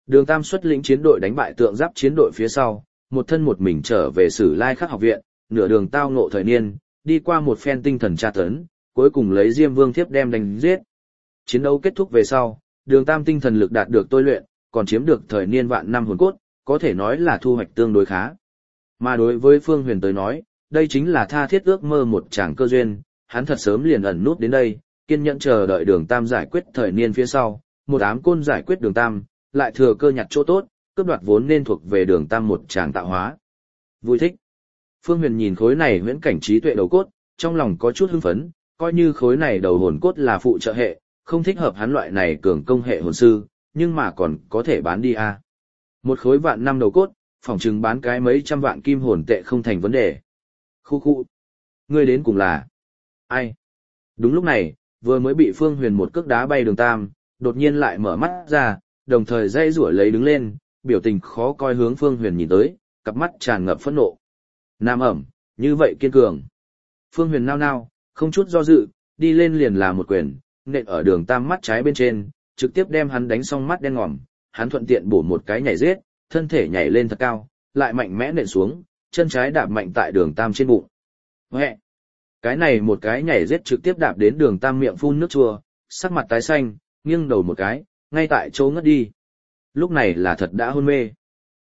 Đường Tam xuất lĩnh chiến đội đánh bại tượng giáp chiến đội phía sau, một thân một mình trở về Sử Lai Khắc học viện, nửa đường tao ngộ thời niên, đi qua một phen tinh thần tra tấn, cuối cùng lấy Diêm Vương thiếp đem đánh giết. Chiến đấu kết thúc về sau, Đường Tam tinh thần lực đạt được tôi luyện, còn chiếm được thời niên vạn năm hồn cốt, có thể nói là thu hoạch tương đối khá. Mà đối với Phương Huyền tới nói, đây chính là tha thiết ước mơ một chàng cơ duyên, hắn thật sớm liền ẩn nút đến đây, kiên nhẫn chờ đợi Đường Tam giải quyết thời niên phía sau, một ám côn giải quyết Đường Tam, lại thừa cơ nhặt chỗ tốt, cướp đoạt vốn nên thuộc về Đường Tam một chàng tạo hóa. Vui thích. Phương Huyền nhìn khối này huyễn cảnh trí tuệ đầu cốt, trong lòng có chút hưng phấn, coi như khối này đầu hồn cốt là phụ trợ hệ, không thích hợp hắn loại này cường công hệ hồn sư, nhưng mà còn có thể bán đi à. Một khối vạn năm đầu cốt, phỏng chừng bán cái mấy trăm vạn kim hồn tệ không thành vấn đề. Khu khu. Ngươi đến cùng là ai? Đúng lúc này, vừa mới bị Phương Huyền một cước đá bay Đường Tam, đột nhiên lại mở mắt ra, đồng thời dây rủa lấy đứng lên, biểu tình khó coi hướng Phương Huyền nhìn tới, cặp mắt tràn ngập phẫn nộ. Nam ẩm, như vậy kiên cường. Phương Huyền nao nao, không chút do dự, đi lên liền là một quyền, nện ở Đường Tam mắt trái bên trên, trực tiếp đem hắn đánh xong mắt đen ngòm, hắn thuận tiện bổ một cái nhảy giết, thân thể nhảy lên thật cao, lại mạnh mẽ nện xuống, chân trái đạp mạnh tại Đường Tam trên bụng. Huệ! Cái này một cái nhảy giết trực tiếp đạp đến Đường Tam miệng phun nước chua, sắc mặt tái xanh, nghiêng đầu một cái, ngay tại chỗ ngất đi. Lúc này là thật đã hôn mê.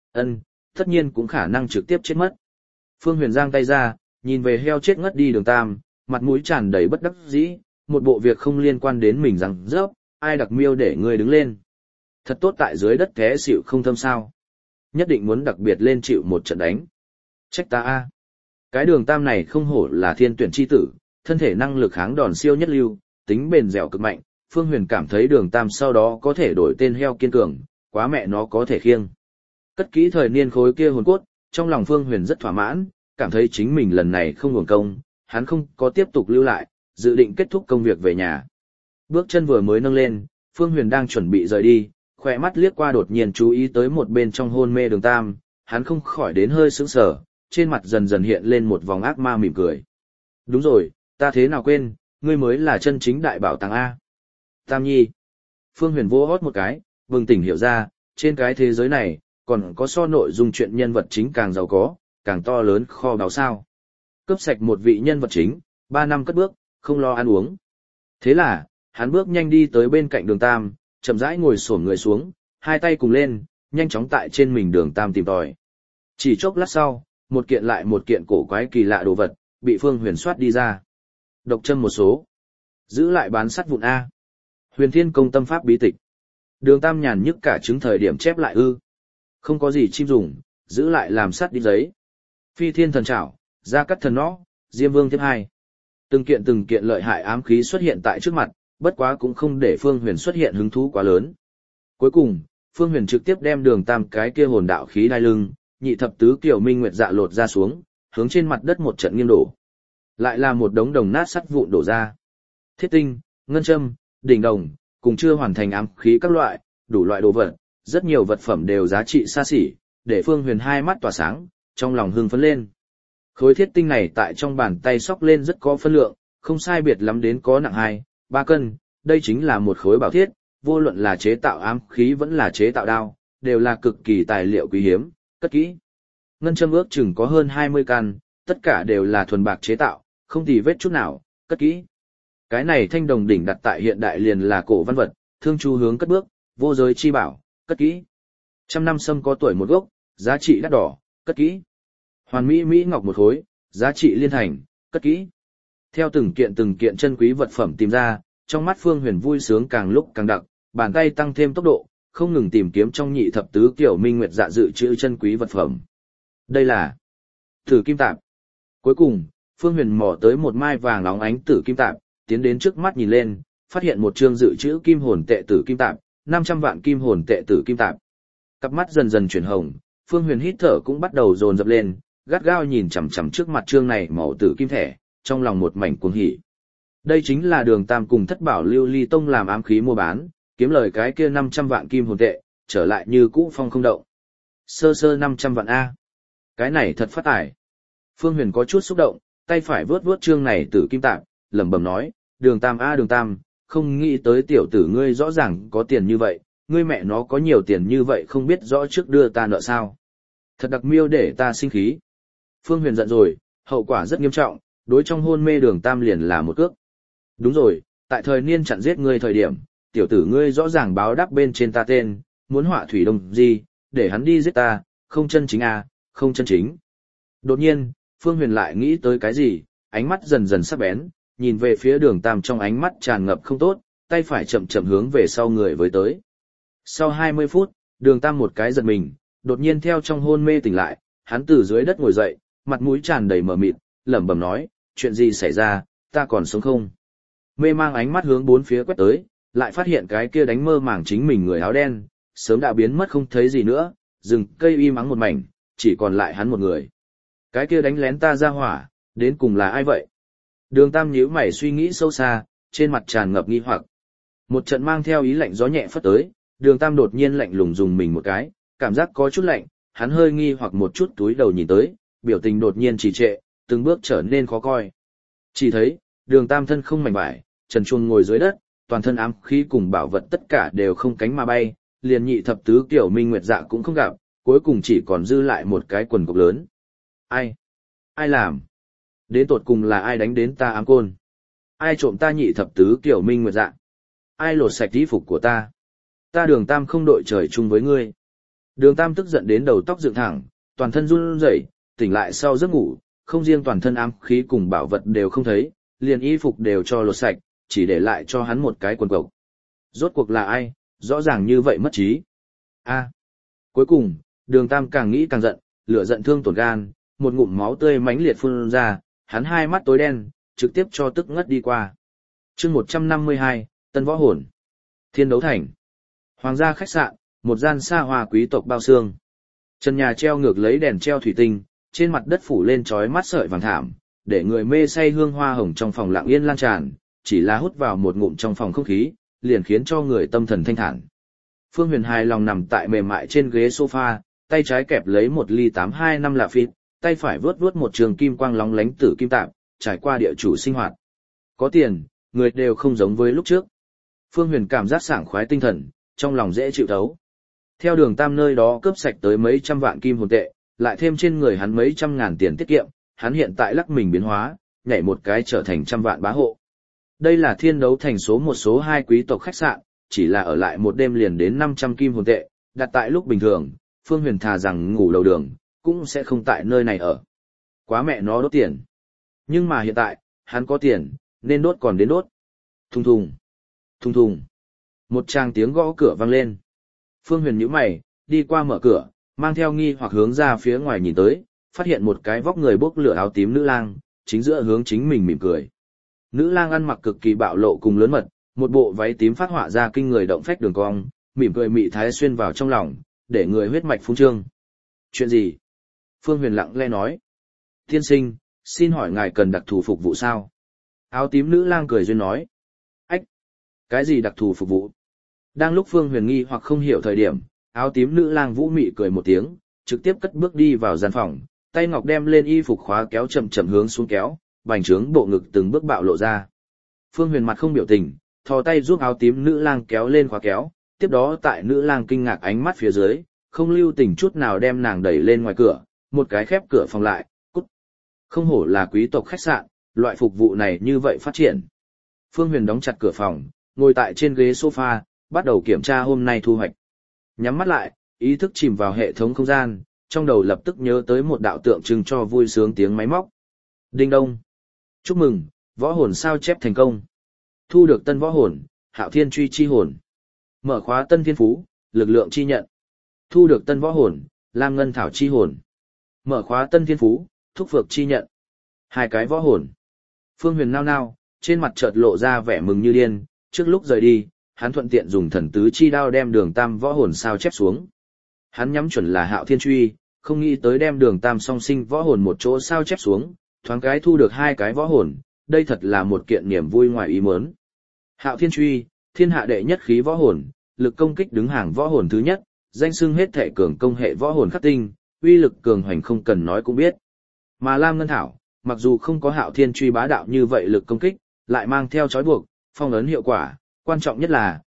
Tất nhiên cũng khả năng trực tiếp chết mất. Phương Huyền giang tay ra, nhìn về heo chết ngất đi Đường Tam, mặt mũi tràn đầy bất đắc dĩ, một bộ việc không liên quan đến mình rằng rớp, ai đặc miêu để ngươi đứng lên. Thật tốt tại dưới đất té xỉu không thâm sao. Nhất định muốn đặc biệt lên chịu một trận đánh. Trách ta a. Cái Đường Tam này không hổ là thiên tuyển chi tử, thân thể năng lực kháng đòn siêu nhất lưu, tính bền dẻo cực mạnh. Phương Huyền cảm thấy Đường Tam sau đó có thể đổi tên heo kiên cường, quá mẹ nó có thể khiêng. Cất kỹ thời niên khối kia hồn cốt, trong lòng Phương Huyền rất thỏa mãn, cảm thấy chính mình lần này không uổng công, hắn không có tiếp tục lưu lại, dự định kết thúc công việc về nhà. Bước chân vừa mới nâng lên, Phương Huyền đang chuẩn bị rời đi, khỏe mắt liếc qua đột nhiên chú ý tới một bên trong hôn mê Đường Tam, hắn không khỏi đến hơi sững sờ, trên mặt dần dần hiện lên một vòng ác ma mỉm cười. Đúng rồi, ta thế nào quên, ngươi mới là chân chính đại bảo tàng A. Tam Nhi. Phương Huyền vô hót một cái, bừng tỉnh hiểu ra, trên cái thế giới này, còn có so nội dung chuyện nhân vật chính càng giàu có, càng to lớn kho báu sao. Cướp sạch một vị nhân vật chính, 3 năm cất bước, không lo ăn uống. Thế là, hắn bước nhanh đi tới bên cạnh Đường Tam, chậm rãi ngồi xổm người xuống, hai tay cùng lên, nhanh chóng tại trên mình Đường Tam tìm tòi. Chỉ chốc lát sau, một kiện lại một kiện cổ quái kỳ lạ đồ vật, bị Phương Huyền soát đi ra. Độc châm một số. Giữ lại bán sắt vụn A. Huyền Thiên Công tâm pháp bí tịch. Đường Tam nhàn nhức cả chứng thời điểm chép lại ư. Không có gì chim dùng, giữ lại làm sắt đi giấy. Phi Thiên Thần Trảo, Gia Cắt Thần Nõ, Diêm Vương Thiếp 2. Từng kiện lợi hại ám khí xuất hiện tại trước mặt, bất quá cũng không để Phương Huyền xuất hiện hứng thú quá lớn. Cuối cùng, Phương Huyền trực tiếp đem Đường Tam cái kia hồn đạo khí đai lưng, nhị thập tứ kiểu minh nguyệt dạ lột ra xuống, hướng trên mặt đất một trận nghiêng đổ. Lại là một đống đồng nát sắt vụn đổ ra. Thiết tinh, ngân châm, đỉnh đồng, cùng chưa hoàn thành ám khí các loại, đủ loại đồ vật, rất nhiều vật phẩm đều giá trị xa xỉ, để Phương Huyền hai mắt tỏa sáng, trong lòng hưng phấn lên. Khối thiết tinh này tại trong bàn tay xóc lên rất có phân lượng, không sai biệt lắm đến có nặng 2-3 cân, đây chính là một khối bảo thiết, vô luận là chế tạo ám khí vẫn là chế tạo đao, đều là cực kỳ tài liệu quý hiếm, cất kỹ. Ngân châm ước chừng có hơn 20 căn, tất cả đều là thuần bạc chế tạo, không tì vết chút nào, cất kỹ. Cái này thanh đồng đỉnh đặt tại hiện đại liền là cổ văn vật, thương chu hướng cất bước, vô giới chi bảo, cất kỹ. 100 năm sâm có tuổi một gốc, giá trị đắt đỏ, cất kỹ. Hoàn mỹ mỹ ngọc một khối, giá trị liên thành, cất kỹ. Theo từng kiện chân quý vật phẩm tìm ra, trong mắt Phương Huyền vui sướng càng lúc càng đậm, bàn tay tăng thêm tốc độ, không ngừng tìm kiếm trong nhị thập tứ kiểu minh nguyệt dạ dự trữ chân quý vật phẩm. Đây là Tử Kim Tạp. Cuối cùng, Phương Huyền mò tới một mai vàng óng ánh Tử Kim Tạp, tiến đến trước mắt nhìn lên, phát hiện một chương dự trữ kim hồn tệ Tử Kim Tạp, 500 vạn kim hồn tệ Tử Kim Tạp. Cặp mắt dần dần chuyển hồng, Phương Huyền hít thở cũng bắt đầu dồn dập lên, gắt gao nhìn chằm chằm trước mặt chương này màu tử kim thẻ, trong lòng một mảnh cuồng hỉ. Đây chính là Đường Tam cùng Thất Bảo Lưu Ly Tông làm ám khí mua bán, kiếm lời cái kia 500 vạn kim hồn tệ, trở lại như cũ phong không động. Sơ 500 vạn A. Cái này thật phát tài. Phương Huyền có chút xúc động, tay phải vướt vướt chương này tử kim tạp, lẩm bẩm nói, Đường Tam A Đường Tam, không nghĩ tới tiểu tử ngươi rõ ràng có tiền như vậy, ngươi mẹ nó có nhiều tiền như vậy không biết rõ trước đưa ta nợ sao. Thật đặc miêu để ta sinh khí. Phương Huyền giận rồi, hậu quả rất nghiêm trọng, đối trong hôn mê Đường Tam liền là một cước. Đúng rồi, tại thời niên chặn giết ngươi thời điểm, tiểu tử ngươi rõ ràng báo đáp bên trên ta tên, muốn họa thủy đông gì, để hắn đi giết ta, không chân chính à, không chân chính. Đột nhiên, Phương Huyền lại nghĩ tới cái gì, ánh mắt dần dần sắc bén, nhìn về phía Đường Tam trong ánh mắt tràn ngập không tốt, tay phải chậm chậm hướng về sau người với tới. Sau 20 phút, Đường Tam một cái giật mình, đột nhiên theo trong hôn mê tỉnh lại, hắn từ dưới đất ngồi dậy, mặt mũi tràn đầy mờ mịt, lẩm bẩm nói, chuyện gì xảy ra, ta còn sống không? Mê mang ánh mắt hướng bốn phía quét tới, lại phát hiện cái kia đánh mơ màng chính mình người áo đen, sớm đã biến mất không thấy gì nữa, rừng cây im ắng một mảnh, chỉ còn lại hắn một người. Cái kia đánh lén ta ra hỏa, đến cùng là ai vậy? Đường Tam nhíu mày suy nghĩ sâu xa, trên mặt tràn ngập nghi hoặc. Một trận mang theo ý lạnh gió nhẹ phất tới, Đường Tam đột nhiên lạnh lùng dùng mình một cái, cảm giác có chút lạnh, hắn hơi nghi hoặc một chút túi đầu nhìn tới, biểu tình đột nhiên trì trệ, từng bước trở nên khó coi. Chỉ thấy, Đường Tam thân không mảnh vải, trần truồng ngồi dưới đất, toàn thân ám khí cùng bảo vật tất cả đều không cánh mà bay, liền nhị thập tứ kiểu minh nguyệt dạ cũng không gặp, cuối cùng chỉ còn dư lại một cái quần cục lớn. Ai? Ai làm? Đến tột cùng là ai đánh đến ta ám côn? Ai trộm ta nhị thập tứ kiểu minh nguyệt dạ? Ai lột sạch y phục của ta? Ta Đường Tam không đội trời chung với ngươi. Đường Tam tức giận đến đầu tóc dựng thẳng, toàn thân run rẩy, tỉnh lại sau giấc ngủ, không riêng toàn thân ám khí cùng bảo vật đều không thấy, liền y phục đều cho lột sạch, chỉ để lại cho hắn một cái quần cộc. Rốt cuộc là ai, rõ ràng như vậy mất trí. Cuối cùng, Đường Tam càng nghĩ càng giận, lửa giận thương tổn gan, một ngụm máu tươi mãnh liệt phun ra, hắn hai mắt tối đen, trực tiếp cho tức ngất đi qua. Chương 152, Tân Võ Hồn. Thiên Đấu Thành. Hoàng gia khách sạn, một gian xa hoa quý tộc bao xương. Trần nhà treo ngược lấy đèn treo thủy tinh, trên mặt đất phủ lên chói mắt sợi vàng thảm, để người mê say hương hoa hồng trong phòng lặng yên lan tràn, chỉ là hút vào một ngụm trong phòng không khí, liền khiến cho người tâm thần thanh thản. Phương Huyền hài lòng nằm tại mềm mại trên ghế sofa, tay trái kẹp lấy một ly 825 lạ phịt, tay phải vớt vớt một trường kim quang lóng lánh tử kim tạp, trải qua địa chủ sinh hoạt. Có tiền, người đều không giống với lúc trước. Phương Huyền cảm giác sảng khoái tinh thần, trong lòng dễ chịu thấu. Theo Đường Tam nơi đó cướp sạch tới mấy trăm vạn kim hồn tệ, lại thêm trên người hắn mấy trăm ngàn tiền tiết kiệm, hắn hiện tại lắc mình biến hóa, nhảy một cái trở thành trăm vạn bá hộ. Đây là Thiên Đấu Thành số một số 2 quý tộc khách sạn, chỉ là ở lại một đêm liền đến 500 kim hồn tệ, đặt tại lúc bình thường, Phương Huyền thà rằng ngủ đầu đường, cũng sẽ không tại nơi này ở. Quá mẹ nó đốt tiền. Nhưng mà hiện tại, hắn có tiền, nên đốt còn đến đốt. Thùng thùng, thùng thùng. Một tràng tiếng gõ cửa vang lên. Phương Huyền nhíu mày, đi qua mở cửa, mang theo nghi hoặc hướng ra phía ngoài nhìn tới, phát hiện một cái vóc người bốc lửa áo tím nữ lang, chính giữa hướng chính mình mỉm cười. Nữ lang ăn mặc cực kỳ bạo lộ cùng lớn mật, một bộ váy tím phát họa ra kinh người động phách đường cong, mỉm cười mị thái xuyên vào trong lòng, để người huyết mạch phun trương. Chuyện gì? Phương Huyền lặng lẽ nói. Tiên sinh, xin hỏi ngài cần đặc thù phục vụ sao? Áo tím nữ lang cười duyên nói. Ách! Cái gì đặc thù phục vụ? Đang lúc Phương Huyền nghi hoặc không hiểu thời điểm, áo tím nữ lang vũ mị cười một tiếng, trực tiếp cất bước đi vào gian phòng, tay ngọc đem lên y phục khóa kéo chậm chậm hướng xuống kéo, bành trướng bộ ngực từng bước bạo lộ ra. Phương Huyền mặt không biểu tình, thò tay giúp áo tím nữ lang kéo lên khóa kéo, tiếp đó tại nữ lang kinh ngạc ánh mắt phía dưới, không lưu tình chút nào đem nàng đẩy lên ngoài cửa, một cái khép cửa phòng lại, cút. Không hổ là quý tộc khách sạn, loại phục vụ này như vậy phát triển. Phương Huyền đóng chặt cửa phòng, ngồi tại trên ghế sofa, bắt đầu kiểm tra hôm nay thu hoạch. Nhắm mắt lại, ý thức chìm vào hệ thống không gian, trong đầu lập tức nhớ tới một đạo tượng trưng cho vui sướng tiếng máy móc. Đinh đông. Chúc mừng, võ hồn sao chép thành công. Thu được tân võ hồn, Hạo Thiên Truy chi hồn. Mở khóa tân thiên phú, lực lượng chi nhận. Thu được tân võ hồn, Lam Ngân Thảo chi hồn. Mở khóa tân thiên phú, Thúc Phược chi nhận. 2 cái võ hồn. Phương Huyền nao nao, trên mặt chợt lộ ra vẻ mừng như điên, trước lúc rời đi, hắn thuận tiện dùng thần tứ chi đao đem Đường Tam võ hồn sao chép xuống. Hắn nhắm chuẩn là Hạo Thiên Truy, không nghĩ tới đem Đường Tam song sinh võ hồn một chỗ sao chép xuống, thoáng cái thu được 2 cái võ hồn, đây thật là một kiện niềm vui ngoài ý muốn. Hạo Thiên Truy, thiên hạ đệ nhất khí võ hồn, lực công kích đứng hàng võ hồn thứ nhất, danh xưng hết thể cường công hệ võ hồn khắc tinh, uy lực cường hoành không cần nói cũng biết. Mà Lam Ngân Thảo, mặc dù không có Hạo Thiên Truy bá đạo như vậy lực công kích, lại mang theo trói buộc, phong ấn hiệu quả, quan trọng nhất là,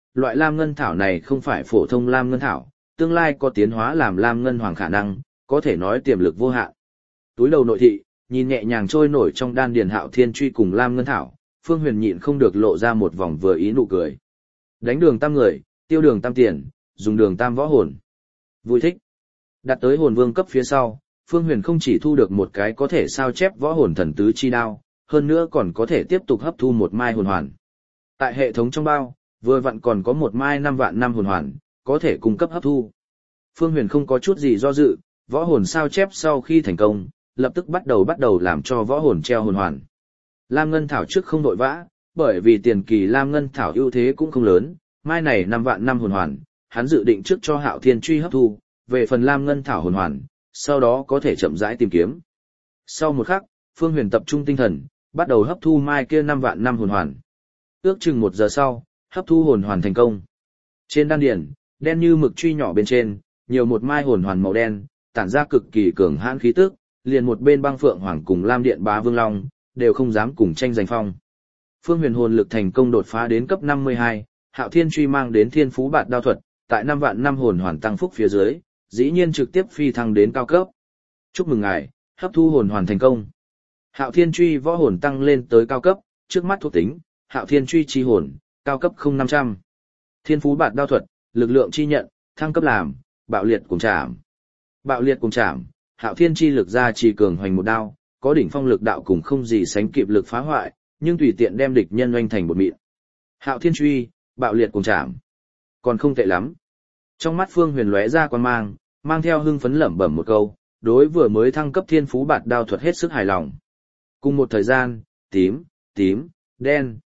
loại lam ngân thảo này không phải phổ thông lam ngân thảo, tương lai có tiến hóa làm lam ngân hoàng khả năng, có thể nói tiềm lực vô hạn. Túi đầu nội thị, nhìn nhẹ nhàng trôi nổi trong đan điền Hạo Thiên truy cùng lam ngân thảo, Phương Huyền nhịn không được lộ ra một vòng vừa ý nụ cười. Đánh đường tam người, tiêu đường tam tiền, dùng đường tam võ hồn. Vui thích. Đạt tới hồn vương cấp phía sau, Phương Huyền không chỉ thu được một cái có thể sao chép võ hồn thần tứ chi đao, hơn nữa còn có thể tiếp tục hấp thu một mai hồn hoàn. Tại hệ thống trong bao, vừa vặn còn có một mai 5 vạn năm hồn hoàn, có thể cung cấp hấp thu. Phương Huyền không có chút gì do dự, võ hồn sao chép sau khi thành công, lập tức bắt đầu làm cho võ hồn treo hồn hoàn. Lam Ngân Thảo trước không vội vã, bởi vì tiền kỳ Lam Ngân Thảo ưu thế cũng không lớn, mai này 5 vạn năm hồn hoàn, hắn dự định trước cho Hạo Thiên truy hấp thu, về phần Lam Ngân Thảo hồn hoàn, sau đó có thể chậm rãi tìm kiếm. Sau một khắc, Phương Huyền tập trung tinh thần, bắt đầu hấp thu mai kia 5 vạn năm hồn hoàn. Ước chừng 1 giờ sau, hấp thu hồn hoàn thành công. Trên đan điền, đen như mực truy nhỏ bên trên, nhiều một mai hồn hoàn màu đen, tản ra cực kỳ cường hãn khí tức, liền một bên Băng Phượng Hoàng cùng Lam Điện Bá Vương Long, đều không dám cùng tranh giành phong. Phương Huyền hồn lực thành công đột phá đến cấp 52, Hạo Thiên truy mang đến Thiên Phú Bạt Đao thuật, tại 5 vạn năm hồn hoàn tăng phúc phía dưới, dĩ nhiên trực tiếp phi thăng đến cao cấp. Chúc mừng ngài, hấp thu hồn hoàn thành công. Hạo Thiên truy võ hồn tăng lên tới cao cấp, trước mắt thuộc tính, Hạo Thiên truy chi hồn, cao cấp 0500. Thiên Phú Bạt Đao thuật, lực lượng chi nhận, thăng cấp làm, bạo liệt cùng chạm. Bạo liệt cùng chạm, Hạo Thiên chi lực ra chỉ cường hoành một đao, có đỉnh phong lực đạo cùng không gì sánh kịp lực phá hoại, nhưng tùy tiện đem địch nhân oanh thành bột mịn. Hạo Thiên truy, bạo liệt cùng chạm. Còn không tệ lắm. Trong mắt Phương Huyền lóe ra quan mang, mang theo hưng phấn lẩm bẩm một câu, đối vừa mới thăng cấp Thiên Phú Bạt Đao thuật hết sức hài lòng. Cùng một thời gian, tím, đen,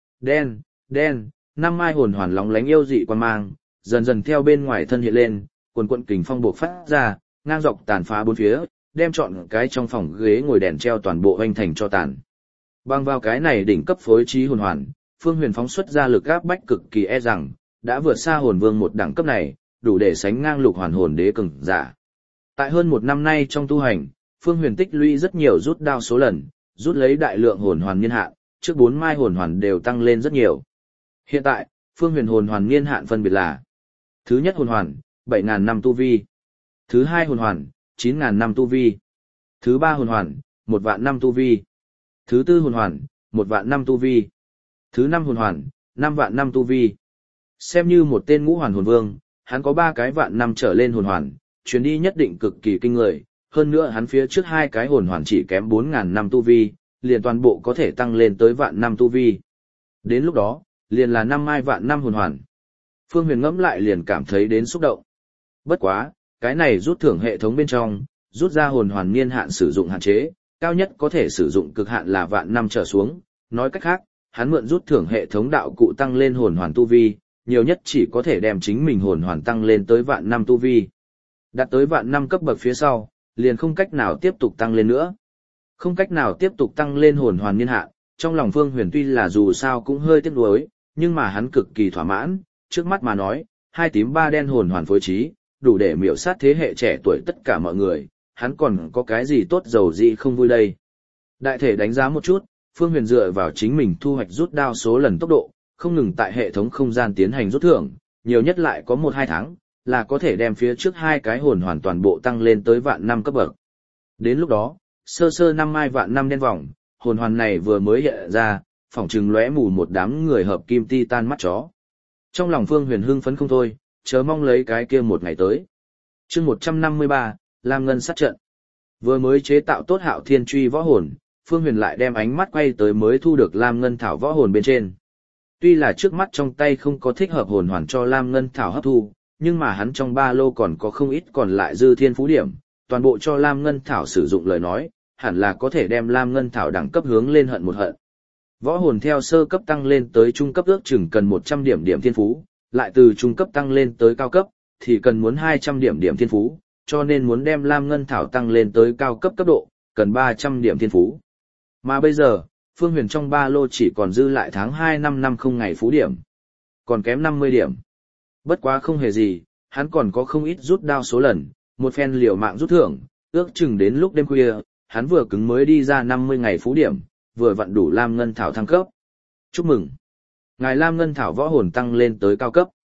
đen, 5 mai hồn hoàn lóng lánh yêu dị quan mang, dần dần theo bên ngoài thân hiện lên, quần quận kình phong bộc phát ra, ngang dọc tàn phá bốn phía, đem trọn cái trong phòng ghế ngồi đèn treo toàn bộ hoành thành cho tàn. Bằng vào cái này đỉnh cấp phối trí hồn hoàn, Phương Huyền phóng xuất ra lực áp bách cực kỳ e rằng, đã vượt xa hồn vương một đẳng cấp này, đủ để sánh ngang lục hoàn hồn đế cường giả. Tại hơn 1 năm nay trong tu hành, Phương Huyền tích lũy rất nhiều rút đao số lần, rút lấy đại lượng hồn hoàn niên hạn, trước 4 mai hồn hoàn đều tăng lên rất nhiều. Hiện tại, Phương Huyền hồn hoàn niên hạn phân biệt là: thứ nhất hồn hoàn, 7.000 năm tu vi; thứ hai hồn hoàn, 9.000 năm tu vi; thứ ba hồn hoàn, 1 vạn năm tu vi; thứ tư hồn hoàn, 1 vạn năm tu vi; thứ năm hồn hoàn, 5 vạn năm tu vi. Xem như một tên ngũ hoàn hồn vương, hắn có 3 cái vạn năm trở lên hồn hoàn, chuyến đi nhất định cực kỳ kinh người, hơn nữa hắn phía trước 2 cái hồn hoàn chỉ kém 4.000 năm tu vi, liền toàn bộ có thể tăng lên tới vạn năm tu vi. Đến lúc đó, liền là 5 mai vạn năm hồn hoàn. Phương Huyền ngẫm lại liền cảm thấy đến xúc động. Bất quá, cái này rút thưởng hệ thống bên trong, rút ra hồn hoàn niên hạn sử dụng hạn chế, cao nhất có thể sử dụng cực hạn là vạn năm trở xuống. Nói cách khác, hắn mượn rút thưởng hệ thống đạo cụ tăng lên hồn hoàn tu vi, nhiều nhất chỉ có thể đem chính mình hồn hoàn tăng lên tới vạn năm tu vi. Đạt tới vạn năm cấp bậc phía sau, liền không cách nào tiếp tục tăng lên nữa. Không cách nào tiếp tục tăng lên hồn hoàn niên hạn, trong lòng Phương Huyền tuy là dù sao cũng hơi tiếc nuối, nhưng mà hắn cực kỳ thỏa mãn, trước mắt mà nói, 2 tím 3 đen hồn hoàn phối trí, đủ để miểu sát thế hệ trẻ tuổi tất cả mọi người, hắn còn có cái gì tốt dầu gì không vui đây. Đại thể đánh giá một chút, Phương Huyền dựa vào chính mình thu hoạch rút đao số lần tốc độ, không ngừng tại hệ thống không gian tiến hành rút thưởng, nhiều nhất lại có 1-2 tháng, là có thể đem phía trước 2 cái hồn hoàn toàn bộ tăng lên tới vạn năm cấp bậc. Đến lúc đó, sơ 5 mai vạn năm đen vòng, hồn hoàn này vừa mới hiện ra, phỏng chừng lóe mù một đám người hợp kim titan mắt chó. Trong lòng Phương Huyền hưng phấn không thôi, chớ mong lấy cái kia một ngày tới. Chương 153, Lam Ngân sát trận. Vừa mới chế tạo tốt Hạo Thiên truy võ hồn, Phương Huyền lại đem ánh mắt quay tới mới thu được Lam Ngân thảo võ hồn bên trên. Tuy là trước mắt trong tay không có thích hợp hồn hoàn cho Lam Ngân thảo hấp thu, nhưng mà hắn trong ba lô còn có không ít còn lại dư thiên phú điểm, toàn bộ cho Lam Ngân thảo sử dụng lời nói, hẳn là có thể đem Lam Ngân thảo đẳng cấp hướng lên hận một hận. Võ hồn theo sơ cấp tăng lên tới trung cấp ước chừng cần 100 điểm thiên phú, lại từ trung cấp tăng lên tới cao cấp thì cần muốn 200 điểm thiên phú, cho nên muốn đem Lam Ngân thảo tăng lên tới cao cấp cấp độ, cần 300 điểm thiên phú. Mà bây giờ, Phương Huyền trong ba lô chỉ còn dư lại tháng 2 năm 50 ngày phú điểm, còn kém 50 điểm. Bất quá không hề gì, hắn còn có không ít rút đao số lần, một phen liều mạng rút thưởng, ước chừng đến lúc đêm khuya, hắn vừa cứng mới đi ra 50 ngày phú điểm, vừa vặn đủ Lam Ngân thảo thăng cấp. Chúc mừng! Ngài Lam Ngân thảo võ hồn tăng lên tới cao cấp.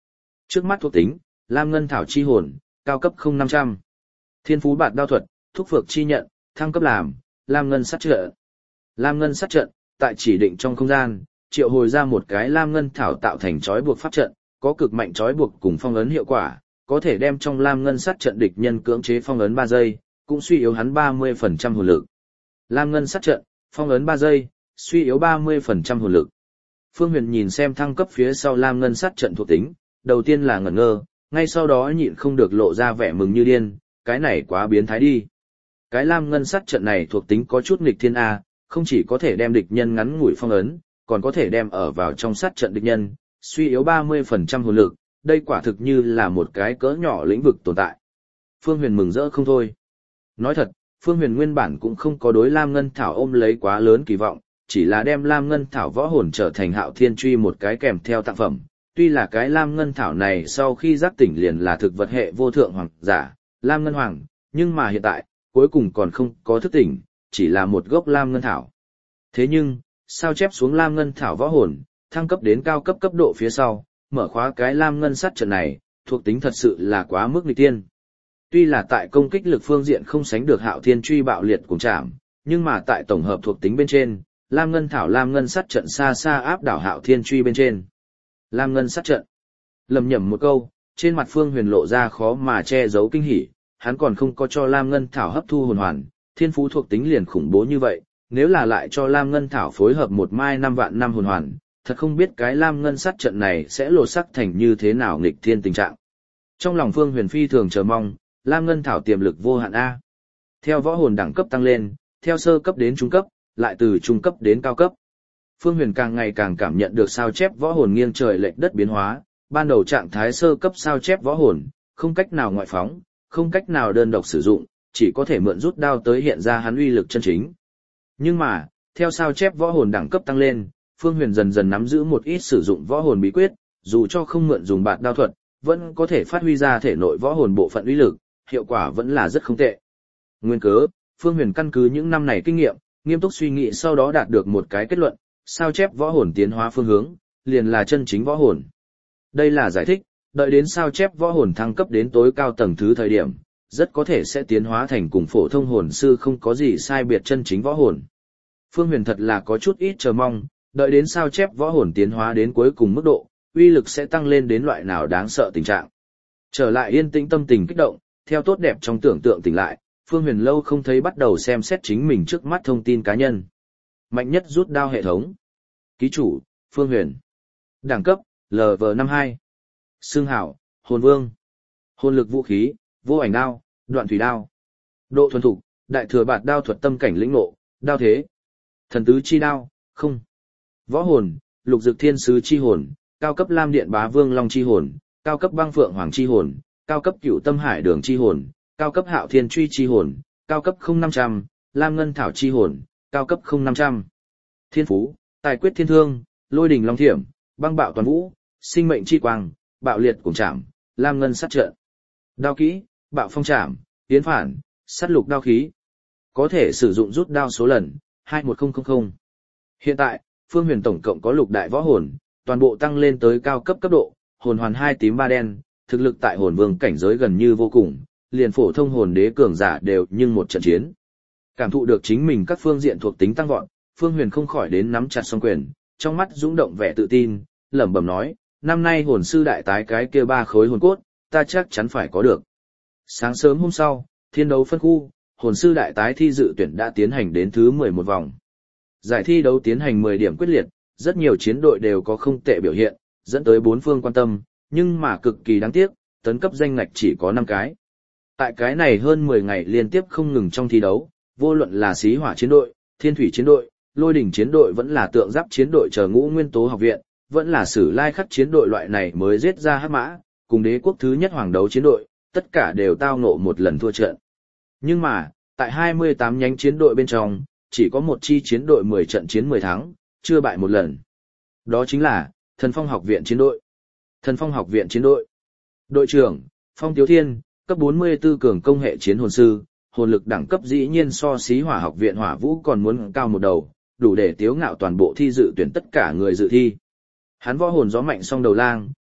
Trước mắt thuộc tính, Lam Ngân Thảo chi hồn, cao cấp 0500. Thiên phú bạt đao thuật, thúc phược chi nhận, thăng cấp làm, Lam Ngân sát trận. Lam Ngân sát trận, tại chỉ định trong không gian, triệu hồi ra một cái Lam Ngân Thảo tạo thành trói buộc pháp trận, có cực mạnh trói buộc cùng phong ấn hiệu quả, có thể đem trong Lam Ngân sát trận địch nhân cưỡng chế phong ấn 3 giây, cũng suy yếu hắn 30% hồn lực. Lam Ngân sát trận, phong ấn 3 giây, suy yếu 30% hồn lực. Phương Huyền nhìn xem thăng cấp phía sau Lam Ngân sát trận thuộc tính, đầu tiên là ngẩn ngơ, ngay sau đó nhịn không được lộ ra vẻ mừng như điên, cái này quá biến thái đi. Cái Lam Ngân sát trận này thuộc tính có chút nghịch thiên A, không chỉ có thể đem địch nhân ngắn ngủi phong ấn, còn có thể đem ở vào trong sát trận địch nhân, suy yếu 30% hồn lực, đây quả thực như là một cái cỡ nhỏ lĩnh vực tồn tại. Phương Huyền mừng rỡ không thôi. Nói thật, Phương Huyền nguyên bản cũng không có đối Lam Ngân Thảo ôm lấy quá lớn kỳ vọng, chỉ là đem Lam Ngân Thảo võ hồn trở thành Hạo Thiên Truy một cái kèm theo tặng phẩm. Tuy là cái Lam Ngân Thảo này sau khi giác tỉnh liền là thực vật hệ vô thượng hoàng giả, Lam Ngân Hoàng, nhưng mà hiện tại, cuối cùng còn không có thức tỉnh, chỉ là một gốc Lam Ngân Thảo. Thế nhưng, sao chép xuống Lam Ngân Thảo võ hồn, thăng cấp đến cao cấp cấp độ phía sau, mở khóa cái Lam Ngân sát trận này, thuộc tính thật sự là quá mức nghịch tiên. Tuy là tại công kích lực phương diện không sánh được Hạo Thiên Truy bạo liệt cùng chạm, nhưng mà tại tổng hợp thuộc tính bên trên, Lam Ngân Thảo Lam Ngân sát trận xa xa áp đảo Hạo Thiên Truy bên trên. Lam Ngân sát trận. Lầm nhầm một câu, trên mặt Phương Huyền lộ ra khó mà che giấu kinh hỉ, hắn còn không có cho Lam Ngân Thảo hấp thu hồn hoàn, thiên phú thuộc tính liền khủng bố như vậy, nếu là lại cho Lam Ngân Thảo phối hợp một mai 5 vạn năm hồn hoàn, thật không biết cái Lam Ngân sát trận này sẽ lột sắc thành như thế nào nghịch thiên tình trạng. Trong lòng Phương Huyền phi thường chờ mong, Lam Ngân Thảo tiềm lực vô hạn A. Theo võ hồn đẳng cấp tăng lên, theo sơ cấp đến trung cấp, lại từ trung cấp đến cao cấp. Phương Huyền càng ngày càng cảm nhận được sao chép võ hồn nghiêng trời lệch đất biến hóa, ban đầu trạng thái sơ cấp sao chép võ hồn, không cách nào ngoại phóng, không cách nào đơn độc sử dụng, chỉ có thể mượn rút đao tới hiện ra hắn uy lực chân chính. Nhưng mà, theo sao chép võ hồn đẳng cấp tăng lên, Phương Huyền dần dần nắm giữ một ít sử dụng võ hồn bí quyết, dù cho không mượn dùng bạt đao thuật, vẫn có thể phát huy ra thể nội võ hồn bộ phận uy lực, hiệu quả vẫn là rất không tệ. Nguyên cớ, Phương Huyền căn cứ những năm này kinh nghiệm, nghiêm túc suy nghĩ sau đó đạt được một cái kết luận, sao chép võ hồn tiến hóa phương hướng, liền là chân chính võ hồn. Đây là giải thích, đợi đến sao chép võ hồn thăng cấp đến tối cao tầng thứ thời điểm, rất có thể sẽ tiến hóa thành cùng phổ thông hồn sư không có gì sai biệt chân chính võ hồn. Phương Huyền thật là có chút ít chờ mong, đợi đến sao chép võ hồn tiến hóa đến cuối cùng mức độ, uy lực sẽ tăng lên đến loại nào đáng sợ tình trạng. Trở lại yên tĩnh tâm tình kích động, theo tốt đẹp trong tưởng tượng tỉnh lại, Phương Huyền lâu không thấy bắt đầu xem xét chính mình trước mắt thông tin cá nhân. Mạnh nhất rút đao hệ thống. Ký chủ, Phương Huyền. Đẳng cấp, LV52. Xương hảo, hồn vương. Hồn lực vũ khí, vô ảnh đao, đoạn thủy đao. Độ thuần thục, đại thừa bạt đao thuật tâm cảnh lĩnh ngộ, đao thế. Thần tứ chi đao, không. Võ hồn, lục dực thiên sứ chi hồn, cao cấp lam điện bá vương long chi hồn, cao cấp băng phượng hoàng chi hồn, cao cấp cửu tâm hải đường chi hồn, cao cấp hạo thiên truy chi hồn, cao cấp 0500, lam ngân thảo chi hồn, cao cấp 0500. Thiên phú, tài quyết thiên thương, lôi đỉnh long thiểm, băng bạo toàn vũ, sinh mệnh chi quang, bạo liệt cùng chạm, lam ngân sát trận. Đao kỹ, bạo phong chạm, tiến phản, sát lục đao khí. Có thể sử dụng rút đao số lần, 21000. Hiện tại, Phương Huyền tổng cộng có lục đại võ hồn, toàn bộ tăng lên tới cao cấp cấp độ, hồn hoàn 2 tím 3 đen, thực lực tại hồn vương cảnh giới gần như vô cùng, liền phổ thông hồn đế cường giả đều nhưng một trận chiến. Cảm thụ được chính mình các phương diện thuộc tính tăng vọt, Phương Huyền không khỏi đến nắm chặt song quyền, trong mắt dũng động vẻ tự tin, lẩm bẩm nói, năm nay hồn sư đại tái cái kia 3 khối hồn cốt, ta chắc chắn phải có được. Sáng sớm hôm sau, thiên đấu phân khu, hồn sư đại tái thi dự tuyển đã tiến hành đến thứ 11 vòng. Giải thi đấu tiến hành 10 điểm quyết liệt, rất nhiều chiến đội đều có không tệ biểu hiện, dẫn tới 4 phương quan tâm, nhưng mà cực kỳ đáng tiếc, tấn cấp danh ngạch chỉ có 5 cái. Tại cái này hơn 10 ngày liên tiếp không ngừng trong thi đấu, vô luận là xí hỏa chiến đội, thiên thủy chiến đội, lôi đỉnh chiến đội vẫn là tượng giáp chiến đội chờ ngũ nguyên tố học viện, vẫn là sử lai khắc chiến đội loại này mới giết ra hắc mã, cùng đế quốc thứ nhất hoàng đấu chiến đội, tất cả đều tao ngộ một lần thua trận. Nhưng mà, tại 28 nhánh chiến đội bên trong, chỉ có một chi chiến đội 10 trận chiến 10 thắng, chưa bại một lần. Đó chính là Thần Phong học viện chiến đội. Thần Phong học viện chiến đội. Đội trưởng, Phong Tiếu Thiên, cấp 44 cường công hệ chiến hồn sư, hồn lực đẳng cấp dĩ nhiên so xí hỏa học viện hỏa vũ còn muốn cao một đầu, đủ để tiếu ngạo toàn bộ thi dự tuyển tất cả người dự thi. Hắn võ hồn gió mạnh song đầu lang,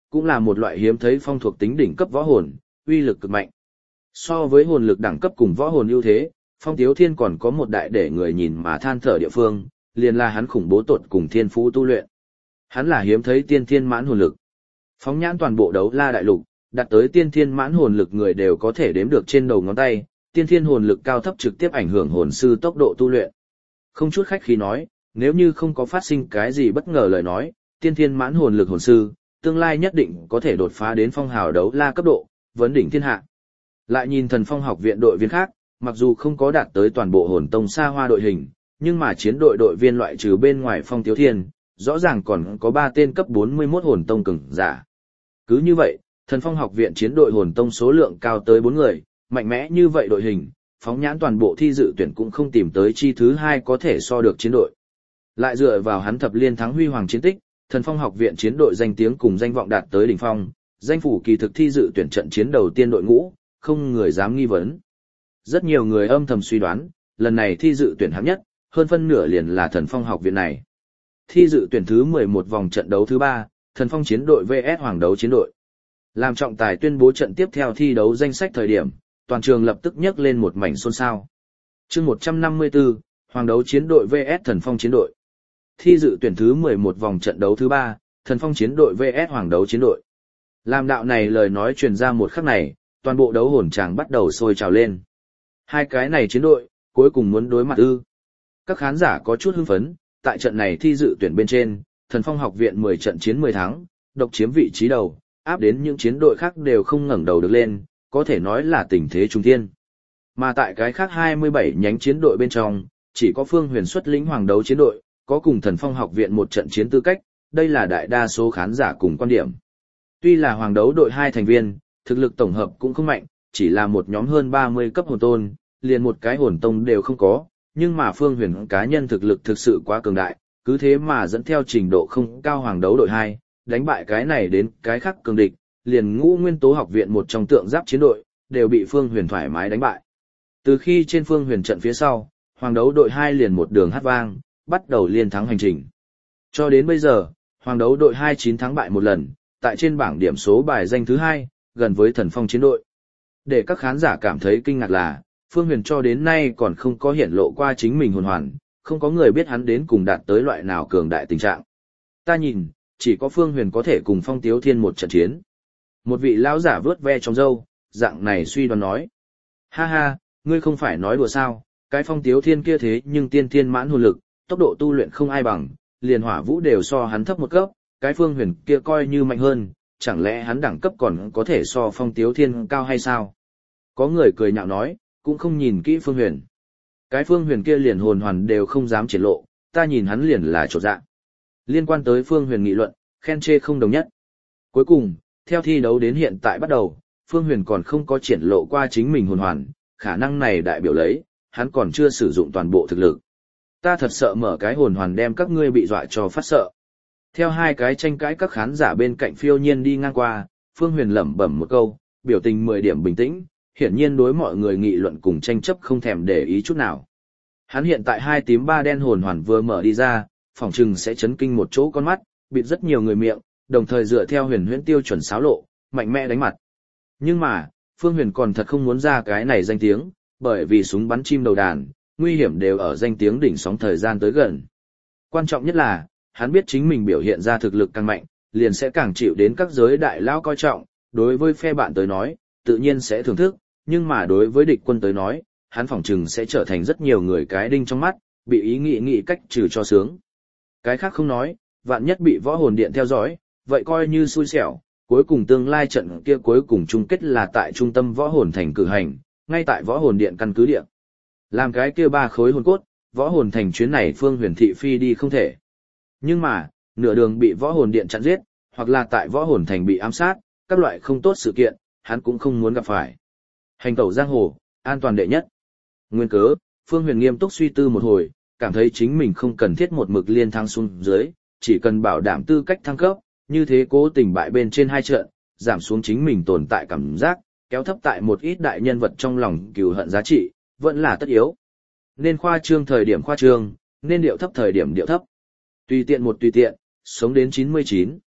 cũng là một loại hiếm thấy phong thuộc tính đỉnh cấp võ hồn, uy lực cực mạnh. So với hồn lực đẳng cấp cùng võ hồn ưu thế, Phong Tiếu Thiên còn có một đại để người nhìn mà than thở địa phương, liền là hắn khủng bố tột cùng thiên phú tu luyện. Hắn là hiếm thấy tiên thiên mãn hồn lực. Phóng nhãn toàn bộ đấu la đại lục, đạt tới tiên thiên mãn hồn lực người đều có thể đếm được trên đầu ngón tay, tiên thiên hồn lực cao thấp trực tiếp ảnh hưởng hồn sư tốc độ tu luyện. Không chút khách khí nói, nếu như không có phát sinh cái gì bất ngờ lời nói, tiên thiên mãn hồn lực hồn sư, tương lai nhất định có thể đột phá đến phong hào đấu la cấp độ, vấn đỉnh thiên hạ. Lại nhìn Thần Phong học viện đội viên khác, mặc dù không có đạt tới toàn bộ hồn tông xa hoa đội hình, nhưng mà chiến đội đội viên loại trừ bên ngoài Phong Tiếu Thiên, rõ ràng còn có 3 tên cấp 41 hồn tông cường giả. Cứ như vậy, Thần Phong học viện chiến đội hồn tông số lượng cao tới 4 người, mạnh mẽ như vậy đội hình, phóng nhãn toàn bộ thi dự tuyển cũng không tìm tới chi thứ 2 có thể so được chiến đội. Lại dựa vào hắn thập liên thắng huy hoàng chiến tích, Thần Phong học viện chiến đội danh tiếng cùng danh vọng đạt tới đỉnh phong, danh phủ kỳ thực thi dự tuyển trận chiến đầu tiên đội ngũ, không người dám nghi vấn. Rất nhiều người âm thầm suy đoán, lần này thi dự tuyển hạng nhất, hơn phân nửa liền là Thần Phong học viện này. Thi dự tuyển thứ 11 vòng trận đấu thứ 3, Thần Phong chiến đội vs Hoàng đấu chiến đội. Làm trọng tài tuyên bố trận tiếp theo thi đấu danh sách thời điểm, toàn trường lập tức nhấc lên một mảnh xôn xao. Chương 154, Hoàng đấu chiến đội vs Thần Phong chiến đội. Thi dự tuyển thứ 11 vòng trận đấu thứ 3, Thần Phong chiến đội vs Hoàng đấu chiến đội. Làm đạo này lời nói truyền ra một khắc này, toàn bộ đấu hồn tràng bắt đầu sôi trào lên. Hai cái này chiến đội, cuối cùng muốn đối mặt ư. Các khán giả có chút hưng phấn, tại trận này thi dự tuyển bên trên, Thần Phong học viện 10 trận chiến 10 thắng, độc chiếm vị trí đầu, áp đến những chiến đội khác đều không ngẩng đầu được lên, có thể nói là tình thế trung thiên. Mà tại cái khác 27 nhánh chiến đội bên trong, chỉ có Phương Huyền xuất lĩnh Hoàng đấu chiến đội, có cùng Thần Phong học viện một trận chiến tư cách, đây là đại đa số khán giả cùng quan điểm. Tuy là Hoàng đấu đội 2 thành viên, thực lực tổng hợp cũng không mạnh, chỉ là một nhóm hơn 30 cấp hồn tôn, liền một cái hồn tông đều không có, nhưng mà Phương Huyền cá nhân thực lực thực sự quá cường đại, cứ thế mà dẫn theo trình độ không cao Hoàng đấu đội 2, đánh bại cái này đến cái khác cường địch, liền Ngũ Nguyên Tố học viện một trong tượng giáp chiến đội, đều bị Phương Huyền thoải mái đánh bại. Từ khi trên Phương Huyền trận phía sau, Hoàng đấu đội 2 liền một đường hát vang, bắt đầu liên thắng hành trình. Cho đến bây giờ, Hoàng đấu đội 2 9 thắng bại một lần, tại trên bảng điểm số bài danh thứ 2, gần với Thần Phong chiến đội. Để các khán giả cảm thấy kinh ngạc là, Phương Huyền cho đến nay còn không có hiển lộ qua chính mình hồn hoàn, không có người biết hắn đến cùng đạt tới loại nào cường đại tình trạng. Ta nhìn, chỉ có Phương Huyền có thể cùng Phong Tiếu Thiên một trận chiến. Một vị lão giả vớt ve trong râu, dạng này suy đoán nói. Ha ha, ngươi không phải nói đùa sao, cái Phong Tiếu Thiên kia thế nhưng tiên thiên mãn hồn lực, tốc độ tu luyện không ai bằng, liền hỏa vũ đều so hắn thấp một cấp, cái Phương Huyền kia coi như mạnh hơn, chẳng lẽ hắn đẳng cấp còn có thể so Phong Tiếu Thiên cao hay sao? Có người cười nhạo nói, cũng không nhìn kỹ Phương Huyền. Cái Phương Huyền kia liền hồn hoàn đều không dám triển lộ, ta nhìn hắn liền là chột dạ. Liên quan tới Phương Huyền nghị luận, khen chê không đồng nhất. Cuối cùng, theo thi đấu đến hiện tại bắt đầu, Phương Huyền còn không có triển lộ qua chính mình hồn hoàn, khả năng này đại biểu lấy, hắn còn chưa sử dụng toàn bộ thực lực. Ta thật sợ mở cái hồn hoàn đem các ngươi bị dọa cho phát sợ. Theo hai cái tranh cãi các khán giả bên cạnh phiêu nhiên đi ngang qua, Phương Huyền lẩm bẩm một câu, biểu tình 10 điểm bình tĩnh, hiển nhiên đối mọi người nghị luận cùng tranh chấp không thèm để ý chút nào. Hắn hiện tại 2 tím 3 đen hồn hoàn vừa mở đi ra, phỏng chừng sẽ chấn kinh một chỗ con mắt, bịt rất nhiều người miệng, đồng thời dựa theo Huyền Huyễn tiêu chuẩn xáo lộ, mạnh mẽ đánh mặt. Nhưng mà, Phương Huyền còn thật không muốn ra cái này danh tiếng, bởi vì súng bắn chim đầu đàn, nguy hiểm đều ở danh tiếng đỉnh sóng thời gian tới gần. Quan trọng nhất là, hắn biết chính mình biểu hiện ra thực lực càng mạnh, liền sẽ càng chịu đến các giới đại lao coi trọng, đối với phe bạn tới nói, tự nhiên sẽ thưởng thức, nhưng mà đối với địch quân tới nói, hắn phỏng chừng sẽ trở thành rất nhiều người cái đinh trong mắt, bị ý nghĩ cách trừ cho sướng. Cái khác không nói, vạn nhất bị võ hồn điện theo dõi, vậy coi như xui xẻo, cuối cùng tương lai trận kia cuối cùng chung kết là tại trung tâm võ hồn thành cử hành, ngay tại võ hồn điện căn cứ điện. Làm cái kia 3 khối hồn cốt, võ hồn thành chuyến này Phương Huyền thị phi đi không thể. Nhưng mà, nửa đường bị võ hồn điện chặn giết, hoặc là tại võ hồn thành bị ám sát, các loại không tốt sự kiện, hắn cũng không muốn gặp phải. Hành tẩu giang hồ, an toàn đệ nhất. Nguyên cớ, Phương Huyền nghiêm túc suy tư một hồi, cảm thấy chính mình không cần thiết một mực liên thăng xuống dưới, chỉ cần bảo đảm tư cách thăng cấp, như thế cố tình bại bên trên 2 trận, giảm xuống chính mình tồn tại cảm giác, kéo thấp tại một ít đại nhân vật trong lòng cừu hận giá trị, vẫn là tất yếu. Nên khoa trương thời điểm khoa trương, nên điệu thấp thời điểm điệu thấp. Tùy tiện một tùy tiện, sống đến 99.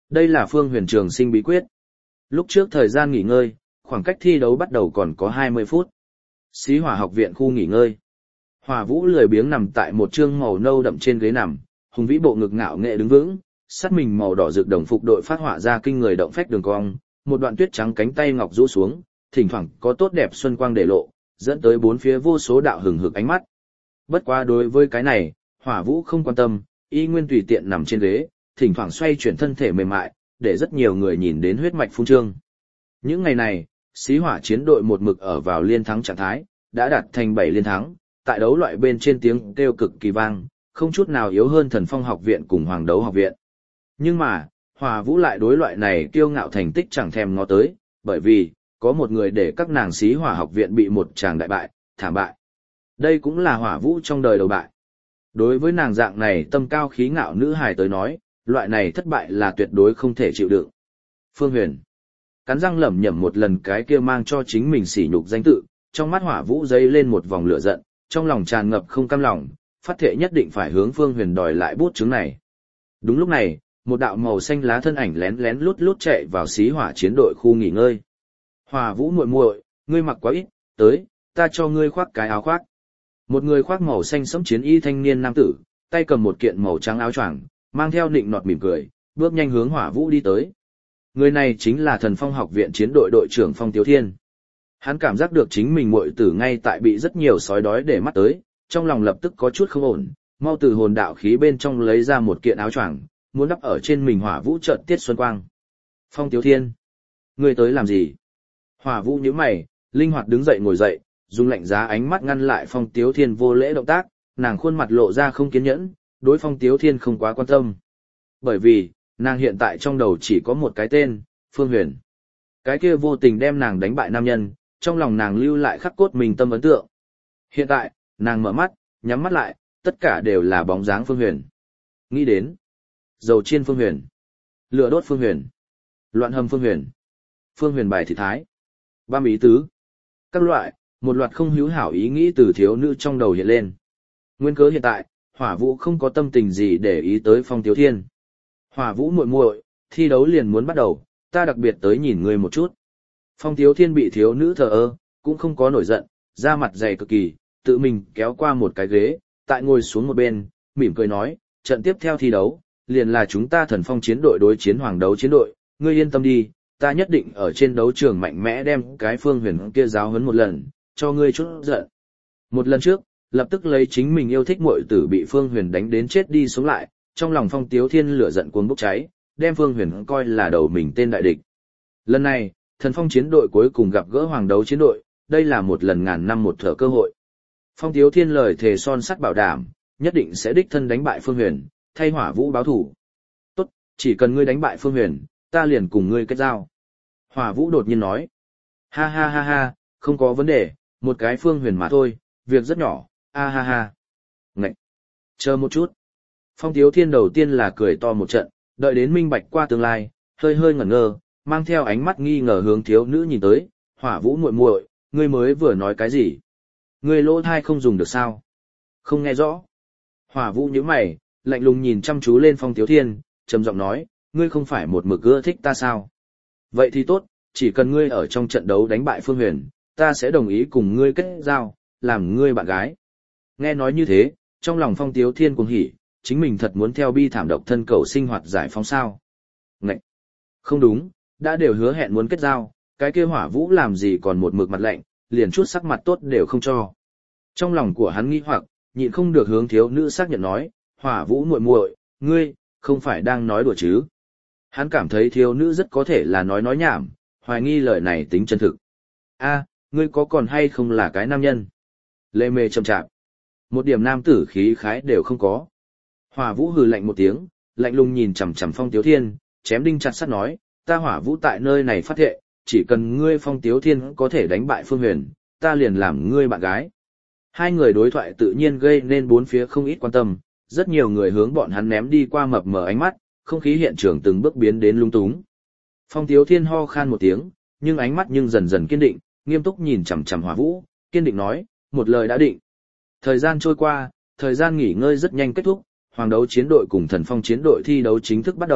Đây là Phương Huyền trường sinh bí quyết. Lúc trước thời gian nghỉ ngơi, khoảng cách thi đấu bắt đầu còn có 20 phút. Xí Hỏa học viện khu nghỉ ngơi. Hỏa Vũ lười biếng nằm tại một trương màu nâu đậm trên ghế nằm, hùng vĩ bộ ngực ngạo nghệ đứng vững, sát mình màu đỏ rực đồng phục đội phát họa ra kinh người động phách đường cong, một đoạn tuyết trắng cánh tay ngọc rũ xuống, thỉnh thoảng có tốt đẹp xuân quang để lộ, dẫn tới bốn phía vô số đạo hừng hực ánh mắt. Bất quá đối với cái này, Hỏa Vũ không quan tâm, y nguyên tùy tiện nằm trên ghế, thỉnh thoảng xoay chuyển thân thể mềm mại, để rất nhiều người nhìn đến huyết mạch phun trương. Những ngày này, Xí Hỏa chiến đội một mực ở vào liên thắng trạng thái, đã đạt thành 7 liên thắng, tại đấu loại bên trên tiếng kêu cực kỳ vang, không chút nào yếu hơn Thần Phong học viện cùng Hoàng Đấu học viện. Nhưng mà, Hỏa Vũ lại đối loại này kiêu ngạo thành tích chẳng thèm ngó tới, bởi vì, có một người để các nàng Xí Hỏa học viện bị một tràng đại bại, thảm bại. Đây cũng là Hỏa Vũ trong đời đầu bại. Đối với nàng dạng này tâm cao khí ngạo nữ hài tới nói, loại này thất bại là tuyệt đối không thể chịu đựng. Phương Huyền cắn răng lẩm nhẩm một lần cái kia mang cho chính mình sỉ nhục danh tự, trong mắt Hỏa Vũ dấy lên một vòng lửa giận, trong lòng tràn ngập không cam lòng, phát thệ nhất định phải hướng Phương Huyền đòi lại bút chứng này. Đúng lúc này, một đạo màu xanh lá thân ảnh lén lén lút lút chạy vào Xí Hỏa chiến đội khu nghỉ ngơi. Hỏa Vũ muội muội, ngươi mặc quá ít, tới, ta cho ngươi khoác cái áo khoác. Một người khoác màu xanh sẫm chiến y thanh niên nam tử, tay cầm một kiện màu trắng áo choàng, mang theo nịnh nọt mỉm cười, bước nhanh hướng Hỏa Vũ đi tới. Người này chính là Thần Phong học viện chiến đội đội trưởng Phong Tiếu Thiên. Hắn cảm giác được chính mình muội tử ngay tại bị rất nhiều sói đói để mắt tới, trong lòng lập tức có chút không ổn, mau từ hồn đạo khí bên trong lấy ra một kiện áo choàng, muốn đắp ở trên mình Hỏa Vũ chợt tiết xuân quang. Phong Tiếu Thiên, ngươi tới làm gì? Hỏa Vũ nhíu mày, linh hoạt đứng dậy ngồi dậy, dùng lạnh giá ánh mắt ngăn lại Phong Tiếu Thiên vô lễ động tác, nàng khuôn mặt lộ ra không kiên nhẫn, đối Phong Tiếu Thiên không quá quan tâm. Bởi vì, nàng hiện tại trong đầu chỉ có một cái tên, Phương Huyền. Cái kia vô tình đem nàng đánh bại nam nhân, trong lòng nàng lưu lại khắc cốt mình tâm ấn tượng. Hiện tại, nàng mở mắt, nhắm mắt lại, tất cả đều là bóng dáng Phương Huyền. Nghĩ đến, dầu chiên Phương Huyền, lửa đốt Phương Huyền, loạn hầm Phương Huyền, Phương Huyền bài thị thái, băm ý tứ. Các loại, một loạt không hữu hảo ý nghĩ từ thiếu nữ trong đầu hiện lên. Nguyên cớ hiện tại, Hỏa Vũ không có tâm tình gì để ý tới Phong Tiếu Thiên. Hỏa Vũ muội muội, thi đấu liền muốn bắt đầu, ta đặc biệt tới nhìn ngươi một chút. Phong Tiếu Thiên bị thiếu nữ thờ ơ, cũng không có nổi giận, da mặt dày cực kỳ, tự mình kéo qua một cái ghế, tại ngồi xuống một bên, mỉm cười nói, trận tiếp theo thi đấu, liền là chúng ta Thần Phong chiến đội đối chiến Hoàng Đấu chiến đội, ngươi yên tâm đi, ta nhất định ở trên đấu trường mạnh mẽ đem cái Phương Huyền kia giáo huấn một lần, cho ngươi chút giận. Một lần trước, lập tức lấy chính mình yêu thích muội tử bị Phương Huyền đánh đến chết đi sống lại, trong lòng Phong Tiếu Thiên lửa giận cuồng bốc cháy, đem Phương Huyền coi là đầu mình tên đại địch. Lần này, Thần Phong chiến đội cuối cùng gặp gỡ Hoàng Đấu chiến đội, đây là một lần ngàn năm một thở cơ hội. Phong Tiếu Thiên lời thề son sắt bảo đảm, nhất định sẽ đích thân đánh bại Phương Huyền, thay Hỏa Vũ báo thù. Tốt, chỉ cần ngươi đánh bại Phương Huyền, ta liền cùng ngươi kết giao. Hỏa Vũ đột nhiên nói. Ha ha ha ha, không có vấn đề, một cái Phương Huyền mà thôi, việc rất nhỏ, ha ha ha. Ngậy! Chờ một chút. Phong Tiếu Thiên đầu tiên là cười to một trận, đợi đến minh bạch qua tương lai, hơi hơi ngẩn ngơ, mang theo ánh mắt nghi ngờ hướng thiếu nữ nhìn tới, Hỏa Vũ muội muội, ngươi mới vừa nói cái gì? Ngươi lỗ thai không dùng được sao? Không nghe rõ. Hỏa Vũ nhíu mày, lạnh lùng nhìn chăm chú lên Phong Tiếu Thiên, trầm giọng nói, ngươi không phải một mực ưa thích ta sao? Vậy thì tốt, chỉ cần ngươi ở trong trận đấu đánh bại Phương Huyền, ta sẽ đồng ý cùng ngươi kết giao, làm ngươi bạn gái. Nghe nói như thế, trong lòng Phong Tiếu Thiên cuồng hỉ, chính mình thật muốn theo bi thảm độc thân cầu sinh hoạt giải phóng sao? Ngậy! Không đúng, đã đều hứa hẹn muốn kết giao, cái kia Hỏa Vũ làm gì còn một mực mặt lạnh, liền chút sắc mặt tốt đều không cho. Trong lòng của hắn nghi hoặc, nhịn không được hướng thiếu nữ xác nhận nói, Hỏa Vũ muội muội, ngươi không phải đang nói đùa chứ? Hắn cảm thấy thiếu nữ rất có thể là nói nhảm, hoài nghi lời này tính chân thực. A, ngươi có còn hay không là cái nam nhân? Lê mê chậm chạp, một điểm nam tử khí khái đều không có. Hỏa Vũ hừ lạnh một tiếng, lạnh lùng nhìn chằm chằm Phong Tiếu Thiên, chém đinh chặt sắt nói, ta Hỏa Vũ tại nơi này phát thệ, chỉ cần ngươi Phong Tiếu Thiên có thể đánh bại Phương Huyền, ta liền làm ngươi bạn gái. Hai người đối thoại tự nhiên gây nên bốn phía không ít quan tâm, rất nhiều người hướng bọn hắn ném đi qua mập mờ ánh mắt, không khí hiện trường từng bước biến đến lung túng. Phong Tiếu Thiên ho khan một tiếng, nhưng ánh mắt dần dần kiên định, nghiêm túc nhìn chằm chằm Hỏa Vũ, kiên định nói, một lời đã định. Thời gian trôi qua, thời gian nghỉ ngơi rất nhanh kết thúc, Hoàng Đấu chiến đội cùng Thần Phong chiến đội thi đấu chính thức bắt đầu,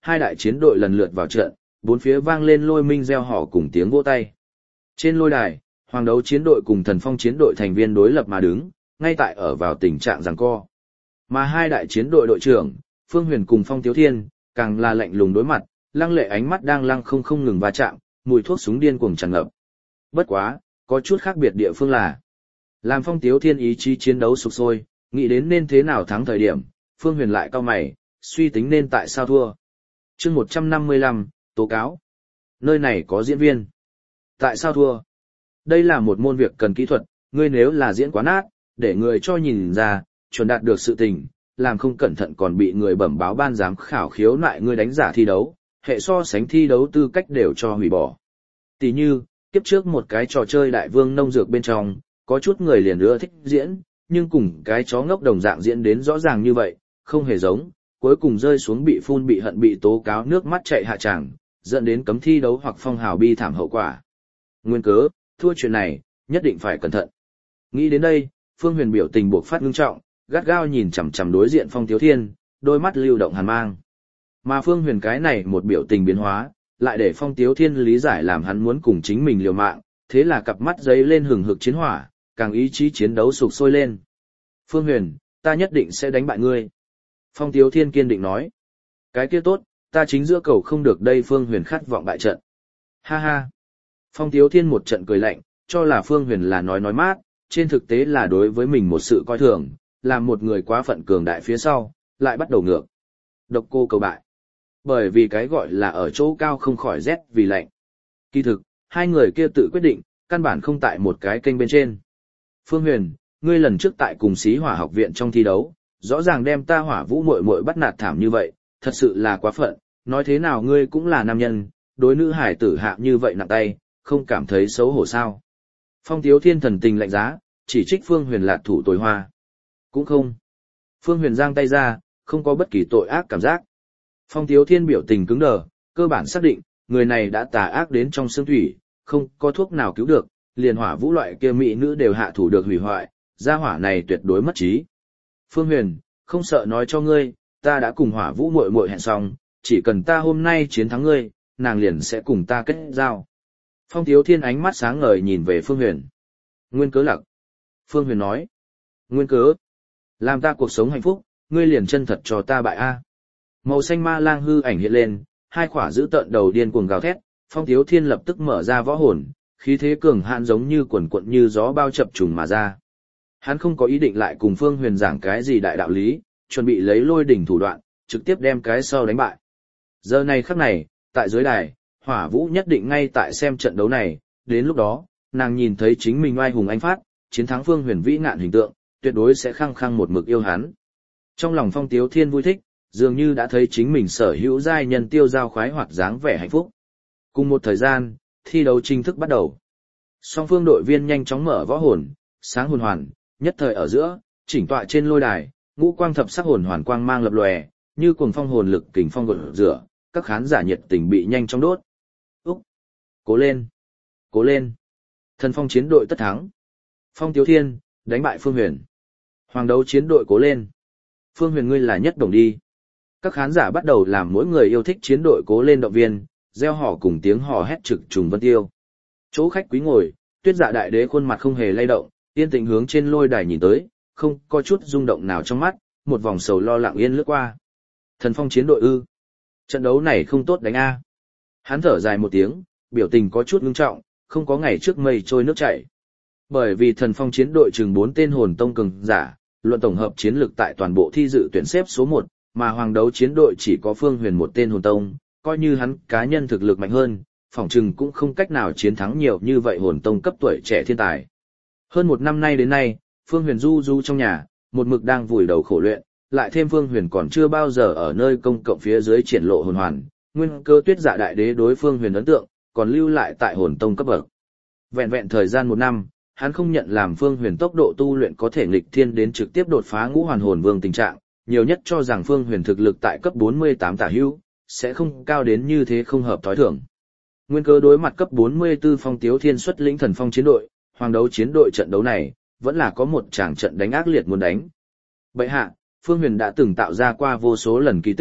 hai đại chiến đội lần lượt vào trận, bốn phía vang lên lôi minh reo hò cùng tiếng vỗ tay. Trên lôi đài, Hoàng Đấu chiến đội cùng Thần Phong chiến đội thành viên đối lập mà đứng, ngay tại ở vào tình trạng giằng co. Mà hai đại chiến đội đội trưởng, Phương Huyền cùng Phong Tiếu Thiên, càng là lạnh lùng đối mặt, lăng lệ ánh mắt đang lăng không ngừng va chạm, mùi thuốc súng điên cuồng tràn ngập. Bất quá, có chút khác biệt địa phương là, làm Phong Tiếu Thiên ý chí chiến đấu sục sôi, nghĩ đến nên thế nào thắng thời điểm, Phương Huyền lại cau mày, suy tính nên tại sao thua. Chương 155, tố cáo. Nơi này có diễn viên. Tại sao thua? Đây là một môn việc cần kỹ thuật, ngươi nếu là diễn quá nát, để người cho nhìn ra, chuẩn đạt được sự tình, làm không cẩn thận còn bị người bẩm báo ban giám khảo khiếu nại ngươi đánh giả thi đấu, hệ so sánh thi đấu tư cách đều cho hủy bỏ. Tỷ như, kiếp trước một cái trò chơi đại vương nông dược bên trong, có chút người liền ưa thích diễn, nhưng cùng cái chó ngốc đồng dạng diễn đến rõ ràng như vậy, không hề giống, cuối cùng rơi xuống bị phun bị hận bị tố cáo nước mắt chạy hạ tràng, dẫn đến cấm thi đấu hoặc phong hào bi thảm hậu quả. Nguyên cớ, thua chuyện này, nhất định phải cẩn thận. Nghĩ đến đây, Phương Huyền biểu tình buộc phát ngưng trọng, gắt gao nhìn chằm chằm đối diện Phong Tiếu Thiên, đôi mắt lưu động hàn mang. Mà Phương Huyền cái này một biểu tình biến hóa, lại để Phong Tiếu Thiên lý giải làm hắn muốn cùng chính mình liều mạng, thế là cặp mắt giấy lên hừng hực chiến hỏa, càng ý chí chiến đấu sục sôi lên. Phương Huyền, ta nhất định sẽ đánh bại ngươi. Phong Tiếu Thiên kiên định nói. Cái kia tốt, ta chính giữa cầu không được đây. Phương Huyền khát vọng bại trận. Ha ha. Phong Tiếu Thiên một trận cười lạnh, cho là Phương Huyền là nói mát, trên thực tế là đối với mình một sự coi thường, làm một người quá phận cường đại phía sau, lại bắt đầu ngược. Độc cô cầu bại. Bởi vì cái gọi là ở chỗ cao không khỏi rét vì lạnh. Kỳ thực, hai người kia tự quyết định, căn bản không tại một cái kênh bên trên. Phương Huyền, ngươi lần trước tại cùng Xí Hỏa học viện trong thi đấu, rõ ràng đem ta Hỏa Vũ muội muội bắt nạt thảm như vậy, thật sự là quá phận, nói thế nào ngươi cũng là nam nhân, đối nữ hải tử hạ như vậy nặng tay, không cảm thấy xấu hổ sao? Phong Tiếu Thiên thần tình lạnh giá, chỉ trích Phương Huyền lạc thủ tối hoa. Cũng không. Phương Huyền giang tay ra, không có bất kỳ tội ác cảm giác. Phong Tiếu Thiên biểu tình cứng đờ, cơ bản xác định, người này đã tà ác đến trong xương thủy, không có thuốc nào cứu được, liền Hỏa Vũ loại kia mỹ nữ đều hạ thủ được hủy hoại, gia hỏa này tuyệt đối mất trí. Phương Huyền, không sợ nói cho ngươi, ta đã cùng Hỏa Vũ muội muội hẹn xong, chỉ cần ta hôm nay chiến thắng ngươi, nàng liền sẽ cùng ta kết giao. Phong Tiếu Thiên ánh mắt sáng ngời nhìn về Phương Huyền. Nguyên cớ lặc. Phương Huyền nói. Nguyên cớ. Làm ta cuộc sống hạnh phúc, ngươi liền chân thật cho ta bại a. Màu xanh ma lang hư ảnh hiện lên, hai khỏa giữ tợn đầu điên cuồng gào thét, Phong Tiếu Thiên lập tức mở ra võ hồn, khí thế cường hạn giống như quần quận như gió bao chập trùng mà ra. Hắn không có ý định lại cùng Phương Huyền giảng cái gì đại đạo lý, chuẩn bị lấy lôi đỉnh thủ đoạn, trực tiếp đem cái sau đánh bại. Giờ này khắc này, tại dưới đài, Hỏa Vũ nhất định ngay tại xem trận đấu này, đến lúc đó, nàng nhìn thấy chính mình oai hùng anh phát, chiến thắng Phương Huyền vĩ ngạn hình tượng, tuyệt đối sẽ khăng khăng một mực yêu hắn. Trong lòng Phong Tiếu Thiên vui thích, dường như đã thấy chính mình sở hữu giai nhân tiêu giao khoái hoạt dáng vẻ hạnh phúc. Cùng một thời gian, thi đấu chính thức bắt đầu. Song phương đội viên nhanh chóng mở võ hồn, sáng hồn hoàn, nhất thời ở giữa, chỉnh tọa trên lôi đài, ngũ quang thập sắc hồn hoàn quang mang lập lòe, như cuồng phong hồn lực kình phong gột rửa, các khán giả nhiệt tình bị nhanh chóng đốt. Úc! Cố lên! Cố lên! Thần Phong chiến đội tất thắng. Phong Tiếu Thiên, đánh bại Phương Huyền. Hoàng Đấu chiến đội cố lên. Phương Huyền ngươi là nhất đồng đi. Các khán giả bắt đầu làm mỗi người yêu thích chiến đội cố lên động viên, reo hò cùng tiếng hò hét trực trùng vân tiêu. Chỗ khách quý ngồi, Tuyết Dạ đại đế khuôn mặt không hề lay động, yên tĩnh hướng trên lôi đài nhìn tới, không có chút rung động nào trong mắt, một vòng sầu lo lặng yên lướt qua. Thần Phong chiến đội ư? Trận đấu này không tốt đánh a. Hắn thở dài một tiếng, biểu tình có chút ngưng trọng, không có ngày trước mây trôi nước chảy. Bởi vì Thần Phong chiến đội chừng 4 tên hồn tông cường giả, luận tổng hợp chiến lực tại toàn bộ thi dự tuyển xếp số 1, mà Hoàng Đấu chiến đội chỉ có Phương Huyền một tên hồn tông, coi như hắn cá nhân thực lực mạnh hơn, phỏng chừng cũng không cách nào chiến thắng nhiều như vậy hồn tông cấp tuổi trẻ thiên tài. Hơn một năm nay đến nay, Phương Huyền du du trong nhà, một mực đang vùi đầu khổ luyện, lại thêm Phương Huyền còn chưa bao giờ ở nơi công cộng phía dưới triển lộ hồn hoàn, nguyên cơ Tuyết Dạ đại đế đối Phương Huyền ấn tượng, còn lưu lại tại hồn tông cấp bậc. Vẹn vẹn thời gian một năm, hắn không nhận làm Phương Huyền tốc độ tu luyện có thể nghịch thiên đến trực tiếp đột phá ngũ hoàn hồn vương tình trạng, nhiều nhất cho rằng Phương Huyền thực lực tại cấp 48 tả hữu, sẽ không cao đến như thế không hợp thói thường. Nguyên cơ đối mặt cấp 44 Phong Tiếu Thiên xuất lĩnh Thần Phong chiến đội, Hoàng Đấu chiến đội trận đấu này, vẫn là có một tràng trận đánh ác liệt muốn đánh. Bệ hạ, Phương Huyền đã từng tạo ra qua vô số lần kỳ tích,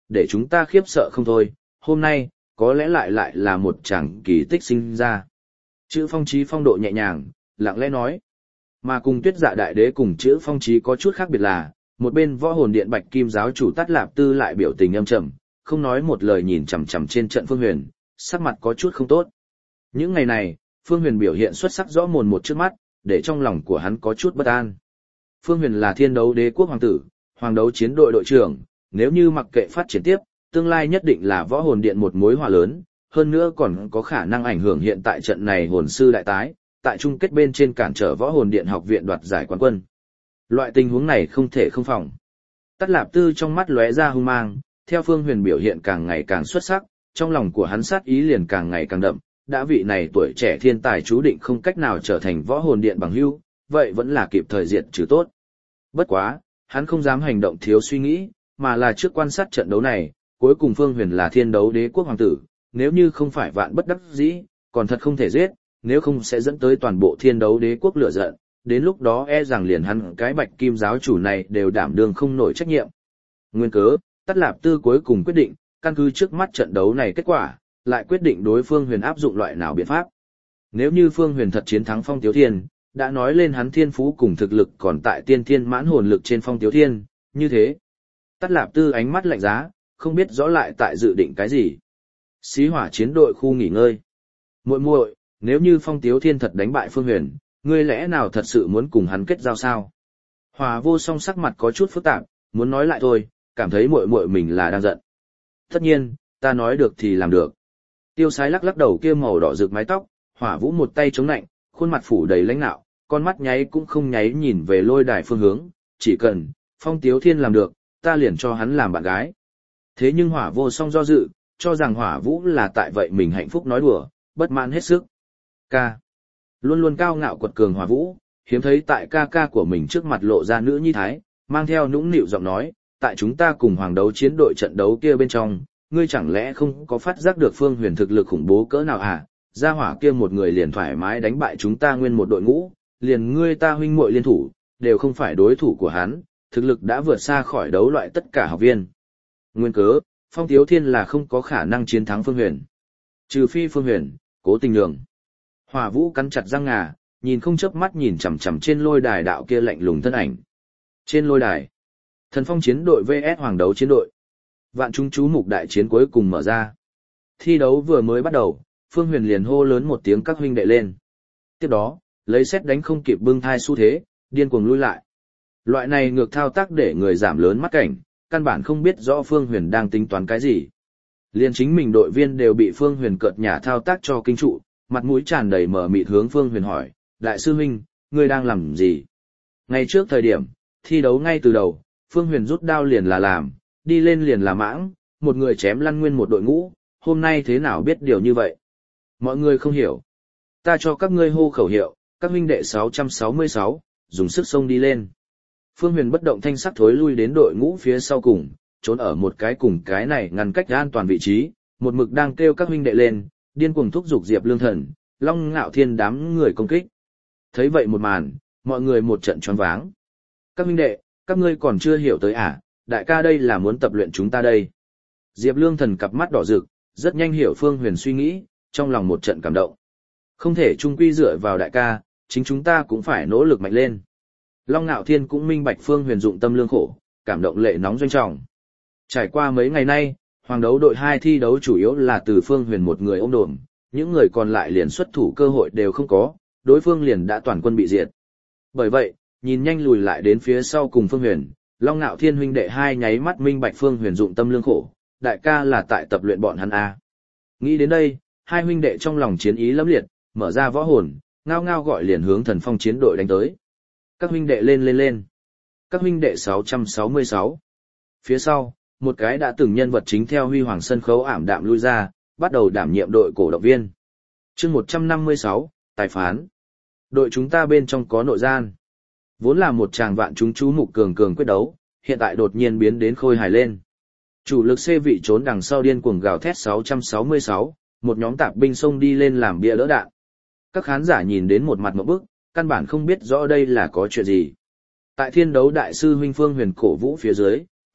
để chúng ta khiếp sợ không thôi, hôm nay, có lẽ lại là một chàng kỳ tích sinh ra. Chữ Phong Chí phong độ nhẹ nhàng, lặng lẽ nói. Mà cùng Tuyết Dạ Đại Đế cùng chữ Phong Chí có chút khác biệt là, một bên Võ Hồn Điện Bạch Kim giáo chủ Tát Lạp Tư lại biểu tình âm trầm, không nói một lời nhìn chằm chằm trên trận Phương Huyền, sắc mặt có chút không tốt. Những ngày này, Phương Huyền biểu hiện xuất sắc rõ mồn một trước mắt, để trong lòng của hắn có chút bất an. Phương Huyền là Thiên Đấu Đế quốc hoàng tử, Hoàng Đấu chiến đội đội trưởng, nếu như mặc kệ phát triển tiếp, tương lai nhất định là Võ Hồn Điện một mối họa lớn, hơn nữa còn có khả năng ảnh hưởng hiện tại trận này hồn sư đại tái, tại chung kết bên trên cản trở Võ Hồn Điện học viện đoạt giải quán quân. Loại tình huống này không thể không phòng. Tát Lạp Tư trong mắt lóe ra hung mang, theo Phương Huyền biểu hiện càng ngày càng xuất sắc, trong lòng của hắn sát ý liền càng ngày càng đậm, đã vị này tuổi trẻ thiên tài chú định không cách nào trở thành Võ Hồn Điện bằng hữu, vậy vẫn là kịp thời diệt trừ tốt. Bất quá, hắn không dám hành động thiếu suy nghĩ, mà là trước quan sát trận đấu này, cuối cùng Phương Huyền là Thiên Đấu Đế quốc hoàng tử, nếu như không phải vạn bất đắc dĩ, còn thật không thể giết, nếu không sẽ dẫn tới toàn bộ Thiên Đấu Đế quốc lửa giận, đến lúc đó e rằng liền hắn cái Bạch Kim giáo chủ này đều đảm đương không nổi trách nhiệm. Nguyên cớ, Tát Lạp Tư cuối cùng quyết định, căn cứ trước mắt trận đấu này kết quả, lại quyết định đối Phương Huyền áp dụng loại nào biện pháp. Nếu như Phương Huyền thật chiến thắng Phong Tiếu Thiên, đã nói lên hắn thiên phú cùng thực lực còn tại tiên thiên mãn hồn lực trên Phong Tiếu Thiên, như thế. Tát Lạp Tư ánh mắt lạnh giá, không biết rõ lại tại dự định cái gì. Xí Hỏa chiến đội khu nghỉ ngơi. Muội muội, nếu như Phong Tiếu Thiên thật đánh bại Phương Huyền, ngươi lẽ nào thật sự muốn cùng hắn kết giao sao? Hỏa Vô Song sắc mặt có chút phức tạp, muốn nói lại thôi, cảm thấy muội muội mình là đang giận. Tất nhiên, ta nói được thì làm được. Tiêu Sái lắc lắc đầu kia màu đỏ rực mái tóc, Hỏa Vũ một tay chống nạnh, khuôn mặt phủ đầy lãnh nạo, con mắt nháy cũng không nháy nhìn về lôi đài phương hướng, chỉ cần Phong Tiếu Thiên làm được, ta liền cho hắn làm bạn gái. Thế nhưng Hỏa Vô Song do dự, cho rằng Hỏa Vũ là tại vậy mình hạnh phúc nói đùa, bất mãn hết sức. Ca. Luôn luôn cao ngạo quật cường Hỏa Vũ, hiếm thấy tại ca ca của mình trước mặt lộ ra nữ nhi thái, mang theo nũng nịu giọng nói, tại chúng ta cùng Hoàng Đấu chiến đội trận đấu kia bên trong, ngươi chẳng lẽ không có phát giác được Phương Huyền thực lực khủng bố cỡ nào à? Gia hỏa kia một người liền thoải mái đánh bại chúng ta nguyên một đội ngũ, liền ngươi ta huynh muội liên thủ, đều không phải đối thủ của hắn, thực lực đã vượt xa khỏi đấu loại tất cả học viên. Nguyên cớ, Phong Tiếu Thiên là không có khả năng chiến thắng Phương Huyền. Trừ phi Phương Huyền, cố tình nhường. Hỏa Vũ cắn chặt răng ngà, nhìn không chớp mắt nhìn chằm chằm trên lôi đài đạo kia lạnh lùng thân ảnh. Trên lôi đài, Thần Phong chiến đội vs Hoàng Đấu chiến đội. Vạn chúng chú mục đại chiến cuối cùng mở ra. Thi đấu vừa mới bắt đầu, Phương Huyền liền hô lớn một tiếng các huynh đệ lên. Tiếp đó, lấy xét đánh không kịp bưng thai xu thế, điên cuồng lui lại. Loại này ngược thao tác để người giảm lớn mắt cảnh, căn bản không biết rõ Phương Huyền đang tính toán cái gì. Liên chính mình đội viên đều bị Phương Huyền cợt nhả thao tác cho kinh trụ, mặt mũi tràn đầy mở mịt hướng Phương Huyền hỏi, đại sư huynh, ngươi đang làm gì? Ngay trước thời điểm, thi đấu ngay từ đầu, Phương Huyền rút đao liền là làm, đi lên liền là mãng, một người chém lăn nguyên một đội ngũ, hôm nay thế nào biết điều như vậy? Mọi người không hiểu. Ta cho các ngươi hô khẩu hiệu, các huynh đệ 666, dùng sức xông đi lên. Phương Huyền bất động thanh sắc thối lui đến đội ngũ phía sau cùng, trốn ở một cái cùng cái này ngăn cách an toàn vị trí, một mực đang kêu các huynh đệ lên, điên cuồng thúc giục Diệp Lương Thần, Long Ngạo Thiên đám người công kích. Thấy vậy một màn, mọi người một trận choáng váng. Các huynh đệ, các ngươi còn chưa hiểu tới à, đại ca đây là muốn tập luyện chúng ta đây. Diệp Lương Thần cặp mắt đỏ rực, rất nhanh hiểu Phương Huyền suy nghĩ, trong lòng một trận cảm động. Không thể chung quy dựa vào đại ca, chính chúng ta cũng phải nỗ lực mạnh lên. Long Nạo Thiên cũng minh bạch Phương Huyền dụng tâm lương khổ, cảm động lệ nóng doanh trọng. Trải qua mấy ngày nay, Hoàng Đấu đội 2 thi đấu chủ yếu là từ Phương Huyền một người ôm đồm, những người còn lại liền xuất thủ cơ hội đều không có, đối phương liền đã toàn quân bị diệt. Bởi vậy, nhìn nhanh lùi lại đến phía sau cùng Phương Huyền, Long Nạo Thiên huynh đệ hai nháy mắt minh bạch Phương Huyền dụng tâm lương khổ, đại ca là tại tập luyện bọn hắn a. Nghĩ đến đây, hai huynh đệ trong lòng chiến ý lẫm liệt, mở ra võ hồn, ngao ngao gọi liền hướng Thần Phong chiến đội đánh tới. Các huynh đệ lên lên lên. Các huynh đệ 666. Phía sau, một cái đã từng nhân vật chính theo huy hoàng sân khấu ảm đạm lui ra, bắt đầu đảm nhiệm đội cổ động viên. Chương 156, tài phán. Đội chúng ta bên trong có nội gian. Vốn là một tràng vạn chúng chú mục cường cường quyết đấu, hiện tại đột nhiên biến đến khôi hài lên. Chủ lực C vị trốn đằng sau điên cuồng gào thét 666, một nhóm tạp binh xông đi lên làm bia lỡ đạn. Các khán giả nhìn đến một mặt ngộp bức, căn bản không biết rõ đây là có chuyện gì. Tại thiên đấu đại sư huynh Phương Huyền cổ vũ phía dưới,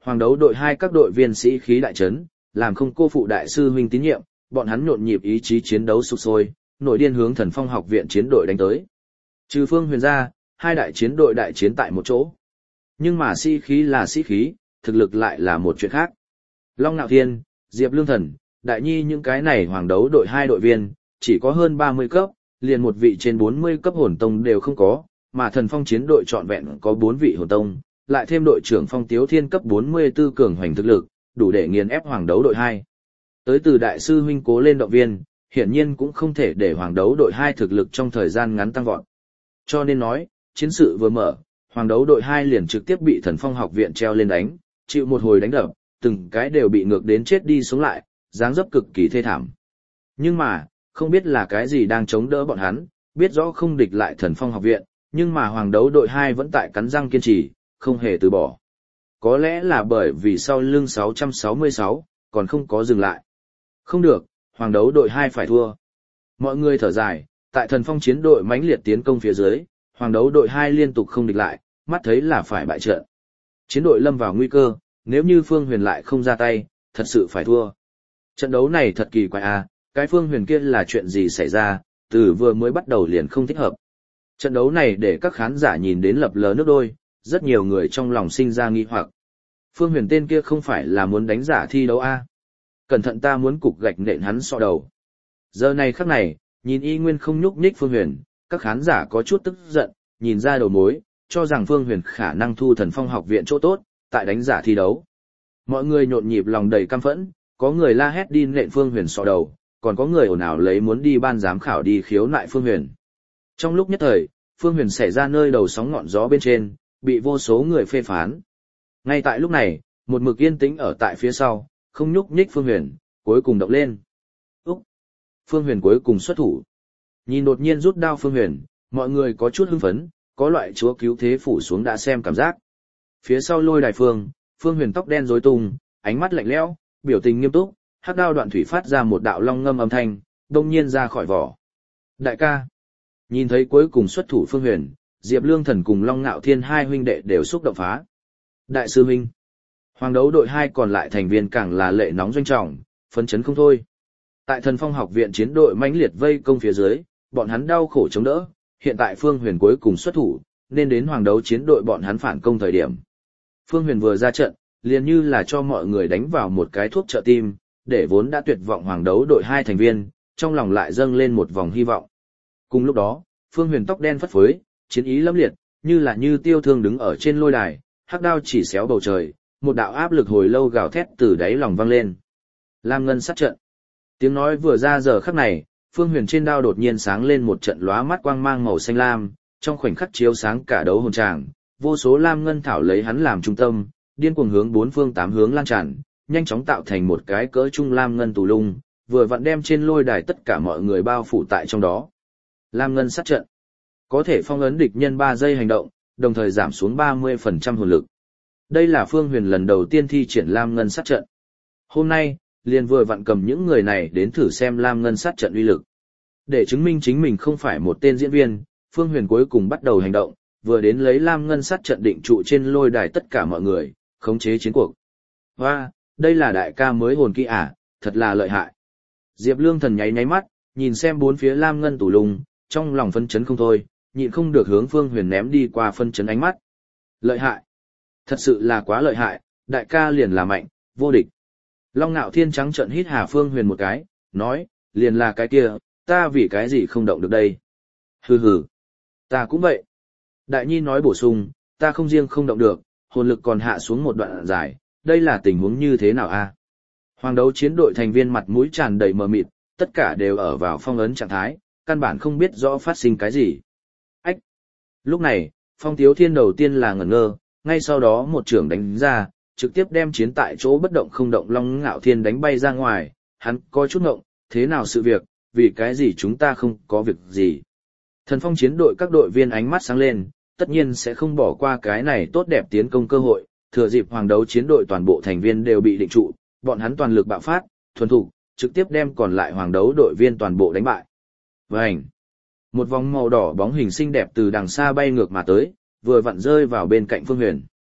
Hoàng đấu đội 2 các đội viên sĩ khí đại trấn, làm không cô phụ đại sư huynh tín nhiệm, bọn hắn nhộn nhịp ý chí chiến đấu sục sôi, nổi điên hướng Thần Phong học viện chiến đội đánh tới. Trừ Phương Huyền ra, hai đại chiến đội đại chiến tại một chỗ. Nhưng mà sĩ khí là sĩ khí, thực lực lại là một chuyện khác. Long Nạo Thiên, Diệp Lương Thần, Đại Nhi những cái này hoàng đấu đội 2 đội viên, chỉ có hơn 30 cấp, liền một vị trên 40 cấp hồn tông đều không có, mà Thần Phong chiến đội trọn vẹn có 4 vị hồn tông, lại thêm đội trưởng Phong Tiếu Thiên cấp 44 cường hoành thực lực, đủ để nghiền ép hoàng đấu đội 2. Tới từ đại sư huynh cố lên động viên, hiển nhiên cũng không thể để hoàng đấu đội 2 thực lực trong thời gian ngắn tăng vọt. Cho nên nói, chiến sự vừa mở, hoàng đấu đội 2 liền trực tiếp bị Thần Phong học viện treo lên đánh, chịu một hồi đánh đập, từng cái đều bị ngược đến chết đi sống lại, dáng dấp cực kỳ thê thảm. Nhưng mà, không biết là cái gì đang chống đỡ bọn hắn, biết rõ không địch lại Thần Phong học viện, nhưng mà hoàng đấu đội 2 vẫn tại cắn răng kiên trì, không hề từ bỏ. Có lẽ là bởi vì sau lưng 666, còn không có dừng lại. Không được, hoàng đấu đội 2 phải thua. Mọi người thở dài, tại Thần Phong chiến đội mãnh liệt tiến công phía dưới, hoàng đấu đội 2 liên tục không địch lại, mắt thấy là phải bại trận. Chiến đội lâm vào nguy cơ, nếu như Phương Huyền lại không ra tay, thật sự phải thua. Trận đấu này thật kỳ quái à, cái Phương Huyền kia là chuyện gì xảy ra, từ vừa mới bắt đầu liền không thích hợp. Trận đấu này để các khán giả nhìn đến lập lờ nước đôi, rất nhiều người trong lòng sinh ra nghi hoặc. Phương Huyền tên kia không phải là muốn đánh giả thi đấu à? Cẩn thận ta muốn cục gạch nện hắn sọ đầu. Giờ này khắc này, nhìn y nguyên không nhúc nhích Phương Huyền, các khán giả có chút tức giận, nhìn ra đầu mối, cho rằng Phương Huyền khả năng thu Thần Phong học viện chỗ tốt, tại đánh giả thi đấu. Mọi người nhộn nhịp lòng đầy căm phẫn, có người la hét đi nện Phương Huyền sọ đầu, còn có người ồn ào lấy muốn đi ban giám khảo đi khiếu nại Phương Huyền. Trong lúc nhất thời, Phương Huyền xảy ra nơi đầu sóng ngọn gió bên trên, bị vô số người phê phán. Ngay tại lúc này, một mực yên tĩnh ở tại phía sau, không nhúc nhích Phương Huyền, cuối cùng động lên. Úc! Phương Huyền cuối cùng xuất thủ. Nhìn đột nhiên rút đao Phương Huyền, mọi người có chút hưng phấn, có loại chúa cứu thế phủ xuống đã xem cảm giác. Phía sau lôi đài Phương Huyền tóc đen rối tung, ánh mắt lạnh lẽo, biểu tình nghiêm túc, hắc đao đoạn thủy phát ra một đạo long ngâm âm thanh, đông nhiên ra khỏi vỏ. Đại ca! Nhìn thấy cuối cùng xuất thủ Phương Huyền, Diệp Lương Thần cùng Long Nạo Thiên hai huynh đệ đều xúc động phá. Đại sư huynh! Hoàng đấu đội 2 còn lại thành viên càng là lệ nóng doanh trọng, phấn chấn không thôi. Tại Thần Phong học viện chiến đội mãnh liệt vây công phía dưới, bọn hắn đau khổ chống đỡ, hiện tại Phương Huyền cuối cùng xuất thủ, nên đến hoàng đấu chiến đội bọn hắn phản công thời điểm. Phương Huyền vừa ra trận, liền như là cho mọi người đánh vào một cái thuốc trợ tim, để vốn đã tuyệt vọng hoàng đấu đội 2 thành viên, trong lòng lại dâng lên một vòng hy vọng. Cùng lúc đó, Phương Huyền tóc đen phất phới, chiến ý lâm liệt, như là như tiêu thương đứng ở trên lôi đài, hắc đao chỉ xéo bầu trời, một đạo áp lực hồi lâu gào thét từ đáy lòng vang lên. Lam ngân sát trận. Tiếng nói vừa ra giờ khắc này, Phương Huyền trên đao đột nhiên sáng lên một trận lóa mắt quang mang màu xanh lam, trong khoảnh khắc chiếu sáng cả đấu hồn tràng, vô số lam ngân thảo lấy hắn làm trung tâm, điên cuồng hướng bốn phương tám hướng lan tràn, nhanh chóng tạo thành một cái cỡ trung lam ngân tù lung, vừa vặn đem trên lôi đài tất cả mọi người bao phủ tại trong đó. Lam ngân sát trận có thể phong ấn địch nhân 3 giây hành động, đồng thời giảm xuống 30% hồn lực. Đây là Phương Huyền lần đầu tiên thi triển Lam ngân sát trận. Hôm nay, liền vừa vặn cầm những người này đến thử xem Lam ngân sát trận uy lực. Để chứng minh chính mình không phải một tên diễn viên, Phương Huyền cuối cùng bắt đầu hành động, vừa đến lấy Lam ngân sát trận định trụ trên lôi đài tất cả mọi người, khống chế chiến cuộc. Hoa, đây là đại ca mới hồn kỹ à, thật là lợi hại. Diệp Lương Thần nháy mắt, nhìn xem bốn phía Lam ngân tủ lùng, trong lòng phân chấn không thôi, nhịn không được hướng Phương Huyền ném đi qua phân chấn ánh mắt. Lợi hại. Thật sự là quá lợi hại, đại ca liền là mạnh, vô địch. Long Nạo Thiên trắng trợn hít Hà Phương Huyền một cái, nói, liền là cái kia, ta vì cái gì không động được đây. Hừ hừ, ta cũng vậy. Đại Nhi nói bổ sung, ta không riêng không động được, hồn lực còn hạ xuống một đoạn dài, đây là tình huống như thế nào a? Hoàng đấu chiến đội thành viên mặt mũi tràn đầy mờ mịt, tất cả đều ở vào phong ấn trạng thái, căn bản không biết rõ phát sinh cái gì. Ách! Lúc này, Phong Tiếu Thiên đầu tiên là ngẩn ngơ, ngay sau đó một trưởng đánh ra, trực tiếp đem chiến tại chỗ bất động không động Long Nạo Thiên đánh bay ra ngoài, hắn có chút ngộng, thế nào sự việc, vì cái gì chúng ta không có việc gì. Thần Phong chiến đội các đội viên ánh mắt sáng lên, tất nhiên sẽ không bỏ qua cái này tốt đẹp tiến công cơ hội, thừa dịp hoàng đấu chiến đội toàn bộ thành viên đều bị định trụ, bọn hắn toàn lực bạo phát, thuần thủ, trực tiếp đem còn lại hoàng đấu đội viên toàn bộ đánh bại. Vành! Một vòng màu đỏ bóng hình xinh đẹp từ đằng xa bay ngược mà tới, vừa vặn rơi vào bên cạnh Phương Huyền.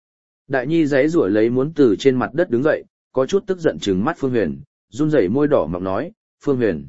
Đại nhi giãy giụa lấy muốn từ trên mặt đất đứng dậy, có chút tức giận trừng mắt Phương Huyền, run rẩy môi đỏ mọng nói, Phương Huyền,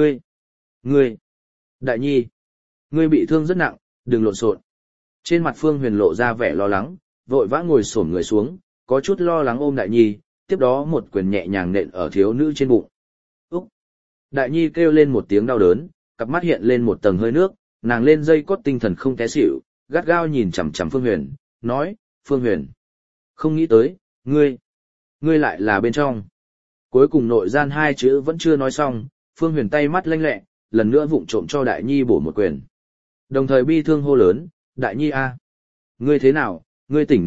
ngươi, Đại nhi, ngươi bị thương rất nặng, đừng lộn xộn. Trên mặt Phương Huyền lộ ra vẻ lo lắng, vội vã ngồi xổm người xuống, có chút lo lắng ôm Đại nhi, tiếp đó một quyền nhẹ nhàng nện ở thiếu nữ trên bụng. Úc! Đại nhi kêu lên một tiếng đau đớn, cặp mắt hiện lên một tầng hơi nước, nàng lên dây cót tinh thần không té xỉu, gắt gao nhìn chằm chằm Phương Huyền, nói, Phương Huyền, không nghĩ tới, ngươi lại là bên trong. Cuối cùng nội gian hai chữ vẫn chưa nói xong, Phương Huyền tay mắt lanh lẹ, lần nữa vụng trộm cho Đại nhi bổ một quyền. Đồng thời bi thương hô lớn, Đại nhi a, ngươi thế nào, ngươi tỉnh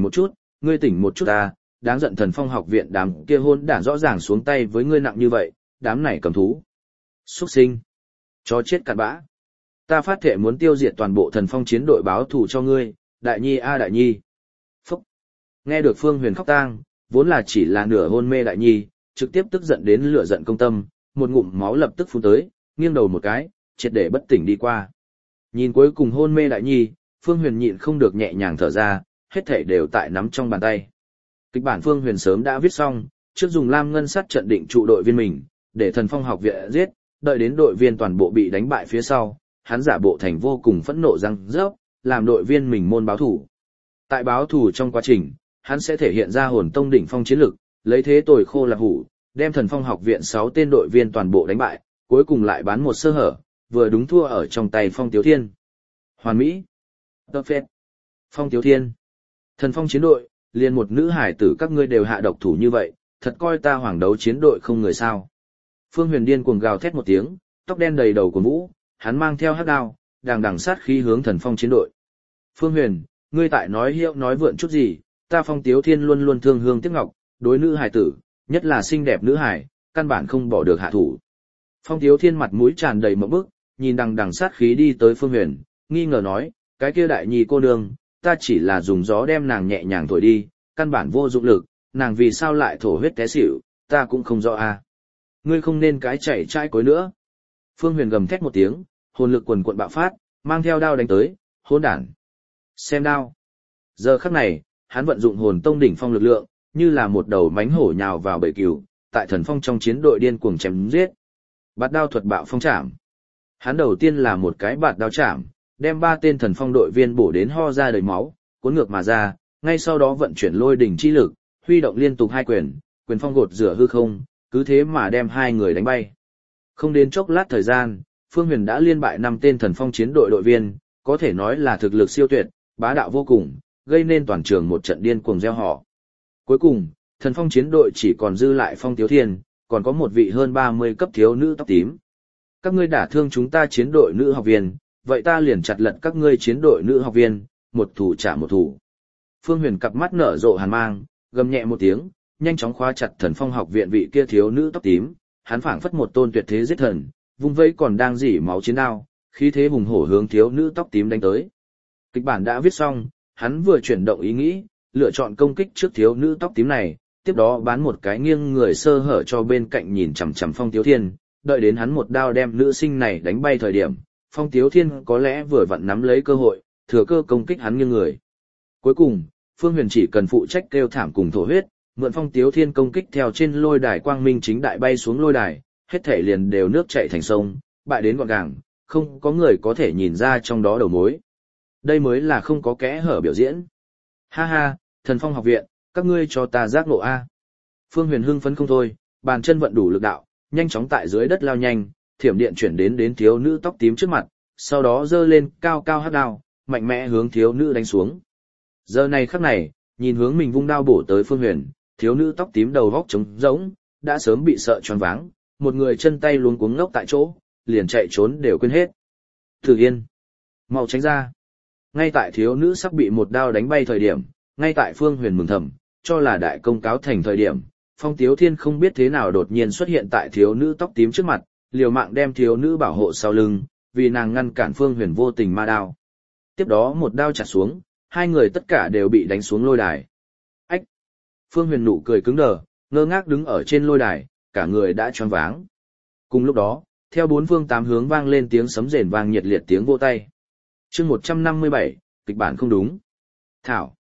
một chút a, đáng giận Thần Phong học viện đám kia hôn đản rõ ràng xuống tay với ngươi nặng như vậy, đám này cầm thú. Xuất sinh, chó chết cặn bã. Ta phát thệ muốn tiêu diệt toàn bộ Thần Phong chiến đội báo thù cho ngươi, Đại nhi a Đại nhi. Phúc. Nghe được Phương Huyền khóc tang, vốn là chỉ là nửa hôn mê Đại nhi, trực tiếp tức giận đến lửa giận công tâm, một ngụm máu lập tức phun tới, nghiêng đầu một cái, triệt để bất tỉnh đi qua. Nhìn cuối cùng hôn mê Đại nhi, Phương Huyền nhịn không được nhẹ nhàng thở ra, hết thảy đều tại nắm trong bàn tay. Kịch bản Phương Huyền sớm đã viết xong, trước dùng lam ngân sắt trận định trụ đội viên mình, để Thần Phong học viện giết, đợi đến đội viên toàn bộ bị đánh bại phía sau, hắn giả bộ thành vô cùng phẫn nộ răng rớp, làm đội viên mình môn báo thủ. Tại báo thủ trong quá trình, hắn sẽ thể hiện ra hồn tông đỉnh phong chiến lực, lấy thế tồi khô là hủ, đem Thần Phong học viện 6 tên đội viên toàn bộ đánh bại, cuối cùng lại bán một sơ hở, vừa đúng thua ở trong tay Phong Tiếu Thiên. Hoàn mỹ. Perfect. Phong Tiếu Thiên. Thần Phong chiến đội, liền một nữ hải tử các ngươi đều hạ độc thủ như vậy, thật coi ta hoàng đấu chiến đội không người sao. Phương Huyền điên cuồng gào thét một tiếng, tóc đen đầy đầu của vũ, hắn mang theo hắc đao, đằng đằng sát khí hướng Thần Phong chiến đội. Phương Huyền, ngươi tại nói hiệu nói vượn chút gì, ta Phong Tiếu Thiên luôn luôn thương hương tiếc ngọc, đối nữ hải tử, nhất là xinh đẹp nữ hải, căn bản không bỏ được hạ thủ. Phong Tiếu Thiên mặt mũi tràn đầy mộng bức, nhìn đằng đằng sát khí đi tới Phương Huyền, nghi ngờ nói, cái kia Đại nhi cô nương, ta chỉ là dùng gió đem nàng nhẹ nhàng thổi đi, căn bản vô dụng lực, nàng vì sao lại thổ huyết té xỉu, ta cũng không rõ a. Ngươi không nên cái chảy trai cối nữa. Phương Huyền gầm thét một tiếng, hồn lực quần quận bạo phát, mang theo đao đánh tới, hỗn đản. Xem đao. Giờ khắc này, hắn vận dụng hồn tông đỉnh phong lực lượng, như là một đầu mánh hổ nhào vào bầy cừu, tại Thần Phong trong chiến đội điên cuồng chém giết. Bạt đao thuật bạo phong chạm. Hắn đầu tiên là một cái bạt đao chạm, đem 3 tên Thần Phong đội viên bổ đến ho ra đầy máu, cuốn ngược mà ra, ngay sau đó vận chuyển lôi đỉnh chi lực, huy động liên tục 2 quyền, quyền phong gột rửa hư không, cứ thế mà đem 2 người đánh bay. Không đến chốc lát thời gian, Phương Huyền đã liên bại 5 tên Thần Phong chiến đội đội viên, có thể nói là thực lực siêu tuyệt, bá đạo vô cùng, gây nên toàn trường một trận điên cuồng reo hò. Cuối cùng, Thần Phong chiến đội chỉ còn dư lại Phong Tiếu Thiên, còn có một vị hơn 30 cấp thiếu nữ tóc tím. Các ngươi đả thương chúng ta chiến đội nữ học viên, vậy ta liền chặt lật các ngươi chiến đội nữ học viên, một thủ trả một thủ. Phương Huyền cặp mắt nở rộ hàn mang, gầm nhẹ một tiếng, nhanh chóng khóa chặt Thần Phong học viện vị kia thiếu nữ tóc tím, hắn phảng phất một tôn tuyệt thế giết thần, vung vẫy còn đang rỉ máu chiến đao, khí thế hùng hổ hướng thiếu nữ tóc tím đánh tới. Kịch bản đã viết xong, hắn vừa chuyển động ý nghĩ, lựa chọn công kích trước thiếu nữ tóc tím này, tiếp đó bán một cái nghiêng người sơ hở cho bên cạnh nhìn chằm chằm Phong Tiếu Thiên, đợi đến hắn một đao đem nữ sinh này đánh bay thời điểm, Phong Tiếu Thiên có lẽ vừa vặn nắm lấy cơ hội, thừa cơ công kích hắn nghiêng người. Cuối cùng, Phương Huyền chỉ cần phụ trách kêu thảm cùng thổ huyết, mượn Phong Tiếu Thiên công kích theo trên lôi đài quang minh chính đại bay xuống lôi đài, hết thể liền đều nước chảy thành sông, bại đến gọn gàng, không có người có thể nhìn ra trong đó đầu mối. Đây mới là không có kẽ hở biểu diễn. Ha ha, Thần Phong học viện, các ngươi cho ta giác ngộ a. Phương Huyền hưng phấn không thôi, bàn chân vận đủ lực đạo, nhanh chóng tại dưới đất lao nhanh, thiểm điện chuyển đến thiếu nữ tóc tím trước mặt, sau đó giơ lên cao cao hắc đao, mạnh mẽ hướng thiếu nữ đánh xuống. Giờ này khắc này, nhìn hướng mình vung đao bổ tới Phương Huyền, thiếu nữ tóc tím đầu góc trống rỗng, đã sớm bị sợ choáng váng, một người chân tay luống cuống ngốc tại chỗ, liền chạy trốn đều quên hết. Thử Yên, mau tránh ra. Ngay tại thiếu nữ sắp bị một đao đánh bay thời điểm, ngay tại Phương Huyền mừng thầm, cho là đại công cáo thành thời điểm, Phong Tiếu Thiên không biết thế nào đột nhiên xuất hiện tại thiếu nữ tóc tím trước mặt, liều mạng đem thiếu nữ bảo hộ sau lưng, vì nàng ngăn cản Phương Huyền vô tình ma đao. Tiếp đó một đao chặt xuống, hai người tất cả đều bị đánh xuống lôi đài. Ách! Phương Huyền nụ cười cứng đờ, ngơ ngác đứng ở trên lôi đài, cả người đã choáng váng. Cùng lúc đó, theo bốn phương tám hướng vang lên tiếng sấm rền vang nhiệt liệt tiếng vỗ tay. Chương 157, kịch bản không đúng. Thảo!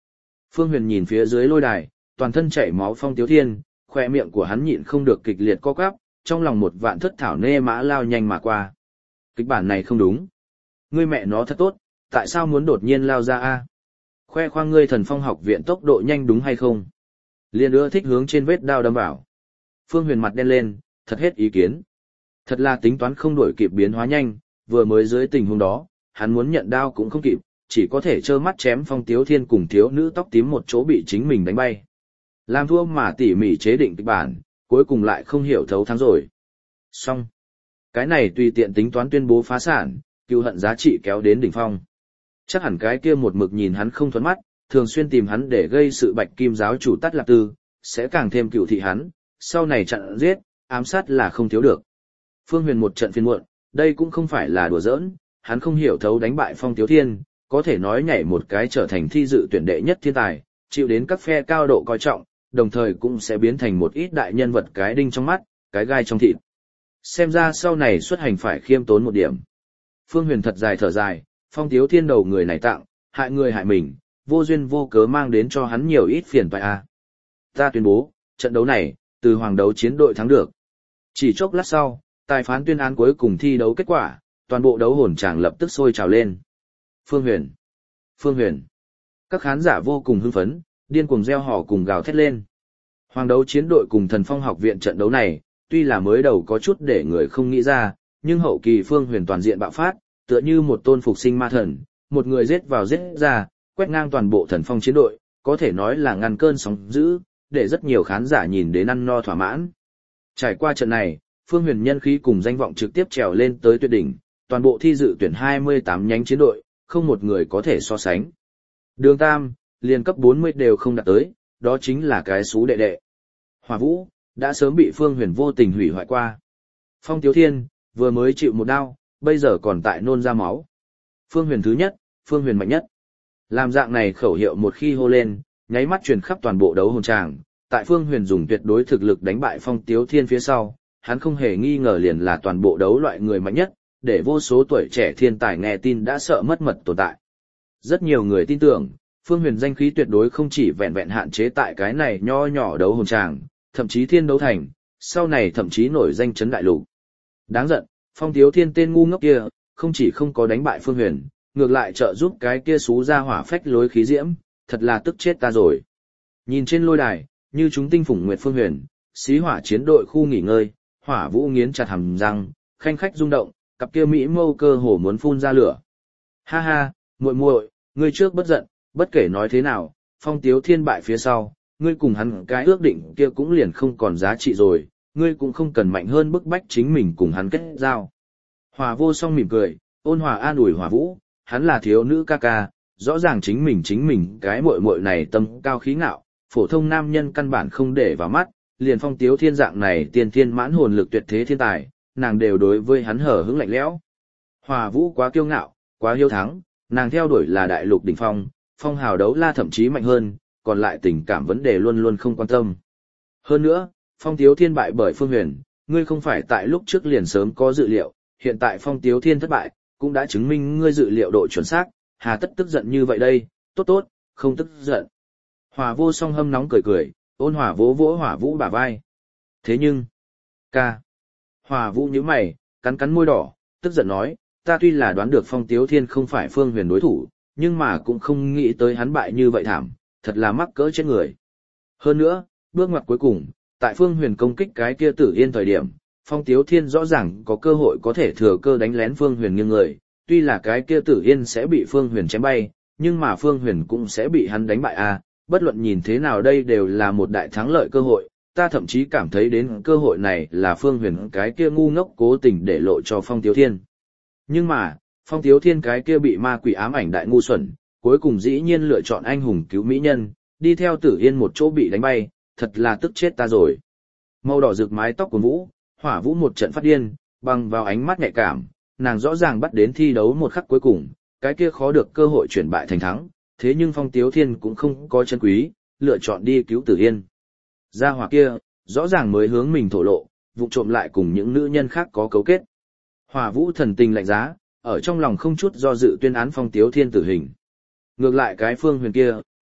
Phương Huyền nhìn phía dưới lôi đài, toàn thân chảy máu Phong Tiếu Thiên, khoe miệng của hắn nhịn không được kịch liệt co quắp, trong lòng một vạn thất thảo nê mã lao nhanh mà qua. Kịch bản này không đúng. Ngươi mẹ nó thật tốt, tại sao muốn đột nhiên lao ra a? Khoe khoang ngươi Thần Phong học viện tốc độ nhanh đúng hay không? Liên ưa thích hướng trên vết đao đâm vào. Phương Huyền mặt đen lên, thật hết ý kiến. Thật là tính toán không đổi kịp biến hóa nhanh, vừa mới dưới tình huống đó, hắn muốn nhận đao cũng không kịp, chỉ có thể trơ mắt chém Phong Tiếu Thiên cùng thiếu nữ tóc tím một chỗ bị chính mình đánh bay. Làm thua mà tỉ mỉ chế định kịch bản, cuối cùng lại không hiểu thấu thắng rồi. Xong. Cái này tùy tiện tính toán tuyên bố phá sản, cựu hận giá trị kéo đến đỉnh phong. Chắc hẳn cái kia một mực nhìn hắn không thuận mắt, thường xuyên tìm hắn để gây sự Bạch Kim giáo chủ Tát Lạp Tư, sẽ càng thêm cựu thị hắn, sau này chặn giết, ám sát là không thiếu được. Phương Huyền một trận phiền muộn, đây cũng không phải là đùa giỡn, hắn không hiểu thấu đánh bại Phong Tiếu Thiên, có thể nói nhảy một cái trở thành thi dự tuyển đệ nhất thiên tài, chịu đến các phe cao độ coi trọng, đồng thời cũng sẽ biến thành một ít đại nhân vật cái đinh trong mắt, cái gai trong thịt. Xem ra sau này xuất hành phải khiêm tốn một điểm. Phương Huyền thật dài thở dài, Phong Tiếu Thiên đầu người này tặng, hại người hại mình, vô duyên vô cớ mang đến cho hắn nhiều ít phiền toái a. Ta tuyên bố, trận đấu này, từ hoàng đấu chiến đội thắng được. Chỉ chốc lát sau, tài phán tuyên án cuối cùng thi đấu kết quả, toàn bộ đấu hồn tràng lập tức sôi trào lên. Phương Huyền! Phương Huyền! Các khán giả vô cùng hưng phấn, điên cuồng reo hò cùng gào thét lên. Hoàng đấu chiến đội cùng Thần Phong học viện trận đấu này, tuy là mới đầu có chút để người không nghĩ ra, nhưng hậu kỳ Phương Huyền toàn diện bạo phát, tựa như một tôn phục sinh ma thần, một người giết vào giết ra, quét ngang toàn bộ Thần Phong chiến đội, có thể nói là ngăn cơn sóng dữ, để rất nhiều khán giả nhìn đến ăn no thỏa mãn. Trải qua trận này, Phương Huyền nhân khí cùng danh vọng trực tiếp trèo lên tới tuyệt đỉnh, toàn bộ thi dự tuyển 28 nhánh chiến đội, không một người có thể so sánh. Đường Tam, liền cấp 40 đều không đạt tới, đó chính là cái xú đệ đệ. Hỏa Vũ, đã sớm bị Phương Huyền vô tình hủy hoại qua. Phong Tiếu Thiên, vừa mới chịu một đao, bây giờ còn tại nôn ra máu. Phương Huyền thứ nhất, Phương Huyền mạnh nhất. Làm dạng này khẩu hiệu một khi hô lên, nháy mắt truyền khắp toàn bộ đấu hồn tràng, tại Phương Huyền dùng tuyệt đối thực lực đánh bại Phong Tiếu Thiên phía sau, hắn không hề nghi ngờ liền là toàn bộ đấu loại người mạnh nhất, để vô số tuổi trẻ thiên tài nghe tin đã sợ mất mật tồn tại. Rất nhiều người tin tưởng, Phương Huyền danh khí tuyệt đối không chỉ vẹn vẹn hạn chế tại cái này nho nhỏ đấu hồn tràng, thậm chí thiên đấu thành, sau này thậm chí nổi danh chấn đại lục. Đáng giận, Phong Tiếu Thiên tên ngu ngốc kia, không chỉ không có đánh bại Phương Huyền, ngược lại trợ giúp cái kia xú ra hỏa phách lối khí diễm, thật là tức chết ta rồi. Nhìn trên lôi đài, như chúng tinh phủng nguyệt Phương Huyền, xí hỏa chiến đội khu nghỉ ngơi, Hỏa Vũ nghiến chặt hàm răng, khanh khách rung động, cặp kia mỹ mâu cơ hồ muốn phun ra lửa. Ha ha, muội muội, ngươi trước bất giận, bất kể nói thế nào, Phong Tiếu Thiên bại phía sau, ngươi cùng hắn cái ước định kia cũng liền không còn giá trị rồi, ngươi cũng không cần mạnh hơn bức bách chính mình cùng hắn kết giao. Hỏa Vô Song mỉm cười, ôn hòa an ủi Hỏa Vũ, hắn là thiếu nữ ca ca, rõ ràng chính mình cái muội muội này tâm cao khí ngạo, phổ thông nam nhân căn bản không để vào mắt, liền Phong Tiếu Thiên dạng này tiên thiên mãn hồn lực tuyệt thế thiên tài, nàng đều đối với hắn hở hững lạnh lẽo. Hỏa Vũ quá kiêu ngạo, quá hiếu thắng, nàng theo đuổi là đại lục đỉnh phong, phong hào đấu la thậm chí mạnh hơn, còn lại tình cảm vấn đề luôn luôn không quan tâm. Hơn nữa, Phong Tiếu Thiên bại bởi Phương Huyền, ngươi không phải tại lúc trước liền sớm có dự liệu, hiện tại Phong Tiếu Thiên thất bại, cũng đã chứng minh ngươi dự liệu độ chuẩn xác, hà tất tức giận như vậy đây, tốt, không tức giận. Hỏa Vô Song hâm nóng cười cười, ôn hòa vỗ vỗ Hỏa Vũ bả vai. Thế nhưng, ca. Hỏa Vũ nhíu mày, cắn môi đỏ, tức giận nói, ta tuy là đoán được Phong Tiếu Thiên không phải Phương Huyền đối thủ, nhưng mà cũng không nghĩ tới hắn bại như vậy thảm, thật là mắc cỡ chết người. Hơn nữa, bước ngoặt cuối cùng, tại Phương Huyền công kích cái kia Tử Yên thời điểm, Phong Tiếu Thiên rõ ràng có cơ hội có thể thừa cơ đánh lén Phương Huyền nghiêng người, tuy là cái kia Tử Yên sẽ bị Phương Huyền chém bay, nhưng mà Phương Huyền cũng sẽ bị hắn đánh bại a. Bất luận nhìn thế nào đây đều là một đại thắng lợi cơ hội, ta thậm chí cảm thấy đến cơ hội này là Phương Huyền cái kia ngu ngốc cố tình để lộ cho Phong Tiếu Thiên. Nhưng mà, Phong Tiếu Thiên cái kia bị ma quỷ ám ảnh đại ngu xuẩn, cuối cùng dĩ nhiên lựa chọn anh hùng cứu mỹ nhân, đi theo Tử Yên một chỗ bị đánh bay, thật là tức chết ta rồi. Màu đỏ rực mái tóc của Vũ, Hỏa Vũ một trận phát điên, bằng vào ánh mắt nhạy cảm, nàng rõ ràng bắt đến thi đấu một khắc cuối cùng, cái kia khó được cơ hội chuyển bại thành thắng, thế nhưng Phong Tiếu Thiên cũng không có chân quý, lựa chọn đi cứu Tử Yên. Gia hỏa kia, rõ ràng mới hướng mình thổ lộ, vụ trộm lại cùng những nữ nhân khác có cấu kết. Hỏa Vũ thần tình lạnh giá, ở trong lòng không chút do dự tuyên án Phong Tiếu Thiên tử hình. Ngược lại cái Phương Huyền kia,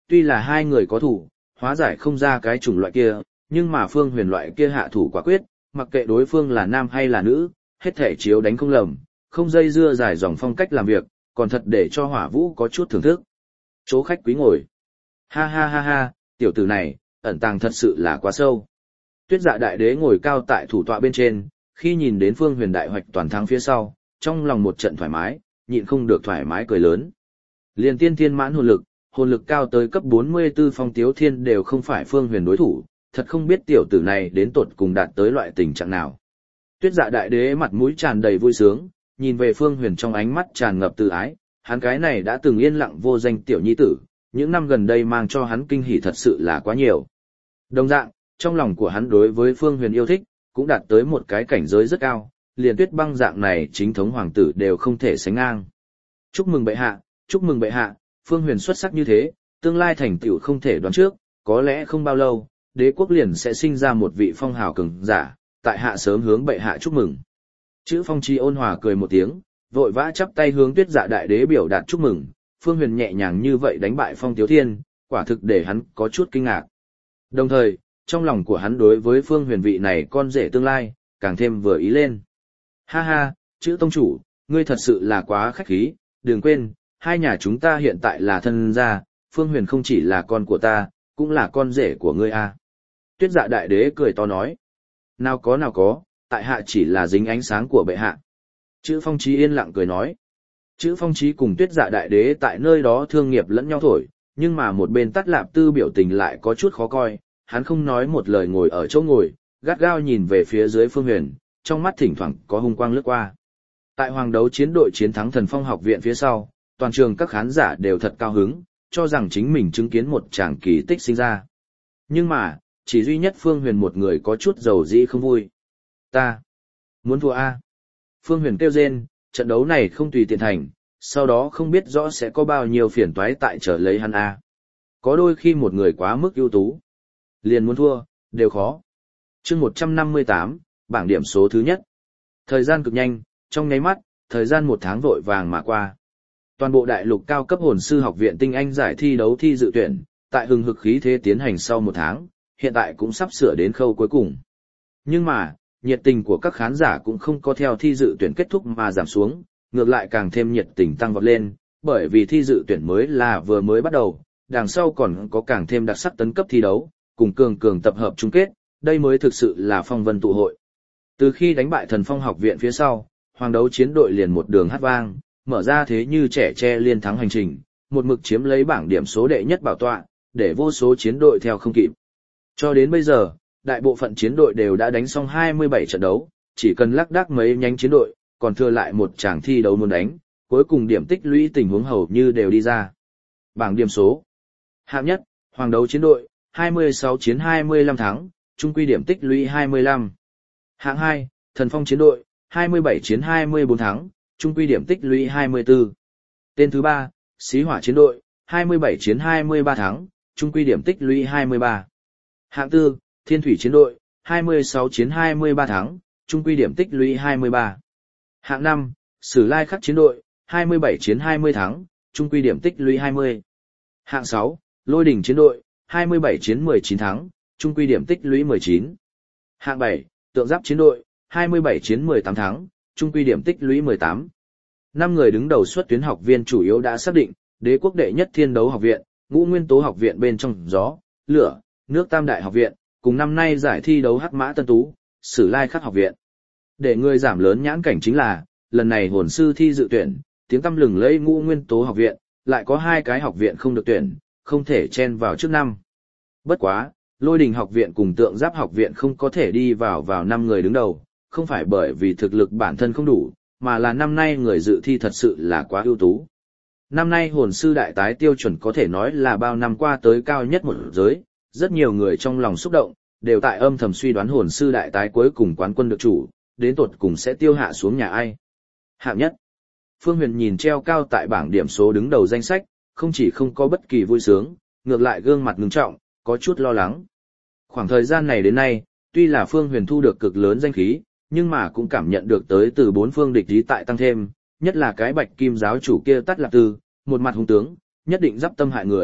tuy là hai người có thủ, hóa giải không ra cái chủng loại kia, nhưng mà Phương Huyền loại kia hạ thủ quả quyết, mặc kệ đối phương là nam hay là nữ, hết thể chiếu đánh không lầm, không dây dưa dài dòng phong cách làm việc, còn thật để cho Hỏa Vũ có chút thưởng thức. Chỗ khách quý ngồi. Ha ha ha ha, tiểu tử này, ẩn tàng thật sự là quá sâu. Tuyết Dạ Đại Đế ngồi cao tại thủ tọa bên trên, khi nhìn đến Phương Huyền đại hoạch toàn thắng phía sau, trong lòng một trận thoải mái, nhịn không được thoải mái cười lớn. Liền tiên thiên mãn hồn lực cao tới cấp 44 Phong Tiếu Thiên đều không phải Phương Huyền đối thủ, thật không biết tiểu tử này đến tột cùng đạt tới loại tình trạng nào. Tuyết Dạ Đại Đế mặt mũi tràn đầy vui sướng, nhìn về Phương Huyền trong ánh mắt tràn ngập từ ái, hắn cái này đã từng yên lặng vô danh tiểu nhi tử, những năm gần đây mang cho hắn kinh hỉ thật sự là quá nhiều. Đồng dạng, trong lòng của hắn đối với Phương Huyền yêu thích, cũng đạt tới một cái cảnh giới rất cao, liền Tuyết Băng dạng này chính thống hoàng tử đều không thể sánh ngang. Chúc mừng bệ hạ, chúc mừng bệ hạ, Phương Huyền xuất sắc như thế, tương lai thành tựu không thể đoán trước, có lẽ không bao lâu, đế quốc liền sẽ sinh ra một vị phong hào cường giả, tại hạ sớm hướng bệ hạ chúc mừng. Chữ Phong Chi ôn hòa cười một tiếng, vội vã chắp tay hướng Tuyết Dạ Đại Đế biểu đạt chúc mừng, Phương Huyền nhẹ nhàng như vậy đánh bại Phong Tiếu Thiên, quả thực để hắn có chút kinh ngạc. Đồng thời, trong lòng của hắn đối với Phương Huyền vị này con rể tương lai, càng thêm vừa ý lên. Ha ha, chữ tông chủ, ngươi thật sự là quá khách khí, đừng quên, hai nhà chúng ta hiện tại là thân gia, Phương Huyền không chỉ là con của ta, cũng là con rể của ngươi a. Tuyết Dạ Đại Đế cười to nói. Nào có, tại hạ chỉ là dính ánh sáng của bệ hạ. Chữ Phong Chí yên lặng cười nói. Chữ Phong Chí cùng Tuyết Dạ Đại Đế tại nơi đó thương nghiệp lẫn nhau thổi, nhưng mà một bên Tát Lạp Tư biểu tình lại có chút khó coi, hắn không nói một lời ngồi ở chỗ ngồi, gắt gao nhìn về phía dưới Phương Huyền, trong mắt thỉnh thoảng có hung quang lướt qua. Tại hoàng đấu chiến đội chiến thắng Thần Phong học viện phía sau, toàn trường các khán giả đều thật cao hứng, cho rằng chính mình chứng kiến một tràng kỳ tích sinh ra. Nhưng mà, chỉ duy nhất Phương Huyền một người có chút dầu dĩ không vui. Ta muốn thua a. Phương Huyền kêu rên, trận đấu này không tùy tiện thành, sau đó không biết rõ sẽ có bao nhiêu phiền toái tại trở lấy hắn a. Có đôi khi một người quá mức ưu tú, liền muốn thua, đều khó. Chương 158, bảng điểm số thứ nhất. Thời gian cực nhanh, trong nháy mắt, thời gian một tháng vội vàng mà qua. Toàn bộ đại lục cao cấp hồn sư học viện tinh anh giải thi đấu thi dự tuyển, tại hừng hực khí thế tiến hành sau một tháng, hiện tại cũng sắp sửa đến khâu cuối cùng. Nhưng mà, nhiệt tình của các khán giả cũng không có theo thi dự tuyển kết thúc mà giảm xuống, ngược lại càng thêm nhiệt tình tăng vọt lên, bởi vì thi dự tuyển mới là vừa mới bắt đầu, đằng sau còn có càng thêm đặc sắc tấn cấp thi đấu, cùng cường tập hợp chung kết, đây mới thực sự là phong vân tụ hội. Từ khi đánh bại Thần Phong học viện phía sau, hoàng đấu chiến đội liền một đường hát vang, mở ra thế như trẻ tre liên thắng hành trình, một mực chiếm lấy bảng điểm số đệ nhất bảo tọa, để vô số chiến đội theo không kịp. Cho đến bây giờ, đại bộ phận chiến đội đều đã đánh xong 27 trận đấu, chỉ cần lác đác mấy nhánh chiến đội, còn thừa lại một tràng thi đấu muốn đánh, cuối cùng điểm tích lũy tình huống hầu như đều đi ra. Bảng điểm số. Hạng nhất, hoàng đấu chiến đội, 26 chiến 25 thắng, chung quy điểm tích lũy 25. Hạng 2, Thần Phong chiến đội, 27 chiến 24 thắng, chung quy điểm tích lũy 24. Tên thứ 3, Xí Hỏa chiến đội, 27 chiến 23 thắng, chung quy điểm tích lũy 23. Hạng 4, Thiên Thủy chiến đội, 26 chiến 23 thắng, chung quy điểm tích lũy 23. Hạng 5, Sử Lai Khắc chiến đội, 27 chiến 20 thắng, chung quy điểm tích lũy 20. Hạng 6, Lôi Đỉnh chiến đội, 27 chiến 19 thắng, chung quy điểm tích lũy 19. Hạng 7, Tượng Giáp chiến đội, 27 chiến 18 thắng, chung quy điểm tích lũy 18. 5 người đứng đầu xuất tuyến học viên chủ yếu đã xác định, Đế quốc đệ nhất Thiên Đấu học viện, Ngũ Nguyên Tố học viện bên trong gió, lửa, nước Tam Đại học viện, cùng năm nay giải thi đấu Hắc Mã Tân Tú, Sử Lai Khắc học viện. Để người giảm lớn nhãn cảnh chính là, lần này hồn sư thi dự tuyển, tiếng tăm lừng lẫy Ngũ Nguyên Tố học viện, lại có 2 cái học viện không được tuyển, không thể chen vào trước năm. Bất quá, Lôi Đình học viện cùng Tượng Giáp học viện không có thể đi vào 5 người đứng đầu, không phải bởi vì thực lực bản thân không đủ, mà là năm nay người dự thi thật sự là quá ưu tú. Năm nay hồn sư đại tái tiêu chuẩn có thể nói là bao năm qua tới cao nhất một giới, rất nhiều người trong lòng xúc động, đều tại âm thầm suy đoán hồn sư đại tái cuối cùng quán quân được chủ, đến tột cùng sẽ tiêu hạ xuống nhà ai. Hạng nhất. Phương Huyền nhìn treo cao tại bảng điểm số đứng đầu danh sách, không chỉ không có bất kỳ vui sướng, ngược lại gương mặt ngưng trọng, có chút lo lắng. Khoảng thời gian này đến nay, tuy là Phương Huyền thu được cực lớn danh khí, nhưng mà cũng cảm nhận được tới từ 4 phương địch ý tại tăng thêm, nhất là cái Bạch Kim giáo chủ kia Tát Lạp Tư, một mặt hung tướng, nhất định giáp tâm hại người,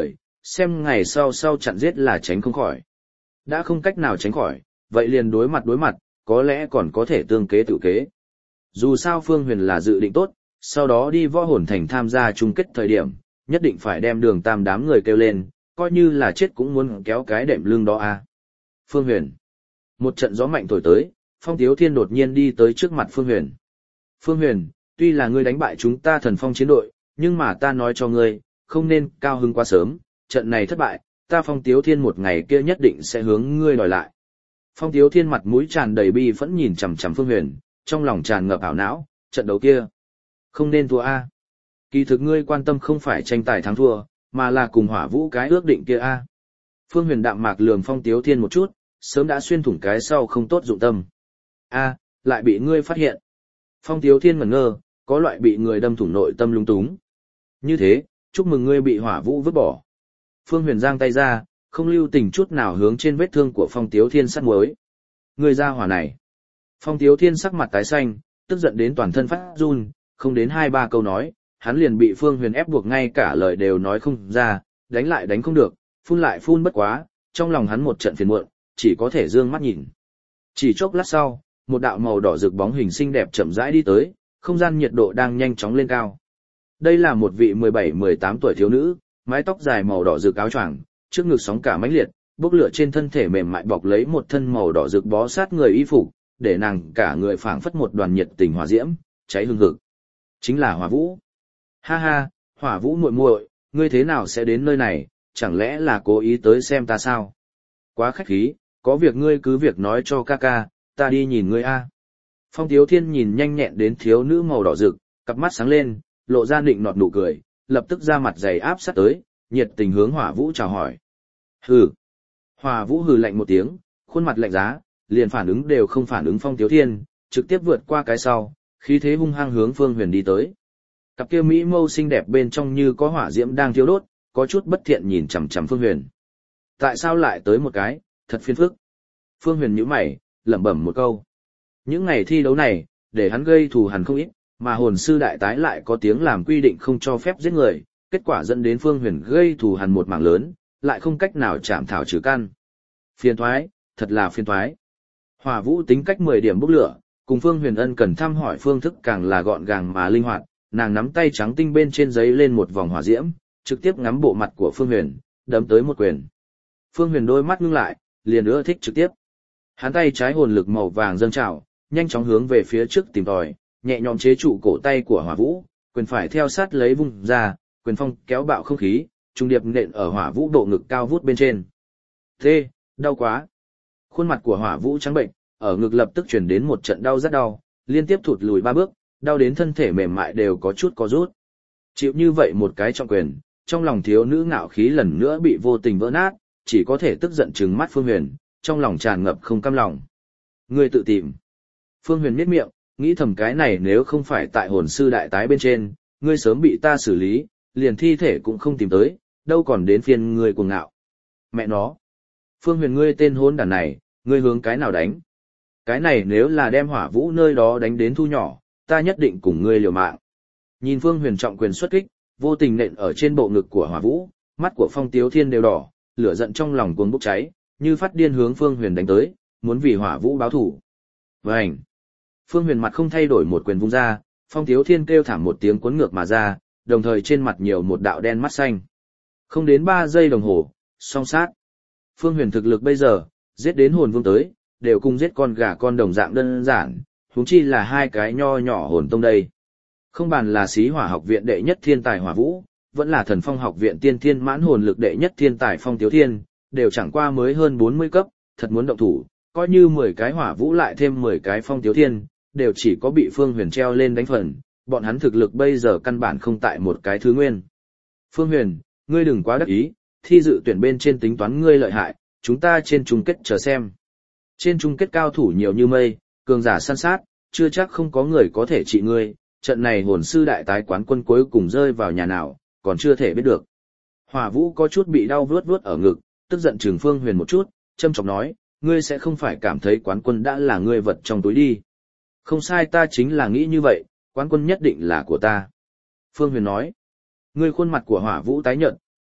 xem ngày sau chặn giết là tránh không khỏi. Đã không cách nào tránh khỏi, vậy liền đối mặt, có lẽ còn có thể tương kế tự kế. Dù sao Phương Huyền là dự định tốt, sau đó đi Võ Hồn Thành tham gia chung kết thời điểm, nhất định phải đem Đường Tam đám người kêu lên, coi như là chết cũng muốn kéo cái đệm lưng đó a. Phương Huyền. Một trận gió mạnh thổi tới, Phong Tiếu Thiên đột nhiên đi tới trước mặt Phương Huyền. Phương Huyền, tuy là ngươi đánh bại chúng ta Thần Phong chiến đội, nhưng mà ta nói cho ngươi, không nên cao hứng quá sớm, trận này thất bại, ta Phong Tiếu Thiên một ngày kia nhất định sẽ hướng ngươi đòi lại. Phong Tiếu Thiên mặt mũi tràn đầy bi phẫn nhìn chằm chằm Phương Huyền, trong lòng tràn ngập ảo não, trận đấu kia không nên thua a. Kỳ thực ngươi quan tâm không phải tranh tài thắng thua, mà là cùng Hỏa Vũ cái ước định kia a. Phương Huyền đạm mạc lườm Phong Tiếu Thiên một chút, sớm đã xuyên thủng cái sau không tốt dụng tâm. A, lại bị ngươi phát hiện. Phong Tiếu Thiên ngẩn ngơ, có loại bị người đâm thủng nội tâm lung túng. Như thế, chúc mừng ngươi bị Hỏa Vũ vứt bỏ. Phương Huyền giang tay ra, không lưu tình chút nào hướng trên vết thương của Phong Tiếu Thiên sát muối. Ngươi ra hỏa này. Phong Tiếu Thiên sắc mặt tái xanh, tức giận đến toàn thân phát run, không đến 2-3 câu nói, hắn liền bị Phương Huyền ép buộc ngay cả lời đều nói không ra, đánh lại đánh không được, phun lại phun bất quá, trong lòng hắn một trận phiền muộn, chỉ có thể dương mắt nhìn. Chỉ chốc lát sau, một đạo màu đỏ rực bóng hình xinh đẹp chậm rãi đi tới, không gian nhiệt độ đang nhanh chóng lên cao. Đây là một vị 17-18 tuổi thiếu nữ, mái tóc dài màu đỏ rực áo choàng, trước ngực sóng cả mãnh liệt, bốc lửa trên thân thể mềm mại bọc lấy một thân màu đỏ rực bó sát người y phục, để nàng cả người phảng phất một đoàn nhiệt tình hỏa diễm, cháy hừng hực. Chính là Hỏa Vũ. Ha ha, Hỏa Vũ muội muội, ngươi thế nào sẽ đến nơi này, chẳng lẽ là cố ý tới xem ta sao? Quá khách khí, có việc ngươi cứ việc nói cho ca ca, ta đi nhìn ngươi a. Phong Tiếu Thiên nhìn nhanh nhẹn đến thiếu nữ màu đỏ rực, cặp mắt sáng lên, lộ ra nịnh nọt nụ cười, lập tức ra mặt dày áp sát tới, nhiệt tình hướng Hỏa Vũ chào hỏi. Hừ. Hỏa Vũ hừ lạnh một tiếng, khuôn mặt lạnh giá, liền phản ứng đều không phản ứng Phong Tiếu Thiên, trực tiếp vượt qua cái sau, khí thế hung hăng hướng Phương Huyền đi tới. Cặp kia mỹ mâu xinh đẹp bên trong như có hỏa diễm đang thiêu đốt, có chút bất thiện nhìn chằm chằm Phương Huyền. Tại sao lại tới một cái, thật phiền phức. Phương Huyền nhíu mày, lẩm bẩm một câu. Những ngày thi đấu này, để hắn gây thù hằn không ít, mà hồn sư đại tái lại có tiếng làm quy định không cho phép giết người, kết quả dẫn đến Phương Huyền gây thù hằn một mảng lớn, lại không cách nào chạm thảo trừ căn. Phiền toái, thật là phiền toái. Hỏa Vũ tính cách 10 điểm bốc lửa, cùng Phương Huyền ân cần thăm hỏi phương thức càng là gọn gàng mà linh hoạt, nàng nắm tay trắng tinh bên trên giấy lên một vòng hỏa diễm, trực tiếp ngắm bộ mặt của Phương Huyền, đấm tới một quyền. Phương Huyền đôi mắt ngưng lại, liền ưa thích trực tiếp. Hắn tay trái hồn lực màu vàng dâng trào, nhanh chóng hướng về phía trước tìm tòi, nhẹ nhõm chế trụ cổ tay của Hỏa Vũ, quyền phải theo sát lấy vung ra, quyền phong kéo bạo không khí, trung điệp nện ở Hỏa Vũ độ ngực cao vút bên trên. Thế, đau quá. Khuôn mặt của Hỏa Vũ trắng bệnh, ở ngực lập tức truyền đến một trận đau rất đau, liên tiếp thụt lùi 3 bước, đau đến thân thể mềm mại đều có chút co rút. Chịu như vậy một cái trọng quyền, trong lòng thiếu nữ ngạo khí lần nữa bị vô tình vỡ nát, chỉ có thể tức giận trừng mắt Phương Huyền, trong lòng tràn ngập không cam lòng. Ngươi tự tìm. Phương Huyền nhếch miệng, nghĩ thầm cái này nếu không phải tại hồn sư đại tái bên trên, ngươi sớm bị ta xử lý, liền thi thể cũng không tìm tới, đâu còn đến phiên ngươi cuồng ngạo. Mẹ nó. Phương Huyền ngươi tên hỗn đản này, ngươi hướng cái nào đánh? Cái này nếu là đem Hỏa Vũ nơi đó đánh đến thu nhỏ, ta nhất định cùng ngươi liều mạng. Nhìn Phương Huyền trọng quyền xuất kích, vô tình nện ở trên bộ ngực của Hỏa Vũ, mắt của Phong Tiếu Thiên đều đỏ, lửa giận trong lòng cuồng bốc cháy, như phát điên hướng Phương Huyền đánh tới, muốn vì Hỏa Vũ báo thù. Vành. Phương Huyền mặt không thay đổi một quyền vung ra, Phong Tiếu Thiên kêu thảm một tiếng cuốn ngược mà ra, đồng thời trên mặt nhiều một đạo đen mắt xanh. Không đến 3 giây đồng hồ, song sát. Phương Huyền thực lực bây giờ, giết đến hồn vương tới, đều cùng giết con gà con đồng dạng đơn giản, huống chi là 2 cái nho nhỏ hồn tông đây. Không bàn là Xí Hỏa học viện đệ nhất thiên tài Hỏa Vũ, vẫn là Thần Phong học viện tiên thiên mãn hồn lực đệ nhất thiên tài Phong Tiếu Thiên, đều chẳng qua mới hơn 40 cấp, thật muốn động thủ, coi như 10 cái Hỏa Vũ lại thêm 10 cái Phong Tiếu Thiên, đều chỉ có bị Phương Huyền treo lên đánh phần, bọn hắn thực lực bây giờ căn bản không tại một cái thứ nguyên. Phương Huyền, ngươi đừng quá đắc ý, thi dự tuyển bên trên tính toán ngươi lợi hại, chúng ta trên chung kết chờ xem. Trên chung kết cao thủ nhiều như mây, cường giả săn sát, chưa chắc không có người có thể trị ngươi, trận này hồn sư đại tái quán quân cuối cùng rơi vào nhà nào, còn chưa thể biết được. Hỏa Vũ có chút bị đau vuốt vuốt ở ngực, tức giận trừng Phương Huyền một chút, châm chọc nói, ngươi sẽ không phải cảm thấy quán quân đã là ngươi vật trong túi đi. Không sai, ta chính là nghĩ như vậy, quán quân nhất định là của ta. Phương Huyền nói, ngươi khuôn mặt của Hỏa Vũ tái nhợt,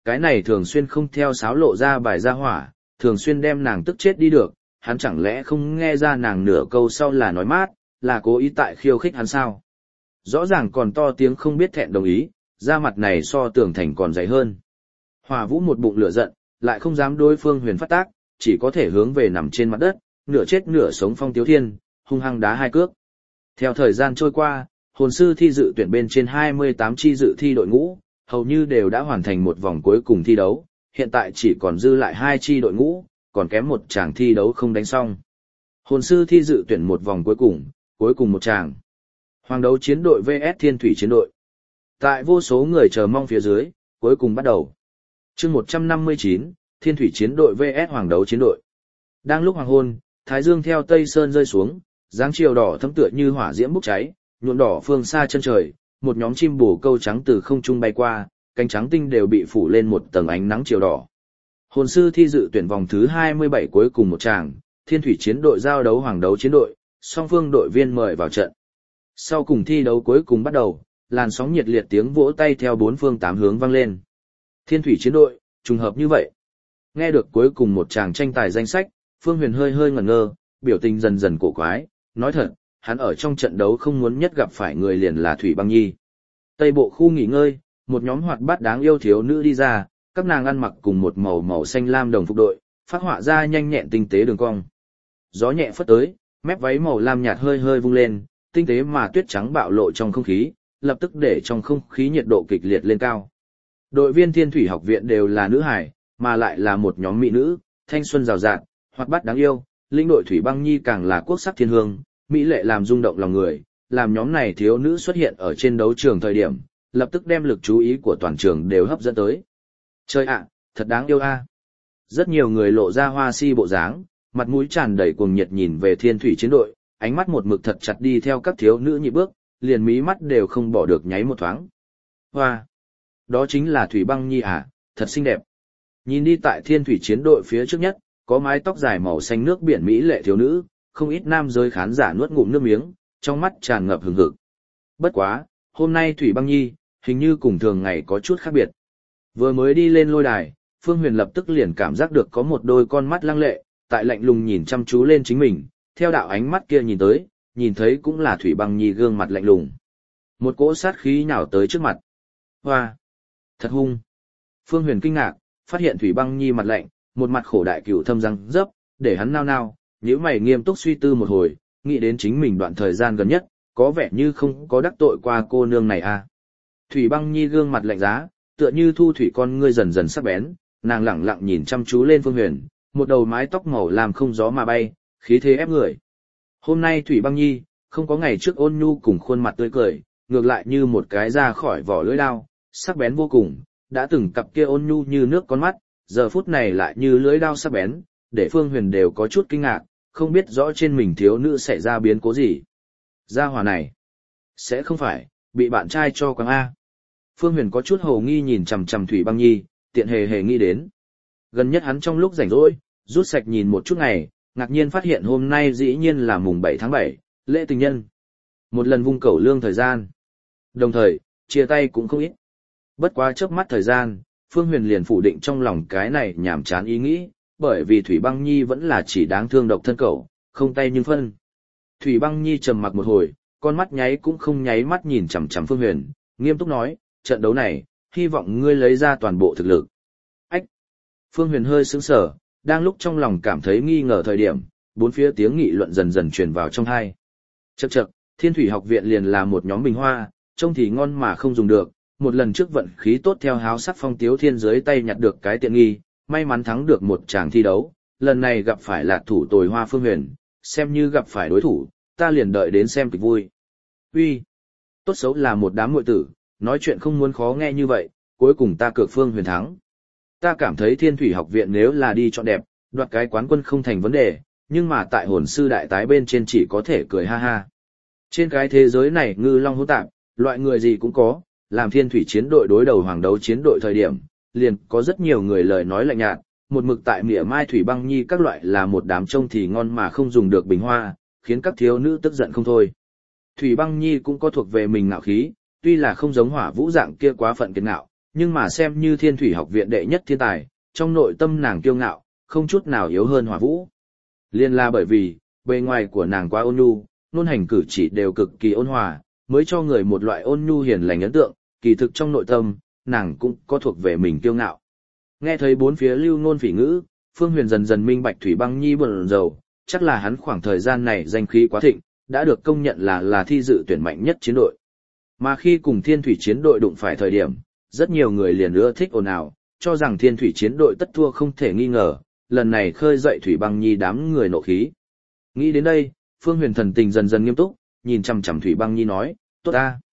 cái này thường xuyên không theo sáo lộ ra bài ra hỏa, thường xuyên đem nàng tức chết đi được, hắn chẳng lẽ không nghe ra nàng nửa câu sau là nói mát, là cố ý tại khiêu khích hắn sao? Rõ ràng còn to tiếng không biết thẹn đồng ý, da mặt này so tường thành còn dày hơn. Hỏa Vũ một bụng lửa giận, lại không dám đối Phương Huyền phát tác, chỉ có thể hướng về nằm trên mặt đất, nửa chết nửa sống Phong Tiếu Thiên, hung hăng đá hai cước. Theo thời gian trôi qua, hồn sư thi dự tuyển bên trên 28 chi dự thi đội ngũ, hầu như đều đã hoàn thành một vòng cuối cùng thi đấu, hiện tại chỉ còn dư lại 2 chi đội ngũ, còn kém một tràng thi đấu không đánh xong. Hồn sư thi dự tuyển một vòng cuối cùng một tràng. Hoàng đấu chiến đội vs Thiên thủy chiến đội. Tại vô số người chờ mong phía dưới, cuối cùng bắt đầu. Chương 159, Thiên thủy chiến đội vs Hoàng đấu chiến đội. Đang lúc hoàng hôn, thái dương theo tây sơn rơi xuống, dáng chiều đỏ thấm tựa như hỏa diễm bốc cháy, nhuộm đỏ phương xa chân trời, một nhóm chim bồ câu trắng từ không trung bay qua, cánh trắng tinh đều bị phủ lên một tầng ánh nắng chiều đỏ. Hồn sư thi dự tuyển vòng thứ 27 cuối cùng một tràng, Thiên thủy chiến đội giao đấu Hoàng đấu chiến đội, song phương đội viên mời vào trận. Sau cùng thi đấu cuối cùng bắt đầu, làn sóng nhiệt liệt tiếng vỗ tay theo bốn phương tám hướng vang lên. Thiên thủy chiến đội, trùng hợp như vậy. Nghe được cuối cùng một tràng tranh tài danh sách, Phương Huyền hơi ngẩn ngơ, biểu tình dần dần cổ quái, nói thật, hắn ở trong trận đấu không muốn nhất gặp phải người liền là Thủy Băng Nhi. Tây bộ khu nghỉ ngơi, một nhóm hoạt bát đáng yêu thiếu nữ đi ra, các nàng ăn mặc cùng một màu xanh lam đồng phục đội, phác họa ra nhanh nhẹn tinh tế đường cong. Gió nhẹ phất tới, mép váy màu lam nhạt hơi vung lên, tinh tế mà tuyết trắng bạo lộ trong không khí, lập tức để trong không khí nhiệt độ kịch liệt lên cao. Đội viên Thiên thủy học viện đều là nữ hải, mà lại là một nhóm mỹ nữ, thanh xuân rào rạt, hoạt bát đáng yêu, lĩnh đội Thủy Băng Nhi càng là quốc sắc thiên hương, mỹ lệ làm rung động lòng người, làm nhóm này thiếu nữ xuất hiện ở trên đấu trường thời điểm, lập tức đem lực chú ý của toàn trường đều hấp dẫn tới. Chơi ạ, thật đáng yêu a. Rất nhiều người lộ ra hoa si bộ dáng, mặt mũi tràn đầy cuồng nhiệt nhìn về Thiên thủy chiến đội, ánh mắt một mực thật chặt đi theo các thiếu nữ nhịp bước, liền mí mắt đều không bỏ được nháy một thoáng. Hoa, đó chính là Thủy Băng Nhi à, thật xinh đẹp. Nhìn đi tại Thiên thủy chiến đội phía trước nhất, có mái tóc dài màu xanh nước biển mỹ lệ thiếu nữ, không ít nam giới khán giả nuốt ngụm nước miếng, trong mắt tràn ngập hừng hực. Bất quá, hôm nay Thủy Băng Nhi, hình như cùng thường ngày có chút khác biệt. Vừa mới đi lên lôi đài, Phương Huyền lập tức liền cảm giác được có một đôi con mắt lăng lệ, tại lạnh lùng nhìn chăm chú lên chính mình, theo đạo ánh mắt kia nhìn tới, nhìn thấy cũng là Thủy Băng Nhi gương mặt lạnh lùng. Một cỗ sát khí nhào tới trước mặt. Hoa! Thật hung! Phương Huyền kinh ngạc, phát hiện Thủy Băng Nhi mặt lạnh, một mặt khổ đại cửu thâm răng dấp, để hắn nao, nhíu mày nghiêm túc suy tư một hồi, nghĩ đến chính mình đoạn thời gian gần nhất, có vẻ như không có đắc tội qua cô nương này à. Thủy Băng Nhi gương mặt lạnh giá, tựa như thu thủy con ngươi dần dần sắc bén, nàng lẳng lặng nhìn chăm chú lên Phương Huyền, một đầu mái tóc màu làm không gió mà bay, khí thế ép người. Hôm nay Thủy Băng Nhi, không có ngày trước ôn nhu cùng khuôn mặt tươi cười, ngược lại như một cái ra khỏi vỏ lưỡi đao, sắc bén vô cùng, đã từng cặp kia ôn nhu như nước con mắt, giờ phút này lại như lưỡi đao sắc bén, để Phương Huyền đều có chút kinh ngạc, không biết rõ trên mình thiếu nữ sẽ ra biến cố gì. Gia hỏa này, sẽ không phải, bị bạn trai cho quăng A. Phương Huyền có chút hồ nghi nhìn chằm chằm Thủy Băng Nhi, tiện hề nghĩ đến. Gần nhất hắn trong lúc rảnh rỗi, rút sạch nhìn một chút ngày, ngạc nhiên phát hiện hôm nay dĩ nhiên là mùng 7 tháng 7, lễ tình nhân. Một lần vung cẩu lương thời gian. Đồng thời, chia tay cũng không ít. Bất quá chớp mắt thời gian, Phương Huyền liền phủ định trong lòng cái này nhảm chán ý nghĩ, bởi vì Thủy Băng Nhi vẫn là chỉ đáng thương độc thân cẩu, không tay nhưng phân. Thủy Băng Nhi trầm mặc một hồi, con mắt nháy cũng không nháy mắt nhìn chằm chằm Phương Huyền, nghiêm túc nói, trận đấu này, hy vọng ngươi lấy ra toàn bộ thực lực. Ách! Phương Huyền hơi sững sờ, đang lúc trong lòng cảm thấy nghi ngờ thời điểm, bốn phía tiếng nghị luận dần dần truyền vào trong tai. Chậc, Thiên thủy học viện liền là một nhóm bình hoa, trông thì ngon mà không dùng được, một lần trước vận khí tốt theo háo sắc Phong Tiếu Thiên dưới tay nhặt được cái tiện nghi, may mắn thắng được một tràng thi đấu, lần này gặp phải là thủ tồi hoa Phương Huyền, xem như gặp phải đối thủ, ta liền đợi đến xem kịch vui. Uy, tốt xấu là một đám muội tử, nói chuyện không muốn khó nghe như vậy, cuối cùng ta cược Phương Huyền thắng. Ta cảm thấy Thiên thủy học viện nếu là đi chọn đẹp, đoạt cái quán quân không thành vấn đề, nhưng mà tại hồn sư đại tái bên trên chỉ có thể cười ha ha. Trên cái thế giới này ngư long hỗn tạp, loại người gì cũng có, làm Thiên thủy chiến đội đối đầu Hoàng đấu chiến đội thời điểm, liền có rất nhiều người lời nói lạnh nhạt, một mực tại mỉa mai Thủy Băng Nhi các loại là một đám trông thì ngon mà không dùng được bình hoa, khiến các thiếu nữ tức giận không thôi. Thủy Băng Nhi cũng có thuộc về mình ngạo khí, tuy là không giống Hỏa Vũ dạng kia quá phận kiệt ngạo, nhưng mà xem như Thiên Thủy học viện đệ nhất thiên tài, trong nội tâm nàng kiêu ngạo, không chút nào yếu hơn Hỏa Vũ. Liên là bởi vì, bề ngoài của nàng quá ôn nhu, ngôn hành cử chỉ đều cực kỳ ôn hòa, mới cho người một loại ôn nhu hiền lành ấn tượng, kỳ thực trong nội tâm, nàng cũng có thuộc về mình kiêu ngạo. Nghe thấy bốn phía lưu ngôn phỉ ngữ, Phương Huyền dần dần minh bạch Thủy Băng Nhi buồn rầu, chắc là hắn khoảng thời gian này danh khí quá thịnh, đã được công nhận là thi dự tuyển mạnh nhất chiến đội. Mà khi cùng Thiên Thủy chiến đội đụng phải thời điểm, rất nhiều người liền ưa thích ồn ào, cho rằng Thiên Thủy chiến đội tất thua không thể nghi ngờ, lần này khơi dậy Thủy Băng Nhi đám người nộ khí. Nghĩ đến đây, Phương Huyền thần tình dần dần nghiêm túc, nhìn chằm chằm Thủy Băng Nhi nói, tốt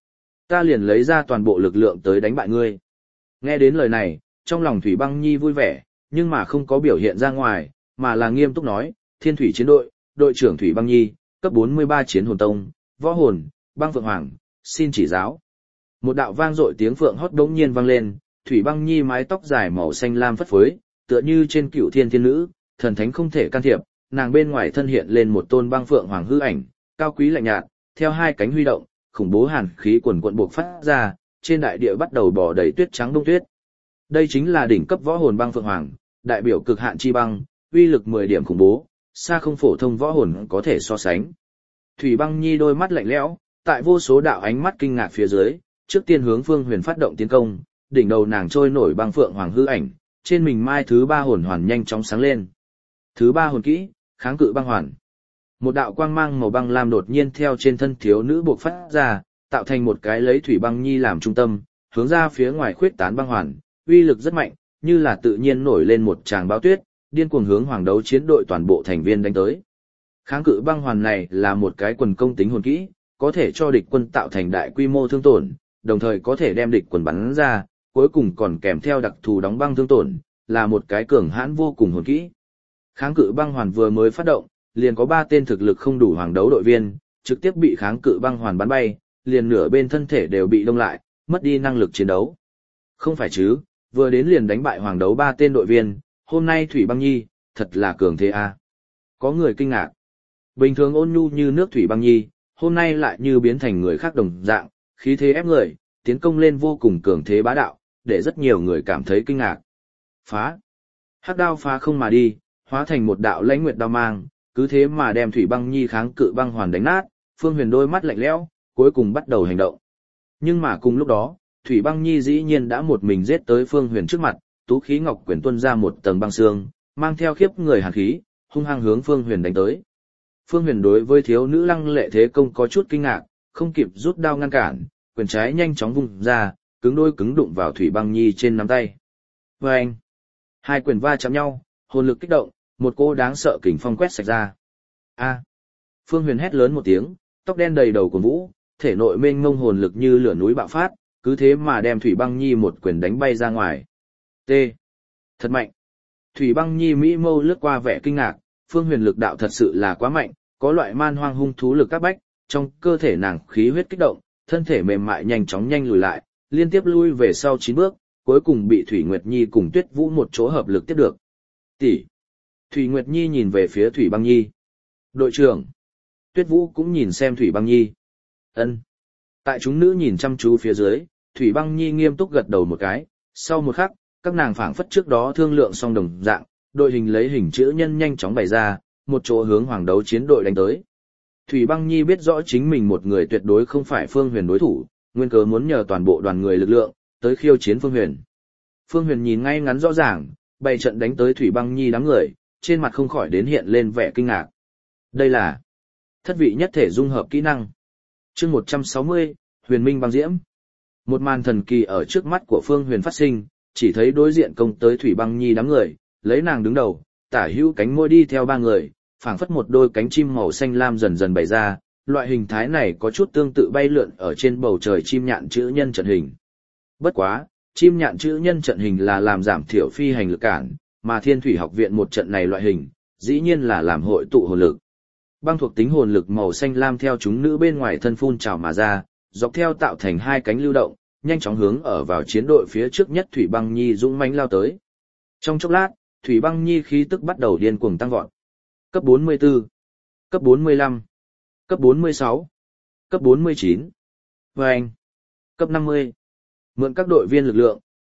ta liền lấy ra toàn bộ lực lượng tới đánh bại ngươi. Nghe đến lời này, trong lòng Thủy Băng Nhi vui vẻ, nhưng mà không có biểu hiện ra ngoài, mà là nghiêm túc nói, Thiên Thủy chiến đội, đội trưởng Thủy Băng Nhi, cấp 43 chiến hồn tông, võ hồn, băng phượng hoàng, xin chỉ giáo. Một đạo vang dội tiếng phượng hót đống nhiên vang lên, Thủy Băng Nhi mái tóc dài màu xanh lam phất phới, tựa như trên cựu thiên thiên nữ, thần thánh không thể can thiệp, nàng bên ngoài thân hiện lên một tôn băng phượng hoàng hư ảnh, cao quý lạnh nhạt, theo hai cánh huy động, khủng bố hàn khí quần quận buộc phát ra, trên đại địa bắt đầu bò đầy tuyết trắng đông tuyết. Đây chính là đỉnh cấp võ hồn băng phượng hoàng, đại biểu cực hạn chi băng, uy lực 10 điểm khủng bố, xa không phổ thông võ hồn có thể so sánh. Thủy Băng Nhi đôi mắt lạnh lẽo, tại vô số đạo ánh mắt kinh ngạc phía dưới, trước tiên hướng Phương Huyền phát động tiến công, đỉnh đầu nàng trôi nổi băng phượng hoàng hư ảnh, trên mình mai thứ 3 hồn hoàn nhanh chóng sáng lên. Thứ 3 hồn kỹ, kháng cự băng hoàn. Một đạo quang mang màu băng lam đột nhiên theo trên thân thiếu nữ bộc phát ra, tạo thành một cái lấy Thủy Băng Nhi làm trung tâm, hướng ra phía ngoài khuyết tán băng hoàn, uy lực rất mạnh, như là tự nhiên nổi lên một tràng bão tuyết, điên cuồng hướng hoàng đấu chiến đội toàn bộ thành viên đánh tới. Kháng cự băng hoàn này là một cái quần công tính hồn kỹ, có thể cho địch quân tạo thành đại quy mô thương tổn, đồng thời có thể đem địch quân bắn ra, cuối cùng còn kèm theo đặc thù đóng băng thương tổn, là một cái cường hãn vô cùng hồn kỹ. Kháng cự băng hoàn vừa mới phát động, liền có 3 tên thực lực không đủ hoàng đấu đội viên, trực tiếp bị kháng cự băng hoàn bắn bay, liền nửa bên thân thể đều bị đông lại, mất đi năng lực chiến đấu. Không phải chứ, vừa đến liền đánh bại hoàng đấu 3 tên đội viên, hôm nay Thủy Băng Nhi, thật là cường thế a. Có người kinh ngạc. Bình thường ôn nhu như nước Thủy Băng Nhi, hôm nay lại như biến thành người khác đồng dạng, khí thế ép người, tiến công lên vô cùng cường thế bá đạo, để rất nhiều người cảm thấy kinh ngạc. Phá. Hắc đao phá không mà đi, hóa thành một đạo lãnh nguyệt đao mang, cứ thế mà đem Thủy Băng Nhi kháng cự băng hoàn đánh nát, Phương Huyền đôi mắt lạnh lẽo, cuối cùng bắt đầu hành động. Nhưng mà cùng lúc đó, Thủy Băng Nhi dĩ nhiên đã một mình giết tới Phương Huyền trước mặt, tú khí ngọc quyển tuôn ra một tầng băng xương, mang theo khiếp người hàn khí, hung hăng hướng Phương Huyền đánh tới. Phương Huyền đối với thiếu nữ lăng lệ thế công có chút kinh ngạc, không kịp rút đao ngăn cản, quyền trái nhanh chóng vung ra, cứng đôi cứng đụng vào Thủy Băng Nhi trên nắm tay. Vâng! Hai quyền va chạm nhau, hồn lực kích động, một cô đáng sợ kình phong quét sạch ra. A! Phương Huyền hét lớn một tiếng, tóc đen đầy đầu của vũ, thể nội mênh mông hồn lực như lửa núi bạo phát, cứ thế mà đem Thủy Băng Nhi một quyền đánh bay ra ngoài. T. Thật mạnh. Thủy Băng Nhi mỹ mâu lướt qua vẻ kinh ngạc, Phương Huyền lực đạo thật sự là quá mạnh, có loại man hoang hung thú lực các bách, trong cơ thể nàng khí huyết kích động, thân thể mềm mại nhanh chóng nhanh lùi lại, liên tiếp lui về sau 9 bước, cuối cùng bị Thủy Nguyệt Nhi cùng Tuyết Vũ một chỗ hợp lực tiếp được. Tỷ. Thủy Nguyệt Nhi nhìn về phía Thủy Băng Nhi. Đội trưởng. Tuyết Vũ cũng nhìn xem Thủy Băng Nhi. Ân. Tại chúng nữ nhìn chăm chú phía dưới, Thủy Băng Nhi nghiêm túc gật đầu một cái, sau một khắc, các nàng phảng phất trước đó thương lượng xong đồng dạng, đội hình lấy hình chữ nhân nhanh chóng bày ra, một chỗ hướng hoàng đấu chiến đội đánh tới. Thủy Băng Nhi biết rõ chính mình một người tuyệt đối không phải Phương Huyền đối thủ, nguyên cớ muốn nhờ toàn bộ đoàn người lực lượng, tới khiêu chiến Phương Huyền. Phương Huyền nhìn ngay ngắn rõ ràng, bày trận đánh tới Thủy Băng Nhi đám người, trên mặt không khỏi đến hiện lên vẻ kinh ngạc. Đây là thất vị nhất thể dung hợp kỹ năng. Chương 160, Huyền Minh băng diễm. Một màn thần kỳ ở trước mắt của Phương Huyền phát sinh, chỉ thấy đối diện công tới Thủy Băng Nhi đám người, lấy nàng đứng đầu, tả hữu cánh môi đi theo 3 người, phảng phất một đôi cánh chim màu xanh lam dần dần bày ra, loại hình thái này có chút tương tự bay lượn ở trên bầu trời chim nhạn chữ nhân trận hình. Bất quá, chim nhạn chữ nhân trận hình là làm giảm thiểu phi hành lực cản, mà Thiên Thủy học viện một trận này loại hình, dĩ nhiên là làm hội tụ hồn lực. Băng thuộc tính hồn lực màu xanh lam theo chúng nữ bên ngoài thân phun trào mà ra, dọc theo tạo thành 2 cánh lưu động, nhanh chóng hướng ở vào chiến đội phía trước nhất Thủy Băng Nhi dũng mãnh lao tới. Trong chốc lát, Thủy Băng Nhi khí tức bắt đầu điên cuồng tăng vọt. Cấp 44, cấp 45, cấp 46, cấp 49, và anh, cấp 50. Mượn các đội viên lực lượng,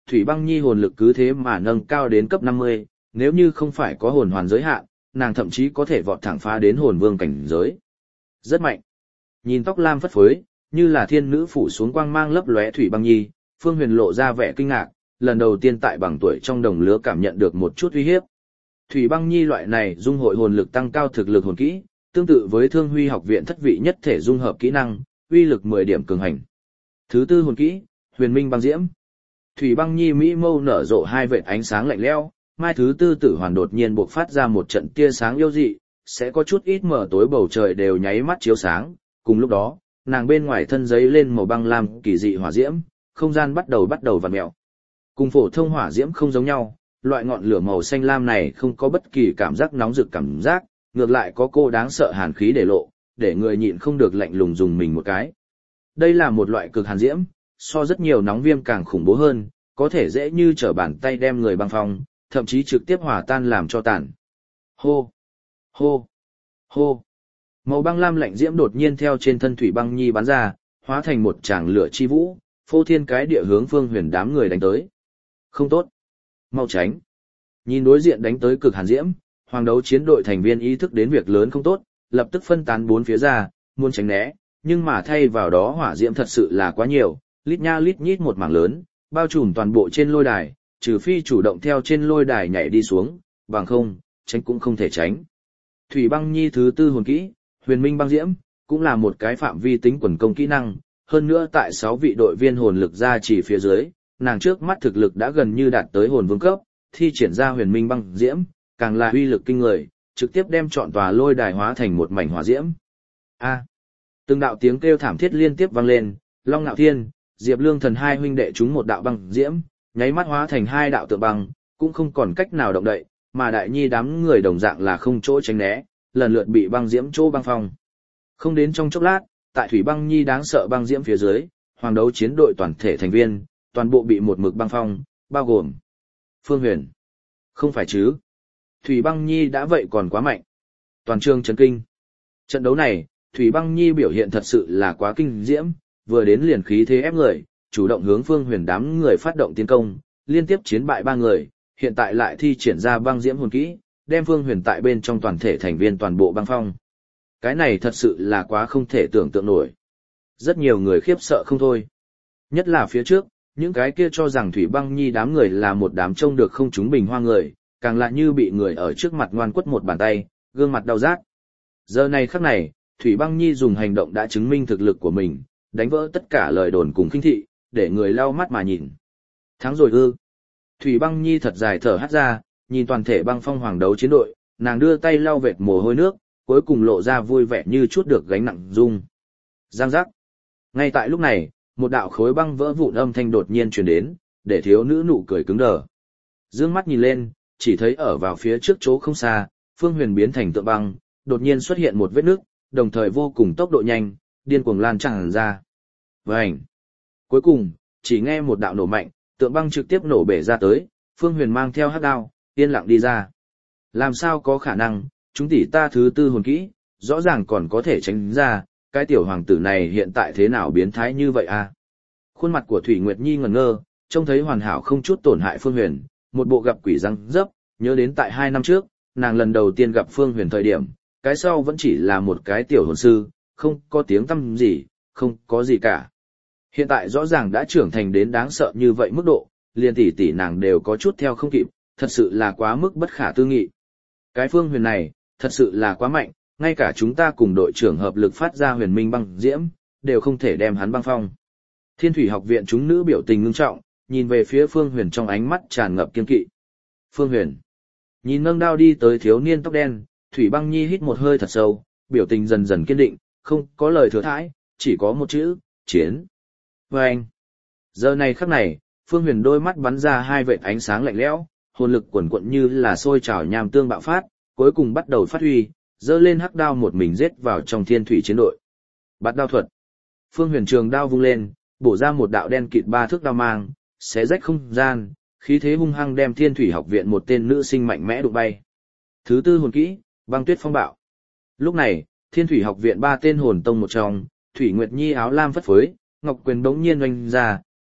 Thủy Băng Nhi hồn lực cứ thế mà nâng cao đến cấp 50, nếu như không phải có hồn hoàn giới hạn, nàng thậm chí có thể vọt thẳng phá đến hồn vương cảnh giới. Rất mạnh. Nhìn tóc lam phất phới, như là thiên nữ phủ xuống quang mang lấp lóe Thủy Băng Nhi, Phương Huyền lộ ra vẻ kinh ngạc, lần đầu tiên tại bằng tuổi trong đồng lứa cảm nhận được một chút uy hiếp. Thủy Băng Nhi loại này dung hội hồn lực tăng cao thực lực hồn kỹ, tương tự với Thương Huy học viện thất vị nhất thể dung hợp kỹ năng, uy lực 10 điểm cường hành. Thứ tư hồn kỹ, Huyền Minh băng diễm. Thủy Băng Nhi mỹ mâu nở rộ hai vệt ánh sáng lạnh lẽo, mai thứ tư tử hoàn đột nhiên bộc phát ra một trận tia sáng yêu dị, sẽ có chút ít mở tối bầu trời đều nháy mắt chiếu sáng, cùng lúc đó, nàng bên ngoài thân giấy lên màu băng lam kỳ dị hỏa diễm, không gian bắt đầu vặn mèo. Cùng phổ thông hỏa diễm không giống nhau, loại ngọn lửa màu xanh lam này không có bất kỳ cảm giác nóng rực cảm giác, ngược lại có cô đáng sợ hàn khí để lộ, để người nhịn không được lạnh lùng dùng mình một cái. Đây là một loại cực hàn diễm, so rất nhiều nóng viêm càng khủng bố hơn, có thể dễ như trở bàn tay đem người băng phong, thậm chí trực tiếp hòa tan làm cho tàn. Hô! Hô! Hô! Màu băng lam lạnh diễm đột nhiên theo trên thân Thủy Băng Nhi bắn ra, hóa thành một tràng lửa chi vũ, phô thiên cái địa hướng Phương Huyền đám người đánh tới. Không tốt! Mau tránh! Nhìn đối diện đánh tới cực hàn diễm, hoàng đấu chiến đội thành viên ý thức đến việc lớn không tốt, lập tức phân tán bốn phía ra, muốn tránh né, nhưng mà thay vào đó hỏa diễm thật sự là quá nhiều, lít nha lít nhít một mảng lớn, bao trùm toàn bộ trên lôi đài, trừ phi chủ động theo trên lôi đài nhảy đi xuống, bằng không, tránh cũng không thể tránh. Thủy Băng Nhi thứ tư hồn kỹ, Huyền Minh băng diễm, cũng là một cái phạm vi tính quần công kỹ năng, hơn nữa tại 6 vị đội viên hồn lực ra chỉ phía dưới, nàng trước mắt thực lực đã gần như đạt tới hồn vương cấp, thi triển ra Huyền Minh băng diễm, càng là uy lực kinh người, trực tiếp đem trọn tòa lôi đài hóa thành một mảnh hỏa diễm. A! Từng đạo tiếng kêu thảm thiết liên tiếp vang lên, Long Nạo Thiên, Diệp Lương Thần hai huynh đệ chúng một đạo băng diễm, nháy mắt hóa thành hai đạo tượng băng, cũng không còn cách nào động đậy, mà Đại Nhi đám người đồng dạng là không chỗ tránh né, lần lượt bị băng diễm chỗ băng phong. Không đến trong chốc lát, tại Thủy Băng Nhi đáng sợ băng diễm phía dưới, hoàng đấu chiến đội toàn thể thành viên, toàn bộ bị một mực băng phong, bao gồm Phương Huyền. Không phải chứ? Thủy Băng Nhi đã vậy còn quá mạnh. Toàn trường chấn kinh. Trận đấu này, Thủy Băng Nhi biểu hiện thật sự là quá kinh diễm, vừa đến liền khí thế ép người, chủ động hướng Phương Huyền đám người phát động tiến công, liên tiếp chiến bại 3 người, hiện tại lại thi triển ra băng diễm hồn kỹ, đem Phương Huyền tại bên trong toàn thể thành viên toàn bộ băng phong. Cái này thật sự là quá không thể tưởng tượng nổi. Rất nhiều người khiếp sợ không thôi. Nhất là phía trước, những cái kia cho rằng Thủy Băng Nhi đám người là một đám trông được không chúng bình hoa người, càng lại như bị người ở trước mặt ngoan quất một bàn tay, gương mặt đau rát. Giờ này khắc này, Thủy Băng Nhi dùng hành động đã chứng minh thực lực của mình, đánh vỡ tất cả lời đồn cùng khinh thị, để người lau mắt mà nhìn. Thắng rồi ư? Thủy Băng Nhi thật dài thở hắt ra, nhìn toàn thể băng phong hoàng đấu chiến đội, nàng đưa tay lau vệt mồ hôi nước, cuối cùng lộ ra vui vẻ như chút được gánh nặng dung. Giang giác. Ngay tại lúc này, một đạo khối băng vỡ vụn âm thanh đột nhiên truyền đến, để thiếu nữ nụ cười cứng đờ. Dương mắt nhìn lên, chỉ thấy ở vào phía trước chỗ không xa, Phương Huyền biến thành tượng băng, đột nhiên xuất hiện một vết nước, đồng thời vô cùng tốc độ nhanh, điên cuồng lan tràn ra. Vành. Cuối cùng, chỉ nghe một đạo nổ mạnh, tượng băng trực tiếp nổ bể ra tới, Phương Huyền mang theo hắc đao, yên lặng đi ra. Làm sao có khả năng, chúng tỷ ta thứ tư hồn kỹ, rõ ràng còn có thể tránh ra, cái tiểu hoàng tử này hiện tại thế nào biến thái như vậy à? Khuôn mặt của Thủy Nguyệt Nhi ngẩn ngơ, trông thấy hoàn hảo không chút tổn hại Phương Huyền, một bộ gặp quỷ răng dấp, nhớ đến tại 2 năm trước, nàng lần đầu tiên gặp Phương Huyền thời điểm, cái sau vẫn chỉ là một cái tiểu hồn sư, không có tiếng tăm gì, không có gì cả. Hiện tại rõ ràng đã trưởng thành đến đáng sợ như vậy mức độ, liền tỷ tỷ nàng đều có chút theo không kịp, thật sự là quá mức bất khả tư nghị. Cái Phương Huyền này, thật sự là quá mạnh, ngay cả chúng ta cùng đội trưởng hợp lực phát ra Huyền Minh băng diễm, đều không thể đem hắn băng phong. Thiên Thủy học viện chúng nữ biểu tình ngưng trọng, nhìn về phía Phương Huyền trong ánh mắt tràn ngập kiên kỵ. Phương Huyền. Nhìn nâng đao đi tới thiếu niên tóc đen, Thủy Băng Nhi hít một hơi thật sâu, biểu tình dần dần kiên định, không có lời thừa thãi, chỉ có một chữ, chiến. Và anh. Giờ này khắc này, Phương Huyền đôi mắt bắn ra hai vệt ánh sáng lạnh lẽo, hồn lực quần quận như là sôi trào nham tương bạo phát, cuối cùng bắt đầu phát huy, giơ lên hắc đao một mình giết vào trong thiên thủy chiến đội. Bạt đao thuật. Phương Huyền trường đao vung lên, bổ ra một đạo đen kịt 3 thước đao mang, xé rách không gian, khí thế hung hăng đem Thiên Thủy học viện một tên nữ sinh mạnh mẽ đụng bay. Thứ tư hồn kỹ, băng tuyết phong bạo. Lúc này, Thiên Thủy học viện 3 tên hồn tông một trong, Thủy Nguyệt Nhi áo lam phất phới, ngọc quyền bỗng nhiên oanh ra,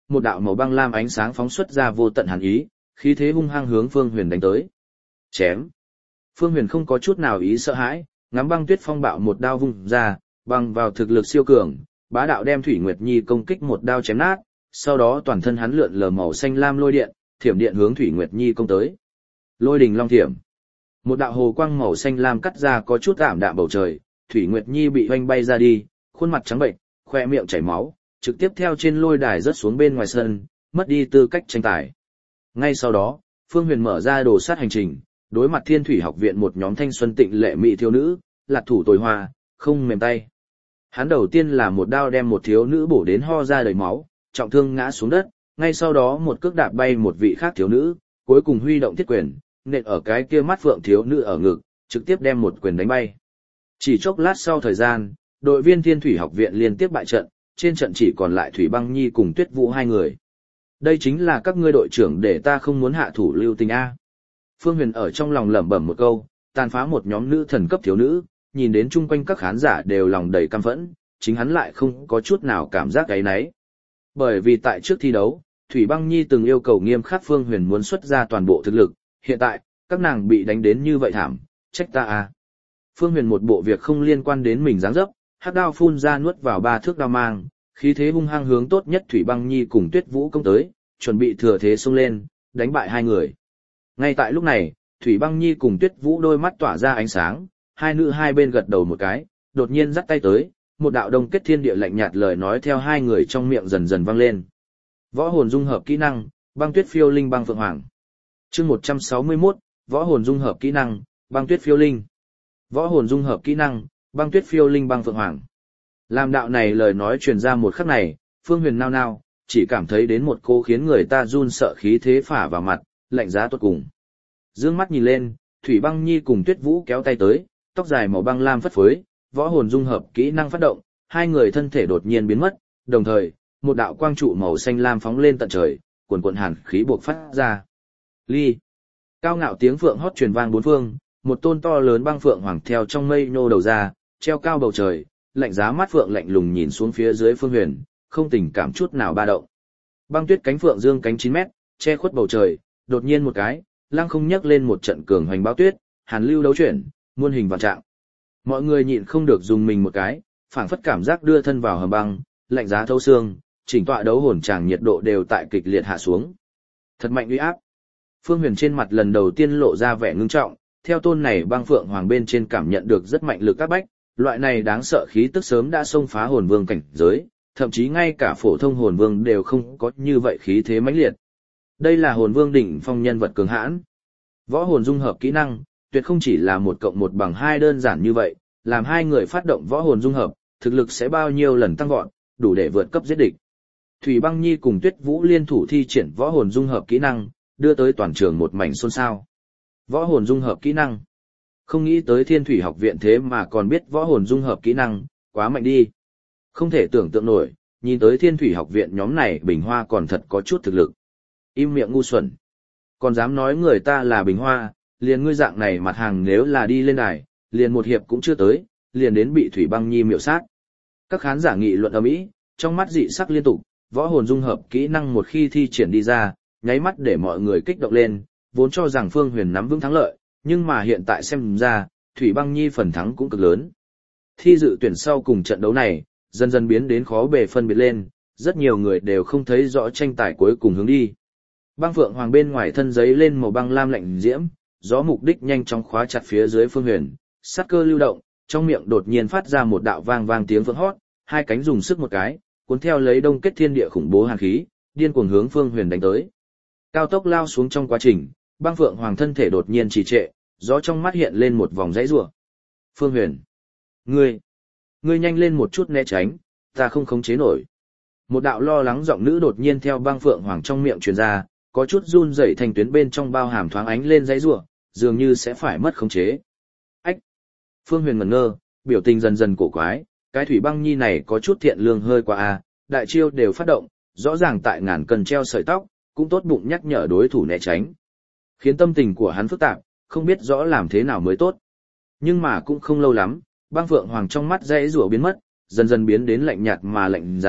một đạo màu băng lam ánh sáng phóng xuất ra vô tận hàn ý, khí thế hung hăng hướng Phương Huyền đánh tới. Chém. Phương Huyền không có chút nào ý sợ hãi, ngắm băng tuyết phong bạo một đao vung ra, bằng vào thực lực siêu cường, bá đạo đem Thủy Nguyệt Nhi công kích một đao chém nát, sau đó toàn thân hắn lượn lờ màu xanh lam lôi điện, thiểm điện hướng Thủy Nguyệt Nhi công tới. Lôi đình long thiểm. Một đạo hồ quang màu xanh lam cắt ra có chút ảm đạm bầu trời, Thủy Nguyệt Nhi bị oanh bay ra đi, khuôn mặt trắng bệnh, khoe miệng chảy máu, trực tiếp theo trên lôi đài rớt xuống bên ngoài sân, mất đi tư cách tranh tài. Ngay sau đó, Phương Huyền mở ra đồ sát hành trình, đối mặt Thiên Thủy học viện một nhóm thanh xuân tịnh lệ mỹ thiếu nữ, lạc thủ tồi hoa, không mềm tay. Hắn đầu tiên là một đao đem một thiếu nữ bổ đến ho ra đầy máu, trọng thương ngã xuống đất, ngay sau đó một cước đạp bay một vị khác thiếu nữ, cuối cùng huy động thiết quyền, nện ở cái kia mắt phượng thiếu nữ ở ngực, trực tiếp đem một quyền đánh bay. Chỉ chốc lát sau thời gian, đội viên Thiên Thủy học viện liên tiếp bại trận, trên trận chỉ còn lại Thủy Băng Nhi cùng Tuyết Vũ hai người. Đây chính là các ngươi đội trưởng để ta không muốn hạ thủ lưu tình a. Phương Huyền ở trong lòng lẩm bẩm một câu, tàn phá một nhóm nữ thần cấp thiếu nữ, nhìn đến chung quanh các khán giả đều lòng đầy căm phẫn, chính hắn lại không có chút nào cảm giác áy náy. Bởi vì tại trước thi đấu, Thủy Băng Nhi từng yêu cầu nghiêm khắc Phương Huyền muốn xuất ra toàn bộ thực lực, hiện tại, các nàng bị đánh đến như vậy thảm, trách ta a. Phương Huyền một bộ việc không liên quan đến mình dáng dấp, hắc đao phun ra nuốt vào 3 thước đao mang, khí thế hung hăng hướng tốt nhất Thủy Băng Nhi cùng Tuyết Vũ công tới, chuẩn bị thừa thế xông lên, đánh bại hai người. Ngay tại lúc này, Thủy Băng Nhi cùng Tuyết Vũ đôi mắt tỏa ra ánh sáng, hai nữ hai bên gật đầu một cái, đột nhiên dắt tay tới, một đạo đông kết thiên địa lạnh nhạt lời nói theo hai người trong miệng dần dần vang lên. Võ hồn dung hợp kỹ năng, băng tuyết phiêu linh băng phượng hoàng. Chương 161, võ hồn dung hợp kỹ năng, băng tuyết phiêu linh. Võ hồn dung hợp kỹ năng, băng tuyết phiêu linh băng phượng hoàng. Làm đạo này lời nói truyền ra một khắc này, Phương Huyền nao nao, chỉ cảm thấy đến một cô khiến người ta run sợ khí thế phả vào mặt, lạnh giá tuột cùng. Dương mắt nhìn lên, Thủy Băng Nhi cùng Tuyết Vũ kéo tay tới, tóc dài màu băng lam phất phới, võ hồn dung hợp kỹ năng phát động, hai người thân thể đột nhiên biến mất, đồng thời, một đạo quang trụ màu xanh lam phóng lên tận trời, cuồn cuộn hàn khí buộc phát ra. Ly. Cao ngạo tiếng phượng hót truyền vang bốn phương, một tôn to lớn băng phượng hoàng theo trong mây nhô đầu ra, treo cao bầu trời, lạnh giá mắt phượng lạnh lùng nhìn xuống phía dưới Phương Huyền, không tình cảm chút nào ba động. Băng tuyết cánh phượng dương cánh 9 mét, che khuất bầu trời, đột nhiên một cái, lăng không nhấc lên một trận cường hoành báo tuyết, hàn lưu đấu chuyển, muôn hình vạn trạng. Mọi người nhịn không được dùng mình một cái, phảng phất cảm giác đưa thân vào hầm băng, lạnh giá thấu xương, chỉnh tọa đấu hồn tràng nhiệt độ đều tại kịch liệt hạ xuống. Thật mạnh uy áp. Phương Huyền trên mặt lần đầu tiên lộ ra vẻ ngưng trọng, theo tôn này băng phượng hoàng bên trên cảm nhận được rất mạnh lực áp bách, loại này đáng sợ khí tức sớm đã xông phá hồn vương cảnh giới, thậm chí ngay cả phổ thông hồn vương đều không có như vậy khí thế mãnh liệt. Đây là hồn vương đỉnh phong nhân vật cường hãn. Võ hồn dung hợp kỹ năng, tuyệt không chỉ là 1+1=2 đơn giản như vậy, làm hai người phát động võ hồn dung hợp, thực lực sẽ bao nhiêu lần tăng vọt, đủ để vượt cấp giết địch. Thủy Băng Nhi cùng Tuyết Vũ liên thủ thi triển võ hồn dung hợp kỹ năng, đưa tới toàn trường một mảnh xôn xao. Võ hồn dung hợp kỹ năng. Không nghĩ tới Thiên Thủy học viện thế mà còn biết võ hồn dung hợp kỹ năng, quá mạnh đi. Không thể tưởng tượng nổi, nhìn tới Thiên Thủy học viện nhóm này Bình Hoa còn thật có chút thực lực. Im miệng ngu xuẩn. Còn dám nói người ta là Bình Hoa, liền ngươi dạng này mặt hàng nếu là đi lên đài, liền một hiệp cũng chưa tới, liền đến bị Thủy Băng Nhi miểu sát. Các khán giả nghị luận ầm ĩ, trong mắt dị sắc liên tục, võ hồn dung hợp kỹ năng một khi thi triển đi ra, nháy mắt để mọi người kích động lên, vốn cho rằng Phương Huyền nắm vững thắng lợi, nhưng mà hiện tại xem ra, Thủy Băng Nhi phần thắng cũng cực lớn. Thi dự tuyển sau cùng trận đấu này, dần dần biến đến khó bề phân biệt lên, rất nhiều người đều không thấy rõ tranh tài cuối cùng hướng đi. Băng phượng hoàng bên ngoài thân giấy lên màu băng lam lạnh diễm, gió mục đích nhanh chóng khóa chặt phía dưới Phương Huyền, sát cơ lưu động, trong miệng đột nhiên phát ra một đạo vang vang tiếng phượng hót, hai cánh dùng sức một cái, cuốn theo lấy đông kết thiên địa khủng bố hàn khí, điên cuồng hướng Phương Huyền đánh tới. Cao tốc lao xuống trong quá trình, băng phượng hoàng thân thể đột nhiên trì trệ, gió trong mắt hiện lên một vòng dãy rủa. Phương Huyền, ngươi nhanh lên một chút né tránh, ta không khống chế nổi. Một đạo lo lắng giọng nữ đột nhiên theo băng phượng hoàng trong miệng truyền ra, có chút run rẩy thành tuyến bên trong bao hàm thoáng ánh lên dãy rủa, dường như sẽ phải mất khống chế. Ách! Phương Huyền ngẩn ngơ, biểu tình dần dần cổ quái, cái Thủy Băng Nhi này có chút thiện lương hơi quá a, đại chiêu đều phát động, rõ ràng tại ngàn cân treo sợi tóc, cũng tốt bụng nhắc nhở đối thủ né tránh. Khiến tâm tình của hắn phức tạp, không biết rõ làm thế nào mới tốt. Nhưng mà cũng không lâu lắm, băng phượng hoàng trong mắt dãy rủa biến mất, dần dần biến đến lạnh nhạt mà lạnh giá,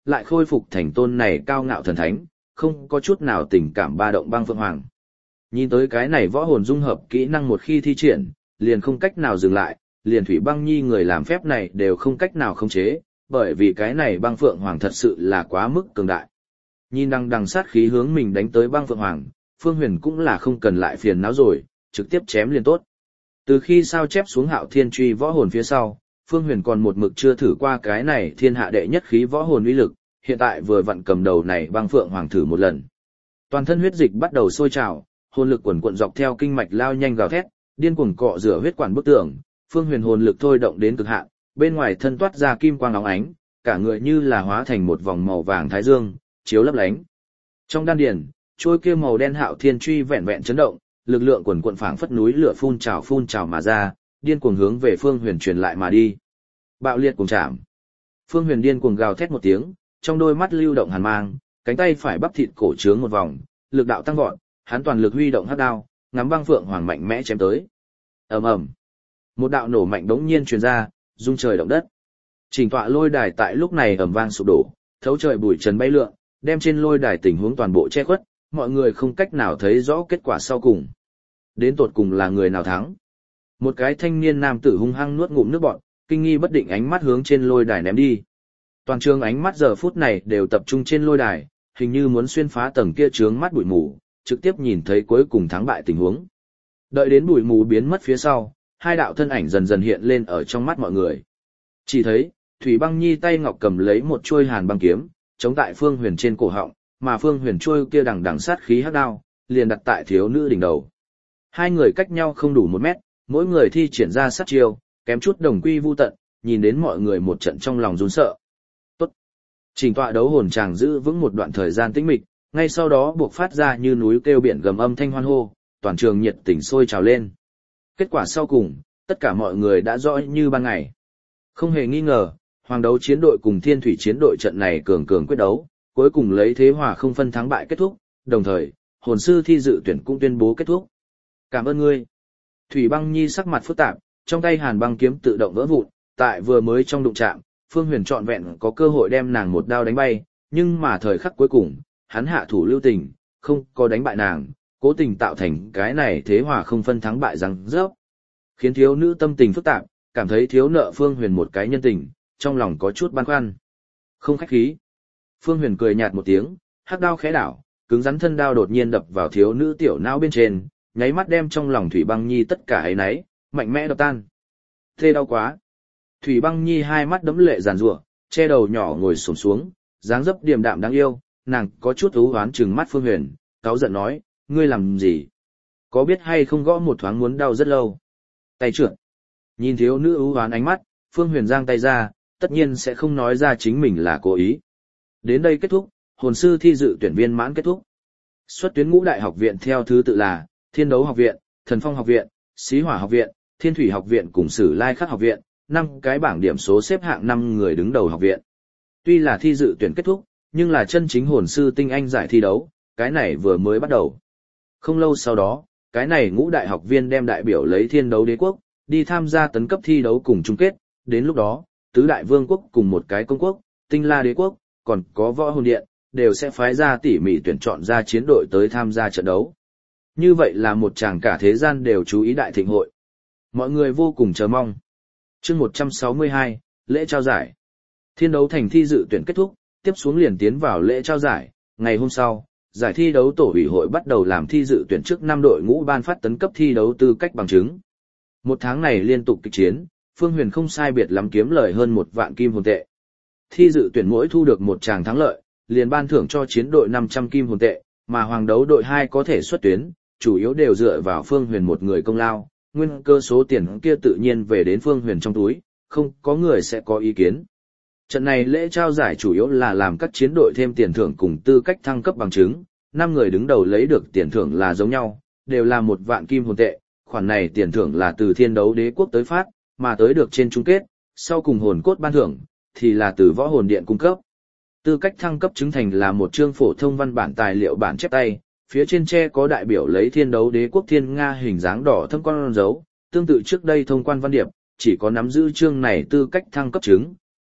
lại khôi phục thành tôn này cao ngạo thần thánh, không có chút nào tình cảm ba động băng phượng hoàng. Nhìn tới cái này võ hồn dung hợp kỹ năng một khi thi triển, liền không cách nào dừng lại, liền Thủy Băng Nhi người làm phép này đều không cách nào khống chế, bởi vì cái này băng phượng hoàng thật sự là quá mức cường đại. Nhìn đằng sát khí hướng mình đánh tới băng phượng hoàng, Phương Huyền cũng là không cần lại phiền não rồi, trực tiếp chém liền tốt. Từ khi sao chép xuống Hạo Thiên Truy võ hồn phía sau, Phương Huyền còn một mực chưa thử qua cái này thiên hạ đệ nhất khí võ hồn uy lực, hiện tại vừa vặn cầm đầu này băng phượng hoàng thử một lần. Toàn thân huyết dịch bắt đầu sôi trào, hồn lực quần quận dọc theo kinh mạch lao nhanh gào thét, điên cuồng cọ rửa huyết quản bức tường, Phương Huyền hồn lực thôi động đến cực hạn, bên ngoài thân toát ra kim quang óng ánh, cả người như là hóa thành một vòng màu vàng thái dương, chiếu lấp lánh. Trong đan điền, trôi kia màu đen Hạo Thiên Truy vẹn vẹn chấn động, lực lượng quần quận phảng phất núi lửa phun trào mà ra, điên cuồng hướng về Phương Huyền truyền lại mà đi. Bạo liệt cuồng chạm. Phương Huyền điên cuồng gào thét một tiếng, trong đôi mắt lưu động hàn mang, cánh tay phải bắp thịt cổ trướng một vòng, lực đạo tăng vọt, hắn toàn lực huy động hắc đao, ngắm băng phượng hoàng mạnh mẽ chém tới. Ầm ầm. Một đạo nổ mạnh đống nhiên truyền ra, rung trời động đất. Chỉnh tọa lôi đài tại lúc này ầm vang sụp đổ, thấu trời bụi trần bay lượn, đem trên lôi đài tình huống toàn bộ che khuất, mọi người không cách nào thấy rõ kết quả sau cùng. Đến tột cùng là người nào thắng? Một cái thanh niên nam tử hung hăng nuốt ngụm nước bọt, kinh nghi bất định ánh mắt hướng trên lôi đài ném đi. Toàn trường ánh mắt giờ phút này đều tập trung trên lôi đài, hình như muốn xuyên phá tầng kia chướng mắt bụi mù, trực tiếp nhìn thấy cuối cùng thắng bại tình huống. Đợi đến bụi mù biến mất phía sau, hai đạo thân ảnh dần dần hiện lên ở trong mắt mọi người. Chỉ thấy, Thủy Băng Nhi tay ngọc cầm lấy một chuôi hàn băng kiếm, chống tại Phương Huyền trên cổ họng, mà Phương Huyền chuôi kia đằng sát khí hắc đao, liền đặt tại thiếu nữ đỉnh đầu. Hai người cách nhau không đủ 1 mét, mỗi người thi triển ra sát chiêu, kém chút đồng quy vu tận, nhìn đến mọi người một trận trong lòng run sợ. Tốt. Trình tọa đấu hồn chàng giữ vững một đoạn thời gian tĩnh mịch, ngay sau đó buộc phát ra như núi kêu biển gầm âm thanh hoan hô, toàn trường nhiệt tình sôi trào lên. Kết quả sau cùng, tất cả mọi người đã rõ như ban ngày. Không hề nghi ngờ, Hoàng đấu chiến đội cùng Thiên thủy chiến đội trận này cường quyết đấu, cuối cùng lấy thế hòa không phân thắng bại kết thúc, đồng thời, hồn sư thi dự tuyển cũng tuyên bố kết thúc. Cảm ơn ngươi. Thủy Băng Nhi sắc mặt phức tạp, trong tay hàn băng kiếm tự động vỡ vụn, tại vừa mới trong đụng chạm, Phương Huyền trọn vẹn có cơ hội đem nàng một đao đánh bay, nhưng mà thời khắc cuối cùng, hắn hạ thủ lưu tình, không có đánh bại nàng, cố tình tạo thành cái này thế hòa không phân thắng bại răng rớp. Khiến thiếu nữ tâm tình phức tạp, cảm thấy thiếu nợ Phương Huyền một cái nhân tình, trong lòng có chút băn khoăn. Không khách khí. Phương Huyền cười nhạt một tiếng, hắc đao khẽ đảo, cứng rắn thân đao đột nhiên đập vào thiếu nữ tiểu não bên trên, nháy mắt đem trong lòng Thủy Băng Nhi tất cả ấy nấy, mạnh mẽ đập tan. Thê đau quá. Thủy Băng Nhi hai mắt đẫm lệ giàn giụa, che đầu nhỏ ngồi xổm xuống, dáng dấp điềm đạm đáng yêu, nàng có chút u hoán trừng mắt Phương Huyền, cáu giận nói, ngươi làm gì? Có biết hay không gõ một thoáng muốn đau rất lâu. Tay trượt. Nhìn thiếu nữ u hoán ánh mắt, Phương Huyền giang tay ra, tất nhiên sẽ không nói ra chính mình là cố ý. Đến đây kết thúc, hồn sư thi dự tuyển viên mãn kết thúc. Xuất tuyến ngũ đại học viện theo thứ tự là Thiên đấu học viện, Thần phong học viện, Xí hỏa học viện, Thiên thủy học viện cùng Sử lai khắc học viện, 5 cái bảng điểm số xếp hạng 5 người đứng đầu học viện. Tuy là thi dự tuyển kết thúc, nhưng là chân chính hồn sư tinh anh giải thi đấu, cái này vừa mới bắt đầu. Không lâu sau đó, cái này ngũ đại học viên đem đại biểu lấy Thiên đấu đế quốc, đi tham gia tấn cấp thi đấu cùng chung kết, đến lúc đó, tứ đại vương quốc cùng một cái công quốc, Tinh La đế quốc, còn có Võ hồn điện, đều sẽ phái ra tỉ mỉ tuyển chọn ra chiến đội tới tham gia trận đấu. Như vậy là một chàng cả thế gian đều chú ý đại thịnh hội. Mọi người vô cùng chờ mong. Chương 162, lễ trao giải. Thiên đấu thành thi dự tuyển kết thúc, tiếp xuống liền tiến vào lễ trao giải. Ngày hôm sau, giải thi đấu tổ ủy hội bắt đầu làm thi dự tuyển trước 5 đội ngũ ban phát tấn cấp thi đấu tư cách bằng chứng. Một tháng này liên tục kịch chiến, Phương Huyền không sai biệt lắm kiếm lời hơn 1 vạn kim hồn tệ. Thi dự tuyển mỗi thu được một tràng thắng lợi, liền ban thưởng cho chiến đội 500 kim hồn tệ, mà Hoàng đấu đội 2 có thể xuất tuyến, chủ yếu đều dựa vào Phương Huyền một người công lao, nguyên cơ số tiền kia tự nhiên về đến Phương Huyền trong túi, không có người sẽ có ý kiến. Trận này lễ trao giải chủ yếu là làm các chiến đội thêm tiền thưởng cùng tư cách thăng cấp bằng chứng, 5 người đứng đầu lấy được tiền thưởng là giống nhau, đều là 1 vạn kim hồn tệ, khoản này tiền thưởng là từ Thiên đấu đế quốc tới phát, mà tới được trên chung kết, sau cùng hồn cốt ban thưởng, thì là từ Võ hồn điện cung cấp. Tư cách thăng cấp chứng thành là một chương phổ thông văn bản tài liệu bản chép tay, phía trên tre có đại biểu lấy Thiên đấu đế quốc thiên nga hình dáng đỏ thâm con dấu, tương tự trước đây thông quan văn điệp, chỉ có nắm giữ chương này tư cách thăng cấp chứng,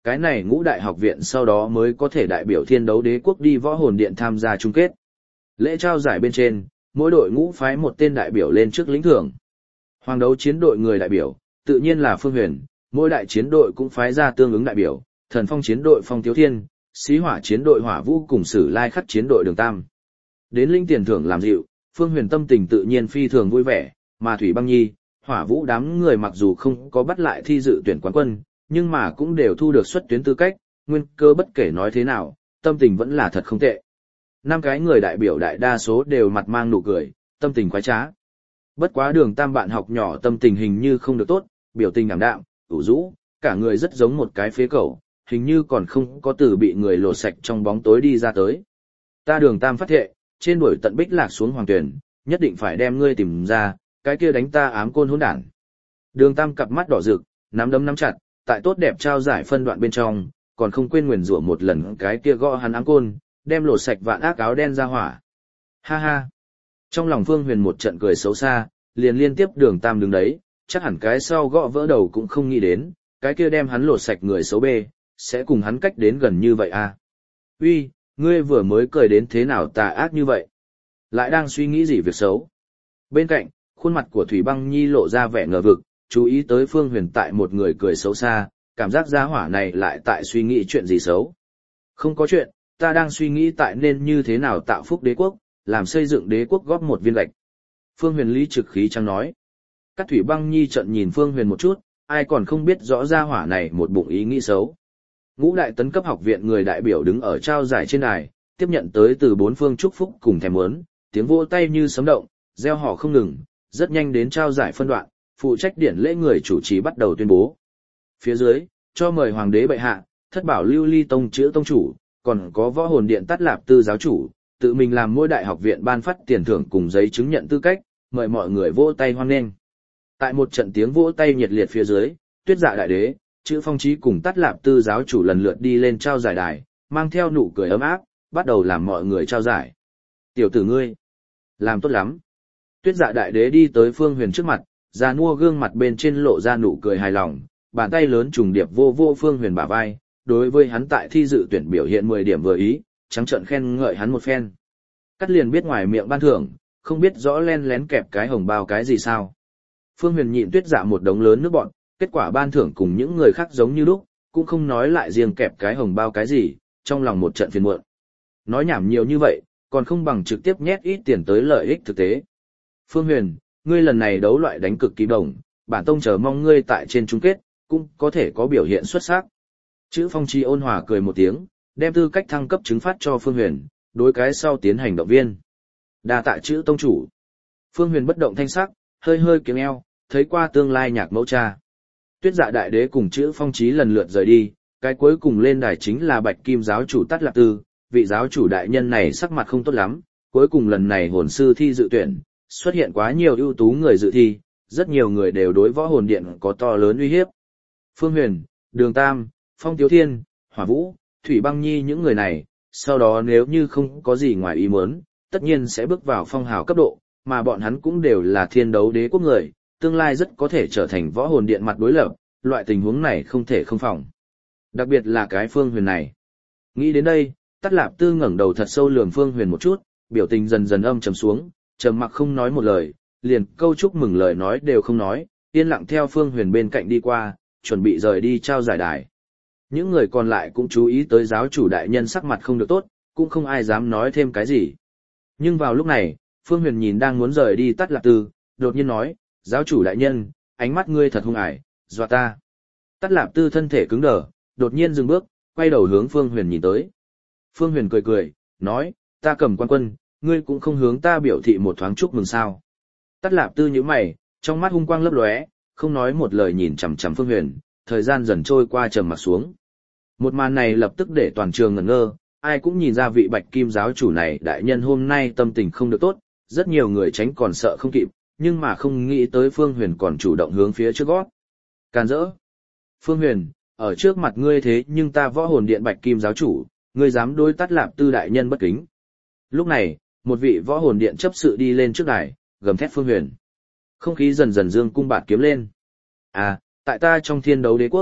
cái này ngũ đại học viện sau đó mới có thể đại biểu thiên đấu đế quốc đi võ hồn điện tham gia chung kết. Lễ trao giải bên trên, mỗi đội ngũ phái một tên đại biểu lên trước lĩnh thưởng. Hoàng đấu chiến đội người đại biểu, tự nhiên là Phương Huyền, mỗi đại chiến đội cũng phái ra tương ứng đại biểu, Thần Phong chiến đội Phong Tiếu Thiên, Xí Hỏa chiến đội Hỏa Vũ cùng Sử Lai Khắc chiến đội Đường Tam. Đến linh tiền thưởng làm dịu, Phương Huyền tâm tình tự nhiên phi thường vui vẻ, mà Thủy Băng Nhi, Hỏa Vũ đám người mặc dù không có bắt lại thi dự tuyển quán quân, nhưng mà cũng đều thu được xuất tuyến tư cách, nguyên cơ bất kể nói thế nào, tâm tình vẫn là thật không tệ. 5 cái người đại biểu đại đa số đều mặt mang nụ cười, tâm tình khoái trá. Bất quá Đường Tam bạn học nhỏ tâm tình hình như không được tốt, biểu tình ảm đạm, ủ rũ, cả người rất giống một cái phế cẩu, hình như còn không có từ bị người lột sạch trong bóng tối đi ra tới. Ta Đường Tam phát thệ, trên đuổi tận bích lạc xuống hoàng tuyển, nhất định phải đem ngươi tìm ra, cái kia đánh ta ám côn hỗn đản. Đường Tam cặp mắt đỏ rực, nắm đấm nắm chặt, tại tốt đẹp trao giải phân đoạn bên trong, còn không quên nguyền rủa một lần cái kia gõ hắn ám côn, đem lột sạch vạn ác áo đen ra hỏa. Ha ha. Trong lòng Phương Huyền một trận cười xấu xa, liền liên tiếp Đường Tam đứng đấy, chắc hẳn cái sau gõ vỡ đầu cũng không nghĩ đến, cái kia đem hắn lột sạch người xấu bê, sẽ cùng hắn cách đến gần như vậy à. Uy, ngươi vừa mới cười đến thế nào tà ác như vậy? Lại đang suy nghĩ gì việc xấu? Bên cạnh, khuôn mặt của Thủy Băng Nhi lộ ra vẻ ngờ vực, chú ý tới Phương Huyền tại một người cười xấu xa, cảm giác gia hỏa này lại tại suy nghĩ chuyện gì xấu. Không có chuyện, ta đang suy nghĩ tại nên như thế nào tạo phúc đế quốc, làm xây dựng đế quốc góp một viên gạch. Phương Huyền lý trực khí trắng nói. Các Thủy Băng Nhi trợn nhìn Phương Huyền một chút, ai còn không biết rõ gia hỏa này một bụng ý nghĩ xấu. Ngũ đại tấn cấp học viện người đại biểu đứng ở trao giải trên đài, tiếp nhận tới từ 4 phương chúc phúc cùng thèm muốn, tiếng vỗ tay như sấm động, reo hò không ngừng, rất nhanh đến trao giải phân đoạn, phụ trách điển lễ người chủ trì bắt đầu tuyên bố. Phía dưới, cho mời hoàng đế bệ hạ, thất bảo lưu ly tông chữa tông chủ, còn có võ hồn điện tát lạp tư giáo chủ, tự mình làm mỗi đại học viện ban phát tiền thưởng cùng giấy chứng nhận tư cách, mời mọi người vỗ tay hoan nghênh. Tại một trận tiếng vỗ tay nhiệt liệt phía dưới, Tuyết Dạ đại đế, chữ Phong Chí cùng tát lạp tư giáo chủ lần lượt đi lên trao giải đài, mang theo nụ cười ấm áp, bắt đầu làm mọi người trao giải. Tiểu tử ngươi, làm tốt lắm. Tuyết Dạ đại đế đi tới Phương Huyền trước mặt, già nua gương mặt bên trên lộ ra nụ cười hài lòng, bàn tay lớn trùng điệp vô vô Phương Huyền bả vai, đối với hắn tại thi dự tuyển biểu hiện 10 điểm vừa ý, trắng trợn khen ngợi hắn một phen. Cắt liền biết ngoài miệng ban thưởng, không biết rõ len lén kẹp cái hồng bao cái gì sao. Phương Huyền nhịn Tuyết Dạ một đống lớn nước bọn, kết quả ban thưởng cùng những người khác giống như lúc, cũng không nói lại riêng kẹp cái hồng bao cái gì, trong lòng một trận phiền muộn. Nói nhảm nhiều như vậy, còn không bằng trực tiếp nhét ít tiền tới lợi ích thực tế. Phương Huyền, ngươi lần này đấu loại đánh cực kỳ đồng, bản tông chờ mong ngươi tại trên chung kết, cũng có thể có biểu hiện xuất sắc. Chữ Phong Chi ôn hòa cười một tiếng, đem tư cách thăng cấp chứng phát cho Phương Huyền, đối cái sau tiến hành động viên. Đa tạ chữ tông chủ. Phương Huyền bất động thanh sắc, hơi hơi kiếng eo, thấy qua tương lai nhạc mẫu cha. Tuyết Dạ đại đế cùng chữ Phong Chí lần lượt rời đi, cái cuối cùng lên đài chính là Bạch Kim giáo chủ Tát Lạp Tư, vị giáo chủ đại nhân này sắc mặt không tốt lắm, cuối cùng lần này hồn sư thi dự tuyển, xuất hiện quá nhiều ưu tú người dự thi, rất nhiều người đều đối võ hồn điện có to lớn uy hiếp. Phương Huyền, Đường Tam, Phong Tiếu Thiên, Hỏa Vũ, Thủy Băng Nhi những người này, sau đó nếu như không có gì ngoài ý muốn, tất nhiên sẽ bước vào phong hào cấp độ, mà bọn hắn cũng đều là thiên đấu đế quốc người, tương lai rất có thể trở thành võ hồn điện mặt đối lập, loại tình huống này không thể không phòng. Đặc biệt là cái Phương Huyền này. Nghĩ đến đây, Tát Lạp Tư ngẩng đầu thật sâu lườm Phương Huyền một chút, biểu tình dần dần âm trầm xuống, trầm mặc không nói một lời, liền câu chúc mừng lời nói đều không nói, yên lặng theo Phương Huyền bên cạnh đi qua, chuẩn bị rời đi trao giải đài. Những người còn lại cũng chú ý tới giáo chủ đại nhân sắc mặt không được tốt, cũng không ai dám nói thêm cái gì. Nhưng vào lúc này, Phương Huyền nhìn đang muốn rời đi Tát Lạp Tư, đột nhiên nói, giáo chủ đại nhân, ánh mắt ngươi thật hung ải, dọa ta. Tát Lạp Tư thân thể cứng đờ, đột nhiên dừng bước, quay đầu hướng Phương Huyền nhìn tới. Phương Huyền cười cười, nói, ta cầm quan quân, ngươi cũng không hướng ta biểu thị một thoáng chúc mừng sao. Tát Lạp Tư nhíu mày, trong mắt hung quang lấp lóe, không nói một lời nhìn chằm chằm Phương Huyền, thời gian dần trôi qua trầm mặc xuống. Một màn này lập tức để toàn trường ngẩn ngơ, ai cũng nhìn ra vị Bạch Kim giáo chủ này đại nhân hôm nay tâm tình không được tốt, rất nhiều người tránh còn sợ không kịp, nhưng mà không nghĩ tới Phương Huyền còn chủ động hướng phía trước gót. Càn rỡ. Phương Huyền, ở trước mặt ngươi thế nhưng ta võ hồn điện Bạch Kim giáo chủ, ngươi dám đối Tát Lạp Tư đại nhân bất kính. Lúc này, một vị võ hồn điện chấp sự đi lên trước đài, gầm thét Phương Huyền. Không khí dần dần dương cung bạt kiếm lên. À, tại ta trong thiên đấu đế quốc,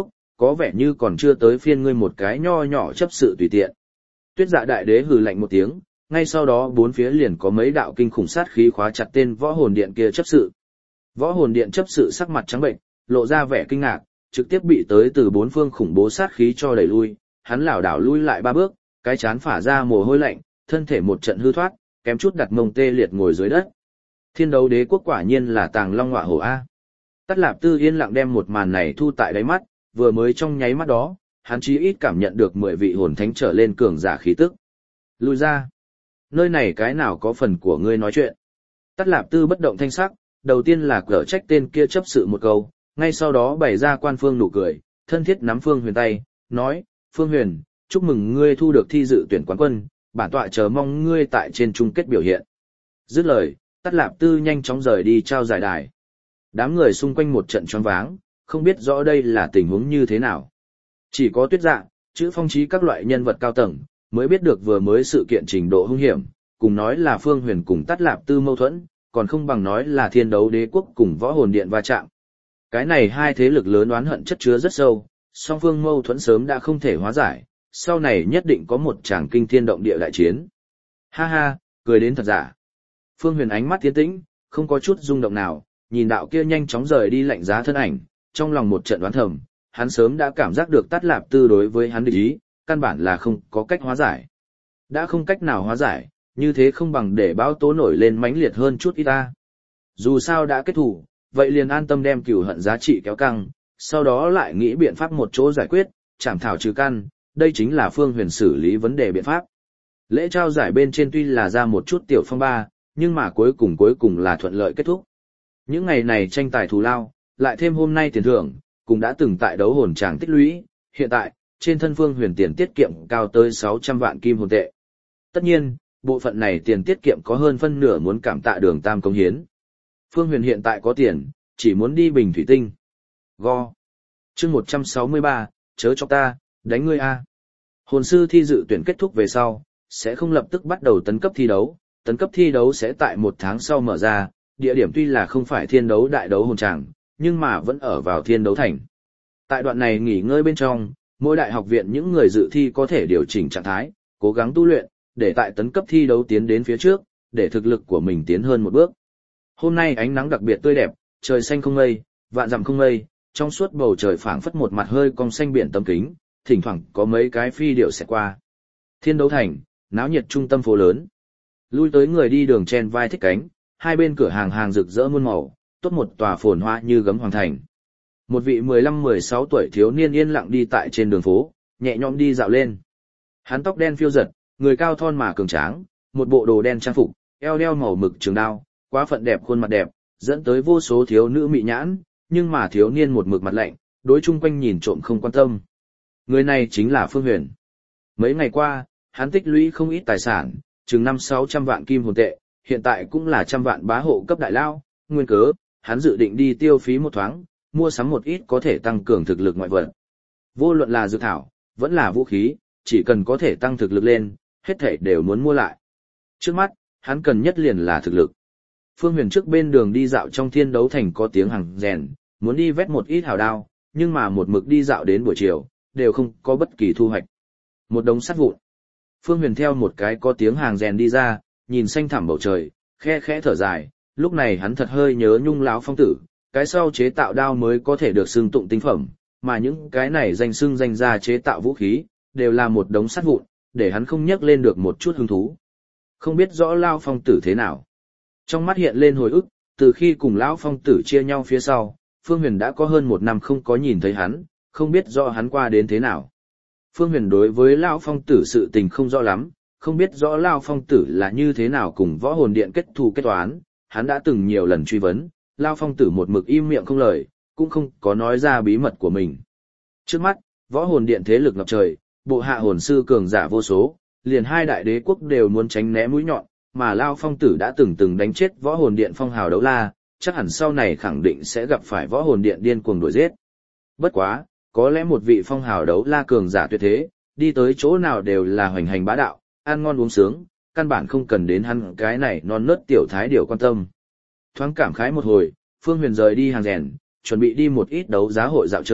có vẻ như còn chưa tới phiên ngươi một cái nho nhỏ chấp sự tùy tiện. Tuyết Dạ đại đế hừ lạnh một tiếng, ngay sau đó bốn phía liền có mấy đạo kinh khủng sát khí khóa chặt tên võ hồn điện kia chấp sự. Võ hồn điện chấp sự sắc mặt trắng bệnh, lộ ra vẻ kinh ngạc, trực tiếp bị tới từ bốn phương khủng bố sát khí cho đẩy lui, hắn lảo đảo lui lại 3 bước, cái chán phả ra mồ hôi lạnh, thân thể một trận hư thoát, kém chút đặt mông tê liệt ngồi dưới đất. Thiên Đấu Đế quốc quả nhiên là tàng long ngọa hổ a. Tát Lạp Tư yên lặng đem một màn này thu tại đáy mắt, vừa mới trong nháy mắt đó, hắn chí ít cảm nhận được 10 vị hồn thánh trở lên cường giả khí tức. Lui ra. Nơi này cái nào có phần của ngươi nói chuyện. Tát Lạp Tư bất động thanh sắc, đầu tiên là cở trách tên kia chấp sự một câu, ngay sau đó bày ra quan phương nụ cười, thân thiết nắm Phương Huyền tay, nói, Phương Huyền, chúc mừng ngươi thu được thi dự tuyển quán quân, bản tọa chờ mong ngươi tại trên chung kết biểu hiện. Dứt lời, Tát Lạp Tư nhanh chóng rời đi trao giải đài. Đám người xung quanh một trận choáng váng, không biết rõ đây là tình huống như thế nào. Chỉ có Tuyết Dạ, chữ phong trí các loại nhân vật cao tầng, mới biết được vừa mới sự kiện trình độ hung hiểm, cùng nói là Phương Huyền cùng Tát Lạp Tư mâu thuẫn, còn không bằng nói là Thiên Đấu Đế quốc cùng Võ Hồn Điện va chạm. Cái này hai thế lực lớn oán hận chất chứa rất sâu, song phương mâu thuẫn sớm đã không thể hóa giải, sau này nhất định có một tràng kinh thiên động địa đại chiến. Ha ha, cười đến thật giả. Phương Huyền ánh mắt tiến tĩnh, không có chút rung động nào, nhìn đạo kia nhanh chóng rời đi lạnh giá thân ảnh, trong lòng một trận đoán thầm, hắn sớm đã cảm giác được Tát Lạp Tư đối với hắn địch ý, căn bản là không có cách hóa giải. Đã không cách nào hóa giải, như thế không bằng để bão tố nổi lên mãnh liệt hơn chút ít ta. Dù sao đã kết thủ, vậy liền an tâm đem cửu hận giá trị kéo căng, sau đó lại nghĩ biện pháp một chỗ giải quyết, chảm thảo trừ căn, đây chính là Phương Huyền xử lý vấn đề biện pháp. Lễ trao giải bên trên tuy là ra một chút tiểu phong ba, nhưng mà cuối cùng là thuận lợi kết thúc. Những ngày này tranh tài thù lao, lại thêm hôm nay tiền thưởng, cũng đã từng tại đấu hồn tràng tích lũy, hiện tại, trên thân Phương Huyền tiền tiết kiệm cao tới 600 vạn kim hồn tệ. Tất nhiên, bộ phận này tiền tiết kiệm có hơn phân nửa muốn cảm tạ Đường Tam cống hiến. Phương Huyền hiện tại có tiền, chỉ muốn đi bình thủy tinh. Go. Chương 163, chớ cho ta, đánh ngươi a. Hồn sư thi dự tuyển kết thúc về sau, sẽ không lập tức bắt đầu tấn cấp thi đấu, tấn cấp thi đấu sẽ tại 1 tháng sau mở ra, địa điểm tuy là không phải thiên đấu đại đấu hồn tràng, nhưng mà vẫn ở vào thiên đấu thành. Tại đoạn này nghỉ ngơi bên trong, mỗi đại học viện những người dự thi có thể điều chỉnh trạng thái, cố gắng tu luyện, để tại tấn cấp thi đấu tiến đến phía trước, để thực lực của mình tiến hơn một bước. Hôm nay ánh nắng đặc biệt tươi đẹp, trời xanh không mây, vạn dặm không mây, trong suốt bầu trời phảng phất một mặt hơi cong xanh biển tấm kính, thỉnh thoảng có mấy cái phi điệu xẹt qua. Thiên đấu thành, náo nhiệt trung tâm phố lớn. Lui tới người đi đường chen vai thích cánh, hai bên cửa hàng rực rỡ muôn màu, tốt một tòa phồn hoa như gấm hoàng thành. Một vị 15-16 tuổi thiếu niên yên lặng đi tại trên đường phố, nhẹ nhõm đi dạo lên. Hắn tóc đen phiêu giật, người cao thon mà cường tráng, một bộ đồ đen trang phục, eo đeo màu mực trường đao, quá phận đẹp khuôn mặt đẹp, dẫn tới vô số thiếu nữ mị nhãn, nhưng mà thiếu niên một mực mặt lạnh, đối chung quanh nhìn trộm không quan tâm. Người này chính là Phương Huyền. Mấy ngày qua, hắn tích lũy không ít tài sản, chừng 500-600 vạn kim hồn tệ, hiện tại cũng là trăm vạn bá hộ cấp đại lao, nguyên cớ, hắn dự định đi tiêu phí một thoáng, mua sắm một ít có thể tăng cường thực lực ngoại vật. Vô luận là dược thảo, vẫn là vũ khí, chỉ cần có thể tăng thực lực lên, hết thảy đều muốn mua lại. Trước mắt, hắn cần nhất liền là thực lực. Phương Huyền trước bên đường đi dạo trong thiên đấu thành có tiếng hàng rèn, muốn đi vét một ít hào đao, nhưng mà một mực đi dạo đến buổi chiều, đều không có bất kỳ thu hoạch. Một đống sắt vụn. Phương Huyền theo một cái có tiếng hàng rèn đi ra, nhìn xanh thẳm bầu trời, khe khẽ thở dài, lúc này hắn thật hơi nhớ Nhung lão phong tử, cái sau chế tạo đao mới có thể được xưng tụng tinh phẩm, mà những cái này danh xưng danh ra chế tạo vũ khí, đều là một đống sắt vụn, để hắn không nhắc lên được một chút hứng thú. Không biết rõ lão phong tử thế nào. Trong mắt hiện lên hồi ức, từ khi cùng lão phong tử chia nhau phía sau, Phương Huyền đã có hơn 1 năm không có nhìn thấy hắn, không biết rõ hắn qua đến thế nào. Phương Huyền đối với lão phong tử sự tình không rõ lắm, không biết rõ lão phong tử là như thế nào cùng võ hồn điện kết thù kết toán, hắn đã từng nhiều lần truy vấn, lão phong tử một mực im miệng không lời, cũng không có nói ra bí mật của mình. Trước mắt, võ hồn điện thế lực ngập trời, bộ hạ hồn sư cường giả vô số, liền 2 đại đế quốc đều muốn tránh né mũi nhọn, mà lão phong tử đã từng đánh chết võ hồn điện phong hào đấu la, chắc hẳn sau này khẳng định sẽ gặp phải võ hồn điện điên cuồng đuổi giết. Bất quá, có lẽ một vị phong hào đấu la cường giả tuyệt thế, đi tới chỗ nào đều là hoành hành bá đạo, ăn ngon uống sướng, căn bản không cần đến hắn cái này non nớt tiểu thái điều quan tâm. Thoáng cảm khái một hồi, Phương Huyền rời đi hàng rèn, chuẩn bị đi một ít đấu giá hội dạo chơi,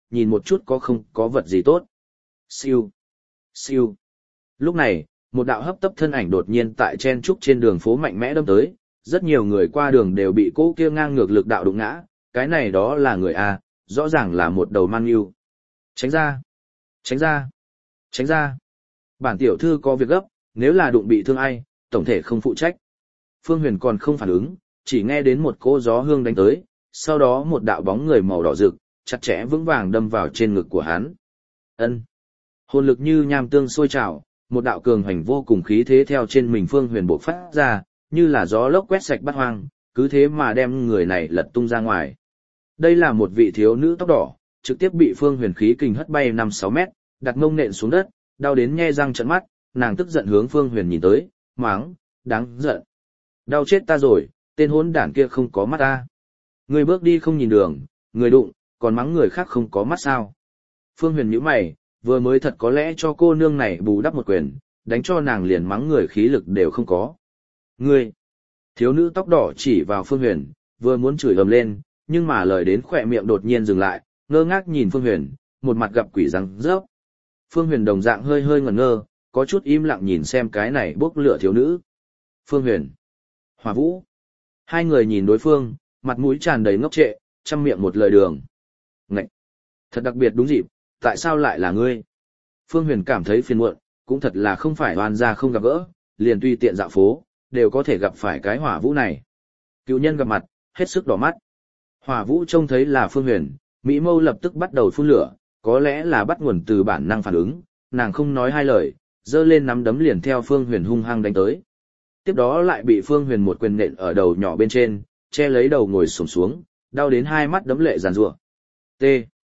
nhìn một chút có không có vật gì tốt. Siêu, siêu. Lúc này, một đạo hấp tấp thân ảnh đột nhiên tại chen trúc trên đường phố mạnh mẽ đâm tới, rất nhiều người qua đường đều bị cỗ kia ngang ngược lực đạo đụng ngã, cái này đó là người A, rõ ràng là một đầu man yêu. Tránh ra, tránh ra, tránh ra. Bản tiểu thư có việc gấp, nếu là đụng bị thương ai, tổng thể không phụ trách. Phương Huyền còn không phản ứng, chỉ nghe đến một cỗ gió hương đánh tới, sau đó một đạo bóng người màu đỏ rực, chặt chẽ vững vàng đâm vào trên ngực của hắn. Ân. Hồn lực như nham tương sôi trào, một đạo cường hành vô cùng khí thế theo trên mình Phương Huyền bộc phát ra, như là gió lốc quét sạch bát hoang, cứ thế mà đem người này lật tung ra ngoài. Đây là một vị thiếu nữ tóc đỏ, trực tiếp bị Phương Huyền khí kình hất bay 5-6 mét, đặt mông nện xuống đất, đau đến nhe răng trợn mắt, nàng tức giận hướng Phương Huyền nhìn tới, mắng, đáng giận. Đau chết ta rồi, tên hỗn đản kia không có mắt ta. Người bước đi không nhìn đường, người đụng, còn mắng người khác không có mắt sao. Phương Huyền nhíu mày, vừa mới thật có lẽ cho cô nương này bù đắp một quyền, đánh cho nàng liền mắng người khí lực đều không có. Ngươi! Thiếu nữ tóc đỏ chỉ vào Phương Huyền, vừa muốn chửi ầm lên, nhưng mà lời đến khỏe miệng đột nhiên dừng lại, ngơ ngác nhìn Phương Huyền, một mặt gặp quỷ răng rớp. Phương Huyền đồng dạng hơi hơi ngẩn ngơ, có chút im lặng nhìn xem cái này bốc lửa thiếu nữ. Phương Huyền! Hỏa Vũ! Hai người nhìn đối phương, mặt mũi tràn đầy ngốc trệ, trăm miệng một lời đường. Ngậy! Thật đặc biệt đúng dịp, tại sao lại là ngươi? Phương Huyền cảm thấy phiền muộn, cũng thật là không phải oan gia không gặp gỡ, liền tùy tiện dạo phố, đều có thể gặp phải cái Hỏa Vũ này. Cựu nhân gặp mặt, hết sức đỏ mắt. Hỏa Vũ trông thấy là Phương Huyền, mỹ mâu lập tức bắt đầu phun lửa, có lẽ là bắt nguồn từ bản năng phản ứng, nàng không nói hai lời, giơ lên nắm đấm liền theo Phương Huyền hung hăng đánh tới. Tiếp đó lại bị Phương Huyền một quyền nện ở đầu nhỏ bên trên, che lấy đầu ngồi xổm xuống, đau đến hai mắt đấm lệ giàn giụa. T.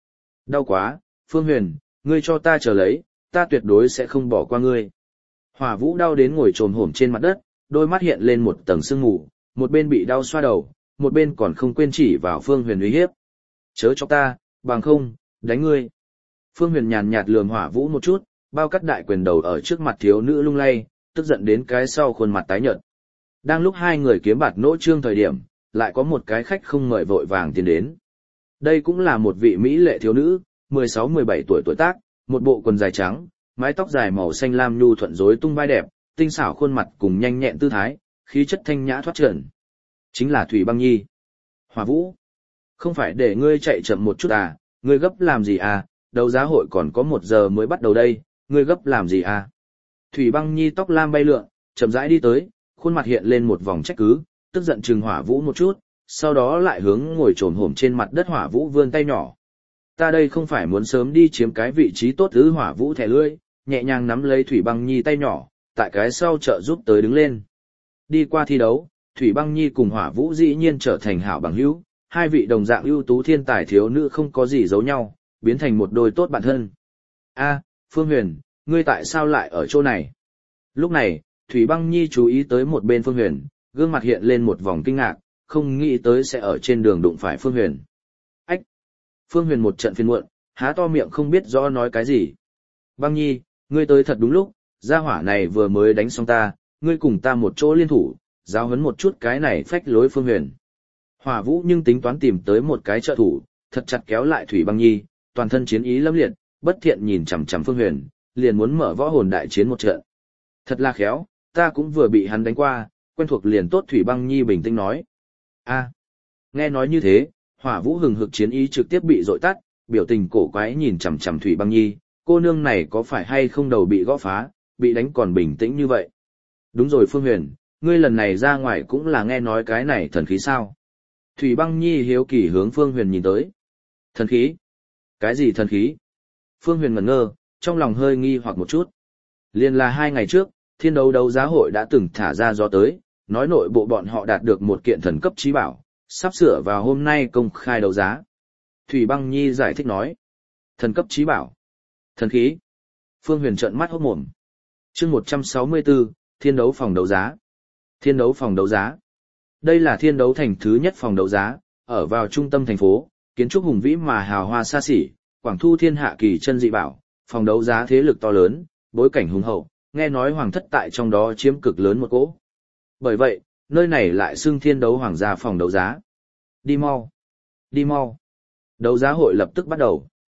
Đau quá, Phương Huyền, ngươi cho ta chờ lấy, ta tuyệt đối sẽ không bỏ qua ngươi. Hỏa Vũ đau đến ngồi chồm hổm trên mặt đất, đôi mắt hiện lên một tầng sương mù, một bên bị đau xoa đầu, một bên còn không quên chỉ vào Phương Huyền uy hiếp. Chớ cho ta, bằng không, đánh ngươi. Phương Huyền nhàn nhạt lườm Hỏa Vũ một chút, bao cắt đại quyền đầu ở trước mặt thiếu nữ lung lay, tức giận đến cái sau khuôn mặt tái nhợt. Đang lúc hai người kiếm bạt nỗ trương thời điểm, lại có một cái khách không ngợi vội vàng tiến đến. Đây cũng là một vị mỹ lệ thiếu nữ, 16-17 tuổi tuổi tác, một bộ quần dài trắng, mái tóc dài màu xanh lam nhu thuận rối tung vai đẹp, tinh xảo khuôn mặt cùng nhanh nhẹn tư thái, khí chất thanh nhã thoát trần. Chính là Thủy Băng Nhi. Hỏa Vũ, không phải để ngươi chạy chậm một chút à, ngươi gấp làm gì à, đấu giá hội còn có 1 giờ mới bắt đầu đây, ngươi gấp làm gì à. Thủy Băng Nhi tóc lam bay lượn, chậm rãi đi tới, khuôn mặt hiện lên một vòng trách cứ, tức giận trừng Hỏa Vũ một chút, sau đó lại hướng ngồi trồn hổm trên mặt đất Hỏa Vũ vươn tay nhỏ. Ta đây không phải muốn sớm đi chiếm cái vị trí tốt ư. Hỏa Vũ thẻ lưỡi, nhẹ nhàng nắm lấy Thủy Băng Nhi tay nhỏ, tại cái sau trợ giúp tới đứng lên. Đi qua thi đấu, Thủy Băng Nhi cùng Hỏa Vũ dĩ nhiên trở thành hảo bằng hữu, hai vị đồng dạng ưu tú thiên tài thiếu nữ không có gì giấu nhau, biến thành một đôi tốt bạn thân. A, Phương Huyền, ngươi tại sao lại ở chỗ này? Lúc này, Thủy Băng Nhi chú ý tới một bên Phương Huyền, gương mặt hiện lên một vòng kinh ngạc, không nghĩ tới sẽ ở trên đường đụng phải Phương Huyền. Ách! Phương Huyền một trận phiền muộn, há to miệng không biết rõ nói cái gì. Băng Nhi, ngươi tới thật đúng lúc, gia hỏa này vừa mới đánh xong ta, ngươi cùng ta một chỗ liên thủ, giáo huấn một chút cái này phách lối Phương Huyền. Hỏa Vũ nhưng tính toán tìm tới một cái trợ thủ, thật chặt kéo lại Thủy Băng Nhi, toàn thân chiến ý lâm liệt, bất thiện nhìn chằm chằm Phương Huyền, liền muốn mở võ hồn đại chiến một trận. Thật là khéo, ta cũng vừa bị hắn đánh qua, quen thuộc liền tốt. Thủy Băng Nhi bình tĩnh nói. A, nghe nói như thế, Hỏa Vũ hừng hực chiến ý trực tiếp bị dội tắt, biểu tình cổ quái nhìn chằm chằm Thủy Băng Nhi, cô nương này có phải hay không đầu bị gõ phá, bị đánh còn bình tĩnh như vậy. Đúng rồi Phương Huyền, ngươi lần này ra ngoài cũng là nghe nói cái này thần khí sao? Thủy Băng Nhi hiếu kỳ hướng Phương Huyền nhìn tới. Thần khí? Cái gì thần khí? Phương Huyền ngẩn ngơ, trong lòng hơi nghi hoặc một chút. Liên là 2 ngày trước, thiên đấu đấu giá hội đã từng thả ra gió tới, nói nội bộ bọn họ đạt được một kiện thần cấp trí bảo, sắp sửa vào hôm nay công khai đấu giá. Thủy Băng Nhi giải thích nói. Thần cấp trí bảo? Thần khí? Phương Huyền trợn mắt hốt mồm. Chương 164, thiên đấu phòng đấu giá. Thiên đấu phòng đấu giá. Đây là thiên đấu thành thứ nhất phòng đấu giá, ở vào trung tâm thành phố, kiến trúc hùng vĩ mà hào hoa xa xỉ, quảng thu thiên hạ kỳ chân dị bảo, phòng đấu giá thế lực to lớn, bối cảnh hùng hậu, nghe nói hoàng thất tại trong đó chiếm cực lớn một cỗ. Bởi vậy, nơi này lại xưng thiên đấu hoàng gia phòng đấu giá. Đi mau. Đi mau. Đấu giá hội lập tức bắt đầu.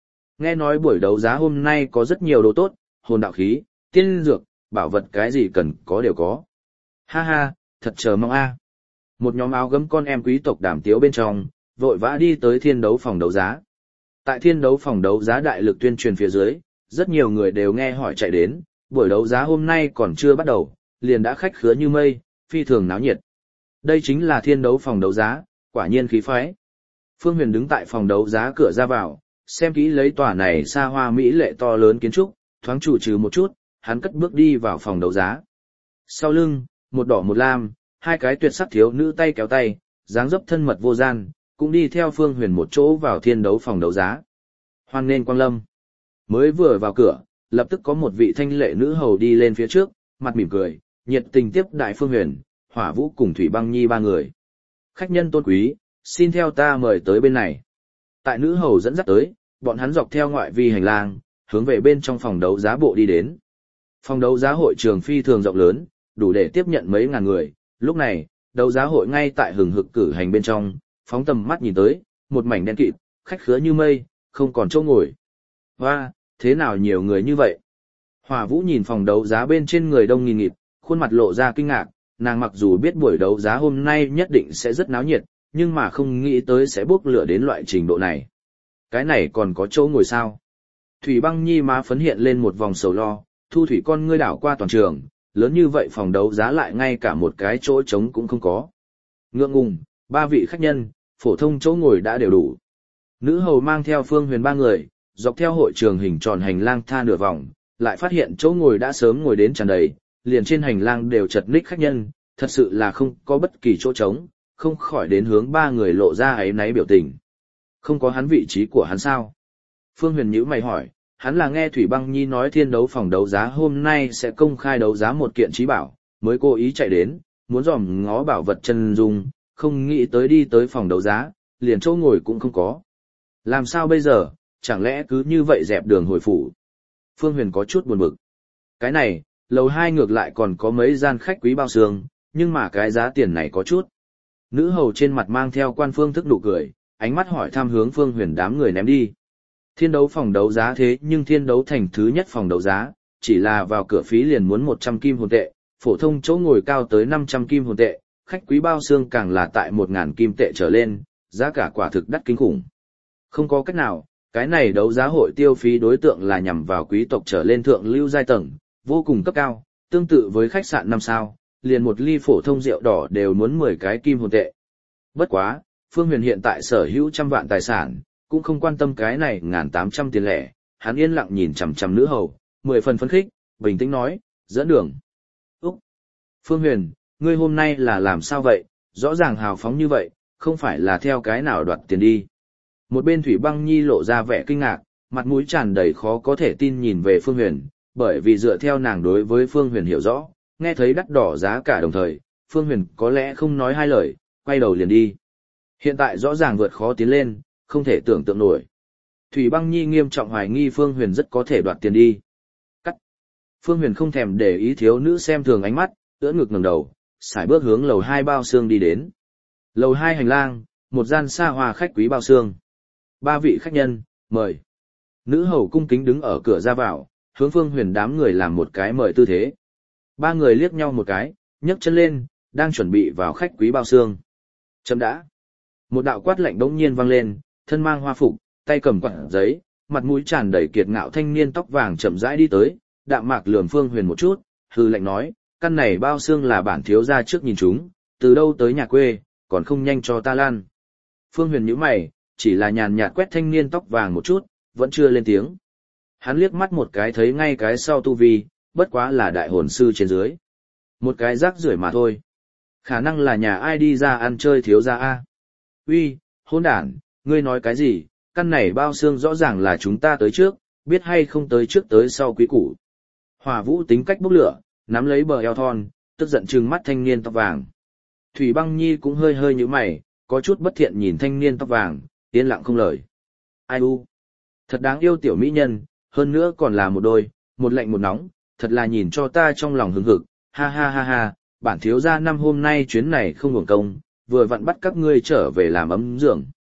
Nghe nói buổi đấu giá hôm nay có rất nhiều đồ tốt, hồn đạo khí, tiên dược, bảo vật cái gì cần có đều có. Ha ha, thật chờ mong a. Một nhóm áo gấm con em quý tộc Đàm Tiếu bên trong, vội vã đi tới thiên đấu phòng đấu giá. Tại thiên đấu phòng đấu giá đại lực tuyên truyền phía dưới, rất nhiều người đều nghe hỏi chạy đến, buổi đấu giá hôm nay còn chưa bắt đầu, liền đã khách khứa như mây, phi thường náo nhiệt. Đây chính là thiên đấu phòng đấu giá, quả nhiên khí phái. Phương Huyền đứng tại phòng đấu giá cửa ra vào, xem kỹ lấy tòa này xa hoa mỹ lệ to lớn kiến trúc, thoáng chủ trừ một chút, hắn cất bước đi vào phòng đấu giá. Sau lưng, một đỏ một lam, hai cái tuyệt sắc thiếu nữ tay kéo tay, dáng dấp thân mật vô gian, cũng đi theo Phương Huyền một chỗ vào thiên đấu phòng đấu giá. Hoan nghênh quang lâm. Mới vừa vào cửa, lập tức có một vị thanh lệ nữ hầu đi lên phía trước, mặt mỉm cười, nhiệt tình tiếp đại Phương Huyền, Hỏa Vũ cùng Thủy Băng Nhi ba người. Khách nhân tôn quý, xin theo ta mời tới bên này. Tại nữ hầu dẫn dắt tới, bọn hắn dọc theo ngoại vi hành lang, hướng về bên trong phòng đấu giá bộ đi đến. Phòng đấu giá hội trường phi thường rộng lớn, đủ để tiếp nhận mấy ngàn người. Lúc này, đấu giá hội ngay tại hừng hực cử hành bên trong, phóng tầm mắt nhìn tới, một mảnh đen kịt, khách khứa như mây, không còn chỗ ngồi. Hoa, thế nào nhiều người như vậy? Hỏa Vũ nhìn phòng đấu giá bên trên người đông nghìn nghịt, khuôn mặt lộ ra kinh ngạc, nàng mặc dù biết buổi đấu giá hôm nay nhất định sẽ rất náo nhiệt, nhưng mà không nghĩ tới sẽ bốc lửa đến loại trình độ này. Cái này còn có chỗ ngồi sao? Thủy Băng Nhi má phấn hiện lên một vòng sầu lo, thu thủy con ngươi đảo qua toàn trường, lớn như vậy phòng đấu giá lại ngay cả một cái chỗ trống cũng không có. Ngượng ngùng, ba vị khách nhân, phổ thông chỗ ngồi đã đều đủ. Nữ hầu mang theo Phương Huyền ba người, dọc theo hội trường hình tròn hành lang tha nửa vòng, lại phát hiện chỗ ngồi đã sớm ngồi đến tràn đầy, liền trên hành lang đều chật ních khách nhân, thật sự là không có bất kỳ chỗ trống, không khỏi đến hướng ba người lộ ra áy náy biểu tình. Không có hắn vị trí của hắn sao? Phương Huyền nhíu mày hỏi, hắn là nghe Thủy Băng Nhi nói thiên đấu phòng đấu giá hôm nay sẽ công khai đấu giá một kiện trí bảo, mới cố ý chạy đến, muốn dòm ngó bảo vật chân dung, không nghĩ tới đi tới phòng đấu giá, liền chỗ ngồi cũng không có. Làm sao bây giờ, chẳng lẽ cứ như vậy dẹp đường hồi phủ? Phương Huyền có chút buồn bực. Cái này, lầu 2 ngược lại còn có mấy gian khách quý bao xương, nhưng mà cái giá tiền này có chút. Nữ hầu trên mặt mang theo quan phương thức nụ cười, ánh mắt hỏi thăm hướng Phương Huyền đám người ném đi. Thiên đấu phòng đấu giá thế nhưng thiên đấu thành thứ nhất phòng đấu giá, chỉ là vào cửa phí liền muốn 100 kim hồn tệ, phổ thông chỗ ngồi cao tới 500 kim hồn tệ, khách quý bao xương càng là tại 1.000 kim tệ trở lên, giá cả quả thực đắt kinh khủng. Không có cách nào, cái này đấu giá hội tiêu phí đối tượng là nhằm vào quý tộc trở lên thượng lưu giai tầng, vô cùng cấp cao, tương tự với khách sạn 5 sao, liền một ly phổ thông rượu đỏ đều muốn 10 cái kim hồn tệ. Bất quá, Phương Huyền hiện tại sở hữu trăm vạn tài sản, cũng không quan tâm cái này 1.800 tiền lẻ, hắn yên lặng nhìn chằm chằm nữ hầu, 10 phần phấn khích, bình tĩnh nói, dẫn đường. Úc! Phương Huyền, ngươi hôm nay là làm sao vậy, rõ ràng hào phóng như vậy, không phải là theo cái nào đoạt tiền đi. Một bên Thủy Băng Nhi lộ ra vẻ kinh ngạc, mặt mũi tràn đầy khó có thể tin nhìn về Phương Huyền, bởi vì dựa theo nàng đối với Phương Huyền hiểu rõ, nghe thấy đắt đỏ giá cả đồng thời, Phương Huyền có lẽ không nói hai lời, quay đầu liền đi. Hiện tại rõ ràng vượt khó tiến lên, không thể tưởng tượng nổi. Thủy Băng Nhi nghiêm trọng hoài nghi Phương Huyền rất có thể đoạt tiền đi. Cắt. Phương Huyền không thèm để ý thiếu nữ xem thường ánh mắt, ưỡn ngực ngẩng đầu, sải bước hướng lầu 2 bao xương đi đến. Lầu 2 hành lang, một gian xa hoa khách quý bao xương. Ba vị khách nhân, mời. Nữ hầu cung kính đứng ở cửa ra vào, hướng Phương Huyền đám người làm một cái mời tư thế. Ba người liếc nhau một cái, nhấc chân lên, đang chuẩn bị vào khách quý bao xương. Chấm đã. Một đạo quát lạnh đống nhiên vang lên, thân mang hoa phục, tay cầm quạt giấy, mặt mũi tràn đầy kiệt ngạo thanh niên tóc vàng chậm rãi đi tới, đạm mạc lườm Phương Huyền một chút, hừ lạnh nói, căn này bao xương là bản thiếu gia trước nhìn chúng, từ đâu tới nhà quê, còn không nhanh cho ta lan. Phương Huyền nhíu mày, chỉ là nhàn nhạt quét thanh niên tóc vàng một chút, vẫn chưa lên tiếng. Hắn liếc mắt một cái thấy ngay cái sau tu vi, bất quá là đại hồn sư trên dưới. Một cái rác rưởi mà thôi. Khả năng là nhà ai đi ra ăn chơi thiếu gia a. Uy, hỗn đản, ngươi nói cái gì, căn này bao xương rõ ràng là chúng ta tới trước, biết hay không tới trước tới sau quý củ. Hỏa Vũ tính cách bốc lửa, nắm lấy bờ eo thon, tức giận trừng mắt thanh niên tóc vàng. Thủy Băng Nhi cũng hơi hơi nhíu mày, có chút bất thiện nhìn thanh niên tóc vàng, yên lặng không lời. Ai u, thật đáng yêu tiểu mỹ nhân, hơn nữa còn là một đôi, một lạnh một nóng, thật là nhìn cho ta trong lòng hứng hực, ha ha ha ha, bản thiếu gia năm hôm nay chuyến này không uổng công, vừa vặn bắt các ngươi trở về làm ấm giường.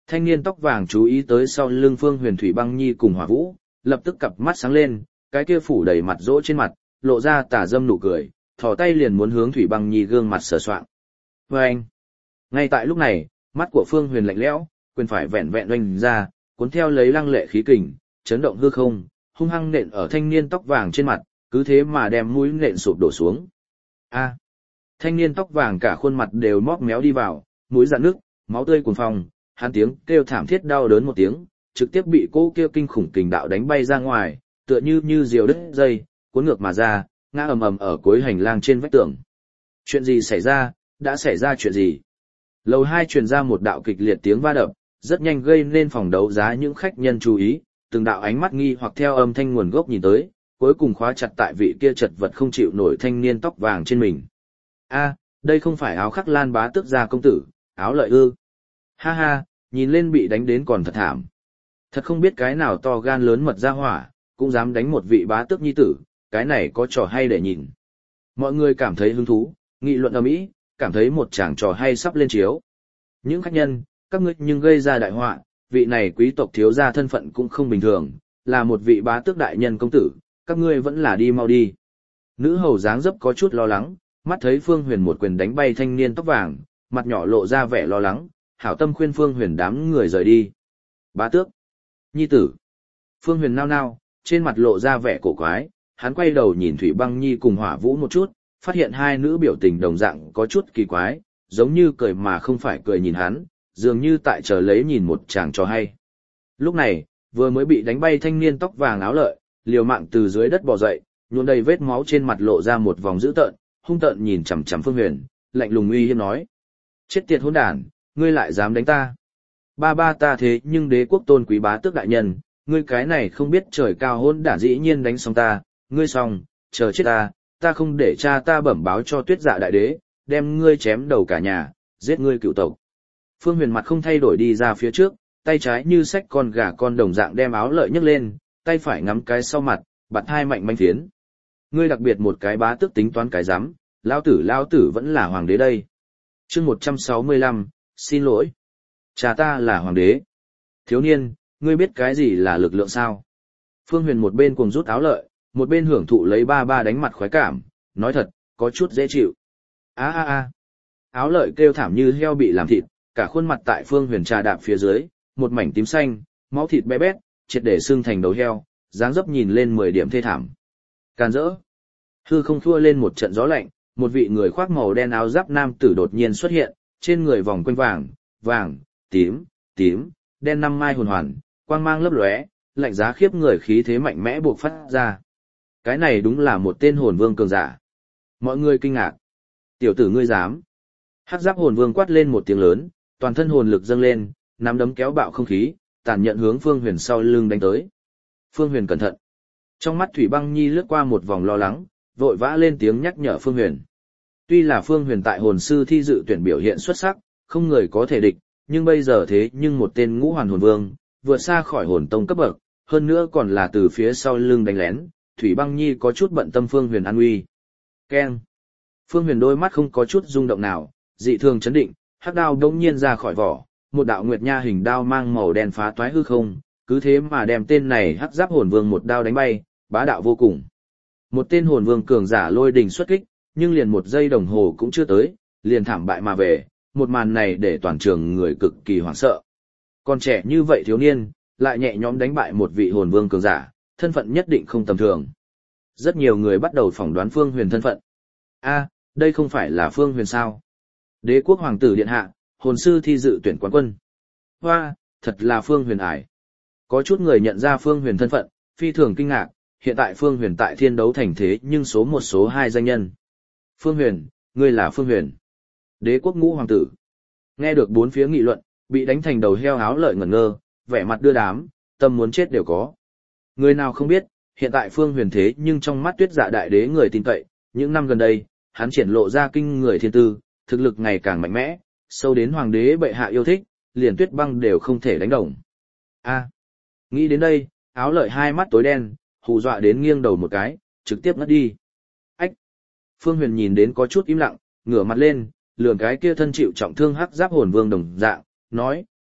Thanh niên tóc vàng chú ý tới sau lưng Phương Huyền, Thủy Băng Nhi cùng Hỏa Vũ, lập tức cặp mắt sáng lên, cái kia phủ đầy mặt rỗ trên mặt, lộ ra tà dâm nụ cười, thò tay liền muốn hướng Thủy Băng Nhi gương mặt sờ soạng. Và anh, ngay tại lúc này, mắt của Phương Huyền lạnh lẽo, quyền phải vẹn vẹn oanh ra, cuốn theo lấy lăng lệ khí kình, chấn động hư không, hung hăng nện ở thanh niên tóc vàng trên mặt, cứ thế mà đem mũi nện sụp đổ xuống. A, thanh niên tóc vàng cả khuôn mặt đều móc méo đi vào, mũi rạn nước, máu tươi cuồn phòng, hắn tiếng kêu thảm thiết đau đớn một tiếng, trực tiếp bị cô kia kinh khủng kình đạo đánh bay ra ngoài, tựa như diều đứt dây, cuốn ngược mà ra, ngã ầm ầm ở cuối hành lang trên vách tường. Chuyện gì xảy ra, đã xảy ra chuyện gì? Lầu 2 truyền ra một đạo kịch liệt tiếng va đập, rất nhanh gây nên phòng đấu giá những khách nhân chú ý, từng đạo ánh mắt nghi hoặc theo âm thanh nguồn gốc nhìn tới, cuối cùng khóa chặt tại vị kia chật vật không chịu nổi thanh niên tóc vàng trên mình. A, đây không phải áo khắc Lan bá tước gia công tử, áo lợi ư? Ha ha, nhìn lên bị đánh đến còn thật thảm. Thật không biết cái nào to gan lớn mật ra hỏa, cũng dám đánh một vị bá tước nhi tử, cái này có trò hay để nhìn. Mọi người cảm thấy hứng thú, nghị luận ầm ĩ, cảm thấy một tràng trò hay sắp lên chiếu. Những khách nhân, các ngươi nhưng gây ra đại họa, vị này quý tộc thiếu gia thân phận cũng không bình thường, là một vị bá tước đại nhân công tử, các ngươi vẫn là đi mau đi. Nữ hầu dáng dấp có chút lo lắng, mắt thấy Phương Huyền một quyền đánh bay thanh niên tóc vàng, mặt nhỏ lộ ra vẻ lo lắng, hảo tâm khuyên Phương Huyền đám người rời đi. Bá tước, nhi tử. Phương Huyền nao nao, trên mặt lộ ra vẻ cổ quái, hắn quay đầu nhìn Thủy Băng Nhi cùng Hỏa Vũ một chút, phát hiện hai nữ biểu tình đồng dạng có chút kỳ quái, giống như cười mà không phải cười nhìn hắn, dường như tại chờ lấy nhìn một chàng trò hay. Lúc này, vừa mới bị đánh bay thanh niên tóc vàng áo lợi, liều mạng từ dưới đất bò dậy, nhuộm đầy vết máu trên mặt lộ ra một vòng dữ tợn, hung tợn nhìn chằm chằm Phương Huyền, lạnh lùng uy hiếp nói: "Chết tiệt hỗn đản, ngươi lại dám đánh ta? Ba ta thế nhưng đế quốc tôn quý bá tước đại nhân, ngươi cái này không biết trời cao hỗn đản dĩ nhiên đánh xong ta, ngươi xong, chờ chết ta không để cha ta bẩm báo cho Tuyết Dạ đại đế, đem ngươi chém đầu cả nhà, giết ngươi cựu tộc." Phương Huyền mặt không thay đổi đi ra phía trước, tay trái như xách con gà con đồng dạng đem áo lợi nhấc lên, tay phải ngắm cái sau mặt, bật hai mạnh manh phiến. Ngươi đặc biệt một cái bá tước tính toán cái rắm, lao tử vẫn là hoàng đế đây. Chương 165, xin lỗi. Cha ta là hoàng đế. Thiếu niên, ngươi biết cái gì là lực lượng sao? Phương Huyền một bên cuồng rút áo lợi, một bên hưởng thụ lấy ba đánh mặt khoái cảm, nói thật, có chút dễ chịu. A. Áo lợi kêu thảm như heo bị làm thịt, cả khuôn mặt tại Phương Huyền trà đạp phía dưới, một mảnh tím xanh, máu thịt bé bét, triệt để xương thành đầu heo, dáng dấp nhìn lên 10 điểm thê thảm. Càn rỡ. Hư không thua lên một trận gió lạnh, một vị người khoác màu đen áo giáp nam tử đột nhiên xuất hiện, trên người vòng quanh vàng, tím, đen năm mai hồn hoàn, quang mang lấp lóe, lạnh giá khiếp người khí thế mạnh mẽ buộc phát ra. Cái này đúng là một tên hồn vương cường giả. Mọi người kinh ngạc. Tiểu tử ngươi dám? Hắc giáp hồn vương quát lên một tiếng lớn, toàn thân hồn lực dâng lên, nắm đấm kéo bạo không khí, tàn nhận hướng Phương Huyền sau lưng đánh tới. Phương Huyền cẩn thận. Trong mắt Thủy Băng Nhi lướt qua một vòng lo lắng, vội vã lên tiếng nhắc nhở Phương Huyền. Tuy là Phương Huyền tại hồn sư thi dự tuyển biểu hiện xuất sắc, không người có thể địch, nhưng bây giờ thế nhưng một tên ngũ hoàn hồn vương, vượt xa khỏi hồn tông cấp bậc, hơn nữa còn là từ phía sau lưng đánh lén, Thủy Băng Nhi có chút bận tâm Phương Huyền an nguy. Keng. Phương Huyền đôi mắt không có chút rung động nào, dị thường chấn định, hắc đao đống nhiên ra khỏi vỏ, một đạo nguyệt nha hình đao mang màu đen phá toái hư không, cứ thế mà đem tên này hắc giáp hồn vương một đao đánh bay, bá đạo vô cùng. Một tên hồn vương cường giả lôi đình xuất kích, nhưng liền một giây đồng hồ cũng chưa tới, liền thảm bại mà về, một màn này để toàn trường người cực kỳ hoảng sợ. Còn trẻ như vậy thiếu niên, lại nhẹ nhõm đánh bại một vị hồn vương cường giả, thân phận nhất định không tầm thường. Rất nhiều người bắt đầu phỏng đoán Phương Huyền thân phận. A, đây không phải là Phương Huyền sao? Đế quốc hoàng tử điện hạ, hồn sư thi dự tuyển quán quân. Hoa, thật là Phương Huyền ải. Có chút người nhận ra Phương Huyền thân phận, phi thường kinh ngạc, hiện tại Phương Huyền tại thiên đấu thành thế nhưng số 1 số 2 danh nhân. Phương Huyền, ngươi là Phương Huyền. Đế quốc ngũ hoàng tử. Nghe được bốn phía nghị luận, bị đánh thành đầu heo áo lợi ngẩn ngơ, vẻ mặt đưa đám, tâm muốn chết đều có. Người nào không biết, hiện tại Phương Huyền thế nhưng trong mắt Tuyết Dạ đại đế người tin cậy, những năm gần đây, hắn triển lộ ra kinh người thiên tư, thực lực ngày càng mạnh mẽ, sâu đến hoàng đế bệ hạ yêu thích, liền Tuyết Băng đều không thể đánh đồng. A. Nghĩ đến đây, áo lợi hai mắt tối đen, hù dọa đến nghiêng đầu một cái, trực tiếp ngất đi. Ách. Phương Huyền nhìn đến có chút im lặng, ngửa mặt lên, lườm cái kia thân chịu trọng thương hắc giáp hồn vương đồng dạng, nói,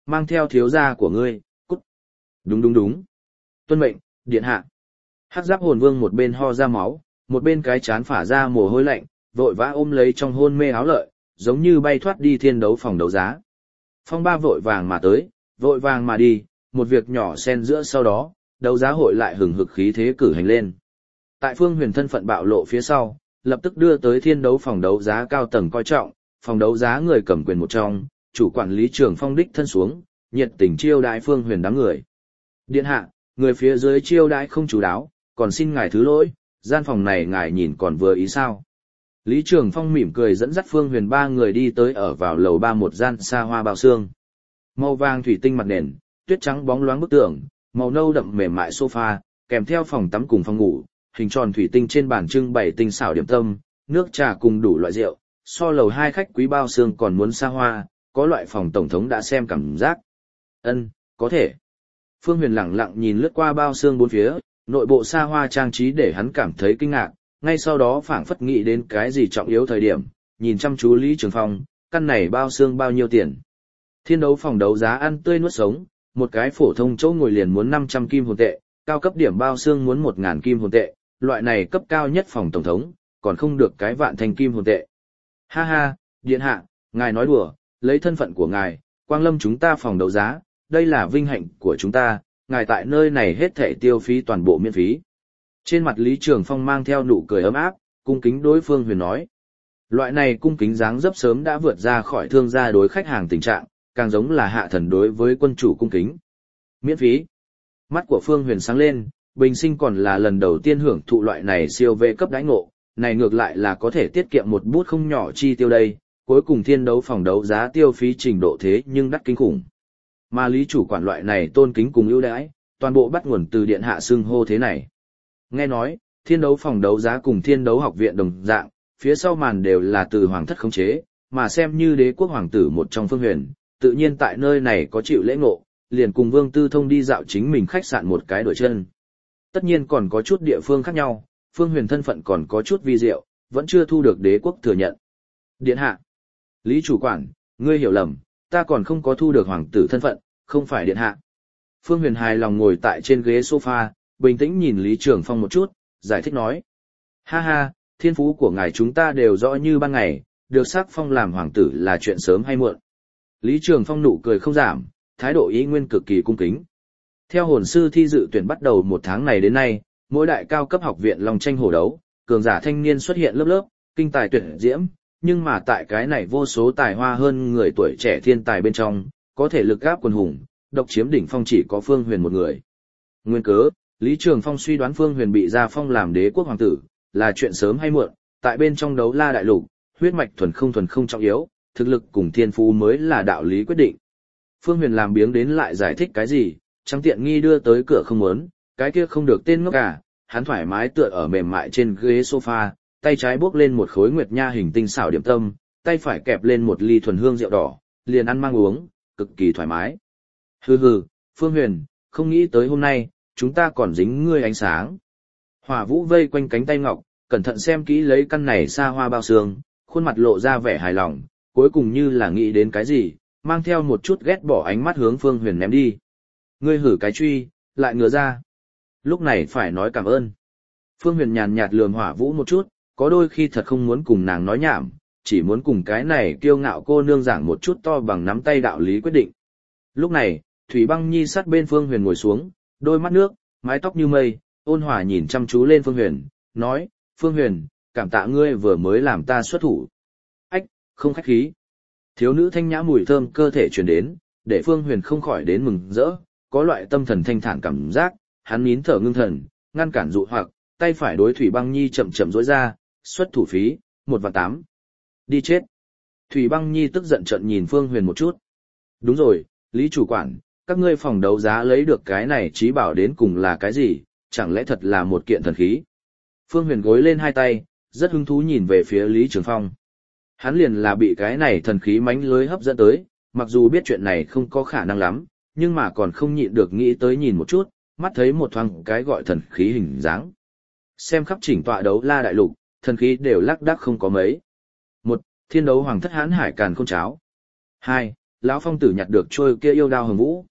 mang theo thiếu gia của ngươi, cút. Đúng đúng đúng. Tuân mệnh, điện hạ. Hắc giáp hồn vương một bên ho ra máu, một bên cái chán phả ra mồ hôi lạnh, vội vã ôm lấy trong hôn mê áo lợi, giống như bay thoát đi thiên đấu phòng đấu giá. Phong ba vội vàng mà tới, vội vàng mà đi, một việc nhỏ xen giữa sau đó, đấu giá hội lại hừng hực khí thế cử hành lên. Tại Phương Huyền thân phận bạo lộ phía sau, lập tức đưa tới thiên đấu phòng đấu giá cao tầng coi trọng, phòng đấu giá người cầm quyền một trong, chủ quản lý Trường Phong đích thân xuống, nhiệt tình chiêu đãi Phương Huyền đám người. Điện hạ, người phía dưới chiêu đãi không chú đáo, còn xin ngài thứ lỗi, gian phòng này ngài nhìn còn vừa ý sao? Lý Trường Phong mỉm cười dẫn dắt Phương Huyền ba người đi tới ở vào lầu ba một gian xa hoa bao xương. Màu vàng thủy tinh mặt nền, tuyết trắng bóng loáng bức tường, màu nâu đậm mềm mại sofa, kèm theo phòng tắm cùng phòng ngủ, hình tròn thủy tinh trên bàn trưng bày tinh xảo điểm tâm, nước trà cùng đủ loại rượu, so lầu hai khách quý bao xương còn muốn xa hoa, có loại phòng tổng thống đã xem cảm giác. Ân, có thể. Phương Huyền lẳng lặng nhìn lướt qua bao xương bốn phía, nội bộ xa hoa trang trí để hắn cảm thấy kinh ngạc, ngay sau đó phảng phất nghĩ đến cái gì trọng yếu thời điểm, nhìn chăm chú Lý Trường Phong, căn này bao xương bao nhiêu tiền. Thiên đấu phòng đấu giá ăn tươi nuốt sống, một cái phổ thông chỗ ngồi liền muốn 500 kim hồn tệ, cao cấp điểm bao xương muốn 1.000 kim hồn tệ, loại này cấp cao nhất phòng tổng thống, còn không được cái vạn thành kim hồn tệ. Ha ha, điện hạ, ngài nói đùa, lấy thân phận của ngài, quang lâm chúng ta phòng đấu giá, đây là vinh hạnh của chúng ta, ngài tại nơi này hết thảy tiêu phí toàn bộ miễn phí. Trên mặt Lý Trường Phong mang theo nụ cười ấm áp, cung kính đối Phương Huyền nói. Loại này cung kính dáng dấp sớm đã vượt ra khỏi thương gia đối khách hàng tình trạng, càng giống là hạ thần đối với quân chủ cung kính. Miễn phí. Mắt của Phương Huyền sáng lên, bình sinh còn là lần đầu tiên hưởng thụ loại này siêu vệ cấp đãi ngộ, này ngược lại là có thể tiết kiệm một bút không nhỏ chi tiêu đây, cuối cùng thiên đấu phòng đấu giá tiêu phí trình độ thế nhưng đắt kinh khủng. Mà Lý chủ quản loại này tôn kính cùng ưu đãi, toàn bộ bắt nguồn từ điện hạ xưng hô thế này. Nghe nói, thiên đấu phòng đấu giá cùng thiên đấu học viện đồng dạng, phía sau màn đều là từ hoàng thất khống chế, mà xem như đế quốc hoàng tử một trong Phương Huyền, tự nhiên tại nơi này có chịu lễ ngộ, liền cùng Vương Tư Thông đi dạo chính mình khách sạn một cái đổi chân. Tất nhiên còn có chút địa phương khác nhau, Phương Huyền thân phận còn có chút vi diệu, vẫn chưa thu được đế quốc thừa nhận. Điện hạ, Lý chủ quản, ngươi hiểu lầm, ta còn không có thu được hoàng tử thân phận, không phải điện hạ. Phương Huyền hài lòng ngồi tại trên ghế sofa, bình tĩnh nhìn Lý Trường Phong một chút, giải thích nói. Ha ha, thiên phú của ngài chúng ta đều rõ như ban ngày, được sắc phong làm hoàng tử là chuyện sớm hay muộn. Lý Trường Phong nụ cười không giảm, thái độ ý nguyên cực kỳ cung kính. Theo hồn sư thi dự tuyển bắt đầu một tháng này đến nay, mỗi đại cao cấp học viện long tranh hổ đấu, cường giả thanh niên xuất hiện lớp lớp, kinh tài tuyển diễm, nhưng mà tại cái này vô số tài hoa hơn người tuổi trẻ thiên tài bên trong, có thể lực gáp quần hùng, độc chiếm đỉnh phong chỉ có Phương Huyền một người. Nguyên cớ, Lý Trường Phong suy đoán Phương Huyền bị gia phong làm đế quốc hoàng tử, là chuyện sớm hay muộn, tại bên trong đấu la đại lục, huyết mạch thuần không trọng yếu, thực lực cùng thiên phú mới là đạo lý quyết định. Phương Huyền làm biếng đến lại giải thích cái gì, trắng tiện nghi đưa tới cửa không muốn, cái kia không được tên ngốc cả, hắn thoải mái tựa ở mềm mại trên ghế sofa, tay trái bốc lên một khối nguyệt nha hình tinh xảo điểm tâm, tay phải kẹp lên một ly thuần hương rượu đỏ, liền ăn mang uống, cực kỳ thoải mái. Hừ hừ, Phương Huyền, không nghĩ tới hôm nay, chúng ta còn dính ngươi ánh sáng. Hỏa Vũ vây quanh cánh tay ngọc, cẩn thận xem kỹ lấy căn này xa hoa bao xương, khuôn mặt lộ ra vẻ hài lòng, cuối cùng như là nghĩ đến cái gì, mang theo một chút ghét bỏ ánh mắt hướng Phương Huyền ném đi. Ngươi hử cái truy, lại ngửa ra. Lúc này phải nói cảm ơn. Phương Huyền nhàn nhạt lườm Hỏa Vũ một chút, có đôi khi thật không muốn cùng nàng nói nhảm, chỉ muốn cùng cái này kiêu ngạo cô nương giảng một chút to bằng nắm tay đạo lý quyết định. Lúc này, Thủy Băng Nhi sát bên Phương Huyền ngồi xuống, đôi mắt nước, mái tóc như mây, ôn hòa nhìn chăm chú lên Phương Huyền, nói, Phương Huyền, cảm tạ ngươi vừa mới làm ta xuất thủ. Ách, không khách khí. Thiếu nữ thanh nhã mùi thơm cơ thể truyền đến, để Phương Huyền không khỏi đến mừng rỡ, có loại tâm thần thanh thản cảm giác, hắn nín thở ngưng thần, ngăn cản dụ hoặc, tay phải đối Thủy Băng Nhi chậm chậm duỗi ra, xuất thủ phí, 1/8. Đi chết. Thủy Băng Nhi tức giận trợn nhìn Phương Huyền một chút. Đúng rồi, Lý chủ quản, các ngươi phòng đấu giá lấy được cái này trí bảo đến cùng là cái gì, chẳng lẽ thật là một kiện thần khí. Phương Huyền gối lên hai tay, rất hứng thú nhìn về phía Lý Trường Phong. Hắn liền là bị cái này thần khí mánh lưới hấp dẫn tới, mặc dù biết chuyện này không có khả năng lắm, nhưng mà còn không nhịn được nghĩ tới nhìn một chút, mắt thấy một thoáng cái gọi thần khí hình dáng. Xem khắp chỉnh tọa đấu la đại lục, thần khí đều lác đác không có mấy. 1. Thiên đấu hoàng thất hãn hải càn khôn cháo. 2. lão phong tử nhặt được trôi kia yêu đao hồng vũ.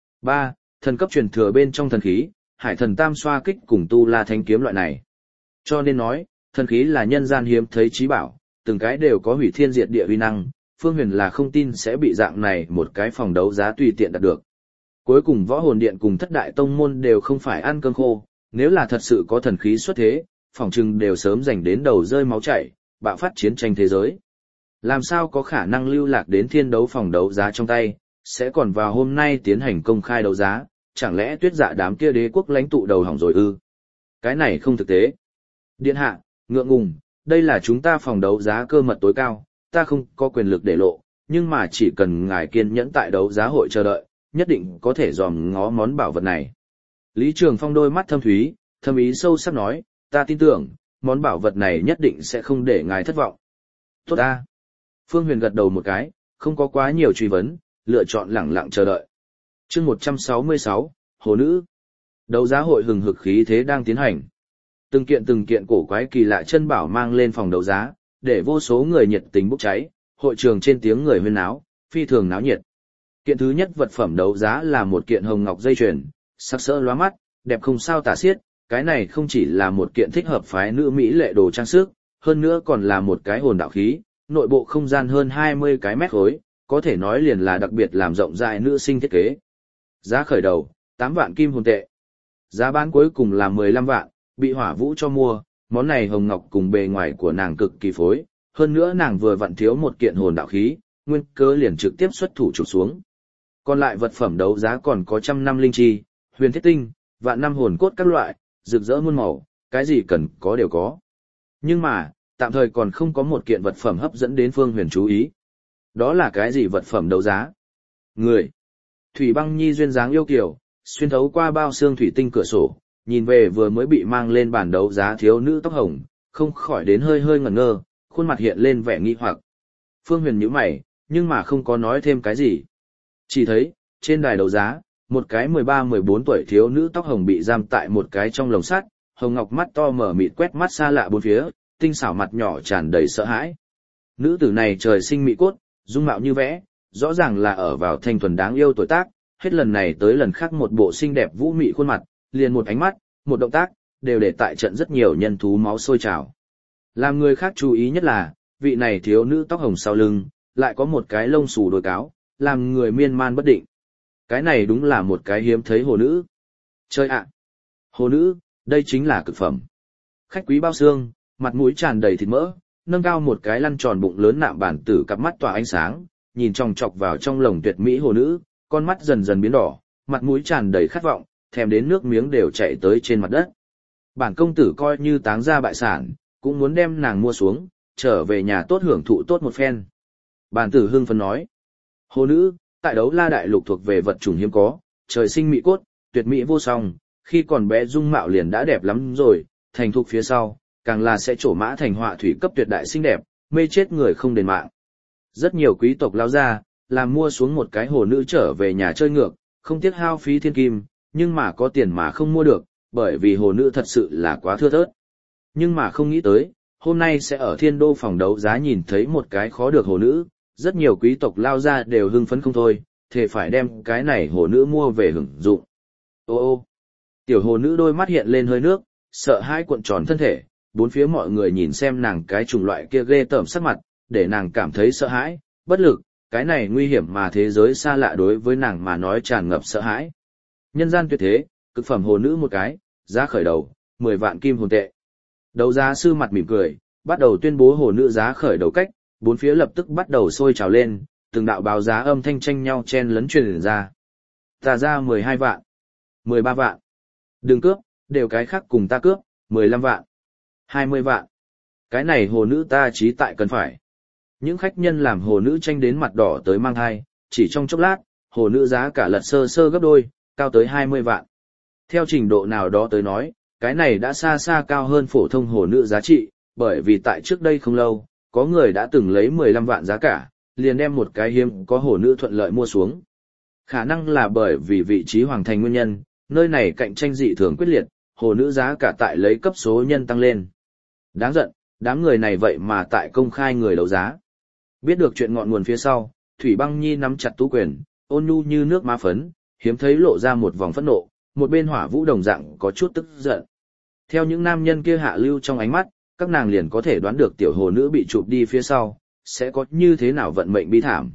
3. Thần cấp truyền thừa bên trong thần khí, hải thần tam xoa kích cùng tu la thánh kiếm loại này. Cho nên nói, thần khí là nhân gian hiếm thấy trí bảo, từng cái đều có hủy thiên diệt địa uy năng, Phương Huyền là không tin sẽ bị dạng này một cái phòng đấu giá tùy tiện đạt được. Cuối cùng Võ Hồn Điện cùng thất đại tông môn đều không phải ăn cơm khô, nếu là thật sự có thần khí xuất thế, phỏng chừng đều sớm giành đến đầu rơi máu chảy, bạo phát chiến tranh thế giới. Làm sao có khả năng lưu lạc đến thiên đấu phòng đấu giá trong tay, sẽ còn vào hôm nay tiến hành công khai đấu giá, chẳng lẽ Tuyết Dạ đám kia đế quốc lãnh tụ đầu hỏng rồi ư? Cái này không thực tế. Điện hạ, ngượng ngùng, đây là chúng ta phòng đấu giá cơ mật tối cao, ta không có quyền lực để lộ, nhưng mà chỉ cần ngài kiên nhẫn tại đấu giá hội chờ đợi, nhất định có thể dòm ngó món bảo vật này. Lý Trường Phong đôi mắt thâm thúy, thâm ý sâu sắc nói, ta tin tưởng, món bảo vật này nhất định sẽ không để ngài thất vọng. Tốt ta. Phương Huyền gật đầu một cái, không có quá nhiều truy vấn, lựa chọn lẳng lặng chờ đợi. Chương 166, Hồ Nữ. Đấu giá hội hừng hực khí thế đang tiến hành. Từng kiện cổ quái kỳ lạ chân bảo mang lên phòng đấu giá, để vô số người nhiệt tình bốc cháy, hội trường trên tiếng người huyên náo, phi thường náo nhiệt. Kiện thứ nhất vật phẩm đấu giá là một kiện hồng ngọc dây chuyền, sắc sỡ lóa mắt, đẹp không sao tả xiết, cái này không chỉ là một kiện thích hợp phái nữ mỹ lệ đồ trang sức, hơn nữa còn là một cái hồn đạo khí, nội bộ không gian hơn 20 cái mét khối, có thể nói liền là đặc biệt làm rộng rãi nữ sinh thiết kế. Giá khởi đầu, 8 vạn kim hồn tệ. Giá bán cuối cùng là 15 vạn, bị Hỏa Vũ cho mua, món này hồng ngọc cùng bề ngoài của nàng cực kỳ phối, hơn nữa nàng vừa vặn thiếu một kiện hồn đạo khí, nguyên cớ liền trực tiếp xuất thủ chụp xuống. Còn lại vật phẩm đấu giá còn có 100 năm linh chi, huyền thiết tinh, vạn năm hồn cốt các loại, rực rỡ muôn màu, cái gì cần có đều có. Nhưng mà, tạm thời còn không có một kiện vật phẩm hấp dẫn đến Phương Huyền chú ý. Đó là cái gì vật phẩm đấu giá? Người. Thủy Băng Nhi duyên dáng yêu kiều, xuyên thấu qua bao xương thủy tinh cửa sổ, nhìn về vừa mới bị mang lên bàn đấu giá thiếu nữ tóc hồng, không khỏi đến hơi hơi ngẩn ngơ, khuôn mặt hiện lên vẻ nghi hoặc. Phương Huyền nhíu mày, nhưng mà không có nói thêm cái gì. Chỉ thấy, trên đài đấu giá, một cái 13-14 tuổi thiếu nữ tóc hồng bị giam tại một cái trong lồng sắt, hồng ngọc mắt to mở mịt quét mắt xa lạ bốn phía, tinh xảo mặt nhỏ tràn đầy sợ hãi. Nữ tử này trời sinh mỹ cốt, dung mạo như vẽ, rõ ràng là ở vào thanh thuần đáng yêu tuổi tác, hết lần này tới lần khác một bộ xinh đẹp vũ mị khuôn mặt, liền một ánh mắt, một động tác, đều để tại trận rất nhiều nhân thú máu sôi trào. Làm người khác chú ý nhất là, vị này thiếu nữ tóc hồng sau lưng, lại có một cái lông xù đôi cáo, làm người miên man bất định. Cái này đúng là một cái hiếm thấy hồ nữ. Chơi ạ! Hồ nữ, đây chính là cực phẩm. Khách quý bao xương, mặt mũi tràn đầy thịt mỡ, nâng cao một cái lăn tròn bụng lớn nạm bản tử, cặp mắt tỏa ánh sáng, nhìn chòng chọc vào trong lồng tuyệt mỹ hồ nữ, con mắt dần dần biến đỏ, mặt mũi tràn đầy khát vọng, thèm đến nước miếng đều chảy tới trên mặt đất. Bản công tử coi như táng ra bại sản, cũng muốn đem nàng mua xuống, trở về nhà tốt hưởng thụ tốt một phen. Bản tử hưng phấn nói. Hồ nữ, tại Đấu La đại lục thuộc về vật chủng hiếm có, trời sinh mỹ cốt, tuyệt mỹ vô song, khi còn bé dung mạo liền đã đẹp lắm rồi, thành thục phía sau, càng là sẽ trổ mã thành họa thủy cấp tuyệt đại xinh đẹp, mê chết người không đền mạng. Rất nhiều quý tộc lao ra, làm mua xuống một cái hồ nữ trở về nhà chơi ngược, không tiếc hao phí thiên kim, nhưng mà có tiền mà không mua được, bởi vì hồ nữ thật sự là quá thưa thớt. Nhưng mà không nghĩ tới, hôm nay sẽ ở Thiên Đô phòng đấu giá nhìn thấy một cái khó được hồ nữ, rất nhiều quý tộc lao ra đều hưng phấn không thôi, thề phải đem cái này hồ nữ mua về hưởng dụng. Ô ô, tiểu hồ nữ đôi mắt hiện lên hơi nước, sợ hãi cuộn tròn thân thể, bốn phía mọi người nhìn xem nàng cái chủng loại kia ghê tởm sắc mặt, để nàng cảm thấy sợ hãi, bất lực, cái này nguy hiểm mà thế giới xa lạ đối với nàng mà nói tràn ngập sợ hãi. Nhân gian tuyệt thế, cực phẩm hồ nữ một cái, giá khởi đầu, 10 vạn kim hồn tệ. Đấu giá sư mặt mỉm cười, bắt đầu tuyên bố hồ nữ giá khởi đầu cách, bốn phía lập tức bắt đầu sôi trào lên, từng đạo báo giá âm thanh tranh nhau chen lấn truyền ra. Ta ra 12 vạn, 13 vạn. Đừng cướp, đều cái khác cùng ta cướp, 15 vạn, 20 vạn. Cái này hồ nữ ta trí tại cần phải. Những khách nhân làm hồ nữ tranh đến mặt đỏ tới mang hai, chỉ trong chốc lát, hồ nữ giá cả lật sơ sơ gấp đôi, cao tới 20 vạn. Theo trình độ nào đó tới nói, cái này đã xa xa cao hơn phổ thông hồ nữ giá trị, bởi vì tại trước đây không lâu, có người đã từng lấy 15 vạn giá cả, liền đem một cái hiếm có hồ nữ thuận lợi mua xuống. Khả năng là bởi vì vị trí hoàng thành nguyên nhân, nơi này cạnh tranh dị thường quyết liệt, hồ nữ giá cả tại lấy cấp số nhân tăng lên. Đáng giận, đám người này vậy mà tại công khai người đấu giá. Biết được chuyện ngọn nguồn phía sau, Thủy Băng Nhi nắm chặt tú quyền, ôn nhu như nước má phấn, hiếm thấy lộ ra một vòng phẫn nộ, một bên Hỏa Vũ đồng dạng có chút tức giận. Theo những nam nhân kia hạ lưu trong ánh mắt, các nàng liền có thể đoán được tiểu hồ nữ bị chụp đi phía sau, sẽ có như thế nào vận mệnh bi thảm.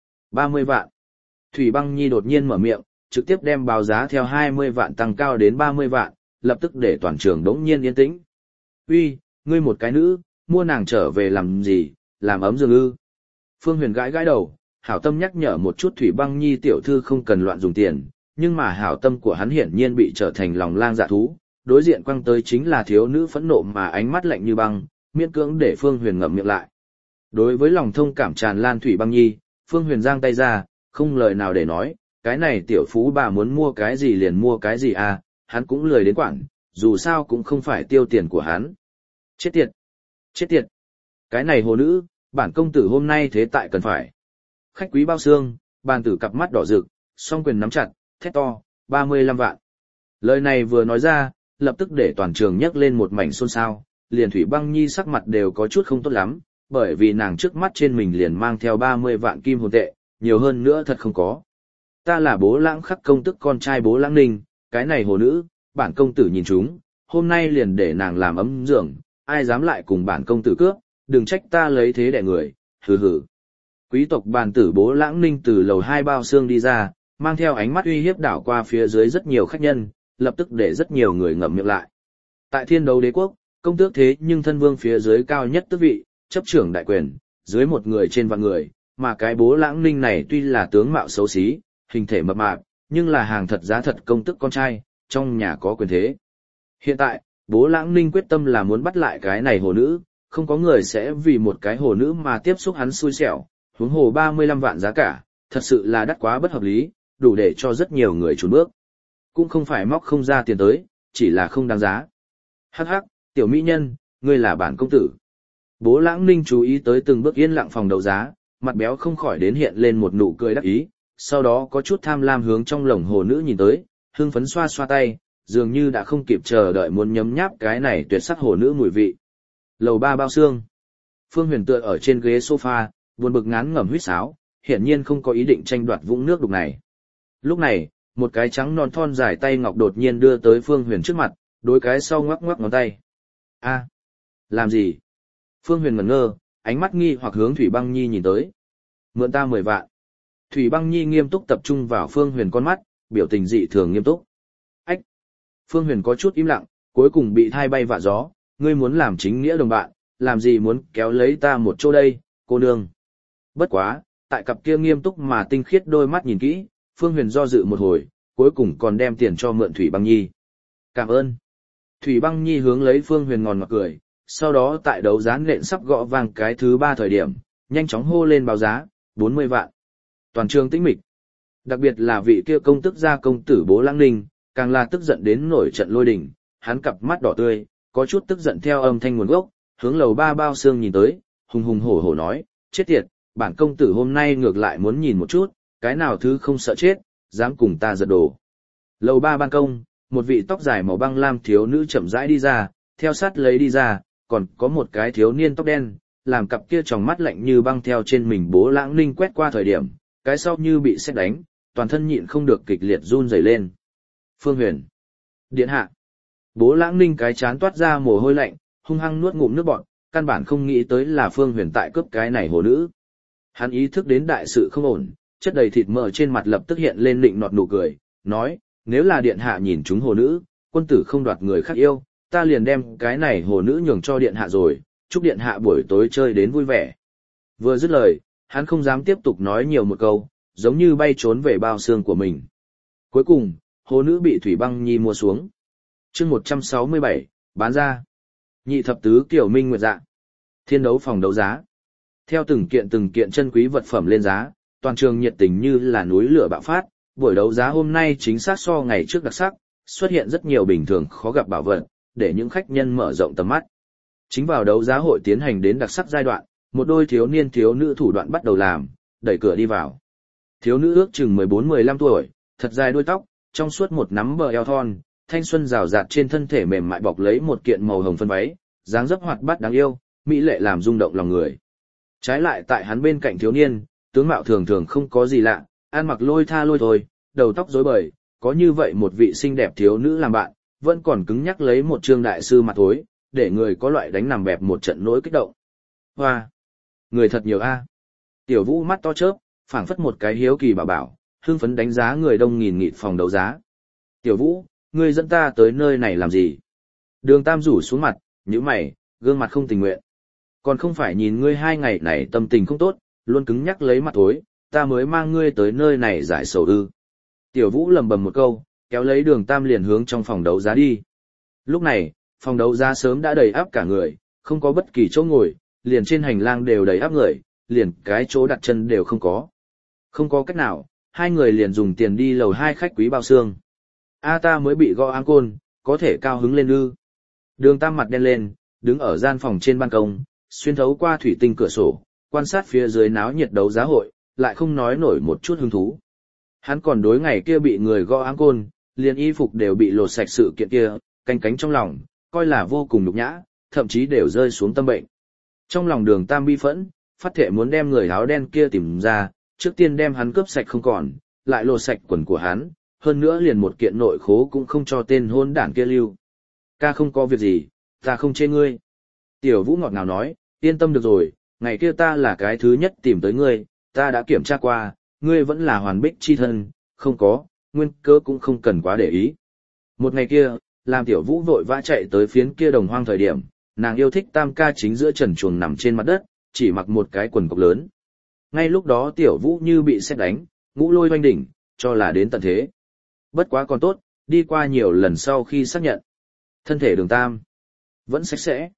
30 vạn. Thủy Băng Nhi đột nhiên mở miệng, trực tiếp đem báo giá theo 20 vạn tăng cao đến 30 vạn, lập tức để toàn trường đống nhiên yên tĩnh. Uy, ngươi một cái nữ, mua nàng trở về làm gì, làm ấm giường ư? Phương Huyền gãi gãi đầu, hảo tâm nhắc nhở một chút Thủy Băng Nhi tiểu thư không cần loạn dùng tiền, nhưng mà hảo tâm của hắn hiển nhiên bị trở thành lòng lang dạ thú, đối diện quăng tới chính là thiếu nữ phẫn nộ mà ánh mắt lạnh như băng, miễn cưỡng để Phương Huyền ngậm miệng lại. Đối với lòng thông cảm tràn lan Thủy Băng Nhi, Phương Huyền giang tay ra, không lời nào để nói, cái này tiểu phú bà muốn mua cái gì liền mua cái gì à, hắn cũng lười đến quản, dù sao cũng không phải tiêu tiền của hắn. Chết tiệt! Chết tiệt! Cái này hồ nữ, bản công tử hôm nay thế tại cần phải. Khách quý bao xương, bàn tử cặp mắt đỏ rực, song quyền nắm chặt, thét to, 35 vạn. Lời này vừa nói ra, lập tức để toàn trường nhấc lên một mảnh xôn xao, liền Thủy Băng Nhi sắc mặt đều có chút không tốt lắm, bởi vì nàng trước mắt trên mình liền mang theo 30 vạn kim hồn tệ, nhiều hơn nữa thật không có. Ta là Bố Lãng Khắc công tức con trai Bố Lãng Ninh, cái này hồ nữ, bản công tử nhìn chúng, hôm nay liền để nàng làm ấm giường, ai dám lại cùng bản công tử cướp, đừng trách ta lấy thế đẻ người, hừ hừ. Quý tộc bàn tử Bố Lãng Ninh từ lầu 2 bao xương đi ra, mang theo ánh mắt uy hiếp đảo qua phía dưới rất nhiều khách nhân, lập tức để rất nhiều người ngậm miệng lại. Tại Thiên Đấu Đế quốc, công tước thế nhưng thân vương phía dưới cao nhất tước vị, chấp trưởng đại quyền, dưới một người trên vạn người, mà cái Bố Lãng Ninh này tuy là tướng mạo xấu xí, hình thể mập mạp, nhưng là hàng thật giá thật công tước con trai, trong nhà có quyền thế. Hiện tại, Bố Lãng Ninh quyết tâm là muốn bắt lại cái này hồ nữ, không có người sẽ vì một cái hồ nữ mà tiếp xúc hắn xui xẻo, huống hồ 35 vạn giá cả, thật sự là đắt quá bất hợp lý, đủ để cho rất nhiều người chùn bước. Cũng không phải móc không ra tiền tới, chỉ là không đáng giá. Hắc hắc, tiểu mỹ nhân, ngươi là bản công tử. Bố Lãng Ninh chú ý tới từng bước yên lặng phòng đấu giá, mặt béo không khỏi đến hiện lên một nụ cười đắc ý, sau đó có chút tham lam hướng trong lồng hồ nữ nhìn tới, hưng phấn xoa xoa tay, dường như đã không kịp chờ đợi muốn nhấm nháp cái này tuyệt sắc hồ nữ mùi vị. Lầu 3 bao xương. Phương Huyền tựa ở trên ghế sofa, buồn bực ngán ngẩm huýt sáo, hiển nhiên không có ý định tranh đoạt vũng nước đục này. Lúc này, một cái trắng non thon dài tay ngọc đột nhiên đưa tới Phương Huyền trước mặt, đối cái sau ngoắc ngoắc ngón tay. A, làm gì? Phương Huyền ngẩn ngơ, ánh mắt nghi hoặc hướng Thủy Băng Nhi nhìn tới. Mượn ta 10 vạn. Thủy Băng Nhi nghiêm túc tập trung vào Phương Huyền con mắt, biểu tình dị thường nghiêm túc. Ách! Phương Huyền có chút im lặng, cuối cùng bị thai bay vạ gió, ngươi muốn làm chính nghĩa đồng bạn, làm gì muốn kéo lấy ta một chỗ đây, cô nương. Bất quá, tại cặp kia nghiêm túc mà tinh khiết đôi mắt nhìn kỹ, Phương Huyền do dự một hồi, cuối cùng còn đem tiền cho mượn Thủy Băng Nhi. Cảm ơn. Thủy Băng Nhi hướng lấy Phương Huyền ngòn ngọt cười, sau đó tại đấu giá nện sắp gõ vang cái thứ 3 thời điểm, nhanh chóng hô lên báo giá, 40 vạn. Toàn trường tĩnh mịch. Đặc biệt là vị kia công tức gia công tử Bố Lãng Ninh, càng là tức giận đến nổi trận lôi đình, hắn cặp mắt đỏ tươi, có chút tức giận theo âm thanh nguồn gốc, hướng lầu 3 bao xương nhìn tới, hùng hùng hổ hổ nói, chết tiệt, bản công tử hôm nay ngược lại muốn nhìn một chút, cái nào thứ không sợ chết, dám cùng ta giật đồ. Lầu 3 ban công, một vị tóc dài màu băng lam thiếu nữ chậm rãi đi ra, theo sát lấy đi ra, còn có một cái thiếu niên tóc đen, làm cặp kia tròng mắt lạnh như băng theo trên mình Bố Lãng Ninh quét qua thời điểm, cái sau như bị sét đánh, toàn thân nhịn không được kịch liệt run rẩy lên. Phương Huyền. Điện hạ. Bố Lãng Ninh cái chán toát ra mồ hôi lạnh, hung hăng nuốt ngụm nước bọt, căn bản không nghĩ tới là Phương Huyền tại cướp cái này hồ nữ. Hắn ý thức đến đại sự không ổn, chất đầy thịt mỡ trên mặt lập tức hiện lên lịnh nọt nụ cười, nói, nếu là điện hạ nhìn chúng hồ nữ, quân tử không đoạt người khác yêu, ta liền đem cái này hồ nữ nhường cho điện hạ rồi, chúc điện hạ buổi tối chơi đến vui vẻ. Vừa dứt lời, hắn không dám tiếp tục nói nhiều một câu, giống như bay trốn về bao xương của mình. Cuối cùng, hồ nữ bị Thủy Băng Nhi mua xuống. Chương 167, bán ra. Nhị thập tứ kiểu minh nguyệt dạ. Thiên đấu phòng đấu giá. Theo từng kiện chân quý vật phẩm lên giá, toàn trường nhiệt tình như là núi lửa bạo phát, buổi đấu giá hôm nay chính xác so ngày trước đặc sắc, xuất hiện rất nhiều bình thường khó gặp bảo vật, để những khách nhân mở rộng tầm mắt. Chính vào đấu giá hội tiến hành đến đặc sắc giai đoạn, một đôi thiếu niên thiếu nữ thủ đoạn bắt đầu làm, đẩy cửa đi vào. Thiếu nữ ước chừng 14-15 tuổi, thật dài đuôi tóc, trong suốt một nắm bờ eo thon, thanh xuân rào rạt trên thân thể mềm mại bọc lấy một kiện màu hồng phân váy, dáng dấp hoạt bát đáng yêu, mỹ lệ làm rung động lòng người. Trái lại tại hắn bên cạnh thiếu niên, tướng mạo thường thường không có gì lạ, ăn mặc lôi tha lôi thôi, đầu tóc rối bời, có như vậy một vị xinh đẹp thiếu nữ làm bạn, vẫn còn cứng nhắc lấy một trương đại sư mặt thối, để người có loại đánh nằm bẹp một trận nỗi kích động. Hoa! Người thật nhiều a. Tiểu Vũ mắt to chớp, phảng phất một cái hiếu kỳ bảo bảo, hưng phấn đánh giá người đông nghìn nghịt phòng đấu giá. Tiểu Vũ, ngươi dẫn ta tới nơi này làm gì? Đường Tam rủ xuống mặt, nhíu mày, gương mặt không tình nguyện. Còn không phải nhìn ngươi 2 ngày này tâm tình không tốt, luôn cứng nhắc lấy mặt thối, ta mới mang ngươi tới nơi này giải sầu ư. Tiểu Vũ lầm bầm một câu, kéo lấy Đường Tam liền hướng trong phòng đấu giá đi. Lúc này, phòng đấu giá sớm đã đầy áp cả người, không có bất kỳ chỗ ngồi, liền trên hành lang đều đầy áp người, liền cái chỗ đặt chân đều không có. Không có cách nào, hai người liền dùng tiền đi lầu 2 khách quý bao xương. A ta mới bị gõ áng côn, có thể cao hứng lên ư. Đường Tam mặt đen lên, đứng ở gian phòng trên ban công, xuyên thấu qua thủy tinh cửa sổ, quan sát phía dưới náo nhiệt đấu giá hội, lại không nói nổi một chút hứng thú. Hắn còn đối ngày kia bị người gõ áng côn, liền y phục đều bị lột sạch sự kiện kia, canh cánh trong lòng, coi là vô cùng nhục nhã, thậm chí đều rơi xuống tâm bệnh. Trong lòng Đường Tam bi phẫn, phát thệ muốn đem người áo đen kia tìm ra, trước tiên đem hắn cướp sạch không còn, lại lột sạch quần của hắn, hơn nữa liền một kiện nội khố cũng không cho tên hôn đảng kia lưu. Ca không có việc gì, ta không chê ngươi. Tiểu Vũ ngọt ngào nói, yên tâm được rồi, ngày kia ta là cái thứ nhất tìm tới ngươi, ta đã kiểm tra qua, ngươi vẫn là hoàn bích chi thân, không có, nguyên cớ cũng không cần quá để ý. Một ngày kia, làm Tiểu Vũ vội vã chạy tới phiến kia đồng hoang thời điểm, nàng yêu thích Tam ca chính giữa trần chuồng nằm trên mặt đất, chỉ mặc một cái quần cộc lớn. Ngay lúc đó Tiểu Vũ như bị sét đánh, ngũ lôi oanh đỉnh, cho là đến tận thế. Bất quá còn tốt, đi qua nhiều lần sau khi xác nhận. Thân thể Đường Tam vẫn sạch sẽ.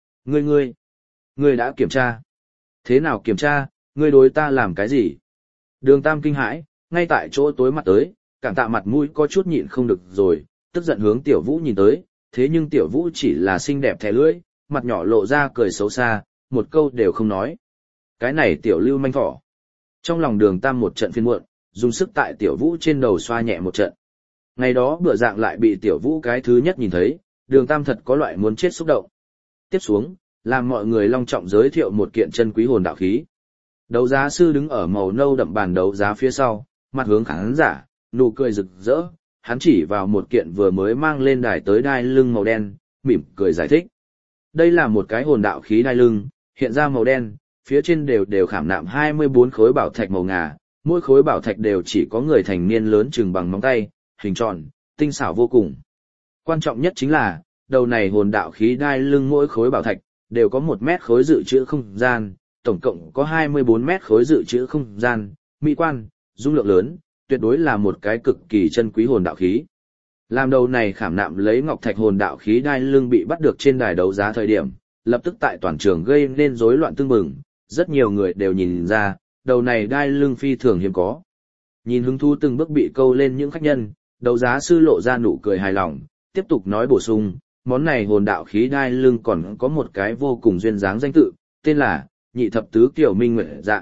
Ngươi đã kiểm tra. Thế nào kiểm tra, ngươi đối ta làm cái gì? Đường Tam kinh hãi, ngay tại chỗ tối mặt tới, cảm tạ mặt mũi có chút nhịn không được rồi, tức giận hướng Tiểu Vũ nhìn tới, thế nhưng Tiểu Vũ chỉ là xinh đẹp thẻ lưỡi, mặt nhỏ lộ ra cười xấu xa, một câu đều không nói. Cái này Tiểu Lưu manh thỏ. Trong lòng Đường Tam một trận phiền muộn, dùng sức tại Tiểu Vũ trên đầu xoa nhẹ một trận. Ngày đó bữa dạng lại bị Tiểu Vũ cái thứ nhất nhìn thấy, Đường Tam thật có loại muốn chết xúc động. Tiếp xuống, làm mọi người long trọng giới thiệu một kiện chân quý hồn đạo khí. Đấu giá sư đứng ở màu nâu đậm bàn đấu giá phía sau, mặt hướng khán giả, nụ cười rực rỡ, hắn chỉ vào một kiện vừa mới mang lên đài tới đai lưng màu đen, mỉm cười giải thích. Đây là một cái hồn đạo khí đai lưng, hiện ra màu đen, phía trên đều khảm nạm 24 khối bảo thạch màu ngà, mỗi khối bảo thạch đều chỉ có người thành niên lớn chừng bằng móng tay, hình tròn, tinh xảo vô cùng. Quan trọng nhất chính là, đầu này hồn đạo khí đai lưng mỗi khối bảo thạch, đều có 1 mét khối dự trữ không gian, tổng cộng có 24 mét khối dự trữ không gian, mỹ quan, dung lượng lớn, tuyệt đối là một cái cực kỳ chân quý hồn đạo khí. Làm đầu này khảm nạm lấy ngọc thạch hồn đạo khí đai lưng bị bắt được trên đài đấu giá thời điểm, lập tức tại toàn trường gây nên rối loạn tương mừng, rất nhiều người đều nhìn ra, đầu này đai lưng phi thường hiếm có. Nhìn hứng thú từng bước bị câu lên những khách nhân, đấu giá sư lộ ra nụ cười hài lòng, tiếp tục nói bổ sung, món này hồn đạo khí đai lưng còn có một cái vô cùng duyên dáng danh tự, tên là Nhị thập tứ kiểu minh nguyệt dạ.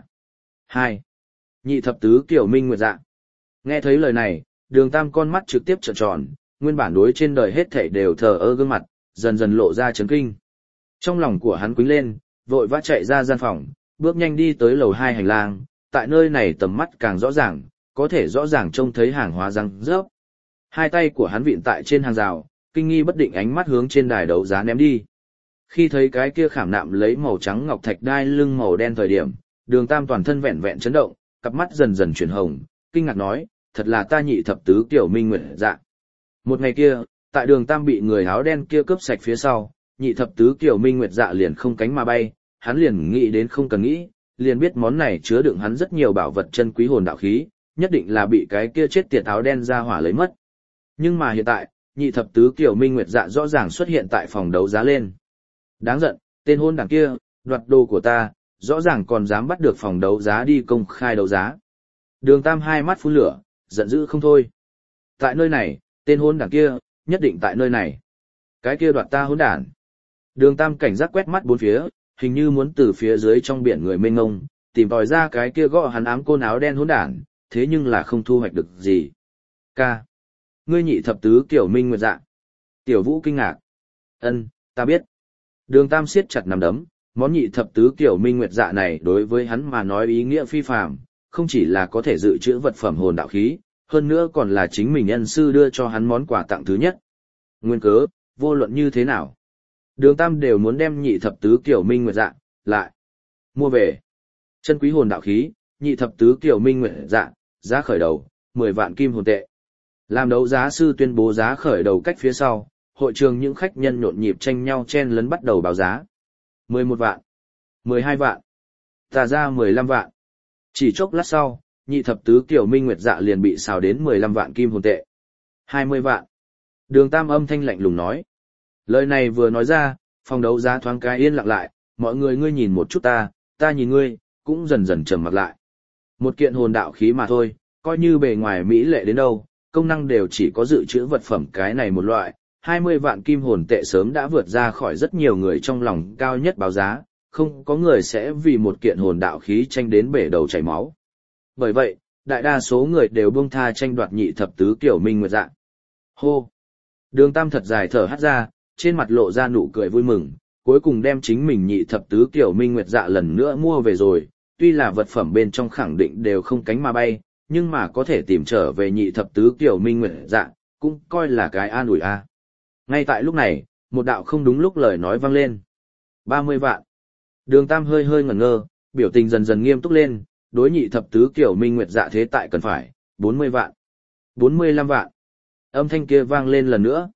2. Nhị thập tứ kiểu minh nguyệt dạ. Nghe thấy lời này, Đường Tam con mắt trực tiếp trợn tròn, nguyên bản đối trên đời hết thảy đều thờ ơ gương mặt, dần dần lộ ra chấn kinh. Trong lòng của hắn quýnh lên, vội vã chạy ra gian phòng, bước nhanh đi tới lầu 2 hành lang, tại nơi này tầm mắt càng rõ ràng, có thể rõ ràng trông thấy hàng hóa răng rớp. Hai tay của hắn vịn tại trên hàng rào, kinh nghi bất định ánh mắt hướng trên đài đấu giá ném đi. Khi thấy cái kia khảm nạm lấy màu trắng ngọc thạch đai lưng màu đen thời điểm, Đường Tam toàn thân vẹn vẹn chấn động, cặp mắt dần dần chuyển hồng, kinh ngạc nói, thật là ta nhị thập tứ kiểu minh nguyệt dạ. Một ngày kia, tại Đường Tam bị người áo đen kia cướp sạch phía sau, nhị thập tứ kiểu minh nguyệt dạ liền không cánh mà bay, hắn liền nghĩ đến không cần nghĩ, liền biết món này chứa đựng hắn rất nhiều bảo vật chân quý hồn đạo khí, nhất định là bị cái kia chết tiệt áo đen ra hỏa lấy mất. Nhưng mà hiện tại, nhị thập tứ kiểu minh nguyệt dạ rõ ràng xuất hiện tại phòng đấu giá lên. Đáng giận, tên hôn đảng kia, đoạt đồ của ta, rõ ràng còn dám bắt được phòng đấu giá đi công khai đấu giá. Đường Tam hai mắt phun lửa, giận dữ không thôi. Tại nơi này, tên hôn đảng kia, nhất định tại nơi này. Cái kia đoạt ta hôn đản. Đường Tam cảnh giác quét mắt bốn phía, hình như muốn từ phía dưới trong biển người mênh mông, tìm tòi ra cái kia gõ hắn ám côn áo đen hôn đản, thế nhưng là không thu hoạch được gì. Ca. Ngươi nhị thập tứ kiểu minh nguyệt dạ. Tiểu Vũ kinh ngạc. Ân, ta biết. Đường Tam siết chặt nắm đấm, món nhị thập tứ kiểu minh nguyệt dạ này đối với hắn mà nói ý nghĩa phi phàm, không chỉ là có thể dự trữ vật phẩm hồn đạo khí, hơn nữa còn là chính mình nhân sư đưa cho hắn món quà tặng thứ nhất. Nguyên cớ, vô luận như thế nào, Đường Tam đều muốn đem nhị thập tứ kiểu minh nguyệt dạ, lại mua về. Chân quý hồn đạo khí, nhị thập tứ kiểu minh nguyệt dạ, giá khởi đầu, 10 vạn kim hồn tệ. Làm đấu giá sư tuyên bố giá khởi đầu cách phía sau, hội trường những khách nhân nhộn nhịp tranh nhau chen lấn bắt đầu báo giá. 11 vạn, 12 vạn, ta ra 15 vạn. Chỉ chốc lát sau, nhị thập tứ kiểu minh nguyệt dạ liền bị xào đến 15 vạn kim hồn tệ. 20 vạn. Đường Tam âm thanh lạnh lùng nói. Lời này vừa nói ra, phòng đấu giá thoáng cái yên lặng lại, mọi người ngươi nhìn một chút ta nhìn ngươi, cũng dần dần trầm mặc lại. Một kiện hồn đạo khí mà thôi, coi như bề ngoài mỹ lệ đến đâu, công năng đều chỉ có dự trữ vật phẩm cái này một loại. 20 vạn kim hồn tệ sớm đã vượt ra khỏi rất nhiều người trong lòng cao nhất báo giá, không có người sẽ vì một kiện hồn đạo khí tranh đến bể đầu chảy máu. Bởi vậy, đại đa số người đều buông tha tranh đoạt nhị thập tứ kiểu minh nguyệt dạ. Hô! Đường Tam thật dài thở hắt ra, trên mặt lộ ra nụ cười vui mừng, cuối cùng đem chính mình nhị thập tứ kiểu minh nguyệt dạ lần nữa mua về rồi, tuy là vật phẩm bên trong khẳng định đều không cánh mà bay, nhưng mà có thể tìm trở về nhị thập tứ kiểu minh nguyệt dạ, cũng coi là cái an ủi a. Ngay tại lúc này, một đạo không đúng lúc lời nói vang lên. 30 vạn. Đường Tam hơi hơi ngẩn ngơ, biểu tình dần dần nghiêm túc lên, đối nhị thập tứ kiểu minh nguyệt dạ thế tại cần phải, 40 vạn. 45 vạn. Âm thanh kia vang lên lần nữa.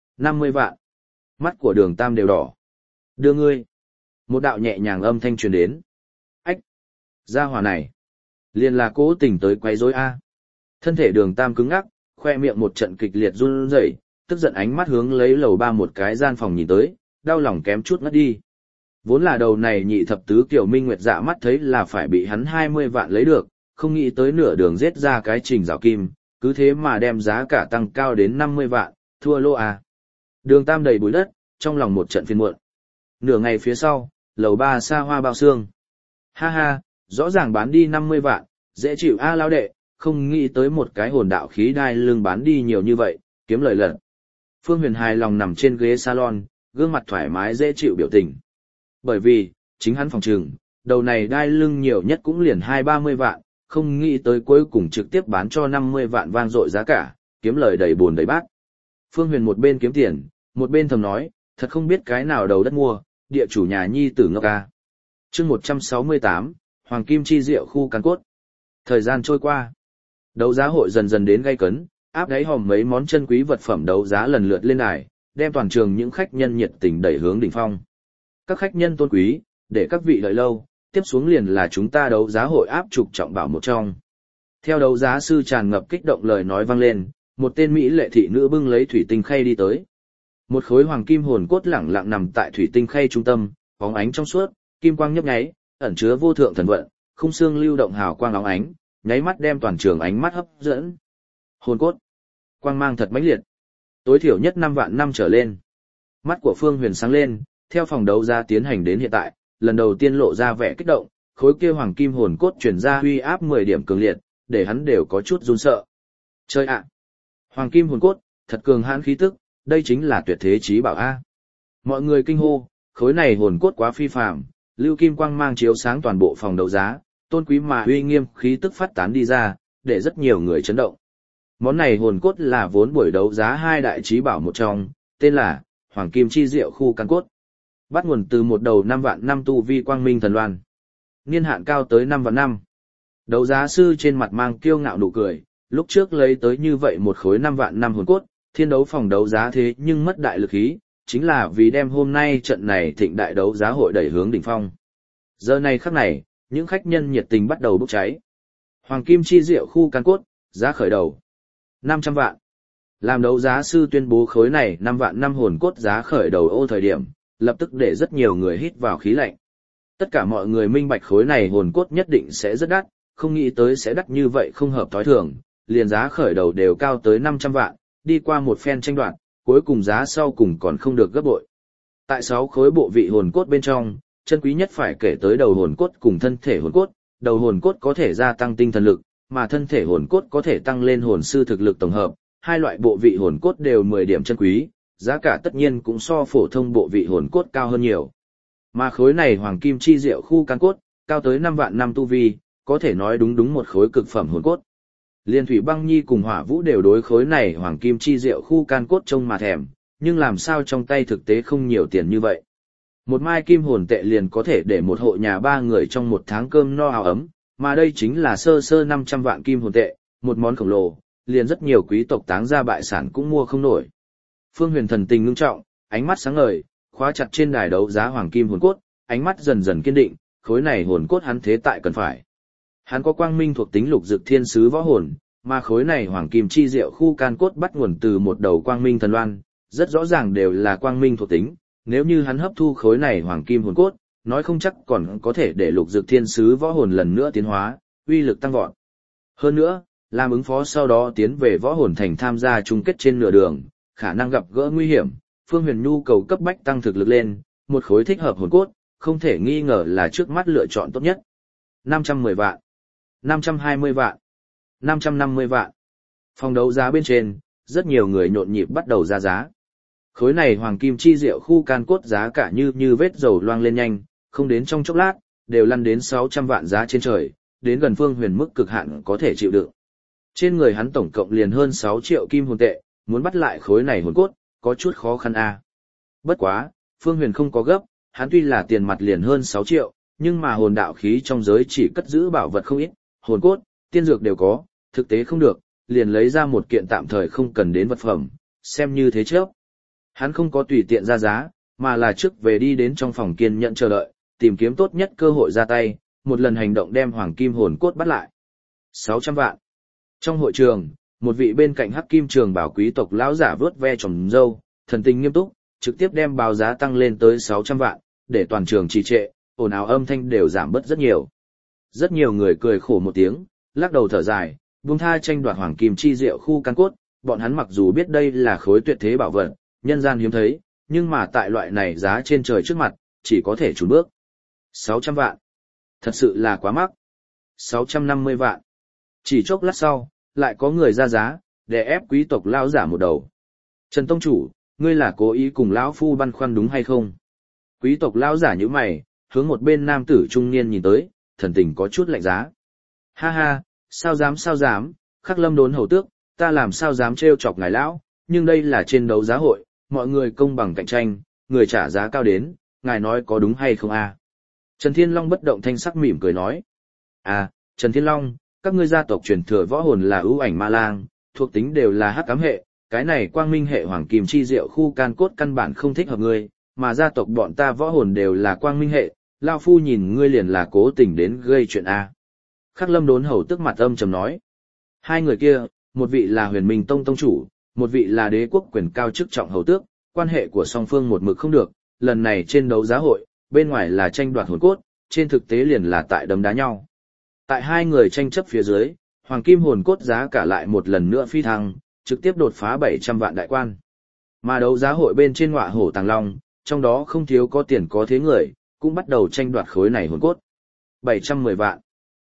50 vạn. Mắt của Đường Tam đều đỏ. Đưa ngươi. Một đạo nhẹ nhàng âm thanh truyền đến. Ách. Gia hỏa này. Liền là cố tình tới quấy rối a. Thân thể Đường Tam cứng ngắc, khoe miệng một trận kịch liệt run rẩy, tức giận ánh mắt hướng lấy lầu 3 một cái gian phòng nhìn tới, đau lòng kém chút ngất đi. Vốn là đầu này nhị thập tứ kiểu minh nguyệt dạ mắt thấy là phải bị hắn 20 vạn lấy được, không nghĩ tới nửa đường giết ra cái trình rào kim, cứ thế mà đem giá cả tăng cao đến 50 vạn, thua lô à. Đường Tam đầy bụi đất, trong lòng một trận phiền muộn. Nửa ngày phía sau, lầu 3 xa hoa bao xương. Ha ha, rõ ràng bán đi 50 vạn, dễ chịu a lao đệ, không nghĩ tới một cái hồn đạo khí đai lưng bán đi nhiều như vậy, kiếm lời lận. Phương Huyền hài lòng nằm trên ghế salon, gương mặt thoải mái dễ chịu biểu tình. Bởi vì, chính hắn phòng trừng, đầu này đai lưng nhiều nhất cũng liền 20-30 vạn, không nghĩ tới cuối cùng trực tiếp bán cho 50 vạn vang dội giá cả, kiếm lời đầy buồn đầy bát. Phương Huyền một bên kiếm tiền, một bên thầm nói, thật không biết cái nào đầu đất mua, địa chủ nhà nhi tử ngốc ca. Chương 168, Hoàng Kim Chi Diệu khu cán cốt. Thời gian trôi qua, đấu giá hội dần dần đến gay cấn, áp đáy hòm mấy món chân quý vật phẩm đấu giá lần lượt lên đài, đem toàn trường những khách nhân nhiệt tình đẩy hướng đỉnh phong. Các khách nhân tôn quý, để các vị đợi lâu, tiếp xuống liền là chúng ta đấu giá hội áp trục trọng bảo một trong. Theo đấu giá sư tràn ngập kích động lời nói vang lên, một tên mỹ lệ thị nữ bưng lấy thủy tinh khay đi tới. Một khối hoàng kim hồn cốt lẳng lặng nằm tại thủy tinh khay trung tâm, bóng ánh trong suốt, kim quang nhấp nháy, ẩn chứa vô thượng thần vận, khung xương lưu động hào quang óng ánh, nháy mắt đem toàn trường ánh mắt hấp dẫn. Hồn cốt, quang mang thật mãnh liệt, tối thiểu nhất 5 vạn năm trở lên. Mắt của Phương Huyền sáng lên, theo phòng đấu giá tiến hành đến hiện tại, lần đầu tiên lộ ra vẻ kích động, khối kia hoàng kim hồn cốt truyền ra uy áp 10 điểm cường liệt, để hắn đều có chút run sợ. Chơi ạ! Hoàng kim hồn cốt, thật cường hãn khí tức, đây chính là tuyệt thế chí bảo a. Mọi người kinh hô, khối này hồn cốt quá phi phàm, lưu kim quang mang chiếu sáng toàn bộ phòng đấu giá, tôn quý mà uy nghiêm khí tức phát tán đi ra, để rất nhiều người chấn động. Món này hồn cốt là vốn buổi đấu giá hai đại chí bảo một trong, tên là Hoàng Kim Chi Diệu khu cán cốt. Bắt nguồn từ một đầu 5 vạn năm tu vi quang minh thần loan. Niên hạn cao tới 5 vạn năm. Đấu giá sư trên mặt mang kiêu ngạo nụ cười, lúc trước lấy tới như vậy một khối 5 vạn năm hồn cốt, thiên đấu phòng đấu giá thế nhưng mất đại lực khí, chính là vì đem hôm nay trận này thịnh đại đấu giá hội đẩy hướng đỉnh phong. Giờ này khắc này, những khách nhân nhiệt tình bắt đầu bốc cháy. Hoàng Kim Chi Diệu khu cán cốt, giá khởi đầu 500 vạn. Làm đấu giá sư tuyên bố khối này 5 vạn năm hồn cốt giá khởi đầu ô thời điểm, lập tức để rất nhiều người hít vào khí lạnh. Tất cả mọi người minh bạch khối này hồn cốt nhất định sẽ rất đắt, không nghĩ tới sẽ đắt như vậy không hợp thói thường, liền giá khởi đầu đều cao tới 500 vạn, đi qua một phen tranh đoạt, cuối cùng giá sau cùng còn không được gấp bội. Tại 6 khối bộ vị hồn cốt bên trong, chân quý nhất phải kể tới đầu hồn cốt cùng thân thể hồn cốt, đầu hồn cốt có thể gia tăng tinh thần lực, mà thân thể hồn cốt có thể tăng lên hồn sư thực lực tổng hợp, hai loại bộ vị hồn cốt đều 10 điểm chân quý, giá cả tất nhiên cũng so phổ thông bộ vị hồn cốt cao hơn nhiều. Mà khối này Hoàng Kim Chi Diệu khu cán cốt, cao tới 5 vạn năm tu vi, có thể nói đúng đúng một khối cực phẩm hồn cốt. Liên Thủy Băng Nhi cùng Hỏa Vũ đều đối khối này hoàng kim chi diệu khu can cốt trông mà thèm, nhưng làm sao trong tay thực tế không nhiều tiền như vậy. Một mai kim hồn tệ liền có thể để một hộ nhà 3 người trong một tháng cơm no áo ấm, mà đây chính là sơ sơ 500 vạn kim hồn tệ, một món khổng lồ, liền rất nhiều quý tộc táng ra bại sản cũng mua không nổi. Phương Huyền thần tình ngưng trọng, ánh mắt sáng ngời, khóa chặt trên đài đấu giá hoàng kim hồn cốt, ánh mắt dần dần kiên định, khối này hồn cốt hắn thế tại cần phải. Hắn có quang minh thuộc tính lục dực thiên sứ võ hồn, mà khối này hoàng kim chi diệu khu can cốt bắt nguồn từ một đầu quang minh thần loan, rất rõ ràng đều là quang minh thuộc tính, nếu như hắn hấp thu khối này hoàng kim hồn cốt, nói không chắc còn có thể để lục dực thiên sứ võ hồn lần nữa tiến hóa, uy lực tăng vọt. Hơn nữa, làm ứng phó sau đó tiến về võ hồn thành tham gia chung kết trên nửa đường, khả năng gặp gỡ nguy hiểm, Phương Huyền nhu cầu cấp bách tăng thực lực lên, một khối thích hợp hồn cốt, không thể nghi ngờ là trước mắt lựa chọn tốt nhất. 510 vạn, 520 vạn, 550 vạn. Phòng đấu giá bên trên, rất nhiều người nhộn nhịp bắt đầu ra giá. Khối này hoàng kim chi diệu khu can cốt giá cả như vết dầu loang lên nhanh, không đến trong chốc lát, đều lăn đến 600 vạn giá trên trời, đến gần Phương Huyền mức cực hạn có thể chịu đựng. Trên người hắn tổng cộng liền hơn 6 triệu kim hồn tệ, muốn bắt lại khối này hồn cốt, có chút khó khăn a. Bất quá, Phương Huyền không có gấp, hắn tuy là tiền mặt liền hơn 6 triệu, nhưng mà hồn đạo khí trong giới chỉ cất giữ bảo vật không ít, hồn cốt, tiên dược đều có, thực tế không được, liền lấy ra một kiện tạm thời không cần đến vật phẩm, xem như thế trước. Hắn không có tùy tiện ra giá, mà là trước về đi đến trong phòng kiên nhẫn chờ đợi, tìm kiếm tốt nhất cơ hội ra tay, một lần hành động đem hoàng kim hồn cốt bắt lại. 600 vạn. Trong hội trường, một vị bên cạnh hắc kim trường bảo quý tộc lão giả vớt ve tròm râu, thần tình nghiêm túc, trực tiếp đem báo giá tăng lên tới 600 vạn, để toàn trường trì trệ, ồn ào âm thanh đều giảm bớt rất nhiều. Rất nhiều người cười khổ một tiếng, lắc đầu thở dài, buông tha tranh đoạt hoàng kim chi diệu khu can cốt, bọn hắn mặc dù biết đây là khối tuyệt thế bảo vật, nhân gian hiếm thấy, nhưng mà tại loại này giá trên trời trước mặt, chỉ có thể chùn bước. 600 vạn. Thật sự là quá mắc. 650 vạn. Chỉ chốc lát sau, lại có người ra giá, để ép quý tộc lão giả một đầu. Trần Tông Chủ, ngươi là cố ý cùng lão phu băn khoăn đúng hay không? Quý tộc lão giả nhíu mày, hướng một bên nam tử trung niên nhìn tới, thần tình có chút lạnh giá. Ha ha, sao dám, Khắc Lâm Đốn hầu tước, ta làm sao dám trêu chọc ngài lão, nhưng đây là trên đấu giá hội, mọi người công bằng cạnh tranh, người trả giá cao đến, ngài nói có đúng hay không a? Trần Thiên Long bất động thanh sắc mỉm cười nói. À, Trần Thiên Long, các ngươi gia tộc truyền thừa võ hồn là ưu ảnh ma lang, thuộc tính đều là hắc ám hệ, cái này quang minh hệ hoàng kim chi diệu khu can cốt căn bản không thích hợp ngươi, mà gia tộc bọn ta võ hồn đều là quang minh hệ, lao phu nhìn ngươi liền là cố tình đến gây chuyện a. Khắc Lâm Đốn hầu tức mặt âm trầm nói. Hai người kia, một vị là Huyền Minh Tông tông chủ, một vị là đế quốc quyền cao chức trọng hầu tước, quan hệ của song phương một mực không được, lần này trên đấu giá hội, bên ngoài là tranh đoạt hồn cốt, trên thực tế liền là tại đấm đá nhau. Tại hai người tranh chấp phía dưới, hoàng kim hồn cốt giá cả lại một lần nữa phi thăng, trực tiếp đột phá 700 vạn đại quan. Mà đấu giá hội bên trên ngọa hổ tàng long, trong đó không thiếu có tiền có thế người, cũng bắt đầu tranh đoạt khối này hồn cốt. 710 vạn,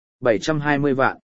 720 vạn,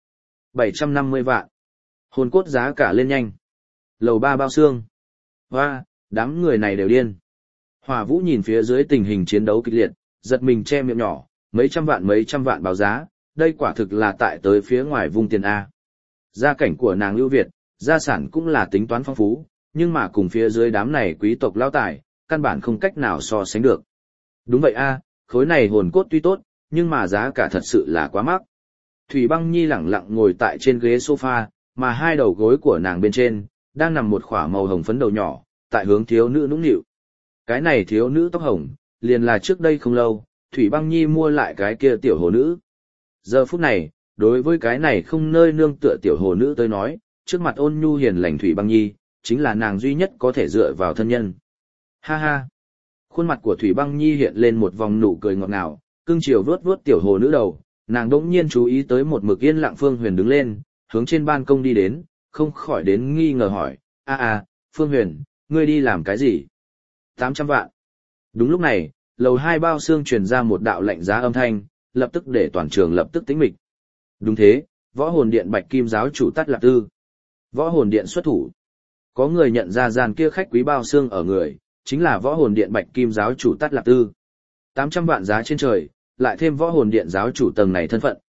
750 vạn. Hồn cốt giá cả lên nhanh. Lầu 3 bao xương. Hoa, đám người này đều điên. Hỏa Vũ nhìn phía dưới tình hình chiến đấu kịch liệt, giật mình che miệng nhỏ, mấy trăm vạn báo giá, đây quả thực là tại tới phía ngoài vùng tiền A. Gia cảnh của nàng ưu việt, gia sản cũng là tính toán phong phú, nhưng mà cùng phía dưới đám này quý tộc lao tài, căn bản không cách nào so sánh được. Đúng vậy A, khối này hồn cốt tuy tốt, nhưng mà giá cả thật sự là quá mắc. Thủy Băng Nhi lẳng lặng ngồi tại trên ghế sofa, mà hai đầu gối của nàng bên trên, đang nằm một khỏa màu hồng phấn đầu nhỏ, tại hướng thiếu nữ nũng nịu. Cái này thiếu nữ tóc hồng, liền là trước đây không lâu, Thủy Băng Nhi mua lại cái kia tiểu hồ nữ. Giờ phút này, đối với cái này không nơi nương tựa tiểu hồ nữ tới nói, trước mặt ôn nhu hiền lành Thủy Băng Nhi, chính là nàng duy nhất có thể dựa vào thân nhân. Ha ha! Khuôn mặt của Thủy Băng Nhi hiện lên một vòng nụ cười ngọt ngào, cưng chiều vuốt vuốt tiểu hồ nữ đầu, nàng đỗng nhiên chú ý tới một mực yên lặng Phương Huyền đứng lên, hướng trên ban công đi đến, không khỏi đến nghi ngờ hỏi, Phương Huyền, ngươi đi làm cái gì? 800 vạn. Đúng lúc này, lầu 2 bao xương truyền ra một đạo lạnh giá âm thanh, lập tức để toàn trường lập tức tĩnh mịch. Đúng thế, võ hồn điện Bạch Kim giáo chủ Tát Lạp Tư. Võ hồn điện xuất thủ. Có người nhận ra gian kia khách quý bao xương ở người, chính là võ hồn điện Bạch Kim giáo chủ Tát Lạp Tư. 800 vạn giá trên trời, lại thêm võ hồn điện giáo chủ tầng này thân phận,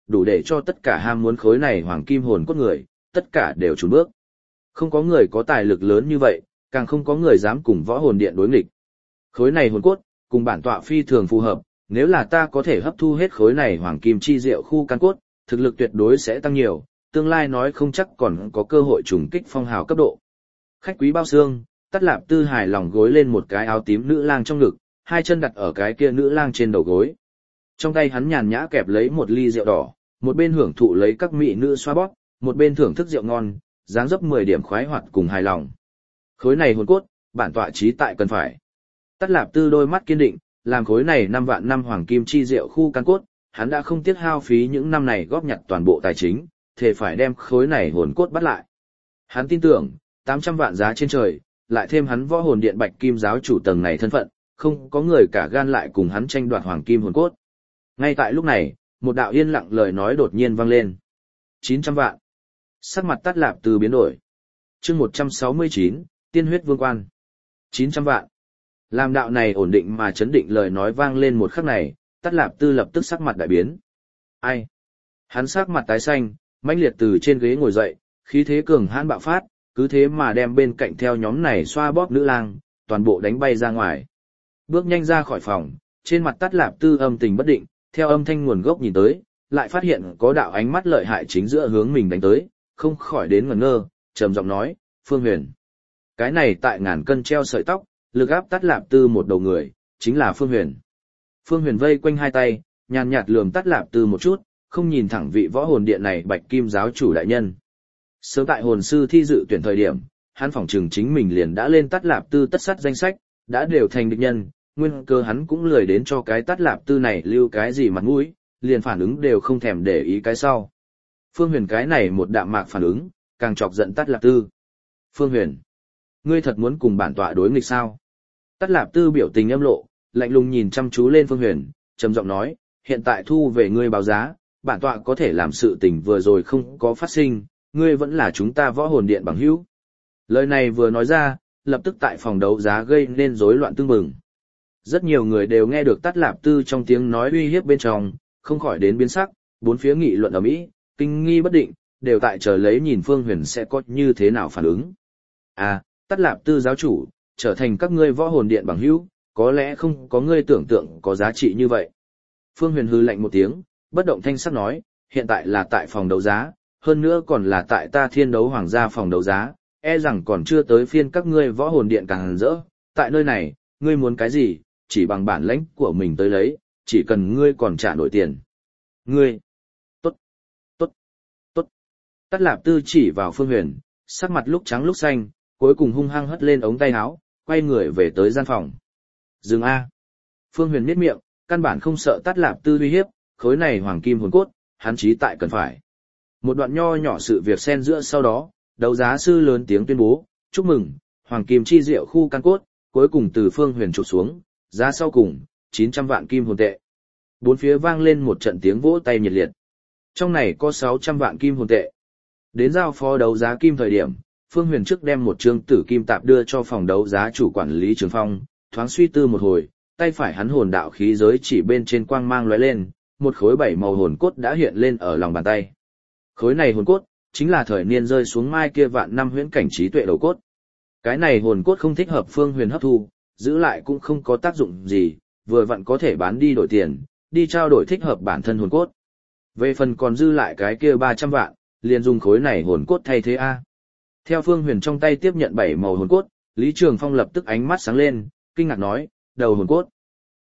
đủ để cho tất cả ham muốn khối này hoàng kim hồn cốt người, tất cả đều chùn bước. Không có người có tài lực lớn như vậy, càng không có người dám cùng võ hồn điện đối nghịch. Khối này hồn cốt, cùng bản tọa phi thường phù hợp, nếu là ta có thể hấp thu hết khối này hoàng kim chi diệu khu căn cốt, thực lực tuyệt đối sẽ tăng nhiều, tương lai nói không chắc còn có cơ hội trùng kích phong hào cấp độ. Khách quý bao xương, Tát Lạp Tư hài lòng gối lên một cái áo tím nữ lang trong ngực, hai chân đặt ở cái kia nữ lang trên đầu gối. Trong tay hắn nhàn nhã kẹp lấy một ly rượu đỏ, một bên hưởng thụ lấy các mỹ nữ xoa bóp, một bên thưởng thức rượu ngon, dáng dấp 10 điểm khoái hoạt cùng hài lòng. Khối này hồn cốt, bản tọa chí tại cần phải. Tát Lạp Tư đôi mắt kiên định, làm khối này 5 vạn năm hoàng kim chi diệu khu căn cốt, hắn đã không tiếc hao phí những năm này góp nhặt toàn bộ tài chính, thể phải đem khối này hồn cốt bắt lại. Hắn tin tưởng, 800 vạn giá trên trời, lại thêm hắn võ hồn điện Bạch Kim giáo chủ tầng này thân phận, không có người cả gan lại cùng hắn tranh đoạt hoàng kim hồn cốt. Ngay tại lúc này, một đạo yên lặng lời nói đột nhiên vang lên. 900 vạn. Sắc mặt Tát Lạp Tư biến đổi. Chương 169, Tiên huyết vương quan. 900 vạn. Làm đạo này ổn định mà chấn định lời nói vang lên một khắc này, Tát Lạp Tư lập tức sắc mặt đại biến. Ai? Hắn sắc mặt tái xanh, mãnh liệt từ trên ghế ngồi dậy, khí thế cường hãn bạo phát, cứ thế mà đem bên cạnh theo nhóm này xoa bóp nữ lang, toàn bộ đánh bay ra ngoài. Bước nhanh ra khỏi phòng, trên mặt Tát Lạp Tư âm tình bất định, theo âm thanh nguồn gốc nhìn tới, lại phát hiện có đạo ánh mắt lợi hại chính giữa hướng mình đánh tới, không khỏi đến ngẩn ngơ, trầm giọng nói, Phương Huyền. Cái này tại ngàn cân treo sợi tóc, lực áp Tát Lạp Tư một đầu người, chính là Phương Huyền. Phương Huyền vây quanh hai tay, nhàn nhạt lườm Tát Lạp Tư một chút, không nhìn thẳng vị võ hồn điện này Bạch Kim giáo chủ đại nhân. Sớm tại hồn sư thi dự tuyển thời điểm, hắn phỏng chừng chính mình liền đã lên Tát Lạp Tư tất sát danh sách, đã đều thành địch nhân, nguyên cơ hắn cũng lười đến cho cái Tát Lạp Tư này lưu cái gì mặt mũi, liền phản ứng đều không thèm để ý cái sau. Phương Huyền cái này một đạm mạc phản ứng, càng chọc giận Tát Lạp Tư. Phương Huyền, ngươi thật muốn cùng bản tọa đối nghịch sao? Tát Lạp Tư biểu tình âm lộ, lạnh lùng nhìn chăm chú lên Phương Huyền, trầm giọng nói, hiện tại thu về ngươi báo giá, bản tọa có thể làm sự tình vừa rồi không có phát sinh, ngươi vẫn là chúng ta võ hồn điện bằng hữu. Lời này vừa nói ra, lập tức tại phòng đấu giá gây nên rối loạn tương bừng. Rất nhiều người đều nghe được Tát Lạp Tư trong tiếng nói uy hiếp bên trong, không khỏi đến biến sắc, bốn phía nghị luận ầm ĩ, kinh nghi bất định, đều tại chờ lấy nhìn Phương Huyền sẽ có như thế nào phản ứng. À, Tát Lạp Tư giáo chủ, trở thành các ngươi võ hồn điện bằng hữu, có lẽ không có ngươi tưởng tượng có giá trị như vậy. Phương Huyền hừ lạnh một tiếng, bất động thanh sắc nói, hiện tại là tại phòng đấu giá, hơn nữa còn là tại ta Thiên Đấu Hoàng gia phòng đấu giá, e rằng còn chưa tới phiên các ngươi võ hồn điện càng rỡ, tại nơi này, ngươi muốn cái gì, chỉ bằng bản lãnh của mình tới lấy, chỉ cần ngươi còn trả nổi tiền. Ngươi, tốt, tốt, tốt. Tát Lạp Tư chỉ vào Phương Huyền, sắc mặt lúc trắng lúc xanh, cuối cùng hung hăng hất lên ống tay áo, quay người về tới gian phòng. Dừng A. Phương Huyền nhếch miệng, căn bản không sợ Tát Lạp Tư uy hiếp, khối này hoàng kim hồn cốt, hắn chí tại cần phải. Một đoạn nho nhỏ sự việc xen giữa sau đó, đấu giá sư lớn tiếng tuyên bố, chúc mừng, hoàng kim chi diệu khu căn cốt, cuối cùng từ Phương Huyền chụp xuống, giá sau cùng, 900 vạn kim hồn tệ. Bốn phía vang lên một trận tiếng vỗ tay nhiệt liệt. Trong này có 600 vạn kim hồn tệ. Đến giao phó đấu giá kim thời điểm, Phương Huyền trước đem một trương tử kim tạp đưa cho phòng đấu giá chủ quản lý Trường Phong, thoáng suy tư một hồi, tay phải hắn hồn đạo khí giới chỉ bên trên quang mang lóe lên, một khối 7 màu hồn cốt đã hiện lên ở lòng bàn tay. Khối này hồn cốt, chính là thời niên rơi xuống mai kia vạn năm huyễn cảnh trí tuệ đầu cốt. Cái này hồn cốt không thích hợp Phương Huyền hấp thu, giữ lại cũng không có tác dụng gì, vừa vặn có thể bán đi đổi tiền, đi trao đổi thích hợp bản thân hồn cốt. Về phần còn dư lại cái kia 300 vạn, liền dùng khối này hồn cốt thay thế A. Theo Phương Huyền trong tay tiếp nhận 7 màu hồn cốt, Lý Trường Phong lập tức ánh mắt sáng lên, kinh ngạc nói, đầu hồn cốt.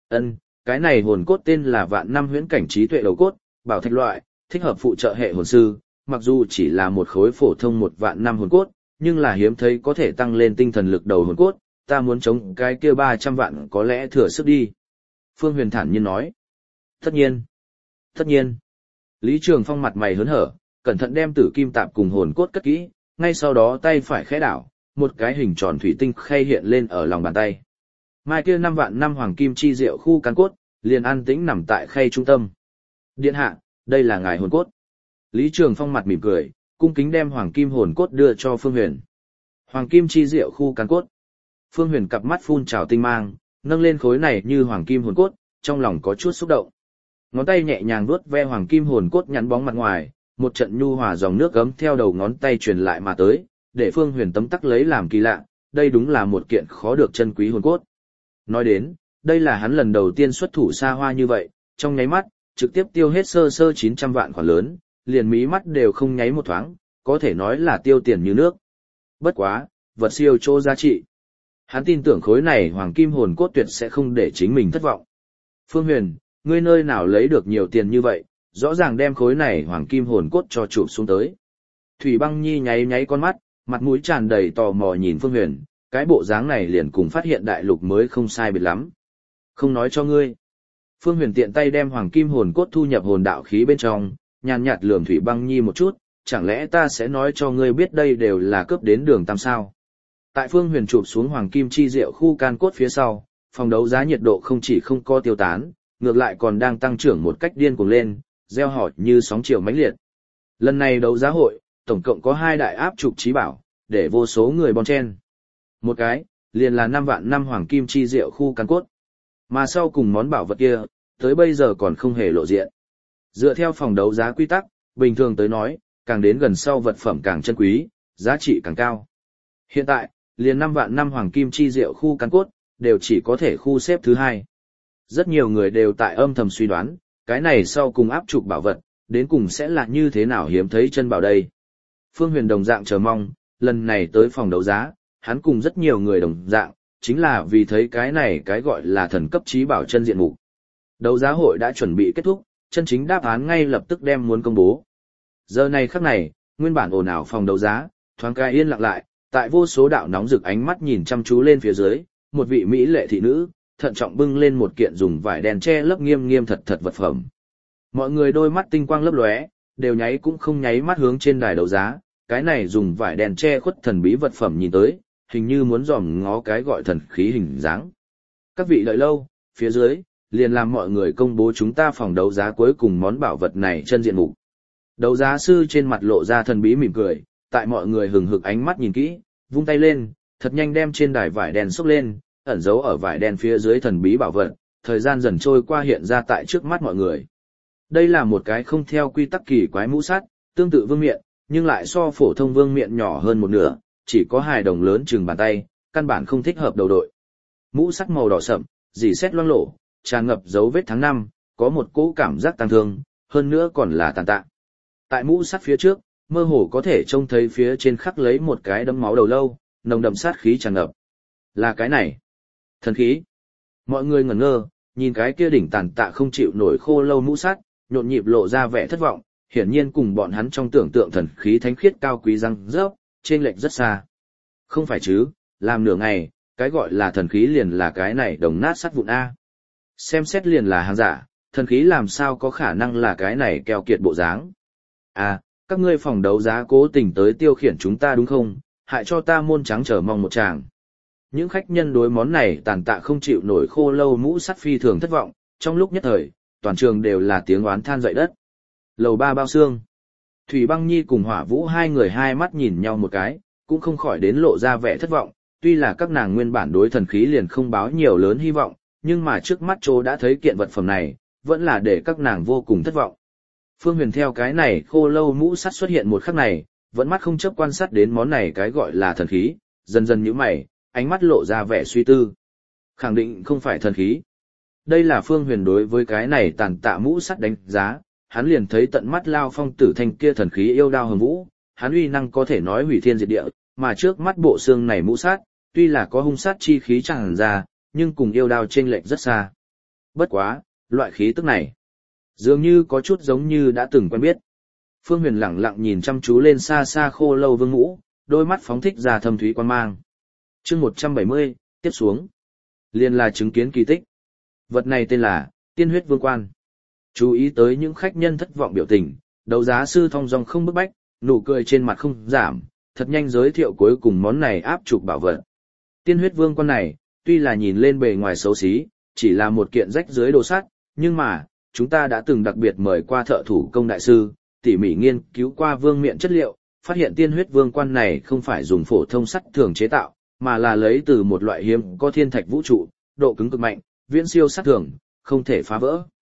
Cái này hồn cốt tên là vạn năm huyễn cảnh trí tuệ đầu cốt, bảo thạch loại, thích hợp phụ trợ hệ hồn sư, mặc dù chỉ là một khối phổ thông một vạn năm hồn cốt, nhưng là hiếm thấy có thể tăng lên tinh thần lực đầu hồn cốt, ta muốn chống cái kia 300 vạn có lẽ thừa sức đi. Phương Huyền thản nhiên nói. Tất nhiên. Tất nhiên. Lý Trường Phong mặt mày hớn hở, cẩn thận đem tử kim tạp cùng hồn cốt cất kỹ, ngay sau đó tay phải khẽ đảo, một cái hình tròn thủy tinh khay hiện lên ở lòng bàn tay. Mai kia 5 vạn năm hoàng kim chi diệu khu căn cốt, liền an tĩnh nằm tại khay trung tâm. Điện hạ, đây là ngài hồn cốt. Lý Trường Phong mặt mỉm cười, cung kính đem hoàng kim hồn cốt đưa cho Phương Huyền. Hoàng kim chi diệu khu căn cốt. Phương Huyền cặp mắt phun trào tinh mang, nâng lên khối này như hoàng kim hồn cốt, trong lòng có chút xúc động. Ngón tay nhẹ nhàng vuốt ve hoàng kim hồn cốt nhắn bóng mặt ngoài, một trận nhu hòa dòng nước gấm theo đầu ngón tay truyền lại mà tới, để Phương Huyền tấm tắc lấy làm kỳ lạ, đây đúng là một kiện khó được chân quý hồn cốt. Nói đến, đây là hắn lần đầu tiên xuất thủ xa hoa như vậy, trong nháy mắt, trực tiếp tiêu hết sơ sơ 900 vạn khoản lớn, liền mí mắt đều không nháy một thoáng, có thể nói là tiêu tiền như nước. Bất quá, vật siêu chỗ giá trị. Hắn tin tưởng khối này hoàng kim hồn cốt tuyệt sẽ không để chính mình thất vọng. Phương Huyền, ngươi nơi nào lấy được nhiều tiền như vậy, rõ ràng đem khối này hoàng kim hồn cốt cho chụp xuống tới. Thủy Băng Nhi nháy nháy con mắt, mặt mũi tràn đầy tò mò nhìn Phương Huyền, cái bộ dáng này liền cùng phát hiện đại lục mới không sai biệt lắm. Không nói cho ngươi. Phương Huyền tiện tay đem hoàng kim hồn cốt thu nhập hồn đạo khí bên trong, nhàn nhạt lườm Thủy Băng Nhi một chút, chẳng lẽ ta sẽ nói cho ngươi biết đây đều là cướp đến đường tam sao? Tại Phương Huyền chụp xuống hoàng kim chi diệu khu can cốt phía sau, phòng đấu giá nhiệt độ không chỉ không có tiêu tán, ngược lại còn đang tăng trưởng một cách điên cuồng lên, reo hò như sóng chiều mãnh liệt. Lần này đấu giá hội, tổng cộng có 2 đại áp trục trí bảo, để vô số người bon chen. Một cái, liền là 5 vạn năm hoàng kim chi diệu khu can cốt. Mà sau cùng món bảo vật kia, tới bây giờ còn không hề lộ diện. Dựa theo phòng đấu giá quy tắc, bình thường tới nói, càng đến gần sau vật phẩm càng chân quý, giá trị càng cao. Hiện tại, liền 5 vạn năm hoàng kim chi diệu khu can cốt, đều chỉ có thể khu xếp thứ 2. Rất nhiều người đều tại âm thầm suy đoán, cái này sau cùng áp trục bảo vật, đến cùng sẽ là như thế nào hiếm thấy chân bảo đây. Phương Huyền đồng dạng chờ mong, lần này tới phòng đấu giá, hắn cùng rất nhiều người đồng dạng, chính là vì thấy cái này cái gọi là thần cấp trí bảo chân diện mục. Đấu giá hội đã chuẩn bị kết thúc, chân chính đáp án ngay lập tức đem muốn công bố. Giờ này khắc này, nguyên bản ồn ào phòng đấu giá, thoáng cái yên lặng lại, tại vô số đạo nóng rực ánh mắt nhìn chăm chú lên phía dưới, một vị mỹ lệ thị nữ, thận trọng bưng lên một kiện dùng vải đen che lấp nghiêm nghiêm thật thật vật phẩm. Mọi người đôi mắt tinh quang lấp lóe, đều nháy cũng không nháy mắt hướng trên đài đấu giá, cái này dùng vải đen che khuất thần bí vật phẩm nhìn tới, hình như muốn dòm ngó cái gọi thần khí hình dáng. Các vị đợi lâu, phía dưới, liền làm mọi người công bố chúng ta phòng đấu giá cuối cùng món bảo vật này chân diện mục. Đấu giá sư trên mặt lộ ra thần bí mỉm cười, tại mọi người hừng hực ánh mắt nhìn kỹ, vung tay lên, thật nhanh đem trên đài vải đen xốc lên, ẩn giấu ở vải đen phía dưới thần bí bảo vật, thời gian dần trôi qua hiện ra tại trước mắt mọi người. Đây là một cái không theo quy tắc kỳ quái mũ sắt, tương tự vương miện, nhưng lại so phổ thông vương miện nhỏ hơn một nửa, chỉ có hài đồng lớn chừng bàn tay, căn bản không thích hợp đầu đội. Mũ sắt màu đỏ sậm, rỉ sét loang lổ, tràn ngập dấu vết tháng năm, có một cỗ cảm giác tang thương, hơn nữa còn là tàn tạ. Tại mũ sắt phía trước, mơ hồ có thể trông thấy phía trên khắc lấy một cái đấm máu đầu lâu, nồng đậm sát khí tràn ngập. Là cái này. Thần khí. Mọi người ngẩn ngơ, nhìn cái kia đỉnh tàn tạ không chịu nổi khô lâu mũ sắt, nhộn nhịp lộ ra vẻ thất vọng, hiển nhiên cùng bọn hắn trong tưởng tượng thần khí thánh khiết cao quý răng rớp, trên lệch rất xa. Không phải chứ, làm nửa ngày, cái gọi là thần khí liền là cái này đồng nát sắt vụn A. Xem xét liền là hàng giả, thần khí làm sao có khả năng là cái này keo kiệt bộ dáng. À, các ngươi phòng đấu giá cố tình tới tiêu khiển chúng ta đúng không, hại cho ta môn trắng chờ mong một tràng. Những khách nhân đối món này tàn tạ không chịu nổi khô lâu mũ sắt phi thường thất vọng, trong lúc nhất thời, toàn trường đều là tiếng oán than dậy đất. Lầu 3 bao xương. Thủy Băng Nhi cùng Hỏa Vũ hai người hai mắt nhìn nhau một cái, cũng không khỏi đến lộ ra vẻ thất vọng, tuy là các nàng nguyên bản đối thần khí liền không báo nhiều lớn hy vọng, nhưng mà trước mắt chỗ đã thấy kiện vật phẩm này, vẫn là để các nàng vô cùng thất vọng. Phương Huyền theo cái này khô lâu mũ sắt xuất hiện một khắc này, vẫn mắt không chớp quan sát đến món này cái gọi là thần khí, dần dần nhíu mày, ánh mắt lộ ra vẻ suy tư. Khẳng định không phải thần khí. Đây là Phương Huyền đối với cái này tàn tạ mũ sắt đánh giá, hắn liền thấy tận mắt Lao Phong Tử Thanh kia thần khí yêu đao hồng vũ, hắn uy năng có thể nói hủy thiên diệt địa, mà trước mắt bộ xương này mũ sắt, tuy là có hung sát chi khí tràn ra, nhưng cùng yêu đao chênh lệch rất xa. Bất quá, loại khí tức này, dường như có chút giống như đã từng quen biết. Phương Huyền lẳng lặng nhìn chăm chú lên xa xa khô lâu vương ngũ, đôi mắt phóng thích ra thâm thúy quan mang. Chương 170, tiếp xuống. Liền là chứng kiến kỳ tích. Vật này tên là Tiên huyết vương quan. Chú ý tới những khách nhân thất vọng biểu tình, đấu giá sư thong dong không bức bách, nụ cười trên mặt không giảm, thật nhanh giới thiệu cuối cùng món này áp trục bảo vật. Tiên huyết vương quan này, tuy là nhìn lên bề ngoài xấu xí, chỉ là một kiện rách dưới đồ sắt, nhưng mà, chúng ta đã từng đặc biệt mời qua thợ thủ công đại sư, tỉ mỉ nghiên cứu qua vương miện chất liệu, phát hiện tiên huyết vương quan này không phải dùng phổ thông sắt thường chế tạo, mà là lấy từ một loại hiếm có thiên thạch vũ trụ, độ cứng cực mạnh, viễn siêu sắt thường, không thể phá vỡ.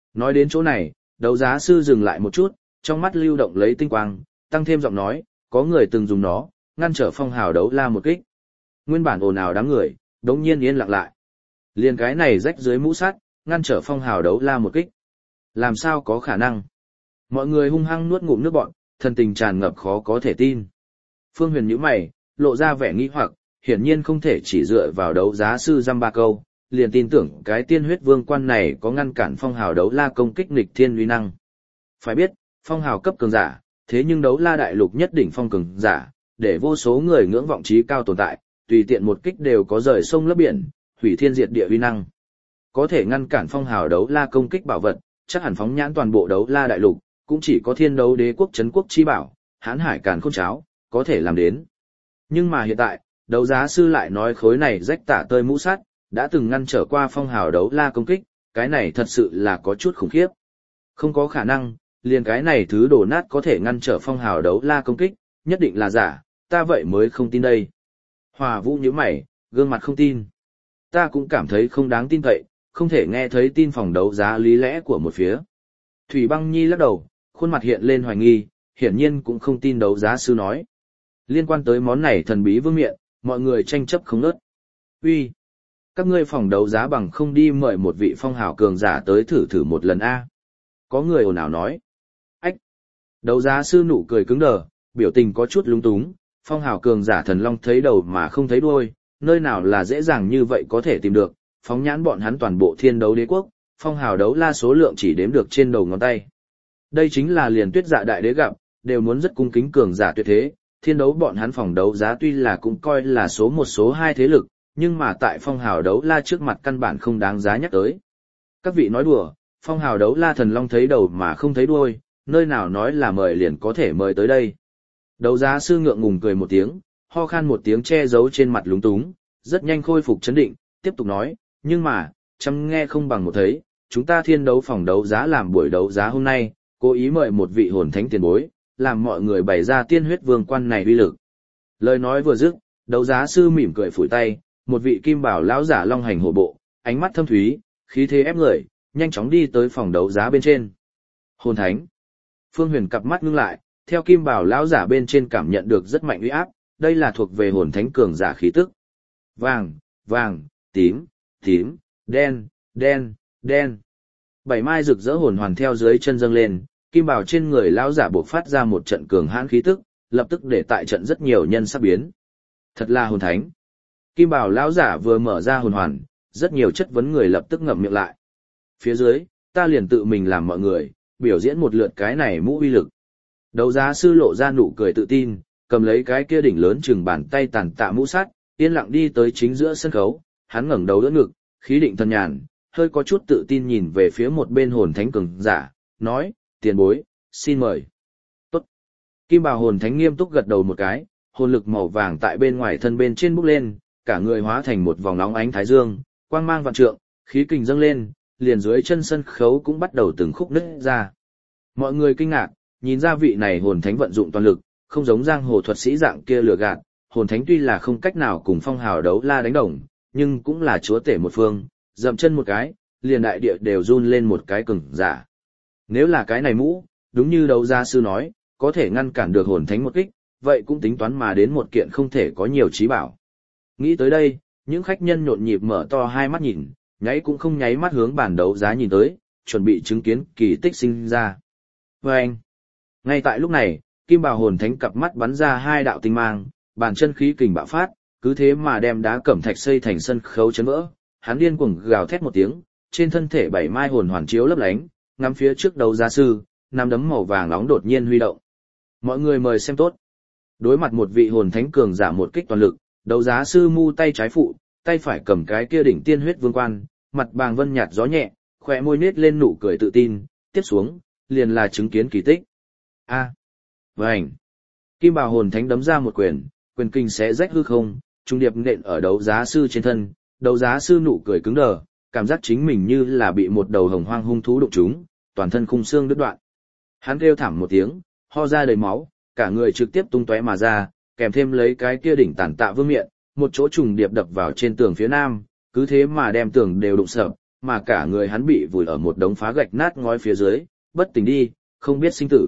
Nói đến chỗ này, đấu giá sư dừng lại một chút, trong mắt lưu động lấy tinh quang, tăng thêm giọng nói, có người từng dùng nó, ngăn trở phong hào đấu la một kích. Nguyên bản ồn ào đám người, đống nhiên yên lặng lại. Liền cái này rách dưới mũ sắt, ngăn trở phong hào đấu la một kích. Làm sao có khả năng? Mọi người hung hăng nuốt ngụm nước bọt, thần tình tràn ngập khó có thể tin. Phương Huyền nhíu mày, lộ ra vẻ nghi hoặc, hiển nhiên không thể chỉ dựa vào đấu giá sư dăm ba câu, liền tin tưởng cái tiên huyết vương quan này có ngăn cản phong hào đấu la công kích nghịch thiên uy năng. Phải biết, phong hào cấp cường giả, thế nhưng đấu la đại lục nhất đỉnh phong cường giả, để vô số người ngưỡng vọng trí cao tồn tại, tùy tiện một kích đều có rời sông lấp biển, hủy thiên diệt địa uy năng. Có thể ngăn cản phong hào đấu la công kích bảo vật, chắc hẳn phóng nhãn toàn bộ đấu la đại lục, cũng chỉ có thiên đấu đế quốc trấn quốc chi bảo, hãn hải càn khôn cháo, có thể làm đến. Nhưng mà hiện tại, đấu giá sư lại nói khối này rách tả tơi mũ sắt, đã từng ngăn trở qua phong hào đấu la công kích, cái này thật sự là có chút khủng khiếp. Không có khả năng, liền cái này thứ đổ nát có thể ngăn trở phong hào đấu la công kích, nhất định là giả, ta vậy mới không tin đây. Hòa Vũ nhíu mày, gương mặt không tin. Ta cũng cảm thấy không đáng tin cậy, không thể nghe thấy tin phòng đấu giá lý lẽ của một phía. Thủy Băng Nhi lắc đầu, khuôn mặt hiện lên hoài nghi, hiển nhiên cũng không tin đấu giá sư nói. Liên quan tới món này thần bí vương miện, mọi người tranh chấp không ngớt. Uy, các ngươi phòng đấu giá bằng không đi mời một vị phong hào cường giả tới thử một lần a. Có người ồn ào nói. Ách. Đấu giá sư nụ cười cứng đờ, biểu tình có chút lung túng, phong hào cường giả thần long thấy đầu mà không thấy đuôi, nơi nào là dễ dàng như vậy có thể tìm được, phóng nhãn bọn hắn toàn bộ thiên đấu đế quốc, phong hào đấu la số lượng chỉ đếm được trên đầu ngón tay. Đây chính là liền Tuyết Dạ đại đế gặp, đều muốn rất cung kính cường giả tuyệt thế, thiên đấu bọn hắn phòng đấu giá tuy là cũng coi là số một số hai thế lực, nhưng mà tại phong hào đấu la trước mặt căn bản không đáng giá nhắc tới. Các vị nói đùa, phong hào đấu la thần long thấy đầu mà không thấy đuôi, nơi nào nói là mời liền có thể mời tới đây. Đấu giá sư ngượng ngùng cười một tiếng, ho khan một tiếng che giấu trên mặt lúng túng, rất nhanh khôi phục chấn định, tiếp tục nói, nhưng mà, chăm nghe không bằng một thấy, chúng ta thiên đấu phòng đấu giá làm buổi đấu giá hôm nay, cố ý mời một vị hồn thánh tiền bối, làm mọi người bày ra tiên huyết vương quan này uy lực. Lời nói vừa dứt, đấu giá sư mỉm cười phủi tay, một vị kim bảo lão giả long hành hổ bộ, ánh mắt thâm thúy, khí thế ép người, nhanh chóng đi tới phòng đấu giá bên trên. Hồn thánh. Phương Huyền cặp mắt ngưng lại, theo kim bảo lão giả bên trên cảm nhận được rất mạnh uy áp, đây là thuộc về hồn thánh cường giả khí tức. Vàng, vàng, tím, tím, đen, đen, đen. Bảy mai rực rỡ hồn hoàn theo dưới chân dâng lên, kim bảo trên người lão giả bộc phát ra một trận cường hãn khí tức, lập tức để tại trận rất nhiều nhân sắp biến. Thật là hồn thánh. Kim bảo lão giả vừa mở ra hồn hoàn, rất nhiều chất vấn người lập tức ngậm miệng lại. Phía dưới, ta liền tự mình làm mọi người, biểu diễn một lượt cái này mũ uy lực. Đấu giá sư lộ ra nụ cười tự tin, cầm lấy cái kia đỉnh lớn chừng bàn tay tàn tạ mũ sắt, yên lặng đi tới chính giữa sân khấu, hắn ngẩng đầu đỡ ngực, khí định thần nhàn, hơi có chút tự tin nhìn về phía một bên hồn thánh cường giả, nói, tiền bối, xin mời. Tốt. Kim bào hồn thánh nghiêm túc gật đầu một cái, hồn lực màu vàng tại bên ngoài thân bên trên bốc lên, cả người hóa thành một vòng nóng ánh thái dương, quang mang vạn trượng, khí kình dâng lên, liền dưới chân sân khấu cũng bắt đầu từng khúc nứt ra. Mọi người kinh ngạc, nhìn ra vị này hồn thánh vận dụng toàn lực, không giống giang hồ thuật sĩ dạng kia lừa gạt, hồn thánh tuy là không cách nào cùng phong hào đấu la đánh đồng, nhưng cũng là chúa tể một phương, dậm chân một cái, liền đại địa đều run lên một cái cứng giả. Nếu là cái này mũ, đúng như đấu giá sư nói, có thể ngăn cản được hồn thánh một kích, vậy cũng tính toán mà đến một kiện không thể có nhiều trí bảo. Nghĩ tới đây, những khách nhân nhộn nhịp mở to hai mắt nhìn, nháy cũng không nháy mắt hướng bàn đấu giá nhìn tới, chuẩn bị chứng kiến kỳ tích sinh ra. Và anh, ngay tại lúc này, kim bào hồn thánh cặp mắt bắn ra hai đạo tinh mang, bàn chân khí kình bạo phát, cứ thế mà đem đá cẩm thạch xây thành sân khấu chấn vỡ. Hắn điên cuồng gào thét một tiếng, trên thân thể bảy mai hồn hoàn chiếu lấp lánh, ngắm phía trước đấu giá sư, nắm đấm màu vàng nóng đột nhiên huy động. Mọi người mời xem tốt. Đối mặt một vị hồn thánh cường giả một kích toàn lực, đấu giá sư mu tay trái phụ, tay phải cầm cái kia đỉnh tiên huyết vương quan, mặt bàng vân nhạt gió nhẹ, khóe môi nết lên nụ cười tự tin, tiếp xuống, liền là chứng kiến kỳ tích. A. Vành. Kim bào hồn thánh đấm ra một quyền, quyền kinh xé rách hư không, trung điệp nện ở đấu giá sư trên thân, đấu giá sư nụ cười cứng đờ, cảm giác chính mình như là bị một đầu hồng hoang hung thú đụng trúng, toàn thân khung xương đứt đoạn. Hắn kêu thảm một tiếng, ho ra đầy máu, cả người trực tiếp tung tóe mà ra, kèm thêm lấy cái kia đỉnh tàn tạ vương miện, một chỗ trùng điệp đập vào trên tường phía nam, cứ thế mà đem tường đều đụng sập, mà cả người hắn bị vùi ở một đống phá gạch nát ngói phía dưới, bất tỉnh đi, không biết sinh tử.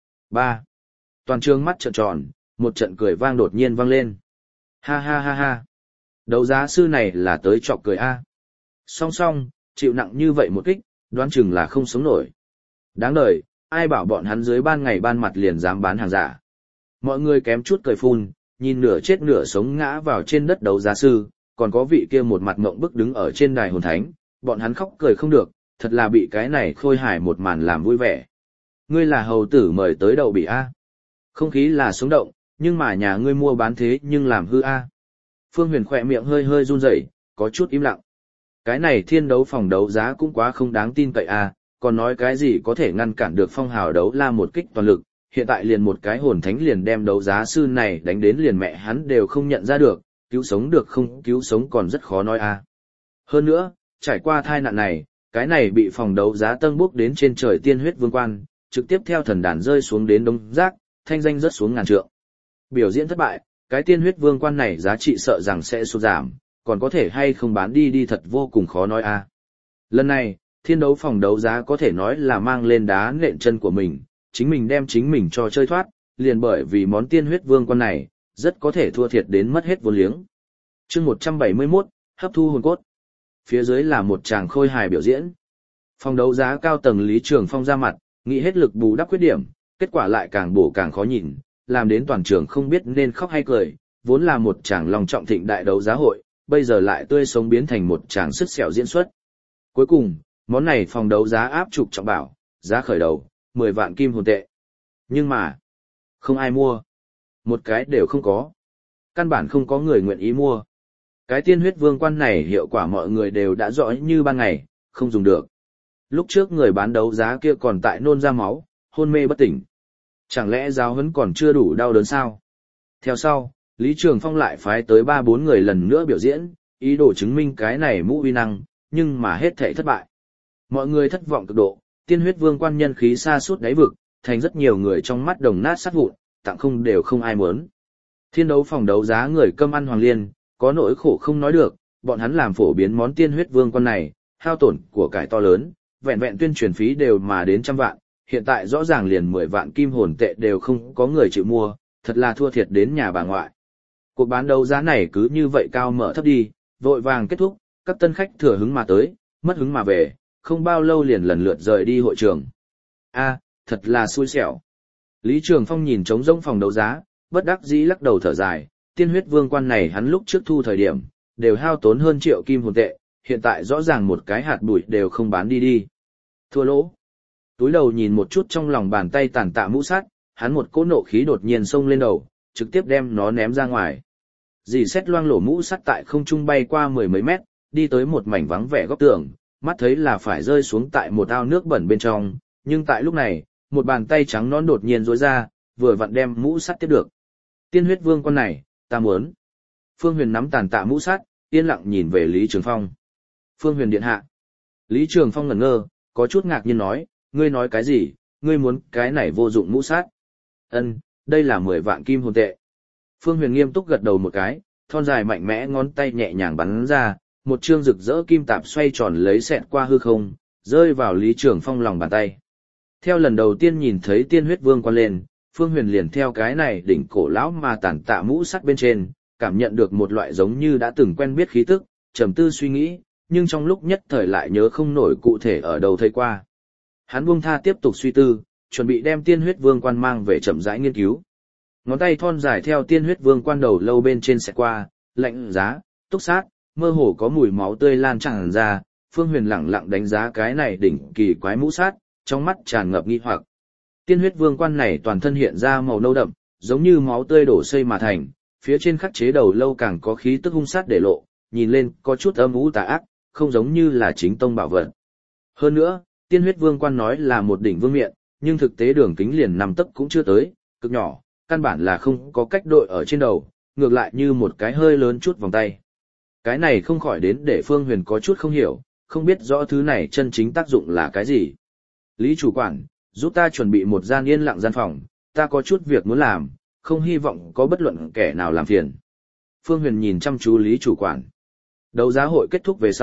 3. Toàn trường mắt trợn tròn, một trận cười vang đột nhiên vang lên. Ha ha ha ha. Đấu giá sư này là tới chọc cười a. Song song, chịu nặng như vậy một kích, đoán chừng là không sống nổi. Đáng đời, ai bảo bọn hắn dưới ban ngày ban mặt liền dám bán hàng giả. Mọi người kém chút cười phun, nhìn nửa chết nửa sống ngã vào trên đất đấu giá sư, còn có vị kia một mặt mộng bức đứng ở trên đài hồn thánh, bọn hắn khóc cười không được, thật là bị cái này khôi hài một màn làm vui vẻ. Ngươi là hầu tử mời tới đậu bị a. Không khí là sống động, nhưng mà nhà ngươi mua bán thế nhưng làm hư a. Phương Huyền khỏe miệng hơi hơi run rẩy, có chút im lặng. Cái này thiên đấu phòng đấu giá cũng quá không đáng tin cậy a, còn nói cái gì có thể ngăn cản được phong hào đấu la một kích toàn lực, hiện tại liền một cái hồn thánh liền đem đấu giá sư này đánh đến liền mẹ hắn đều không nhận ra được, cứu sống được không cứu sống còn rất khó nói a. Hơn nữa, trải qua tai nạn này, cái này bị phòng đấu giá tâng bốc đến trên trời tiên huyết vương quan, trực tiếp theo thần đàn rơi xuống đến đống rác, thanh danh rớt xuống ngàn trượng. Biểu diễn thất bại, cái tiên huyết vương quan này giá trị sợ rằng sẽ sụt giảm, còn có thể hay không bán đi thật vô cùng khó nói a. Lần này, thiên đấu phòng đấu giá có thể nói là mang lên đá nện chân của mình, chính mình đem chính mình cho chơi thoát, liền bởi vì món tiên huyết vương quan này, rất có thể thua thiệt đến mất hết vốn liếng. Chương 171, hấp thu hồn cốt. Phía dưới là một tràng khôi hài biểu diễn. Phòng đấu giá cao tầng Lý Trường Phong ra mặt, nghĩ hết lực bù đắp khuyết điểm, kết quả lại càng bổ càng khó nhìn, làm đến toàn trường không biết nên khóc hay cười, vốn là một tràng long trọng thịnh đại đấu giá hội, bây giờ lại tươi sống biến thành một tràng sứt sẹo diễn xuất. Cuối cùng, món này phòng đấu giá áp trục trọng bảo, giá khởi đầu, 10 vạn kim hồn tệ. Nhưng mà, không ai mua. Một cái đều không có. Căn bản không có người nguyện ý mua. Cái tiên huyết vương quan này hiệu quả mọi người đều đã rõ như ban ngày, không dùng được. Lúc trước người bán đấu giá kia còn tại nôn ra máu, hôn mê bất tỉnh. Chẳng lẽ giáo huấn còn chưa đủ đau đớn sao? Theo sau, Lý Trường Phong lại phái tới 3-4 người lần nữa biểu diễn, ý đồ chứng minh cái này mũ uy năng, nhưng mà hết thảy thất bại. Mọi người thất vọng cực độ, tiên huyết vương quan nhân khí xa suốt đáy vực, thành rất nhiều người trong mắt đồng nát sát vụn, tặng không đều không ai muốn. Thiên đấu phòng đấu giá người cơm ăn hoàng liên, có nỗi khổ không nói được, bọn hắn làm phổ biến món tiên huyết vương quan này, hao tổn của cải to lớn, vẹn vẹn tuyên truyền phí đều mà đến trăm vạn, hiện tại rõ ràng liền 10 vạn kim hồn tệ đều không có người chịu mua, thật là thua thiệt đến nhà bà ngoại. Cuộc bán đấu giá này cứ như vậy cao mở thấp đi, vội vàng kết thúc, các tân khách thừa hứng mà tới, mất hứng mà về, không bao lâu liền lần lượt rời đi hội trường. A, thật là xui xẻo. Lý Trường Phong nhìn trống rỗng phòng đấu giá, bất đắc dĩ lắc đầu thở dài, tiên huyết vương quan này hắn lúc trước thu thời điểm, đều hao tốn hơn triệu kim hồn tệ, hiện tại rõ ràng một cái hạt bụi đều không bán đi. Thua lỗ. Túi đầu nhìn một chút trong lòng bàn tay tàn tạ mũ sắt, hắn một cỗ nộ khí đột nhiên xông lên đầu, trực tiếp đem nó ném ra ngoài. Dì xét loang lổ mũ sắt tại không trung bay qua 10 mấy mét, đi tới một mảnh vắng vẻ góc tường, mắt thấy là phải rơi xuống tại một ao nước bẩn bên trong, nhưng tại lúc này, một bàn tay trắng nõn đột nhiên duỗi ra, vừa vặn đem mũ sắt tiếp được. Tiên huyết vương con này, ta muốn. Phương Huyền nắm tàn tạ mũ sắt, yên lặng nhìn về Lý Trường Phong. Phương Huyền điện hạ. Lý Trường Phong ngẩn ngơ, có chút ngạc nhiên nói, ngươi nói cái gì, ngươi muốn cái này vô dụng mũ sắt? Ân, đây là 10 vạn kim hồn tệ. Phương Huyền nghiêm túc gật đầu một cái, thon dài mạnh mẽ ngón tay nhẹ nhàng bắn ra, một chương rực rỡ kim tạp xoay tròn lấy xẹt qua hư không, rơi vào Lý Trường Phong lòng bàn tay. Theo lần đầu tiên nhìn thấy tiên huyết vương quan lên, Phương Huyền liền theo cái này đỉnh cổ lão mà tản tạ mũ sắt bên trên, cảm nhận được một loại giống như đã từng quen biết khí tức, trầm tư suy nghĩ, nhưng trong lúc nhất thời lại nhớ không nổi cụ thể ở đâu thấy qua. Hắn buông tha tiếp tục suy tư, chuẩn bị đem tiên huyết vương quan mang về chậm rãi nghiên cứu. Ngón tay thon dài theo tiên huyết vương quan đầu lâu bên trên xẹt qua, lạnh giá, túc sát, mơ hồ có mùi máu tươi lan tràn ra, Phương Huyền lẳng lặng đánh giá cái này đỉnh kỳ quái mũ sát, trong mắt tràn ngập nghi hoặc. Tiên huyết vương quan này toàn thân hiện ra màu nâu đậm, giống như máu tươi đổ xây mà thành, phía trên khắc chế đầu lâu càng có khí tức hung sát để lộ, nhìn lên có chút âm u tà ác, không giống như là chính tông bảo vật. Hơn nữa, tiên huyết vương quan nói là một đỉnh vương miện, nhưng thực tế đường kính liền 5 tấc cũng chưa tới, cực nhỏ, căn bản là không có cách đội ở trên đầu, ngược lại như một cái hơi lớn chút vòng tay. Cái này không khỏi đến để Phương Huyền có chút không hiểu, không biết rõ thứ này chân chính tác dụng là cái gì. Lý chủ quản, giúp ta chuẩn bị một gian yên lặng gian phòng, ta có chút việc muốn làm, không hy vọng có bất luận kẻ nào làm phiền. Phương Huyền nhìn chăm chú Lý chủ quản. Đấu giá hội kết thúc về sau,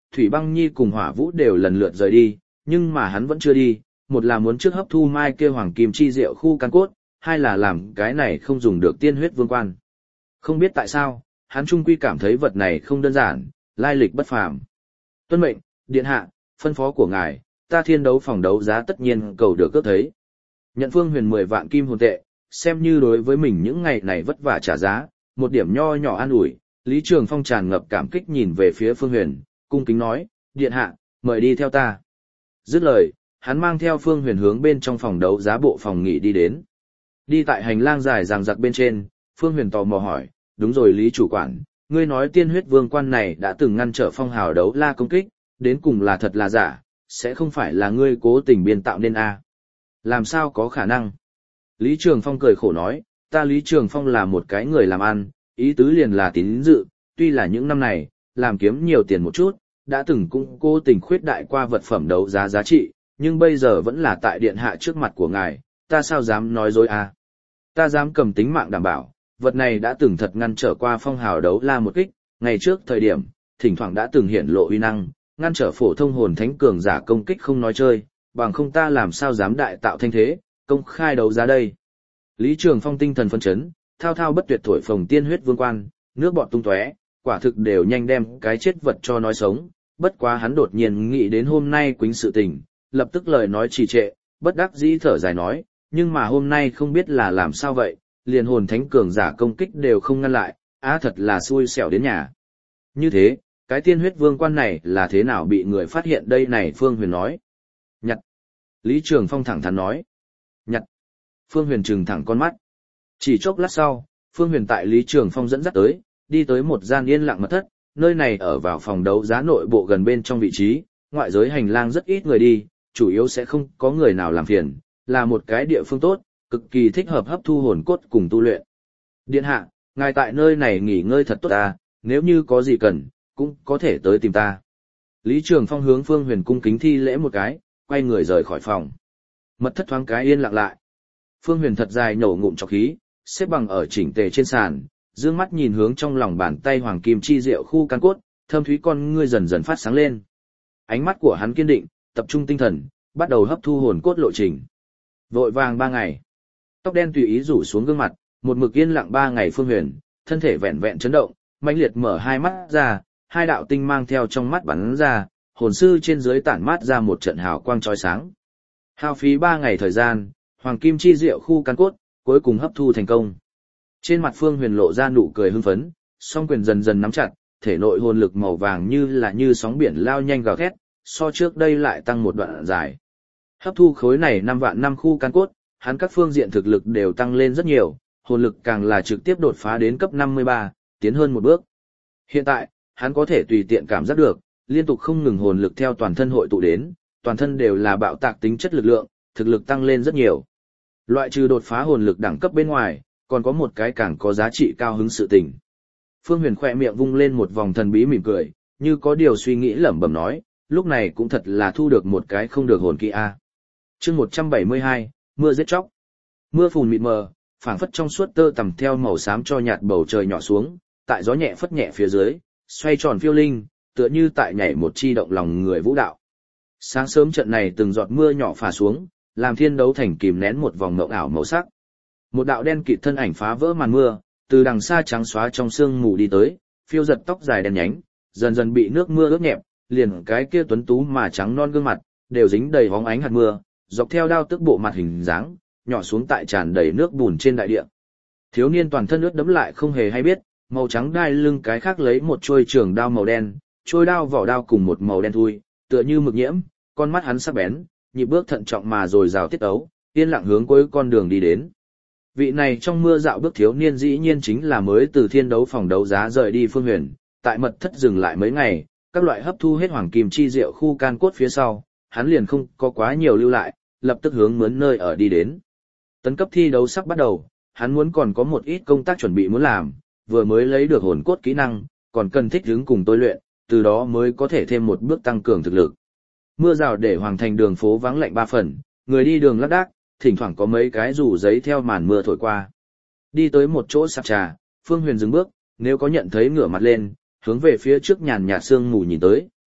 Thủy Băng Nhi cùng Hỏa Vũ đều lần lượt rời đi, nhưng mà hắn vẫn chưa đi, một là muốn trước hấp thu mai kia hoàng kim chi diệu khu căn cốt, hai là làm cái này không dùng được tiên huyết vương quan. Không biết tại sao, hắn trung quy cảm thấy vật này không đơn giản, lai lịch bất phàm. Tuân mệnh, điện hạ, phân phó của ngài, ta thiên đấu phòng đấu giá tất nhiên cầu được cướp thấy. Nhận Phương Huyền 10 vạn kim hồn tệ, xem như đối với mình những ngày này vất vả trả giá, một điểm nho nhỏ an ủi, Lý Trường Phong tràn ngập cảm kích nhìn về phía Phương Huyền, cung kính nói, điện hạ, mời đi theo ta. Dứt lời, hắn mang theo Phương Huyền hướng bên trong phòng đấu giá bộ phòng nghỉ đi đến. Đi tại hành lang dài dằng dặc bên trên, Phương Huyền tò mò hỏi, đúng rồi Lý chủ quản, ngươi nói tiên huyết vương quan này đã từng ngăn trở phong hào đấu la công kích, đến cùng là thật là giả, sẽ không phải là ngươi cố tình biên tạo nên a? Làm sao có khả năng? Lý Trường Phong cười khổ nói, ta Lý Trường Phong là một cái người làm ăn, ý tứ liền là tín dự, tuy là những năm này, làm kiếm nhiều tiền một chút, đã từng cũng cố tình khuyết đại qua vật phẩm đấu giá giá trị, nhưng bây giờ vẫn là tại điện hạ trước mặt của ngài, ta sao dám nói dối a? Ta dám cầm tính mạng đảm bảo, vật này đã từng thật ngăn trở qua phong hào đấu la một kích, ngày trước thời điểm, thỉnh thoảng đã từng hiện lộ uy năng, ngăn trở phổ thông hồn thánh cường giả công kích không nói chơi, bằng không ta làm sao dám đại tạo thanh thế, công khai đấu giá đây. Lý Trường Phong tinh thần phấn chấn, thao thao bất tuyệt thổi phồng tiên huyết vương quan, nước bọt tung tóe, quả thực đều nhanh đem cái chết vật cho nói sống, bất quá hắn đột nhiên nghĩ đến hôm nay quýnh sự tình, lập tức lời nói trì trệ, bất đắc dĩ thở dài nói, nhưng mà hôm nay không biết là làm sao vậy, liền hồn thánh cường giả công kích đều không ngăn lại, thật là xui xẻo đến nhà. Như thế, cái tiên huyết vương quan này là thế nào bị người phát hiện đây này? Phương Huyền nói. Nhặt. Lý Trường Phong thẳng thắn nói. Nhặt. Phương Huyền trừng thẳng con mắt. Chỉ chốc lát sau, Phương Huyền tại Lý Trường Phong dẫn dắt tới, đi tới một gian yên lặng mật thất, nơi này ở vào phòng đấu giá nội bộ gần bên trong vị trí, ngoại giới hành lang rất ít người đi, chủ yếu sẽ không có người nào làm phiền, là một cái địa phương tốt, cực kỳ thích hợp hấp thu hồn cốt cùng tu luyện. Điện hạ, ngài tại nơi này nghỉ ngơi thật tốt ta, nếu như có gì cần, cũng có thể tới tìm ta. Lý Trường Phong hướng Phương Huyền cung kính thi lễ một cái, quay người rời khỏi phòng. Mật thất thoáng cái yên lặng lại. Phương Huyền thật dài nhổ ngụm trọc khí, xếp bằng ở chỉnh tề trên sàn, dương mắt nhìn hướng trong lòng bàn tay hoàng kim chi diệu khu căn cốt, thâm thúy con ngươi dần dần phát sáng lên. Ánh mắt của hắn kiên định, tập trung tinh thần, bắt đầu hấp thu hồn cốt lộ trình. Vội vàng 3 ngày. Tóc đen tùy ý rủ xuống gương mặt, một mực yên lặng 3 ngày. Phương Huyền, thân thể vẹn vẹn chấn động, mãnh liệt mở hai mắt ra, hai đạo tinh mang theo trong mắt bắn ra, hồn sư trên dưới tản mát ra một trận hào quang chói sáng. Hao phí 3 ngày thời gian, hoàng kim chi diệu khu căn cốt cuối cùng hấp thu thành công. Trên mặt Phương Huyền lộ ra nụ cười hưng phấn, song quyền dần dần nắm chặt, thể nội hồn lực màu vàng như sóng biển lao nhanh gào thét, so trước đây lại tăng một đoạn dài. Hấp thu khối này 5 vạn năm khu căn cốt, hắn các phương diện thực lực đều tăng lên rất nhiều, hồn lực càng là trực tiếp đột phá đến cấp 53, tiến hơn một bước. Hiện tại, hắn có thể tùy tiện cảm giác được, liên tục không ngừng hồn lực theo toàn thân hội tụ đến, toàn thân đều là bạo tạc tính chất lực lượng, thực lực tăng lên rất nhiều. Loại trừ đột phá hồn lực đẳng cấp bên ngoài, còn có một cái càng có giá trị cao hứng sự tình. Phương Huyền khỏe miệng vung lên một vòng thần bí mỉm cười, như có điều suy nghĩ lẩm bẩm nói, lúc này cũng thật là thu được một cái không được hồn kỹ a. Chương 172, mưa giết chóc. Mưa phùn mịt mờ, phảng phất trong suốt tơ tằm theo màu xám cho nhạt bầu trời nhỏ xuống, tại gió nhẹ phất nhẹ phía dưới, xoay tròn phiêu linh, tựa như tại nhảy một chi động lòng người vũ đạo. Sáng sớm trận này từng giọt mưa nhỏ phả xuống, làm thiên đấu thành kìm nén một vòng ngộng ảo màu sắc. Một đạo đen kịt thân ảnh phá vỡ màn mưa, từ đằng xa trắng xóa trong sương mù đi tới, phiêu giật tóc dài đen nhánh, dần dần bị nước mưa ướt nhẹp, liền cái kia tuấn tú mà trắng non gương mặt, đều dính đầy hóng ánh hạt mưa, dọc theo đao tức bộ mặt hình dáng, nhỏ xuống tại tràn đầy nước bùn trên đại địa. Thiếu niên toàn thân ướt đẫm lại không hề hay biết, màu trắng đai lưng cái khác lấy một chuôi trường đao màu đen, chuôi đao vỏ đao cùng một màu đen thui, tựa như mực nhiễm, con mắt hắn sắc bén, nhịp bước thận trọng mà rồi rào tiết ấu, yên lặng hướng cuối con đường đi đến. Vị này trong mưa dạo bước thiếu niên dĩ nhiên chính là mới từ thiên đấu phòng đấu giá rời đi Phương Huyền, tại mật thất dừng lại mấy ngày, các loại hấp thu hết hoàng kim chi diệu khu can cốt phía sau, hắn liền không có quá nhiều lưu lại, lập tức hướng mướn nơi ở đi đến. Tấn cấp thi đấu sắp bắt đầu, hắn muốn còn có một ít công tác chuẩn bị muốn làm, vừa mới lấy được hồn cốt kỹ năng, còn cần thích ứng cùng tôi luyện, từ đó mới có thể thêm một bước tăng cường thực lực. Mưa rào để hoàng thành đường phố vắng lạnh 3 phần, người đi đường lác đác, thỉnh thoảng có mấy cái rủ giấy theo màn mưa thổi qua. Đi tới một chỗ sạp trà, Phương Huyền dừng bước, nếu có nhận thấy ngửa mặt lên, hướng về phía trước nhàn nhạt sương mù nhìn tới,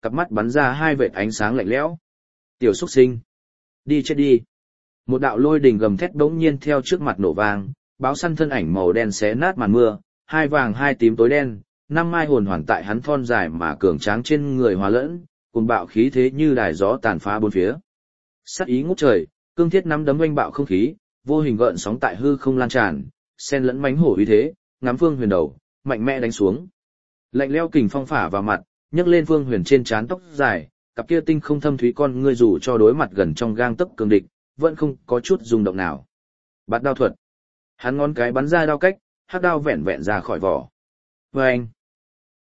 cặp mắt bắn ra hai vệt ánh sáng lạnh lẽo. Tiểu xuất sinh, đi chết đi. Một đạo lôi đình gầm thét bỗng nhiên theo trước mặt nổ vang, báo săn thân ảnh màu đen xé nát màn mưa, hai vàng hai tím tối đen, năm mai hồn hoàn tại hắn thon dài mà cường tráng trên người hòa lẫn, cùng bạo khí thế như đài gió tàn phá bốn phía. Sát ý ngút trời, cương thiết nắm đấm oanh bạo không khí, vô hình gợn sóng tại hư không lan tràn, xen lẫn mãnh hổ uy thế, ngắm Phương Huyền đầu, mạnh mẽ đánh xuống. Lạnh lẽo kình phong phả vào mặt, nhấc lên Phương Huyền trên trán tóc dài, cặp kia tinh không thâm thúy con ngươi dù cho đối mặt gần trong gang tấc cường địch, vẫn không có chút rung động nào. Bát đao thuật. Hắn ngón cái bắn ra đao cách, hắc đao vẹn vẹn ra khỏi vỏ. Oeng.